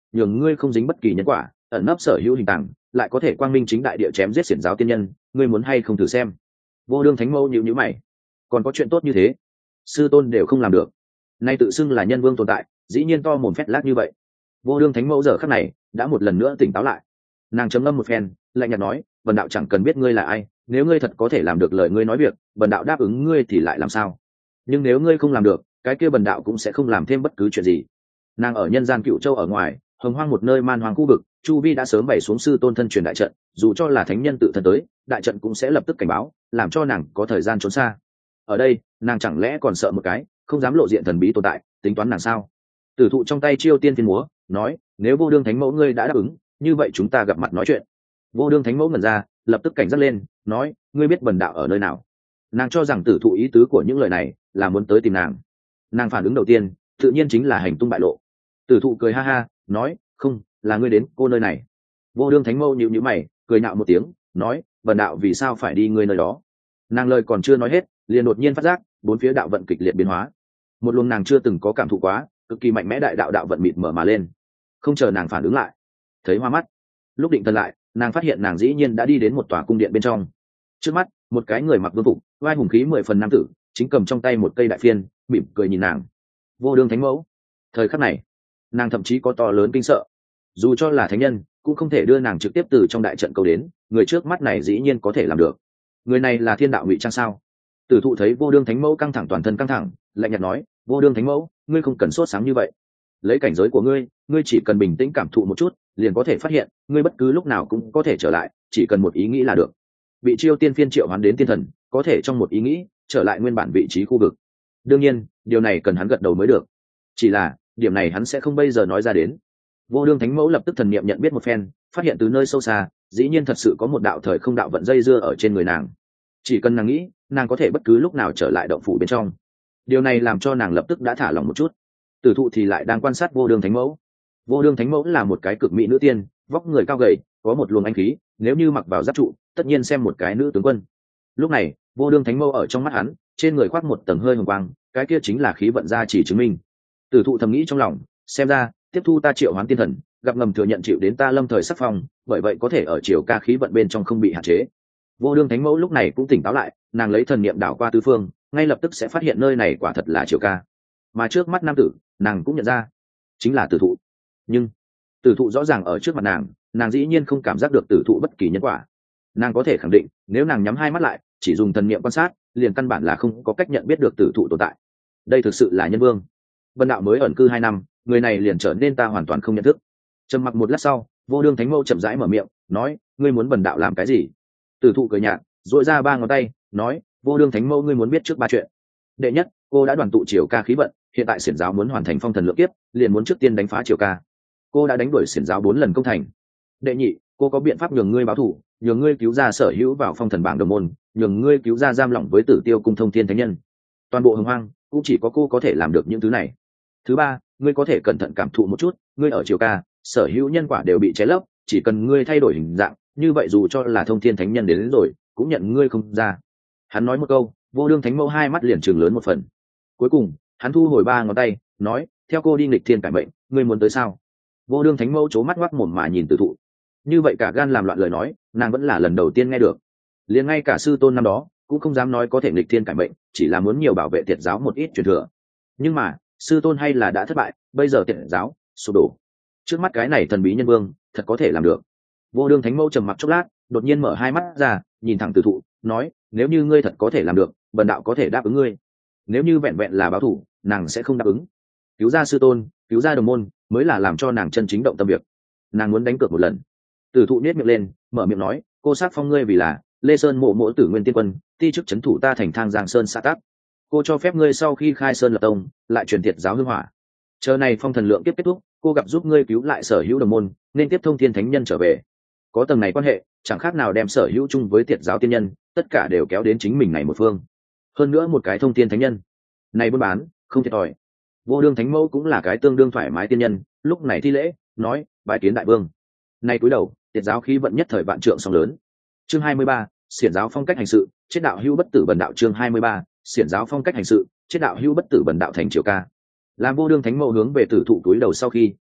nhường ngươi không dính bất kỳ nhân quả, ẩn nấp sở hữu hình tàng, lại có thể quang minh chính đại địa chém giết xiển giáo tiên nhân, ngươi muốn hay không thử xem? Vô đương thánh mẫu nhíu nhíu mày, còn có chuyện tốt như thế, sư tôn đều không làm được, nay tự xưng là nhân vương tồn tại, dĩ nhiên to mồm phét lác như vậy. Vô đương thánh mẫu giờ khắc này đã một lần nữa tỉnh táo lại, nàng trầm ngâm một phen, lạnh nhạt nói, bần đạo chẳng cần biết ngươi là ai, nếu ngươi thật có thể làm được lời ngươi nói việc, bần đạo đáp ứng ngươi thì lại làm sao? Nhưng nếu ngươi không làm được, cái kia bần đạo cũng sẽ không làm thêm bất cứ chuyện gì. Nàng ở nhân gian Cựu Châu ở ngoài, hồng hoang một nơi man hoang khu vực, chu vi đã sớm bày xuống sư tôn thân truyền đại trận, dù cho là thánh nhân tự thân tới, đại trận cũng sẽ lập tức cảnh báo, làm cho nàng có thời gian trốn xa. Ở đây, nàng chẳng lẽ còn sợ một cái, không dám lộ diện thần bí tồn tại, tính toán nàng sao? Tử thụ trong tay chiêu tiên phiên múa, nói, nếu vô đương thánh mẫu ngươi đã đáp ứng, như vậy chúng ta gặp mặt nói chuyện. Vô đương thánh mẫu ngẩn ra, lập tức cảnh giác lên, nói, ngươi biết bần đạo ở nơi nào? Nàng cho rằng tử thụ ý tứ của những lời này là muốn tới tìm nàng. Nàng phản ứng đầu tiên tự nhiên chính là hành tung bại lộ. Tử thụ cười ha ha, nói, không, là ngươi đến cô nơi này. Vô đương thánh mẫu nhíu nhíu mày, cười nhạo một tiếng, nói, bần đạo vì sao phải đi ngươi nơi đó? Nàng lời còn chưa nói hết, liền đột nhiên phát giác bốn phía đạo vận kịch liệt biến hóa, một luồng nàng chưa từng có cảm thụ quá, cực kỳ mạnh mẽ đại đạo đạo vận mịt mở mà lên. Không chờ nàng phản ứng lại, thấy hoa mắt, lúc định thần lại, nàng phát hiện nàng dĩ nhiên đã đi đến một tòa cung điện bên trong. Trước mắt, một cái người mặc vương phục, vai hùng khí mười phần nam tử, chính cầm trong tay một cây đại phiên, mỉm cười nhìn nàng. Vô đương thánh mẫu. Thời khắc này, nàng thậm chí có to lớn kinh sợ. Dù cho là thánh nhân, cũng không thể đưa nàng trực tiếp từ trong đại trận câu đến, người trước mắt này dĩ nhiên có thể làm được. Người này là thiên đạo ngụy trang sao? Tử thụ thấy vô đương thánh mẫu căng thẳng toàn thân căng thẳng, lạnh nhạt nói, vô đương thánh mẫu, ngươi không cần sốt sáng như vậy. Lấy cảnh giới của ngươi, ngươi chỉ cần bình tĩnh cảm thụ một chút, liền có thể phát hiện, ngươi bất cứ lúc nào cũng có thể trở lại, chỉ cần một ý nghĩ là được. Bị chiêu tiên phiên triệu hoán đến tiên thần, có thể trong một ý nghĩ trở lại nguyên bản vị trí khu vực. Đương nhiên, điều này cần hắn gật đầu mới được. Chỉ là, điểm này hắn sẽ không bây giờ nói ra đến. Vô đương thánh mẫu lập tức thần niệm nhận biết một phen, phát hiện từ nơi sâu xa, dĩ nhiên thật sự có một đạo thời không đạo vận dây dưa ở trên người nàng. Chỉ cần nàng nghĩ, nàng có thể bất cứ lúc nào trở lại động phủ bên trong. Điều này làm cho nàng lập tức đã thả lỏng một chút. Tử thụ thì lại đang quan sát vô đương thánh mẫu. Vô đương thánh mẫu là một cái cực mỹ nữ tiên, vóc người cao gầy, có một luồng anh khí, nếu như mặc vào giáp trụ, tất nhiên xem một cái nữ tướng quân. Lúc này, vô đương thánh mẫu ở trong mắt hắn, trên người khoác một tầng hơi hồng quang, cái kia chính là khí vận gia chỉ chứng minh. Tử thụ thầm nghĩ trong lòng, xem ra, tiếp thu ta triệu hoán tiên thần, gặp ngầm thừa nhận chịu đến ta lâm thời sắc phong, bởi vậy có thể ở chiều ca khí vận bên trong không bị hạn chế. Vô đương thánh mẫu lúc này cũng tỉnh táo lại, nàng lấy thần niệm đảo qua tứ phương, ngay lập tức sẽ phát hiện nơi này quả thật là chiều ca. Mà trước mắt nam tử, nàng cũng nhận ra, chính là tử thụ. Nhưng tử thụ rõ ràng ở trước mặt nàng, nàng dĩ nhiên không cảm giác được tử thụ bất kỳ nhân quả. Nàng có thể khẳng định, nếu nàng nhắm hai mắt lại, chỉ dùng thần niệm quan sát, liền căn bản là không có cách nhận biết được tử thụ tồn tại. Đây thực sự là nhân vương. Vân đạo mới ẩn cư hai năm, người này liền trở nên ta hoàn toàn không nhận thức. Trầm mặc một lát sau, vô đương thánh mẫu chậm rãi mở miệng, nói, ngươi muốn bần đạo làm cái gì? Tử thụ cười nhạt, duỗi ra ba ngón tay, nói, vô đương thánh mẫu ngươi muốn biết trước ba chuyện. Đệ nhất, cô đã đoàn tụ triều ca khí vận, hiện tại xiển giáo muốn hoàn thành phong thần lượng kiếp, liền muốn trước tiên đánh phá triều ca. Cô đã đánh đuổi xiển giáo bốn lần công thành. Đệ nhị, cô có biện pháp nhường ngươi báo thù, nhường ngươi cứu ra sở hữu vào phong thần bảng đồng môn, nhường ngươi cứu ra giam lỏng với Tử Tiêu cung thông thiên thánh nhân. Toàn bộ hồng hoang cũng chỉ có cô có thể làm được những thứ này. Thứ ba, ngươi có thể cẩn thận cảm thụ một chút, ngươi ở triều ca, sở hữu nhân quả đều bị che lấp, chỉ cần ngươi thay đổi hình dạng, như vậy dù cho là thông thiên thánh nhân đến, đến rồi, cũng nhận ngươi không ra. Hắn nói một câu, vô đương thánh mẫu hai mắt liền trừng lớn một phần. Cuối cùng, hắn thu hồi ba ngón tay, nói, theo cô đi nghịch thiên cải mệnh, ngươi muốn tới sao? Vô đương thánh mẫu chố mắt ngoác mồm mà nhìn Tử thụ. Như vậy cả gan làm loạn lời nói, nàng vẫn là lần đầu tiên nghe được. Liền ngay cả sư tôn năm đó cũng không dám nói có thể nghịch thiên cải mệnh, chỉ là muốn nhiều bảo vệ tiệt giáo một ít truyền thừa. Nhưng mà sư tôn hay là đã thất bại, bây giờ tiệt giáo sụp đổ, trước mắt cái này thần bí nhân vương thật có thể làm được. Vô đương thánh mẫu trầm mặc chốc lát, đột nhiên mở hai mắt ra, nhìn thẳng Tử thụ, nói, nếu như ngươi thật có thể làm được, bần đạo có thể đáp ứng ngươi. Nếu như vẹn vẹn là báo thù, nàng sẽ không đáp ứng. Cứu ra sư tôn, cứu ra đồng môn mới là làm cho nàng chân chính động tâm việc. Nàng muốn đánh cược một lần. Tử thụ nết miệng lên, mở miệng nói, cô sát phong ngươi vì là Lê Sơn mộ mỗ tử nguyên tiên quân, ti chức trấn thủ ta thành Thang Giang Sơn xã tắc. Cô cho phép ngươi sau khi khai sơn lập tông, lại truyền thiệt giáo hương hỏa. Chờ này phong thần lượng kiếp kết thúc, cô gặp giúp ngươi cứu lại sở hữu đồng môn, nên tiếp thông thiên thánh nhân trở về. Có tầng này quan hệ, chẳng khác nào đem sở hữu chung với thiệt giáo tiên nhân, tất cả đều kéo đến chính mình này một phương. Hơn nữa một cái thông thiên thánh nhân, này buôn bán không thiệt thòi. Vô đương thánh mẫu cũng là cái tương đương thoải mái tiên nhân, lúc này thi lễ, nói, bái kiến đại vương. Nay cúi đầu, tiệt giáo khí vận nhất thời vạn trượng sóng lớn. Chương hai mươi ba, xiển giáo phong cách hành sự, chết đạo hữu bất tử bần đạo. Chương hai mươi ba, xiển giáo phong cách hành sự, chết đạo hữu bất tử bần đạo thành triều ca. Làm vô đương thánh mẫu hướng về Tử thụ cúi đầu sau khi,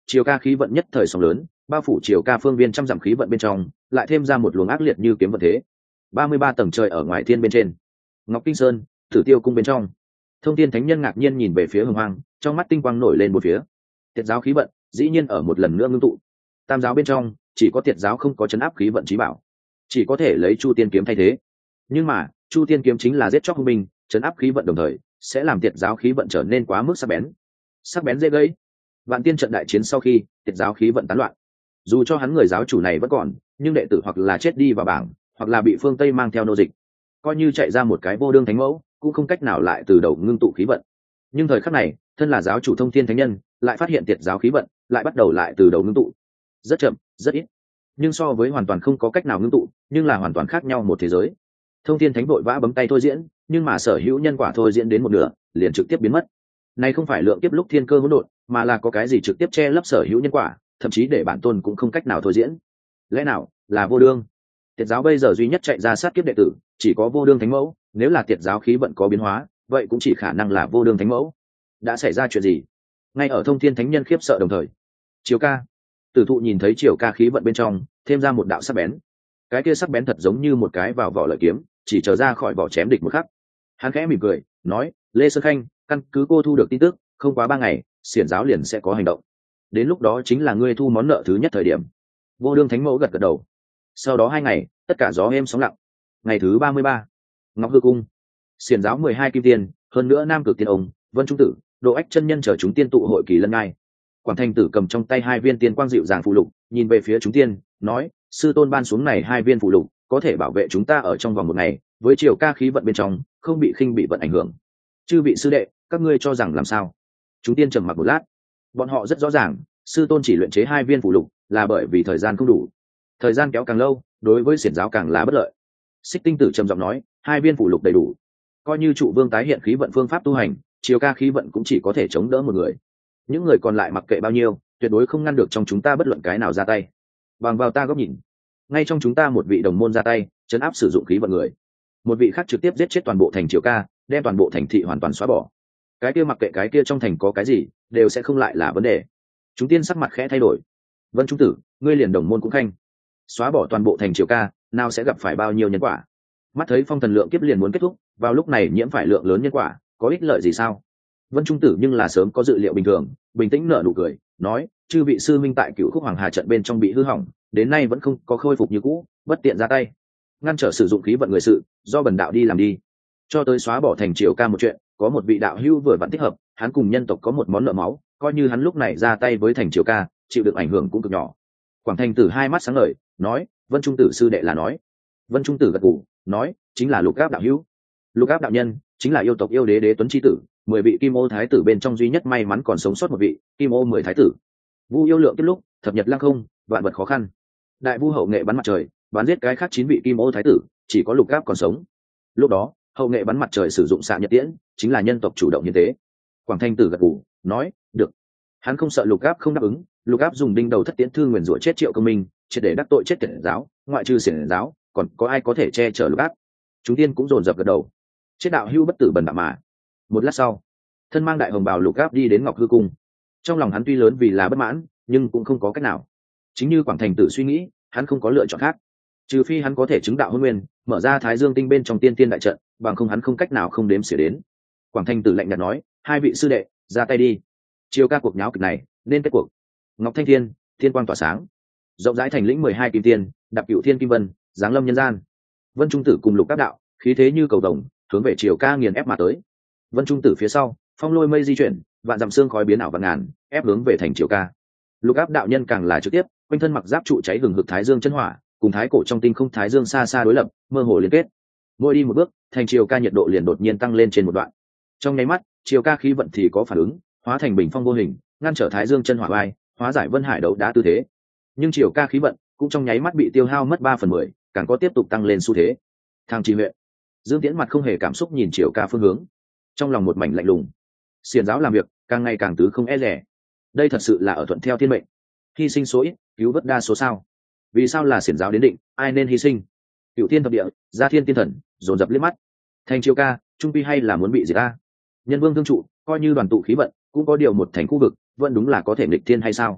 chiều ca khí vận nhất thời sóng lớn, bao phủ chiều ca phương viên trăm dặm khí vận bên trong, lại thêm ra một luồng ác liệt như kiếm vận thế. ba mươi ba tầng trời ở ngoài thiên bên trên, Ngọc Kinh Sơn, Tử Tiêu cung bên trong, Thông Thiên Thánh Nhân ngạc nhiên nhìn về phía Hồng Hoang, trong mắt tinh quang nổi lên một phía. Tiệt giáo khí vận, dĩ nhiên ở một lần nữa ngưng tụ. Tam giáo bên trong, chỉ có Tiệt giáo không có chấn áp khí vận chí bảo, chỉ có thể lấy Chu Tiên kiếm thay thế. Nhưng mà, Chu Tiên kiếm chính là giết chóc hung binh, chấn áp khí vận đồng thời, sẽ làm Tiệt giáo khí vận trở nên quá mức sắc bén. Sắc bén dễ gây. Vạn Tiên trận đại chiến sau khi, Tiệt giáo khí vận tán loạn. Dù cho hắn người giáo chủ này vẫn còn, nhưng đệ tử hoặc là chết đi vào bảng, hoặc là bị phương Tây mang theo nô dịch, coi như chạy ra một cái vô đương thánh mẫu, cũng không cách nào lại từ đầu ngưng tụ khí vận. Nhưng thời khắc này, thân là giáo chủ Thông Thiên Thánh Nhân, lại phát hiện Tiệt giáo khí vận lại bắt đầu lại từ đầu ngưng tụ. Rất chậm, rất ít, nhưng so với hoàn toàn không có cách nào ngưng tụ, nhưng là hoàn toàn khác nhau một thế giới. Thông Thiên Thánh vội vã bấm tay thôi diễn, nhưng mà sở hữu nhân quả thôi diễn đến một nửa, liền trực tiếp biến mất. Này không phải lượng kiếp lúc thiên cơ hỗn độn, mà là có cái gì trực tiếp che lấp sở hữu nhân quả, thậm chí để bản tôn cũng không cách nào thôi diễn. Lẽ nào là vô đương? Tiệt giáo bây giờ duy nhất chạy ra sát kiếp đệ tử, chỉ có vô đương thánh mẫu, nếu là Tiệt giáo khí vận có biến hóa, vậy cũng chỉ khả năng là vô đương thánh mẫu. Đã xảy ra chuyện gì? Ngay ở Thông Thiên Thánh Nhân khiếp sợ đồng thời, Triều Ca, Tử Thụ nhìn thấy Triều Ca khí vận bên trong, thêm ra một đạo sắc bén. Cái kia sắc bén thật giống như một cái vào vỏ lợi kiếm, chỉ chờ ra khỏi vỏ chém địch một khắc. Hắn khẽ mỉm cười, nói: "Lê Sơn Khanh, căn cứ cô thu được tin tức, không quá ba ngày, xiển giáo liền sẽ có hành động. Đến lúc đó chính là ngươi thu món nợ thứ nhất thời điểm." Vô đương thánh mẫu gật gật đầu. Sau đó hai ngày, tất cả gió êm sóng lặng. Ngày thứ ba mươi ba, Ngọc Hư cung, xiển giáo mười hai kim tiên, hơn nữa Nam Cực Tiên ông, Vân Trung Tử, Độ Ách chân nhân chờ chúng tiên tụ hội kỳ lân ngai. Quảng Thành Tử cầm trong tay hai viên tiên quang dịu dàng phụ lục, nhìn về phía chúng tiên, nói: "Sư tôn ban xuống này hai viên phụ lục, có thể bảo vệ chúng ta ở trong vòng một ngày, với Triều Ca khí vận bên trong, không bị khinh bị vận ảnh hưởng. Chư vị sư đệ, các ngươi cho rằng làm sao?" Chúng tiên trầm mặc một lát. Bọn họ rất rõ ràng, sư tôn chỉ luyện chế hai viên phụ lục là bởi vì thời gian không đủ. Thời gian kéo càng lâu, đối với xiển giáo càng là bất lợi. Xích Tinh Tử trầm giọng nói: "Hai viên phụ lục đầy đủ, coi như trụ vương tái hiện khí vận phương pháp tu hành, Triều Ca khí vận cũng chỉ có thể chống đỡ một người. Những người còn lại mặc kệ bao nhiêu, tuyệt đối không ngăn được trong chúng ta bất luận cái nào ra tay. Bằng vào ta góc nhìn, ngay trong chúng ta một vị đồng môn ra tay, chấn áp sử dụng khí vận người, một vị khác trực tiếp giết chết toàn bộ thành Triều Ca, đem toàn bộ thành thị hoàn toàn xóa bỏ. Cái kia mặc kệ cái kia trong thành có cái gì, đều sẽ không lại là vấn đề." Chúng tiên sắc mặt khẽ thay đổi. Vân Trung Tử, ngươi liền đồng môn cũng khanh, xóa bỏ toàn bộ thành Triều Ca, nào sẽ gặp phải bao nhiêu nhân quả? Mắt thấy phong thần lượng kiếp liền muốn kết thúc, vào lúc này nhiễm phải lượng lớn nhân quả, có ích lợi gì sao? Vân Trung Tử nhưng là sớm có dự liệu bình thường, bình tĩnh nở nụ cười, nói: "Chư vị sư minh tại Cửu Khúc Hoàng Hà trận bên trong bị hư hỏng, đến nay vẫn không có khôi phục như cũ, bất tiện ra tay, ngăn trở sử dụng khí vận người sự, do bần đạo đi làm đi. Cho tới xóa bỏ thành Triều Ca một chuyện, có một vị đạo hữu vừa vặn thích hợp, hắn cùng nhân tộc có một món nợ máu, coi như hắn lúc này ra tay với thành Triều Ca, chịu được ảnh hưởng cũng cực nhỏ." Quảng Thành Tử hai mắt sáng ngời, nói: "Vân Trung Tử sư đệ là nói." Vân Trung Tử gật gù, nói: "Chính là Lục Áp đạo hữu. Lục Áp đạo nhân chính là yêu tộc yêu đế Đế Tuấn chi tử, mười vị Kim Ô thái tử bên trong duy nhất may mắn còn sống sót một vị, Kim Ô mười thái tử. Vu yêu lượng kết lúc, thập nhật lăng không, vạn vật khó khăn. Đại Vu hậu nghệ bắn mặt trời, bắn giết cái khác chín vị Kim Ô thái tử, chỉ có Lục Áp còn sống. Lúc đó, hậu nghệ bắn mặt trời sử dụng xạ nhật tiễn, chính là nhân tộc chủ động hiến tế." Quảng Thanh Tử gật gù, nói: "Được." Hắn không sợ Lục Áp không đáp ứng. Lục Áp dùng đinh đầu thất tiễn thư nguyền rủa chết Triệu Công Minh, triệt để đắc tội chết Tiệt giáo, ngoại trừ xiển giáo, còn có ai có thể che chở Lục Áp? Chúng tiên cũng dồn dập gật đầu. Chết đạo hưu bất tử bần đạo mà. Một lát sau, thân mang đại hồng bào Lục Áp đi đến Ngọc Hư cung. Trong lòng hắn tuy lớn vì là bất mãn, nhưng cũng không có cách nào. Chính như Quảng Thành Tử suy nghĩ, hắn không có lựa chọn khác, trừ phi hắn có thể chứng đạo hôn nguyên, mở ra Thái Dương tinh bên trong tiên tiên đại trận, bằng không hắn không cách nào không đếm xỉa đến. Quảng Thành Tử lạnh nhạt nói: "Hai vị sư đệ, ra tay đi. Chiều ca cuộc nháo kịch này, nên kết cuộc." Ngọc Thanh Thiên, thiên quang tỏa sáng, rộng rãi thành lĩnh mười hai kim tiên, đạp cựu thiên kim vân, giáng lâm nhân gian. Vân Trung Tử cùng Lục Áp đạo, khí thế như cầu vồng, hướng về Triều Ca nghiền ép mà tới. Vân Trung Tử phía sau, phong lôi mây di chuyển, vạn dặm xương khói biến ảo vạn ngàn, ép hướng về thành Triều Ca. Lục Áp đạo nhân càng là trực tiếp, quanh thân mặc giáp trụ cháy hừng hực thái dương chân hỏa, cùng thái cổ trong tinh không thái dương xa xa đối lập, mơ hồ liên kết. Mỗi đi một bước, thành Triều Ca nhiệt độ liền đột nhiên tăng lên trên một đoạn. Trong nháy mắt, Triều Ca khí vận thì có phản ứng, hóa thành bình phong vô hình, ngăn trở thái dương chân hỏa bay, hóa giải Vân Hải đấu đá tư thế. Nhưng Triều Ca khí vận cũng trong nháy mắt bị tiêu hao mất ba phần mười, càng có tiếp tục tăng lên xu thế. Thang Trì huyện, Dương Tiễn mặt không hề cảm xúc nhìn Triều Ca phương hướng, trong lòng một mảnh lạnh lùng. Xiển giáo làm việc càng ngày càng tứ không e rẻ, đây thật sự là ở thuận theo thiên mệnh, hy sinh số ít, cứu vớt đa số sao? Vì sao là xiển giáo đến định, ai nên hy sinh? Cửu thiên thập địa, gia thiên tiên thần dồn dập liếc mắt. Thành Triều Ca, trung pi hay là muốn bị diệt ta? Nhân vương thương trụ, coi như đoàn tụ khí vận, cũng có điều một thành khu vực, vẫn đúng là có thể nghịch thiên hay sao?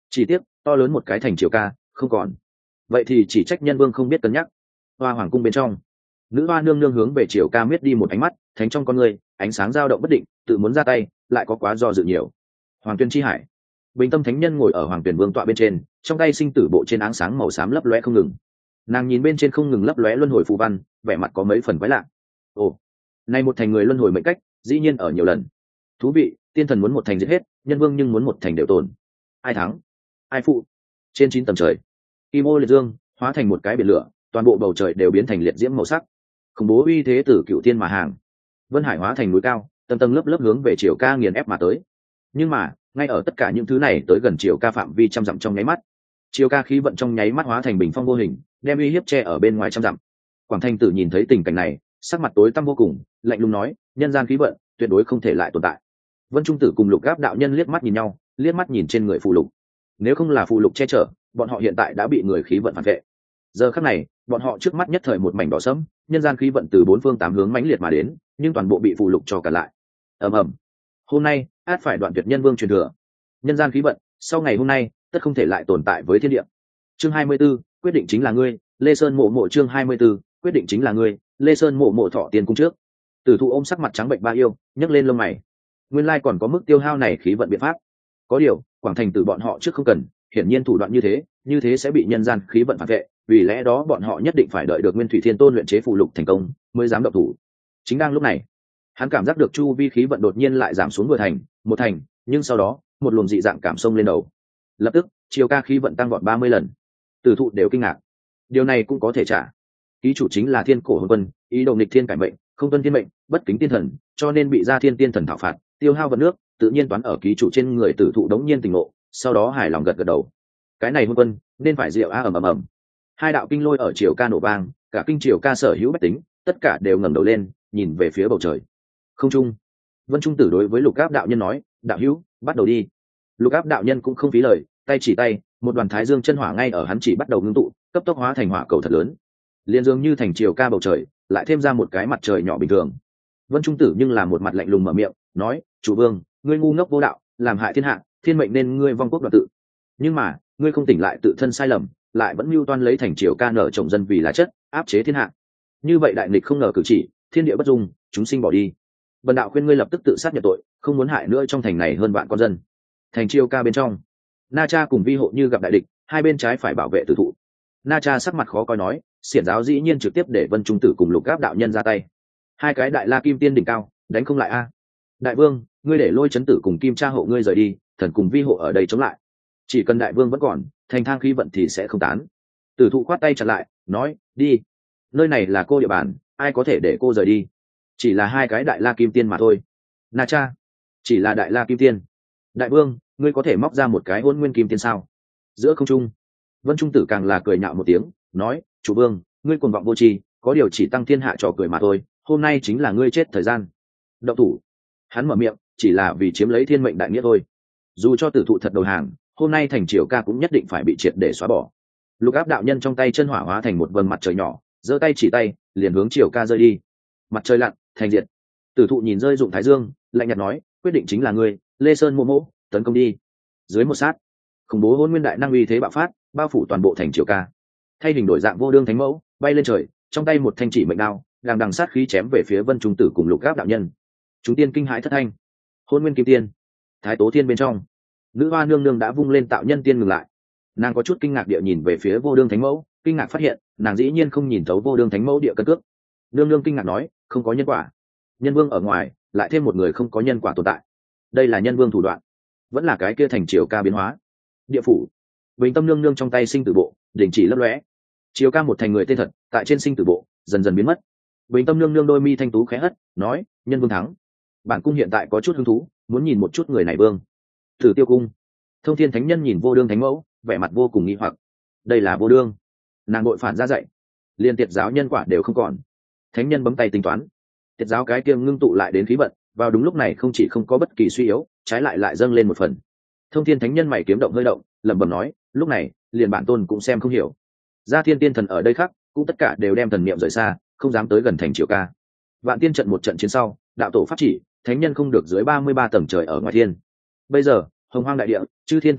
Chỉ tiếc to lớn một cái thành triều ca không còn, vậy thì chỉ trách nhân vương không biết cân nhắc. Hoa hoàng cung bên trong, nữ hoa nương nương hướng về triều ca miết đi một ánh mắt, thánh trong con người ánh sáng dao động bất định, tự muốn ra tay lại có quá do dự nhiều. Hoàng tuyên chi hải, bình tâm thánh nhân ngồi ở hoàng tuyển vương tọa bên trên, trong tay sinh tử bộ trên áng sáng màu xám lấp lóe không ngừng. Nàng nhìn bên trên không ngừng lấp lóe luân hồi phù văn, vẻ mặt có mấy phần quái lạ. Ồ, này một thành người luân hồi mệnh cách dĩ nhiên ở nhiều lần. Thú vị, tiên thần muốn một thành giết hết, nhân vương nhưng muốn một thành đều tồn. Ai thắng ai phụ? Trên chín tầng trời, kim ô liệt dương hóa thành một cái biển lửa, toàn bộ bầu trời đều biến thành liệt diễm màu sắc, khủng bố uy thế từ cựu thiên mà hàng. Vân hải hóa thành núi cao, tầng tầng lớp lớp hướng về triều ca nghiền ép mà tới. Nhưng mà ngay ở tất cả những thứ này tới gần triều ca phạm vi trăm dặm trong nháy mắt, triều ca khí vận trong nháy mắt hóa thành bình phong vô hình, đem uy hiếp che ở bên ngoài trăm dặm. Quảng Thanh Tử nhìn thấy tình cảnh này, sắc mặt tối tăm vô cùng, lạnh lùng nói: nhân gian khí vận tuyệt đối không thể lại tồn tại. Vân Trung Tử cùng Lục Gáp đạo nhân liếc mắt nhìn nhau, liếc mắt nhìn trên người phù lục. Nếu không là phù lục che chở, bọn họ hiện tại đã bị người khí vận phản vệ. Giờ khắc này, bọn họ trước mắt nhất thời một mảnh đỏ sẫm, nhân gian khí vận từ bốn phương tám hướng mãnh liệt mà đến, nhưng toàn bộ bị phù lục cho cả lại. Ầm ầm. Hôm nay, át phải đoạn tuyệt nhân vương truyền thừa. Nhân gian khí vận, sau ngày hôm nay, tất không thể lại tồn tại với thiên địa. Chương hai mươi 24, quyết định chính là ngươi, Lê Sơn Mộ Mộ. Chương hai mươi 24, quyết định chính là ngươi, Lê Sơn Mộ Mộ. Thọ tiền cung trước. Tử Thụ ôm sắc mặt trắng bệnh ba yêu, nhấc lên lông mày. Nguyên lai còn có mức tiêu hao này khí vận biện pháp. Có điều, Quảng Thành Tử bọn họ trước không cần, hiển nhiên thủ đoạn như thế, như thế sẽ bị nhân gian khí vận phản vệ, vì lẽ đó bọn họ nhất định phải đợi được Nguyên Thủy Thiên Tôn luyện chế phù lục thành công, mới dám động thủ. Chính đang lúc này, hắn cảm giác được chu vi khí vận đột nhiên lại giảm xuống vừa thành, một thành, nhưng sau đó, một luồng dị dạng cảm xông lên đầu. Lập tức, chiều ca khí vận tăng vọt ba mươi lần. Tử Thụ đều kinh ngạc. Điều này cũng có thể trả. Ký chủ chính là Thiên Cổ Hồn Quân, ý đồ nghịch thiên cải mệnh, không tuân thiên mệnh, bất kính tiên thần, cho nên bị Gia Thiên Tiên thần thảo phạt, tiêu hao vận nước, tự nhiên toán ở ký chủ trên người. Tử Thụ đống nhiên tỉnh ngộ, sau đó hài lòng gật gật đầu. Cái này Hồn Quân, nên phải diệu a ầm ầm ầm. Hai đạo kinh lôi ở chiều ca nổ vang, cả kinh chiều ca sở hữu bách tính, tất cả đều ngẩng đầu lên, nhìn về phía bầu trời. Không trung, Vân Trung Tử đối với Lục Áp đạo nhân nói: đạo hữu, bắt đầu đi. Lục Áp đạo nhân cũng không phí lời, tay chỉ tay, một đoàn thái dương chân hỏa ngay ở hắn chỉ bắt đầu ngưng tụ, cấp tốc hóa thành hỏa cầu thật lớn, liền dường như thành chiều ca bầu trời, lại thêm ra một cái mặt trời nhỏ bình thường. Vân Trung Tử nhưng là một mặt lạnh lùng mở miệng, nói: chủ vương, ngươi ngu ngốc vô đạo, làm hại thiên hạ, thiên mệnh nên ngươi vong quốc đoạt tự. Nhưng mà ngươi không tỉnh lại tự thân sai lầm, lại vẫn mưu toan lấy thành triều ca nở trồng dân vì là chất, áp chế thiên hạ. Như vậy đại nghịch không ngờ cử chỉ, thiên địa bất dung, chúng sinh bỏ đi. Bần đạo khuyên ngươi lập tức tự sát nhận tội, không muốn hại nữa trong thành này hơn vạn con dân. Thành triều ca bên trong, Na Cha cùng Vi Hộ như gặp đại địch, hai bên trái phải bảo vệ Tử Thụ. Na Cha sắc mặt khó coi nói: xiển giáo dĩ nhiên trực tiếp để Vân Trung Tử cùng Lục Áp đạo nhân ra tay. Hai cái đại la kim tiên đỉnh cao, đánh không lại a. Đại vương, ngươi để Lôi Chấn Tử cùng Kim Cha hộ ngươi rời đi, thần cùng Vi Hộ ở đây chống lại. Chỉ cần đại vương vẫn còn, thành thang khí vận thì sẽ không tán. Tử Thụ khoát tay chặn lại, nói: đi, nơi này là cô địa bàn, ai có thể để cô rời đi. Chỉ là hai cái đại la kim tiên mà thôi. Na Cha, chỉ là đại la kim tiên. Đại vương, ngươi có thể móc ra một cái hôn nguyên kim tiên sao? Giữa không trung, Vân Trung Tử càng là cười nhạo một tiếng, nói: chủ vương, ngươi cuồng vọng vô tri, có điều chỉ tăng thiên hạ trò cười mà thôi, hôm nay chính là ngươi chết thời gian. Động thủ. Hắn mở miệng chỉ là vì chiếm lấy thiên mệnh đại nghĩa thôi. Dù cho Tử Thụ thật đầu hàng, hôm nay thành triều ca cũng nhất định phải bị triệt để xóa bỏ. Lục Áp đạo nhân trong tay chân hỏa hóa thành một vầng mặt trời nhỏ, giơ tay chỉ tay, liền hướng triều ca rơi đi. Mặt trời lặn, thành diệt. Tử Thụ nhìn rơi dụng thái dương, lạnh nhạt nói: quyết định chính là ngươi, Lê Sơn Mộ Mộ, tấn công đi. Dưới một sát, khủng bố hôn nguyên đại năng uy thế bạo phát, bao phủ toàn bộ thành triều ca. Thay hình đổi dạng vô đương thánh mẫu bay lên trời, trong tay một thanh chỉ mệnh đao, đang đằng sát khí chém về phía Vân Trung Tử cùng Lục Áp đạo nhân. Chúng tiên kinh hãi thất thanh. Hôn nguyên kim tiên, Thái Tố Thiên bên trong, nữ hoa nương nương đã vung lên tạo nhân tiên ngừng lại. Nàng có chút kinh ngạc địa nhìn về phía vô đương thánh mẫu, kinh ngạc phát hiện nàng dĩ nhiên không nhìn thấu vô đương thánh mẫu địa cân cước. Nương nương kinh ngạc nói: không có nhân quả, nhân vương ở ngoài lại thêm một người không có nhân quả tồn tại, đây là nhân vương thủ đoạn, vẫn là cái kia thành triều ca biến hóa. Địa phủ, bình tâm nương nương trong tay sinh tử bộ đình chỉ lấp lóe, triều ca một thành người tên thật tại trên sinh tử bộ dần dần biến mất. Bình tâm nương nương đôi mi thanh tú khẽ hất, nói: nhân vương thắng. Bản cung hiện tại có chút hứng thú, muốn nhìn một chút người này vương. Thử Tiêu cung, Thông Thiên thánh nhân nhìn vô đương thánh mẫu, vẻ mặt vô cùng nghi hoặc. Đây là vô đương, nàng đội phản ra dạy, liên tiệt giáo nhân quả đều không còn. Thánh nhân bấm tay tính toán, tiệt giáo cái kia ngưng tụ lại đến khí vận, vào đúng lúc này không chỉ không có bất kỳ suy yếu, trái lại lại dâng lên một phần. Thông Thiên thánh nhân mày kiếm động hơi động, lẩm bẩm nói: lúc này liền bản tôn cũng xem không hiểu. Gia Thiên tiên thần ở đây khác cũng tất cả đều đem thần niệm rời xa, không dám tới gần thành triều ca. Vạn tiên trận một trận chiến sau, đạo tổ pháp chỉ, thánh nhân không được dưới ba mươi ba tầng trời ở ngoài thiên. Bây giờ hồng hoang đại địa, chư thiên tam giới,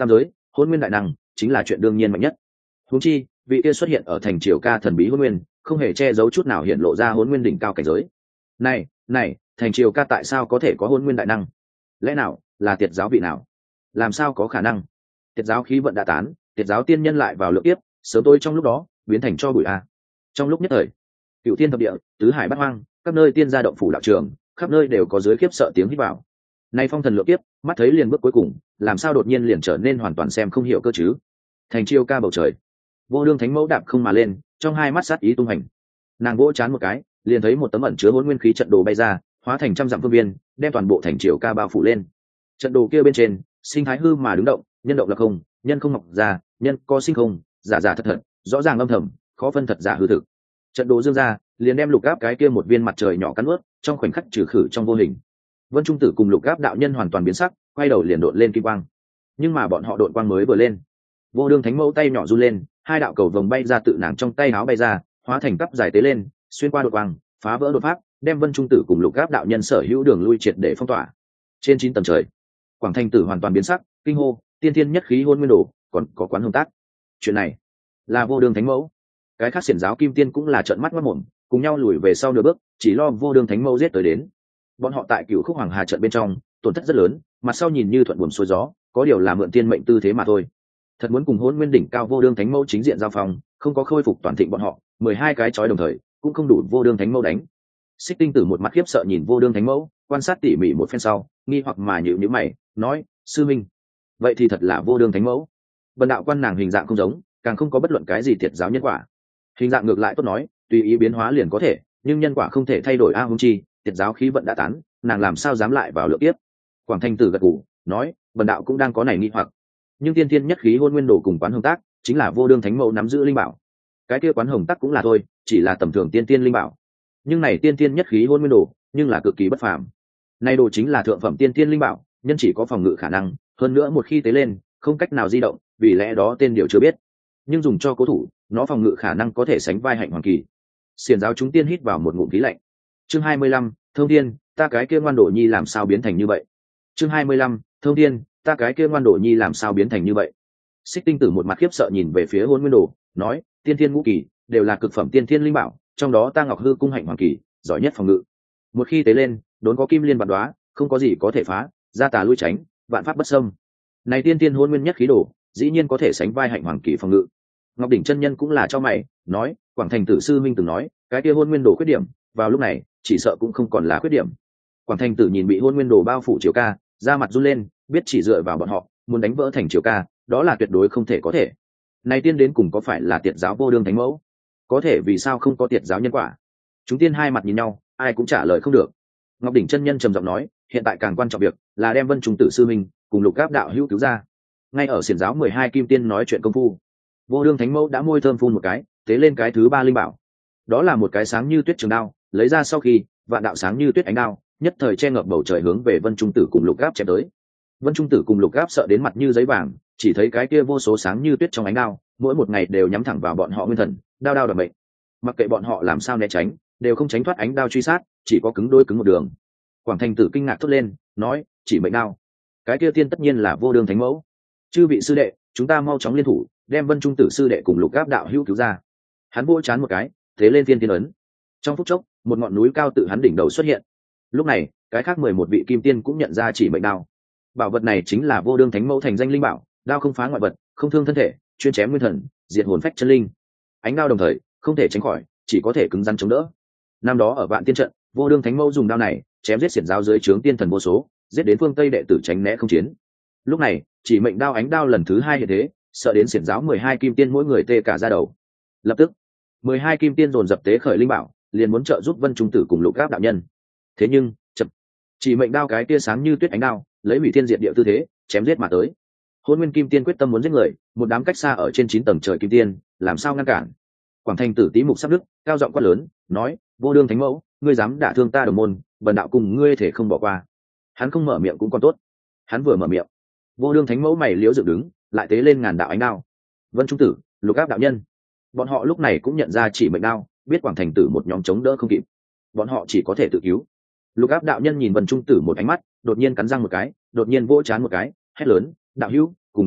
hôn nguyên đại năng chính là chuyện đương nhiên mạnh nhất. Huống chi vị kia xuất hiện ở thành triều ca thần bí hôn nguyên, không hề che giấu chút nào hiện lộ ra hôn nguyên đỉnh cao cảnh giới. Này này, thành triều ca tại sao có thể có hôn nguyên đại năng? Lẽ nào là tiệt giáo vị nào? Làm sao có khả năng? Tiệt giáo khí vận đã tán, tiệt giáo tiên nhân lại vào lượng tiếp, sớm tối trong lúc đó biến thành cho bụi a. Trong lúc nhất thời, cựu thiên thập địa, tứ hải bát hoang, các nơi tiên gia động phủ đạo trường, khắp nơi đều có dưới khiếp sợ tiếng hít vào. Nay phong thần lượng tiếp, mắt thấy liền bước cuối cùng, làm sao đột nhiên liền trở nên hoàn toàn xem không hiểu cơ chứ? Thành triều ca bầu trời, vô đương thánh mẫu đạp không mà lên, trong hai mắt sát ý tung hành. Nàng vỗ chán một cái, liền thấy một tấm ẩn chứa hỗn nguyên khí trận đồ bay ra, hóa thành trăm dặm phương viên, đem toàn bộ thành triều ca bao phủ lên. Trận đồ kia bên trên, sinh thái hư mà đứng động, nhân động là không, nhân không mọc ra, nhân có sinh không, giả giả thật thật, rõ ràng âm thầm, khó phân thật giả hư thực. Trận đồ dương ra, liền đem lục áp cái kia một viên mặt trời nhỏ cắn ướt, trong khoảnh khắc trừ khử trong vô hình. Vân Trung Tử cùng lục áp đạo nhân hoàn toàn biến sắc, quay đầu liền đột lên kim quang. Nhưng mà bọn họ đột quang mới vừa lên, vô đương thánh mẫu tay nhỏ run lên, hai đạo cầu vồng bay ra tự nàng trong tay áo bay ra, hóa thành cắp dài tế lên, xuyên qua đột quang, phá vỡ đột pháp, đem Vân Trung Tử cùng lục áp đạo nhân sở hữu đường lui triệt để phong tỏa. Trên chín tầng trời, Quảng Thành Tử hoàn toàn biến sắc, kinh hô, tiên thiên nhất khí hôn nguyên đồ, còn có quán hồng tác. Chuyện này là vô đương thánh mẫu. Cái khác xiển giáo kim tiên cũng là trợn mắt mắt mồm, cùng nhau lùi về sau nửa bước, chỉ lo vô đương thánh mẫu giết tới đến. Bọn họ tại Cửu Khúc Hoàng Hà trận bên trong tổn thất rất lớn, mặt sau nhìn như thuận buồm xuôi gió, có điều là mượn tiên mệnh tư thế mà thôi. Thật muốn cùng hôn nguyên đỉnh cao vô đương thánh mẫu chính diện giao phong, không có khôi phục toàn thịnh bọn họ, mười hai cái chói đồng thời cũng không đủ vô đương thánh mẫu đánh. Xích Tinh Tử một mặt khiếp sợ nhìn vô đương thánh mẫu, quan sát tỉ mỉ một phen sau, nghi hoặc mà nhíu nhíu mày, nói: sư minh, vậy thì thật là vô đương thánh mẫu. Bần đạo quan nàng hình dạng không giống, càng không có bất luận cái gì thiệt giáo nhân quả. Hình dạng ngược lại tốt nói, tùy ý biến hóa liền có thể, nhưng nhân quả không thể thay đổi a huống chi, thiệt giáo khí vận đã tán, nàng làm sao dám lại vào lượng tiếp. Quảng Thanh Tử gật gù, nói: bần đạo cũng đang có này nghi hoặc. Nhưng tiên thiên nhất khí hôn nguyên đồ cùng quán hồng tác, chính là vô đương thánh mẫu nắm giữ linh bảo. Cái kia quán hồng tác cũng là thôi, chỉ là tầm thường tiên tiên linh bảo. Nhưng này tiên tiên nhất khí hôn nguyên đồ, nhưng là cực kỳ bất phàm. Này đồ chính là thượng phẩm tiên tiên linh bảo, nhân chỉ có phòng ngự khả năng, hơn nữa một khi tế lên, không cách nào di động, vì lẽ đó tên điều chưa biết. Nhưng dùng cho cố thủ, nó phòng ngự khả năng có thể sánh vai hạnh hoàng kỳ. Xiển giáo chúng tiên hít vào một ngụm khí lạnh. Chương hai mươi lăm, Thông Thiên, ta cái kia ngoan đồ nhi làm sao biến thành như vậy? Chương hai mươi lăm, Thông Thiên, ta cái kia ngoan đồ nhi làm sao biến thành như vậy? Xích Tinh Tử một mặt khiếp sợ nhìn về phía Hôn Nguyên Đồ, nói: tiên thiên ngũ kỳ đều là cực phẩm tiên thiên linh bảo, trong đó ta Ngọc Hư cung hạnh hoàng kỳ giỏi nhất phòng ngự. Một khi tế lên, đốn có kim liên vạn đóa, không có gì có thể phá, gia tà lui tránh, vạn pháp bất xâm. Này tiên tiên hôn nguyên nhất khí đồ, dĩ nhiên có thể sánh vai hạnh hoàng kỳ phòng ngự. Ngọc Đỉnh chân nhân cũng là cho mày, nói: Quảng Thành Tử sư minh từng nói, cái kia hôn nguyên đồ khuyết điểm, vào lúc này, chỉ sợ cũng không còn là khuyết điểm. Quảng Thành Tử nhìn bị hôn nguyên đồ bao phủ Triều Ca, da mặt run lên, biết chỉ dựa vào bọn họ, muốn đánh vỡ thành Triều Ca, đó là tuyệt đối không thể có thể. Này tiên đến cùng có phải là tiệt giáo vô đương thánh mẫu? Có thể vì sao không có tiệt giáo nhân quả? Chúng tiên hai mặt nhìn nhau, ai cũng trả lời không được. Ngọc Đỉnh chân nhân trầm giọng nói: hiện tại càng quan trọng việc là đem Vân Trung Tử sư minh cùng Lục Áp đạo hữu cứu ra. Ngay ở xiển giáo mười hai kim tiên nói chuyện công phu, vô đương thánh mẫu đã môi thơm phun một cái, tế lên cái thứ ba linh bảo. Đó là một cái sáng như tuyết trường đao, lấy ra sau khi, vạn đạo sáng như tuyết ánh đao, nhất thời che ngập bầu trời hướng về Vân Trung Tử cùng Lục Áp chém tới. Vân Trung Tử cùng Lục Áp sợ đến mặt như giấy vàng, chỉ thấy cái kia vô số sáng như tuyết trong ánh đao, mỗi một ngày đều nhắm thẳng vào bọn họ nguyên thần, đao đao đập mệnh. Mặc kệ bọn họ làm sao né tránh, đều không tránh thoát ánh đao truy sát, chỉ có cứng đôi cứng một đường. Quảng Thành Tử kinh ngạc thốt lên, nói: chỉ mệnh đao, cái kia tiên tất nhiên là vô đương thánh mẫu. Chư vị sư đệ, chúng ta mau chóng liên thủ, đem Vân Trung Tử sư đệ cùng Lục Áp đạo hữu cứu ra. Hắn vỗ chán một cái, thế lên tiên tiên ấn. Trong phút chốc, một ngọn núi cao tự hắn đỉnh đầu xuất hiện. Lúc này, cái khác mười một vị kim tiên cũng nhận ra chỉ mệnh đao. Bảo vật này chính là vô đương thánh mẫu thành danh linh bảo, đao không phá ngoại vật, không thương thân thể, chuyên chém nguyên thần, diệt hồn phách chân linh. Ánh đao đồng thời, không thể tránh khỏi, chỉ có thể cứng rắn chống đỡ. Năm đó ở Vạn Tiên trận, vô đương thánh mẫu dùng đao này chém giết xiển giáo dưới trướng tiên thần vô số, giết đến phương Tây đệ tử tránh né không chiến. Lúc này, chỉ mệnh đao ánh đao lần thứ hai hiện thế, sợ đến xiển giáo mười hai kim tiên mỗi người tê cả da đầu. Lập tức, mười hai kim tiên dồn dập tế khởi linh bảo, liền muốn trợ giúp Vân Trung Tử cùng Lục Áp đạo nhân. Thế nhưng, chậm, chỉ mệnh đao cái tia sáng như tuyết ánh đao, lấy hủy thiên diệt địa tư thế, chém giết mà tới. Hôn Nguyên kim tiên quyết tâm muốn giết người, một đám cách xa ở trên chín tầng trời kim tiên, làm sao ngăn cản? Quảng Thành Tử tí mục sắp đức, cao giọng quát lớn, nói: vô đương thánh mẫu, ngươi dám đả thương ta đồng môn, bần đạo cùng ngươi thể không bỏ qua. Hắn không mở miệng cũng còn tốt, hắn vừa mở miệng, vô đương thánh mẫu mày liễu dựng đứng, lại tế lên ngàn đạo ánh đao. Vân Trung Tử, Lục Áp đạo nhân, bọn họ lúc này cũng nhận ra chỉ mệnh đao, biết Quảng Thành Tử một nhóm chống đỡ không kịp, bọn họ chỉ có thể tự cứu. Lục Áp đạo nhân nhìn Vân Trung Tử một ánh mắt, đột nhiên cắn răng một cái, đột nhiên vỗ chán một cái, hét lớn: đạo hữu, cùng đối địch,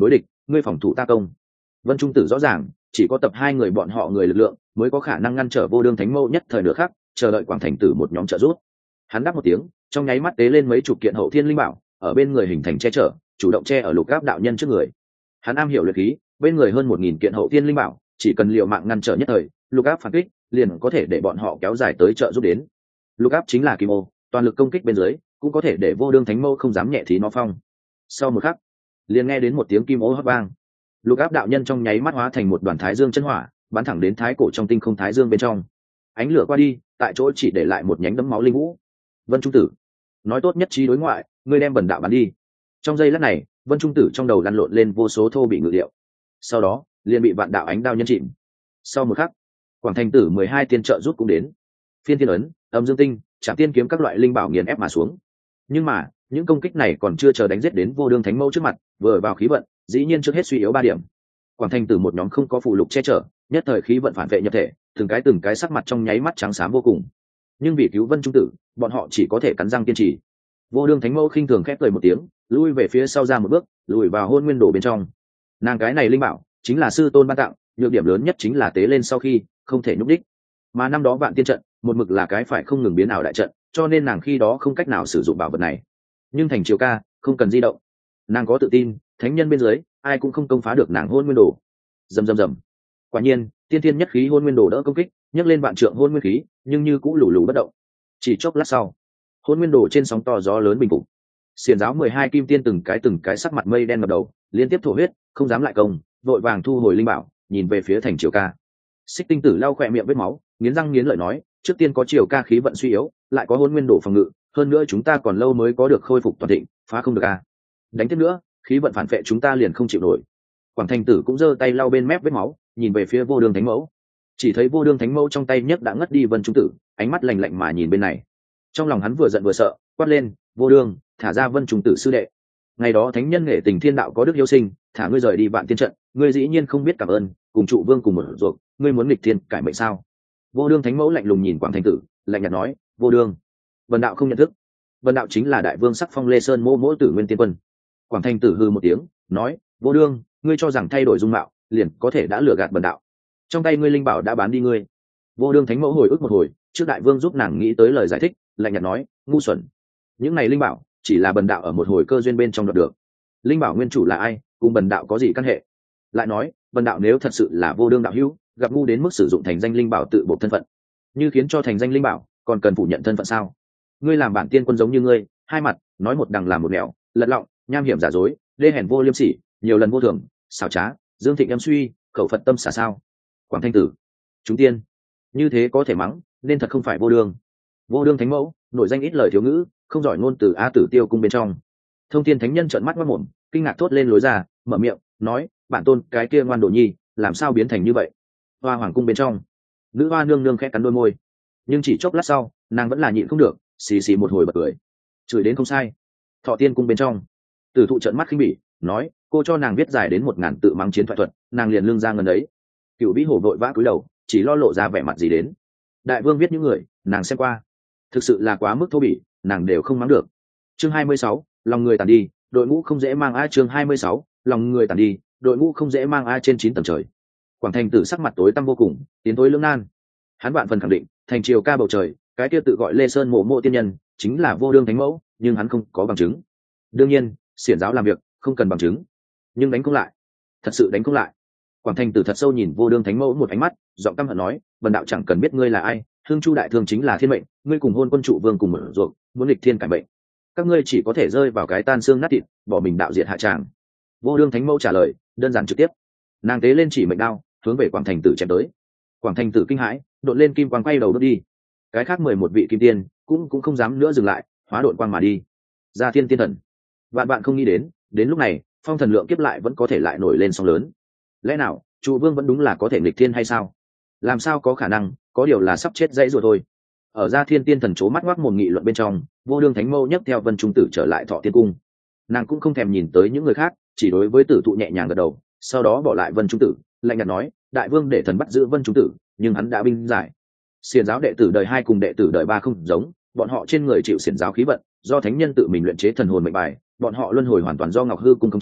ngươi phòng thủ ta công. Vân Trung Tử rõ ràng chỉ có tập hai người bọn họ người lực lượng mới có khả năng ngăn trở vô đương thánh mâu nhất thời nửa khắc, chờ đợi Quảng Thành Tử một nhóm trợ giúp. Hắn đáp một tiếng, trong nháy mắt tế lên mấy chục kiện hậu thiên linh bảo, ở bên người hình thành che chở, chủ động che ở Lục Áp đạo nhân trước người. Hắn am hiểu luyện khí, bên người hơn một nghìn kiện hậu thiên linh bảo, chỉ cần liều mạng ngăn trở nhất thời, Lục Áp phản kích, liền có thể để bọn họ kéo dài tới trợ giúp đến. Lục Áp chính là kim ô, toàn lực công kích bên dưới, cũng có thể để vô đương thánh mâu không dám nhẹ thí nó phong. Sau một khắc, liền nghe đến một tiếng kim ô hót vang. Lục Áp đạo nhân trong nháy mắt hóa thành một đoàn thái dương chân hỏa, bắn thẳng đến thái cổ trong tinh không thái dương bên trong. Ánh lửa qua đi, tại chỗ chỉ để lại một nhánh đấm máu linh vũ. Vân Trung Tử, nói tốt nhất trí đối ngoại, ngươi đem bần đạo bắn đi. Trong giây lát này, Vân Trung Tử trong đầu lăn lộn lên vô số thô bị ngự liệu, sau đó liền bị vạn đạo ánh đao nhân chìm. Sau một khắc, Quảng Thành Tử mười hai tiên trợ rút cũng đến, phiên thiên ấn, âm dương tinh, trảm tiên kiếm các loại linh bảo nghiền ép mà xuống. Nhưng mà những công kích này còn chưa chờ đánh giết đến vô đương thánh mâu trước mặt, vừa vào khí vận, dĩ nhiên trước hết suy yếu ba điểm. Quảng Thành Tử một nhóm không có phụ lục che chở, nhất thời khí vận phản vệ nhập thể, từng cái từng cái sắc mặt trong nháy mắt trắng xám vô cùng. Nhưng vì cứu Vân Trung Tử, bọn họ chỉ có thể cắn răng kiên trì. Vô đương thánh mâu khinh thường khép cười một tiếng, lui về phía sau ra một bước, lùi vào hôn nguyên đồ bên trong. Nàng cái này linh bảo chính là sư tôn ban tặng, nhược điểm lớn nhất chính là tế lên sau khi không thể nhúc đích. Mà năm đó vạn tiên trận một mực là cái phải không ngừng biến ảo đại trận, cho nên nàng khi đó không cách nào sử dụng bảo vật này. Nhưng thành Triều Ca không cần di động, nàng có tự tin, thánh nhân bên dưới ai cũng không công phá được nàng hôn nguyên đồ. Rầm rầm rầm. Quả nhiên, tiên tiên nhất khí hôn nguyên đồ đỡ công kích, nhấc lên vạn trượng hôn nguyên khí, nhưng như cũng lù lù bất động. Chỉ chốc lát sau, hôn nguyên đồ trên sóng to gió lớn bình phục. Xiển giáo mười hai kim tiên từng cái từng cái sắc mặt mây đen ngập đầu, liên tiếp thổ huyết, không dám lại công, vội vàng thu hồi linh bảo, nhìn về phía thành Triều Ca. Xích Tinh Tử lau khỏe miệng vết máu, nghiến răng nghiến lợi nói, trước tiên có Triều Ca khí vận suy yếu, lại có hôn nguyên đồ phòng ngự, hơn nữa chúng ta còn lâu mới có được khôi phục toàn thịnh, phá không được à? Đánh tiếp nữa, khí vận phản vệ chúng ta liền không chịu nổi. Quảng Thành Tử cũng giơ tay lau bên mép vết máu, nhìn về phía vô đương thánh mẫu, chỉ thấy vô đương thánh mẫu trong tay nhấc đã ngất đi Vân Trung Tử, ánh mắt lạnh lạnh mà nhìn bên này. Trong lòng hắn vừa giận vừa sợ, quát lên, vô đương, thả ra Vân Trung Tử sư đệ. Ngày đó thánh nhân nghệ tình thiên đạo có đức hiếu sinh, thả ngươi rời đi vạn tiên trận, ngươi dĩ nhiên không biết cảm ơn, cùng trụ vương cùng một ruột, ngươi muốn nghịch thiên cải mệnh sao? Vô đương thánh mẫu lạnh lùng nhìn Quảng Thành Tử, lạnh nhạt nói, vô đương, vân đạo không nhận thức. Vân đạo chính là đại vương sắc phong Lê Sơn mỗ mỗ tử nguyên tiên quân. Quảng Thành Tử hư một tiếng, nói, vô đương, ngươi cho rằng thay đổi dung mạo liền có thể đã lừa gạt bần đạo? Trong tay ngươi linh bảo đã bán đi ngươi. Vô đương thánh mẫu hồi ức một hồi, trước đại vương giúp nàng nghĩ tới lời giải thích, lạnh nhạt nói, ngu xuẩn, những này linh bảo chỉ là bần đạo ở một hồi cơ duyên bên trong đoạt được. Linh bảo nguyên chủ là ai, cùng bần đạo có gì căn hệ? Lại nói, bần đạo nếu thật sự là vô đương đạo hữu, gặp ngu đến mức sử dụng thành danh linh bảo tự buộc thân phận, như khiến cho thành danh linh bảo còn cần phủ nhận thân phận sao? Ngươi làm bản tiên quân giống như ngươi, hai mặt nói một đằng làm một nẻo, lật lọng, nham hiểm giả dối, đê hèn vô liêm sỉ, nhiều lần vô thường, xảo trá, dương thịnh em suy, khẩu phật tâm xả sao? Quảng Thanh Tử, chúng tiên như thế có thể mắng, nên thật không phải vô đương. Vô đương thánh mẫu nội danh ít lời thiếu ngữ, không giỏi ngôn từ a tử tiêu cung bên trong. Thông thiên thánh nhân trợn mắt mất mồm, kinh ngạc thốt lên lối ra, mở miệng nói, bản tôn cái kia ngoan đồ nhi làm sao biến thành như vậy? Hoa hoàng cung bên trong, nữ hoa nương nương khẽ cắn đôi môi, nhưng chỉ chốc lát sau nàng vẫn là nhịn không được, xì xì một hồi bật cười, chửi đến không sai. Thọ tiên cung bên trong, tử thụ trợn mắt khinh bỉ, nói, cô cho nàng viết dài đến một ngàn tự mắng chiến thoại thuật, nàng liền lương ra ngần ấy. Cựu vĩ hổ vội vã cúi đầu, chỉ lo lộ ra vẻ mặt gì đến. Đại vương viết những người nàng xem qua, thực sự là quá mức thô bỉ, nàng đều không mắng được. Chương hai mươi sáu, lòng người tàn đi, đội ngũ không dễ mang a. Chương hai mươi sáu, lòng người tàn đi, đội ngũ không dễ mang a. Trên chín tầng trời, Quảng Thành Tử sắc mặt tối tăm vô cùng, tiến tối lưỡng nan. Hắn vạn phần khẳng định, thành Triều Ca bầu trời, cái kia tự gọi Lê Sơn mộ mộ tiên nhân chính là vô đương thánh mẫu, nhưng hắn không có bằng chứng. Đương nhiên, xiển giáo làm việc không cần bằng chứng, nhưng đánh không lại, thật sự đánh không lại. Quảng Thành Tử thật sâu nhìn vô đương thánh mẫu một ánh mắt, giọng căm hận nói, bần đạo chẳng cần biết ngươi là ai, hương chu đại thương chính là thiên mệnh, ngươi cùng hôn quân trụ vương cùng một ruột, muốn nghịch thiên cải mệnh, các ngươi chỉ có thể rơi vào cái tan xương nát thịt, bỏ mình đạo diệt hạ tràng. Vô đương thánh mẫu trả lời đơn giản trực tiếp, nàng tế lên chỉ mệnh đao, hướng về Quảng Thành Tử chém tới. Quảng Thành Tử kinh hãi, đột lên kim quang quay đầu bước đi. Cái khác mười một vị kim tiên cũng cũng không dám nữa dừng lại, hóa độn quang mà đi. Ra thiên tiên thần, vạn bạn không nghĩ đến, đến lúc này phong thần lượng kiếp lại vẫn có thể lại nổi lên sóng lớn. Lẽ nào trụ vương vẫn đúng là có thể nghịch thiên hay sao? Làm sao có khả năng, có điều là sắp chết dãy rồi thôi. Ở Ra thiên tiên thần chố mắt ngoác một nghị luận bên trong, vô đương thánh mâu nhấc theo Vân Trung Tử trở lại Thọ tiên cung. Nàng cũng không thèm nhìn tới những người khác, chỉ đối với tử thụ nhẹ nhàng gật đầu, sau đó bỏ lại Vân Trung Tử, lạnh nhạt nói, đại vương để thần bắt giữ Vân Trung Tử, nhưng hắn đã binh giải. Xiển giáo đệ tử đời hai cùng đệ tử đời ba không giống, bọn họ trên người chịu xiển giáo khí vận, do thánh nhân tự mình luyện chế thần hồn mệnh bài, bọn họ luân hồi hoàn toàn do Ngọc Hư cung khống chế,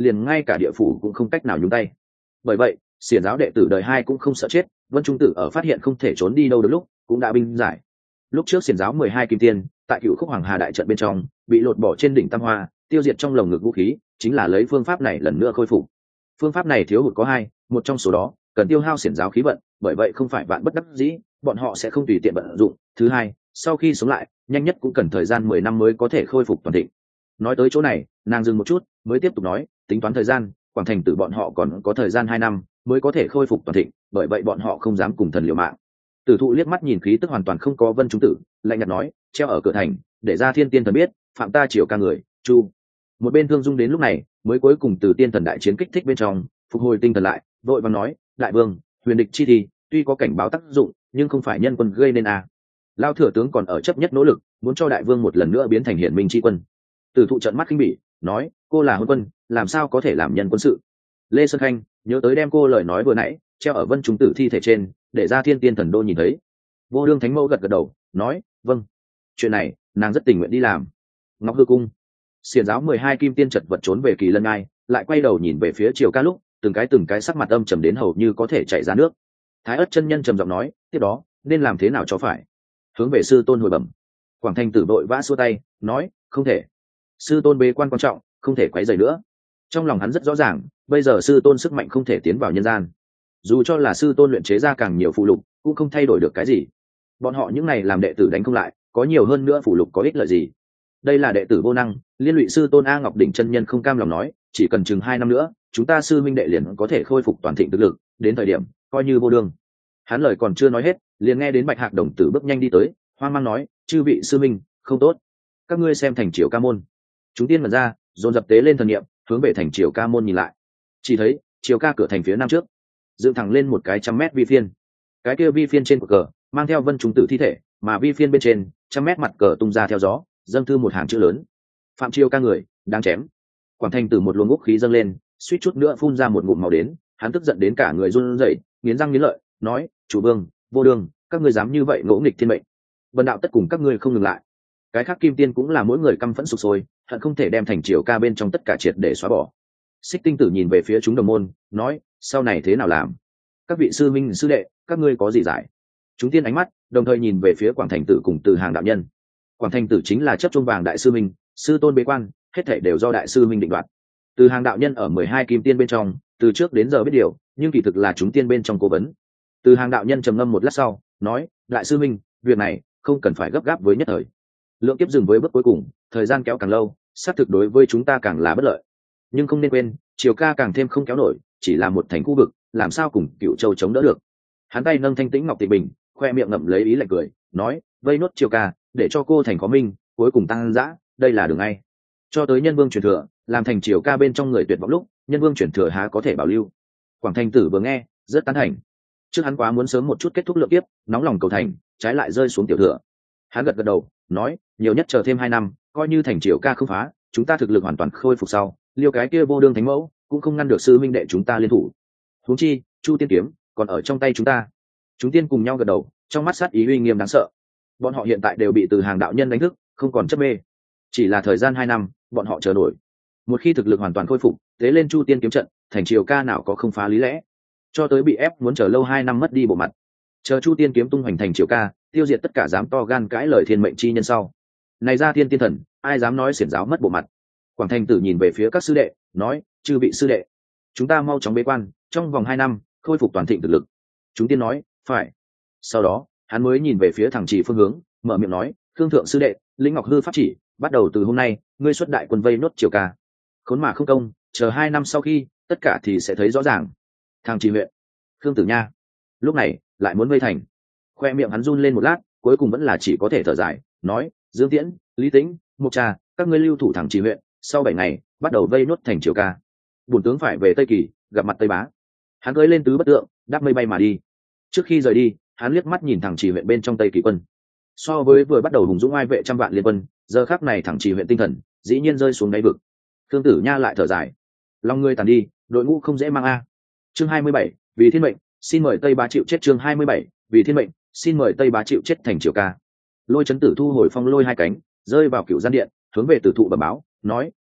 liền ngay cả địa phủ cũng không cách nào nhúng tay. Bởi vậy xiển giáo đệ tử đời hai cũng không sợ chết, Vân Trung Tử ở phát hiện không thể trốn đi đâu được lúc cũng đã binh giải. Lúc trước xiển giáo mười hai kim tiên tại Cựu Khúc Hoàng Hà đại trận bên trong bị lột bỏ trên đỉnh Tam Hoa, tiêu diệt trong lồng ngực vũ khí, chính là lấy phương pháp này lần nữa khôi phục. Phương pháp này thiếu hụt có hai, một trong số đó cần tiêu hao xiển giáo khí vận, bởi vậy không phải vạn bất đắc dĩ, bọn họ sẽ không tùy tiện vận dụng. Thứ hai, sau khi sống lại, nhanh nhất cũng cần thời gian mười năm mới có thể khôi phục toàn thịnh. Nói tới chỗ này, nàng dừng một chút, mới tiếp tục nói, tính toán thời gian, Quảng Thành Tử bọn họ còn có thời gian hai năm mới có thể khôi phục toàn thịnh, bởi vậy bọn họ không dám cùng thần liều mạng. Tử Thụ liếc mắt nhìn khí tức hoàn toàn không có Vân Trung Tử, lạnh nhạt nói, treo ở cửa thành, để ra Thiên Tiên thần biết, phạm ta chiều ca người, chu. Một bên Thương Dung đến lúc này, mới cuối cùng từ tiên thần đại chiến kích thích bên trong phục hồi tinh thần lại, vội vàng nói, đại vương, huyền địch chi thì tuy có cảnh báo tác dụng, nhưng không phải nhân quân gây nên à. Lao thừa tướng còn ở chấp nhất nỗ lực, muốn cho đại vương một lần nữa biến thành hiển minh chi quân. Tử Thụ trợn mắt khinh bỉ, nói, cô là hôn quân, làm sao có thể làm nhân quân sự. Lê Sơn Khanh nhớ tới đem cô lời nói vừa nãy treo ở Vân Trung Tử thi thể trên, để ra Thiên Tiên thần đô nhìn thấy. Vô Đương Thánh Mẫu gật gật đầu, nói, vâng, chuyện này nàng rất tình nguyện đi làm. Ngọc Hư Cung, xiển giáo mười hai kim tiên chật vật trốn về Kỳ Lân Ngai, lại quay đầu nhìn về phía Triều Ca lúc từng cái từng cái sắc mặt âm trầm đến hầu như có thể chảy ra nước. Thái Ất chân nhân trầm giọng nói, tiếp đó nên làm thế nào cho phải. Hướng về sư tôn hồi bẩm. Quảng Thành Tử đội vã xua tay, nói, không thể, sư tôn bế quan quan trọng, không thể quấy rầy nữa. Trong lòng hắn rất rõ ràng, bây giờ sư tôn sức mạnh không thể tiến vào nhân gian, dù cho là sư tôn luyện chế ra càng nhiều phụ lục cũng không thay đổi được cái gì. Bọn họ những này làm đệ tử đánh không lại, có nhiều hơn nữa phụ lục có ích lợi gì. Đây là đệ tử vô năng, liên lụy sư tôn. A Ngọc Đỉnh chân nhân không cam lòng nói, chỉ cần chừng hai năm nữa chúng ta sư minh đệ liền có thể khôi phục toàn thịnh thực lực, đến thời điểm coi như vô đương. Hắn lời còn chưa nói hết, liền nghe đến Bạch Hạc đồng tử bước nhanh đi tới, hoang mang nói, chư vị sư minh, không tốt, các ngươi xem thành Triều Ca môn. Chúng tiên mật ra dồn dập tế lên thần niệm, hướng về thành Triều Ca môn nhìn lại. Chỉ thấy Triều Ca cửa thành phía nam trước dựng thẳng lên một cái trăm mét vi phiên, cái kia vi phiên trên của cờ mang theo Vân Trung Tử thi thể, mà vi phiên bên trên trăm mét mặt cờ tung ra theo gió, dâng thư một hàng chữ lớn, phạm Triều Ca người đang chém. Quảng Thành Tử một luồng ngũ khí dâng lên, suýt chút nữa phun ra một ngụm máu đến, hắn tức giận đến cả người run rẩy, nghiến răng nghiến lợi, nói, chủ vương, vô đường, các ngươi dám như vậy ngỗ nghịch thiên mệnh, vân đạo tất cùng các ngươi không ngừng lại. Cái khác kim tiên cũng là mỗi người căm phẫn sục sôi, hận không thể đem thành Triều Ca bên trong tất cả triệt để xóa bỏ. Xích Tinh Tử nhìn về phía chúng đồng môn, nói, sau này thế nào làm? Các vị sư minh sư đệ, các ngươi có gì giải? Chúng tiên ánh mắt đồng thời nhìn về phía Quảng Thành Tử cùng Từ Hàng đạo nhân. Quảng Thành Tử chính là chấp trung vàng đại sư minh, sư tôn bế quan, hết thảy đều do đại sư minh định đoạt. Từ Hàng đạo nhân ở mười hai kim tiên bên trong, từ trước đến giờ biết điều, nhưng kỳ thực là chúng tiên bên trong cố vấn. Từ Hàng đạo nhân trầm ngâm một lát sau, nói, đại sư minh, việc này không cần phải gấp gáp với nhất thời. Lượng kiếp dừng với bước cuối cùng, thời gian kéo càng lâu, xác thực đối với chúng ta càng là bất lợi. Nhưng không nên quên, Triều Ca càng thêm không kéo nổi, chỉ là một thành khu vực, làm sao cùng Cựu Châu chống đỡ được. Hắn tay nâng thanh tĩnh ngọc tịch bình, khoe miệng ngậm lấy ý lạnh cười, nói, vây nốt Triều Ca, để cho cô thành có minh, cuối cùng tăng dã, đây là đường ngay. Cho tới nhân vương truyền thừa, làm thành Triều Ca bên trong người tuyệt vọng lúc, nhân vương truyền thừa há có thể bảo lưu. Quảng Thành Tử vừa nghe, rất tán thành. Trước hắn quá muốn sớm một chút kết thúc lượng kiếp, nóng lòng cầu thành, trái lại rơi xuống tiểu thừa. Hắn gật gật đầu, nói, nhiều nhất chờ thêm hai năm, coi như thành Triều Ca không phá, chúng ta thực lực hoàn toàn khôi phục sau, liêu cái kia vô đương thánh mẫu cũng không ngăn được sư minh đệ chúng ta liên thủ. Huống chi Chu Tiên kiếm còn ở trong tay chúng ta. Chúng tiên cùng nhau gật đầu, trong mắt sát ý uy nghiêm đáng sợ. Bọn họ hiện tại đều bị Từ Hàng đạo nhân đánh thức, không còn chấp mê. Chỉ là thời gian hai năm, bọn họ chờ nổi. Một khi thực lực hoàn toàn khôi phục, tế lên Chu Tiên kiếm trận, thành Triều Ca nào có không phá lý lẽ. Cho tới bị ép muốn chờ lâu hai năm mất đi bộ mặt. Chờ Chu Tiên kiếm tung hoành thành Triều Ca, tiêu diệt tất cả dám to gan cãi lời thiên mệnh chi nhân sau. Này ra Thiên Tiên thần, ai dám nói xiển giáo mất bộ mặt. Quảng Thành Tử nhìn về phía các sư đệ, nói, chư vị sư đệ, chúng ta mau chóng bế quan, trong vòng hai năm khôi phục toàn thịnh thực lực. Chúng tiên nói, phải. Sau đó hắn mới nhìn về phía thẳng chỉ phương hướng, mở miệng nói, Khương thượng sư đệ, Linh Ngọc Hư pháp chỉ, bắt đầu từ hôm nay, ngươi xuất đại quân vây nốt Triều Ca. Khốn mà không công, chờ hai năm sau khi, tất cả thì sẽ thấy rõ ràng. Thằng chỉ huyện, Khương Tử Nha, lúc này lại muốn vây thành. Khoe miệng hắn run lên một lát, cuối cùng vẫn là chỉ có thể thở dài, nói, Dương Tiễn, Lý Tĩnh, Mục Trà, các ngươi lưu thủ thẳng chỉ huyện, sau bảy ngày bắt đầu vây nốt thành Triều Ca. Bổn tướng phải về Tây Kỳ gặp mặt Tây Bá. Hắn cưỡi lên tứ bất tượng, đáp mây bay mà đi. Trước khi rời đi, hắn liếc mắt nhìn thẳng chỉ huyện bên trong Tây Kỳ quân. So với vừa bắt đầu hùng dũng ai vệ trăm vạn liên quân, giờ khắc này thẳng chỉ huyện tinh thần dĩ nhiên rơi xuống đáy vực. Khương Tử Nha lại thở dài, lòng người tàn đi, đội ngũ không dễ mang a. Chương hai mươi bảy, vì thiên mệnh, xin mời Tây Bá chịu chết. Chương hai mươi bảy, vì thiên mệnh, xin mời Tây Bá chịu chết thành Triều Ca. Lôi Chấn Tử thu hồi phong lôi hai cánh, rơi vào cựu gian điện, hướng về Tử Thụ bẩm báo, nói,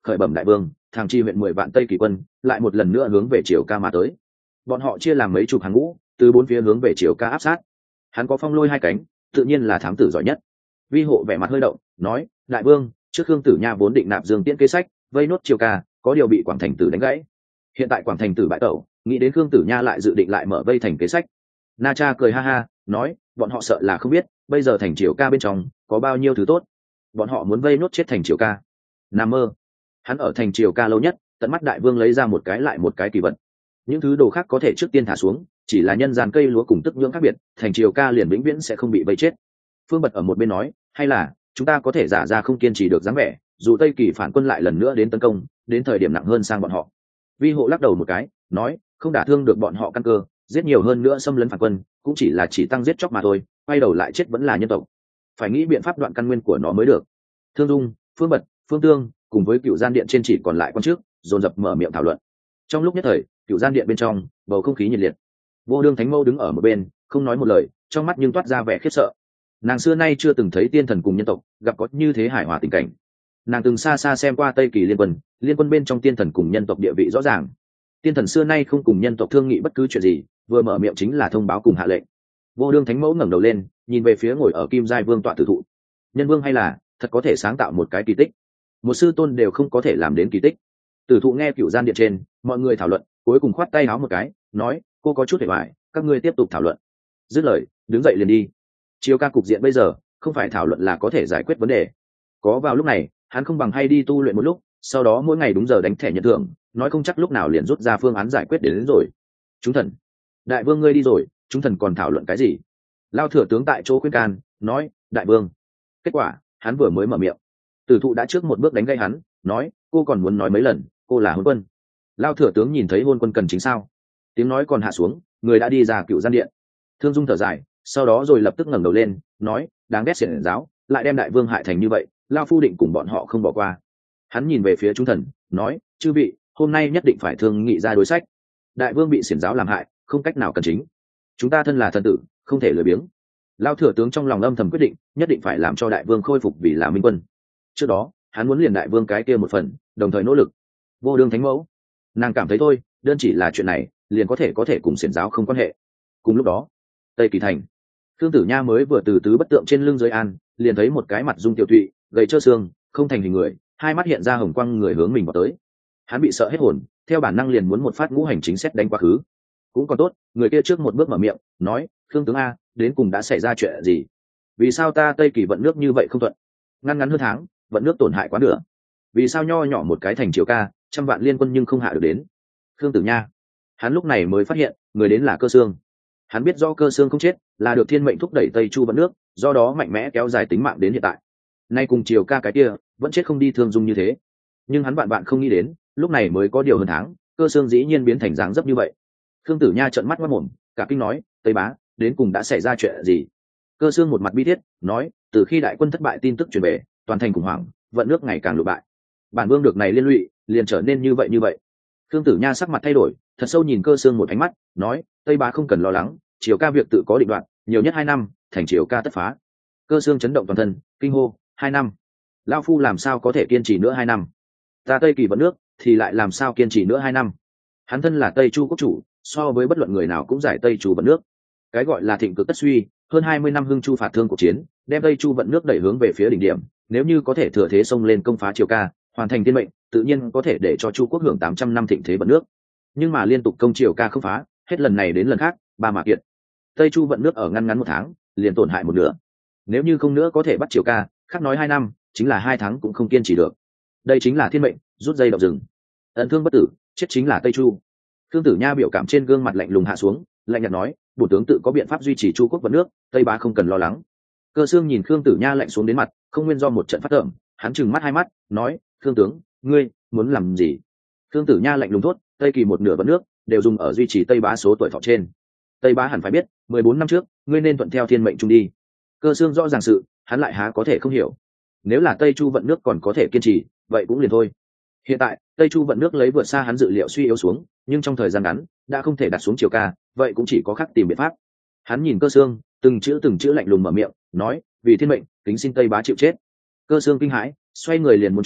khởi bẩm đại vương, thằng chi huyện mười vạn tây kỳ quân lại một lần nữa hướng về triều ca mà tới. Bọn họ chia làm mấy chục hàng ngũ, từ bốn phía hướng về triều ca áp sát. Hắn có phong lôi hai cánh, tự nhiên là thám tử giỏi nhất. Vi hộ vẻ mặt hơi động, nói: đại vương, trước Khương Tử Nha vốn định nạp Dương Tiễn kế sách, vây nốt triều ca, có điều bị Quảng Thành Tử đánh gãy. Hiện tại Quảng Thành Tử bại tẩu, nghĩ đến Khương Tử Nha lại dự định lại mở vây thành kế sách. Na Cha cười ha ha, nói: bọn họ sợ là không biết, bây giờ thành triều ca bên trong có bao nhiêu thứ tốt. Bọn họ muốn vây nốt chết thành triều ca. Nằm mơ. Hắn ở thành triều ca lâu nhất, tận mắt đại vương lấy ra một cái lại một cái kỳ vật. Những thứ đồ khác có thể trước tiên thả xuống, chỉ là nhân gian cây lúa cùng tức nhưỡng khác biệt, thành triều ca liền vĩnh viễn sẽ không bị vây chết. Phương Bật ở một bên nói: hay là chúng ta có thể giả ra không kiên trì được dáng vẻ, dù Tây Kỳ phản quân lại lần nữa đến tấn công, đến thời điểm nặng hơn sang bọn họ. Vi hộ lắc đầu một cái, nói: không đả thương được bọn họ căn cơ, giết nhiều hơn nữa xâm lấn phản quân, cũng chỉ là chỉ tăng giết chóc mà thôi, quay đầu lại chết vẫn là nhân tộc. Phải nghĩ biện pháp đoạn căn nguyên của nó mới được. Thương Dung, Phương Bật, Phương Tương cùng với Cựu Gian Điện trên chỉ còn lại quan trước, dồn dập mở miệng thảo luận. Trong lúc nhất thời, Cựu Gian Điện bên trong bầu không khí nhiệt liệt. Vô Đương Thánh Mẫu đứng ở một bên, không nói một lời, trong mắt nhưng toát ra vẻ khiếp sợ. Nàng xưa nay chưa từng thấy tiên thần cùng nhân tộc gặp có như thế hài hòa tình cảnh. Nàng từng xa xa xem qua Tây Kỳ liên quân, liên quân bên trong tiên thần cùng nhân tộc địa vị rõ ràng. Tiên thần xưa nay không cùng nhân tộc thương nghị bất cứ chuyện gì, vừa mở miệng chính là thông báo cùng hạ lệnh. Vô Đương Thánh Mẫu ngẩng đầu lên, nhìn về phía ngồi ở Kim Giai Vương tọa tử thụ. Nhân vương hay là thật có thể sáng tạo một cái kỳ tích, một sư tôn đều không có thể làm đến kỳ tích. Tử thụ nghe Cựu Gian Điện trên mọi người thảo luận, cuối cùng khoát tay áo một cái, nói: cô có chút hề hoài, các ngươi tiếp tục thảo luận. Dứt lời, đứng dậy liền đi. Chiều ca cục diện bây giờ không phải thảo luận là có thể giải quyết vấn đề. Có vào lúc này, hắn không bằng hay đi tu luyện một lúc, sau đó mỗi ngày đúng giờ đánh thẻ nhận thưởng, nói không chắc lúc nào liền rút ra phương án giải quyết đến, đến rồi. Chúng thần, đại vương ngươi đi rồi, chúng thần còn thảo luận cái gì? Lao thừa tướng tại chỗ khuyên can, nói: đại vương. Kết quả hắn vừa mới mở miệng, Tử thụ đã trước một bước đánh gây hắn, nói: cô còn muốn nói mấy lần, cô là hôn quân. Lao thừa tướng nhìn thấy hôn quân cần chính sao? Tiếng nói còn hạ xuống, người đã đi ra Cựu Gian Điện. Thương Dung thở dài, sau đó rồi lập tức ngẩng đầu lên, nói: đáng ghét xiển giáo, lại đem đại vương hại thành như vậy, Lao phu định cùng bọn họ không bỏ qua. Hắn nhìn về phía chúng thần, nói: chư vị, hôm nay nhất định phải thương nghị ra đối sách. Đại vương bị xiển giáo làm hại, không cách nào cần chính, chúng ta thân là thần tử, không thể lười biếng. Lao thừa tướng trong lòng âm thầm quyết định, nhất định phải làm cho đại vương khôi phục vì là minh quân. Trước đó hắn muốn liền đại vương cái kia một phần, đồng thời nỗ lực. Vô Đương Thánh Mẫu, nàng cảm thấy thôi, đơn chỉ là chuyện này liền có thể có thể cùng xiển giáo không quan hệ. Cùng lúc đó, Tây Kỳ thành, Khương Tử Nha mới vừa từ tứ bất tượng trên lưng dưới an, liền thấy một cái mặt dung tiểu thụy, gầy trơ xương, không thành hình người, hai mắt hiện ra hồng quang người hướng mình vào tới. Hắn bị sợ hết hồn, theo bản năng liền muốn một phát ngũ hành chính xét đánh quá khứ. Cũng còn tốt, người kia trước một bước mở miệng, nói: Khương tướng a, đến cùng đã xảy ra chuyện gì? Vì sao ta Tây Kỳ vận nước như vậy không thuận? Ngăn ngắn hơn tháng, vận nước tổn hại quá nửa. Vì sao nho nhỏ một cái thành triều ca, trăm vạn liên quân nhưng không hạ được đến? Khương Tử Nha, hắn lúc này mới phát hiện, người đến là Cơ Xương. Hắn biết do Cơ Xương không chết, là được thiên mệnh thúc đẩy Tây Chu vận nước, do đó mạnh mẽ kéo dài tính mạng đến hiện tại. Nay cùng triều ca cái kia, vẫn chết không đi Thương Dung như thế. Nhưng hắn bạn bạn không nghĩ đến, lúc này mới có điều hơn tháng, Cơ Xương dĩ nhiên biến thành dáng dấp như vậy. Khương Tử Nha trợn mắt ngoác mồm, cả kinh nói: Tây bá, đến cùng đã xảy ra chuyện gì? Cơ Xương một mặt bi thiết, nói: từ khi đại quân thất bại tin tức truyền về, toàn thành khủng hoảng, vận nước ngày càng lụt bại. Bản vương được này liên lụy, liền trở nên như vậy như vậy. Khương Tử Nha sắc mặt thay đổi, thật sâu nhìn Cơ Xương một ánh mắt, nói: Tây bá không cần lo lắng, triều ca việc tự có định đoạt, nhiều nhất hai năm, thành triều ca tất phá. Cơ Xương chấn động toàn thân, kinh hô: hai năm? Lão phu làm sao có thể kiên trì nữa hai năm? Ta Tây Kỳ vận nước, thì lại làm sao kiên trì nữa hai năm? Hắn thân là Tây Chu quốc chủ, so với bất luận người nào cũng giải Tây Chu vận nước. Cái gọi là thịnh cực tất suy, hơn hai mươi năm hưng chu phạt thương cuộc chiến, đem Tây Chu vận nước đẩy hướng về phía đỉnh điểm, nếu như có thể thừa thế xông lên công phá triều ca, hoàn thành thiên mệnh, tự nhiên có thể để cho Chu quốc hưởng tám trăm năm thịnh thế vận nước. Nhưng mà liên tục công triều ca không phá, hết lần này đến lần khác, ba mà kiện. Tây Chu vận nước ở ngăn ngắn một tháng, liền tổn hại một nửa. Nếu như không nữa có thể bắt triều ca, khác nói hai năm, chính là hai tháng cũng không kiên trì được. Đây chính là thiên mệnh, rút dây động rừng. Ẩn thương bất tử, chết chính là Tây Chu. Khương Tử Nha biểu cảm trên gương mặt lạnh lùng hạ xuống, lạnh nhạt nói: bổ tướng tự có biện pháp duy trì Chu quốc vận nước, Tây bá không cần lo lắng. Cơ Xương nhìn Khương Tử Nha lạnh xuống đến mặt, không nguyên do một trận phát tởm, hắn trừng mắt hai mắt, nói: Khương tướng, ngươi muốn làm gì? Khương Tử Nha lạnh lùng thốt: Tây Kỳ một nửa vận nước đều dùng ở duy trì Tây bá số tuổi thọ trên. Tây bá hẳn phải biết, mười bốn năm trước, ngươi nên thuận theo thiên mệnh chung đi. Cơ Xương rõ ràng sự, hắn lại há có thể không hiểu. Nếu là Tây Chu vận nước còn có thể kiên trì, vậy cũng liền thôi. Hiện tại, Tây Chu vận nước lấy vượt xa hắn dự liệu suy yếu xuống, nhưng trong thời gian ngắn đã không thể đặt xuống triều ca, vậy cũng chỉ có khắc tìm biện pháp. Hắn nhìn Cơ Xương, từng chữ từng chữ lạnh lùng mở miệng, nói: vì thiên mệnh, kính xin Tây bá chịu chết. Cơ Xương kinh hãi, xoay người liền muốn trốn,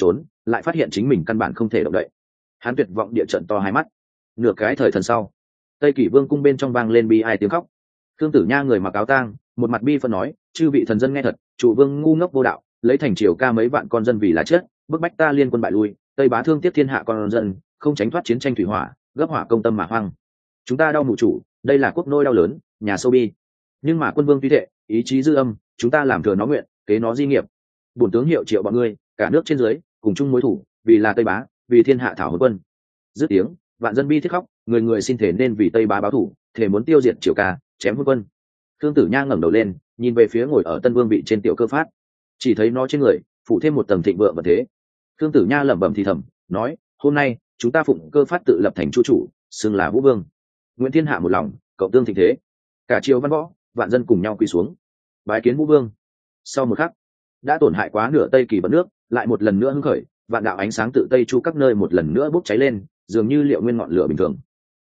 lại phát hiện chính mình căn bản không thể động đậy. Hắn tuyệt vọng địa trận to hai mắt. Nửa cái thời thần sau, Tây Kỷ Vương cung bên trong vang lên bi ai tiếng khóc. Khương Tử Nha người mặc áo tang, một mặt bi phân nói: chư vị thần dân nghe thật, chủ vương ngu ngốc vô đạo, lấy thành triều ca mấy vạn con dân vì là chết, bức bách ta liên quân bại lui, Tây Bá thương tiếc thiên hạ con dân, không tránh thoát chiến tranh thủy hỏa, gấp hỏa công tâm mà hoang. Chúng ta đau mụ chủ, đây là quốc nôi đau lớn, nhà sâu bi. Nhưng mà quân vương tuy thệ, ý chí dư âm, chúng ta làm thừa nó nguyện, kế nó di nghiệp. Bổn tướng hiệu triệu bọn ngươi, cả nước trên dưới, cùng chung mối thủ, vì là Tây Bá, vì thiên hạ thảo hồn quân. Dứt tiếng, vạn dân bi thiết khóc, người người xin thể nên vì Tây Bá báo thủ, thể muốn tiêu diệt triều ca, chém hôn quân. Khương Tử Nha ngẩng đầu lên, nhìn về phía ngồi ở Tân Vương vị trên tiểu cơ phát, chỉ thấy nó trên người phủ thêm một tầng thịnh vượng và thế. Khương Tử Nha lẩm bẩm thì thầm, nói: hôm nay chúng ta phụng cơ phát tự lập thành chu chủ, xưng là Vũ Vương. Nguyễn Thiên Hạ một lòng, cộng tương thịnh thế, cả triều văn võ, vạn dân cùng nhau quỳ xuống, bái kiến Vũ Vương. Sau một khắc, đã tổn hại quá nửa Tây Kỳ vận nước, lại một lần nữa hưng khởi, vạn đạo ánh sáng tự Tây Chu các nơi một lần nữa bốc cháy lên, dường như liệu nguyên ngọn lửa bình thường.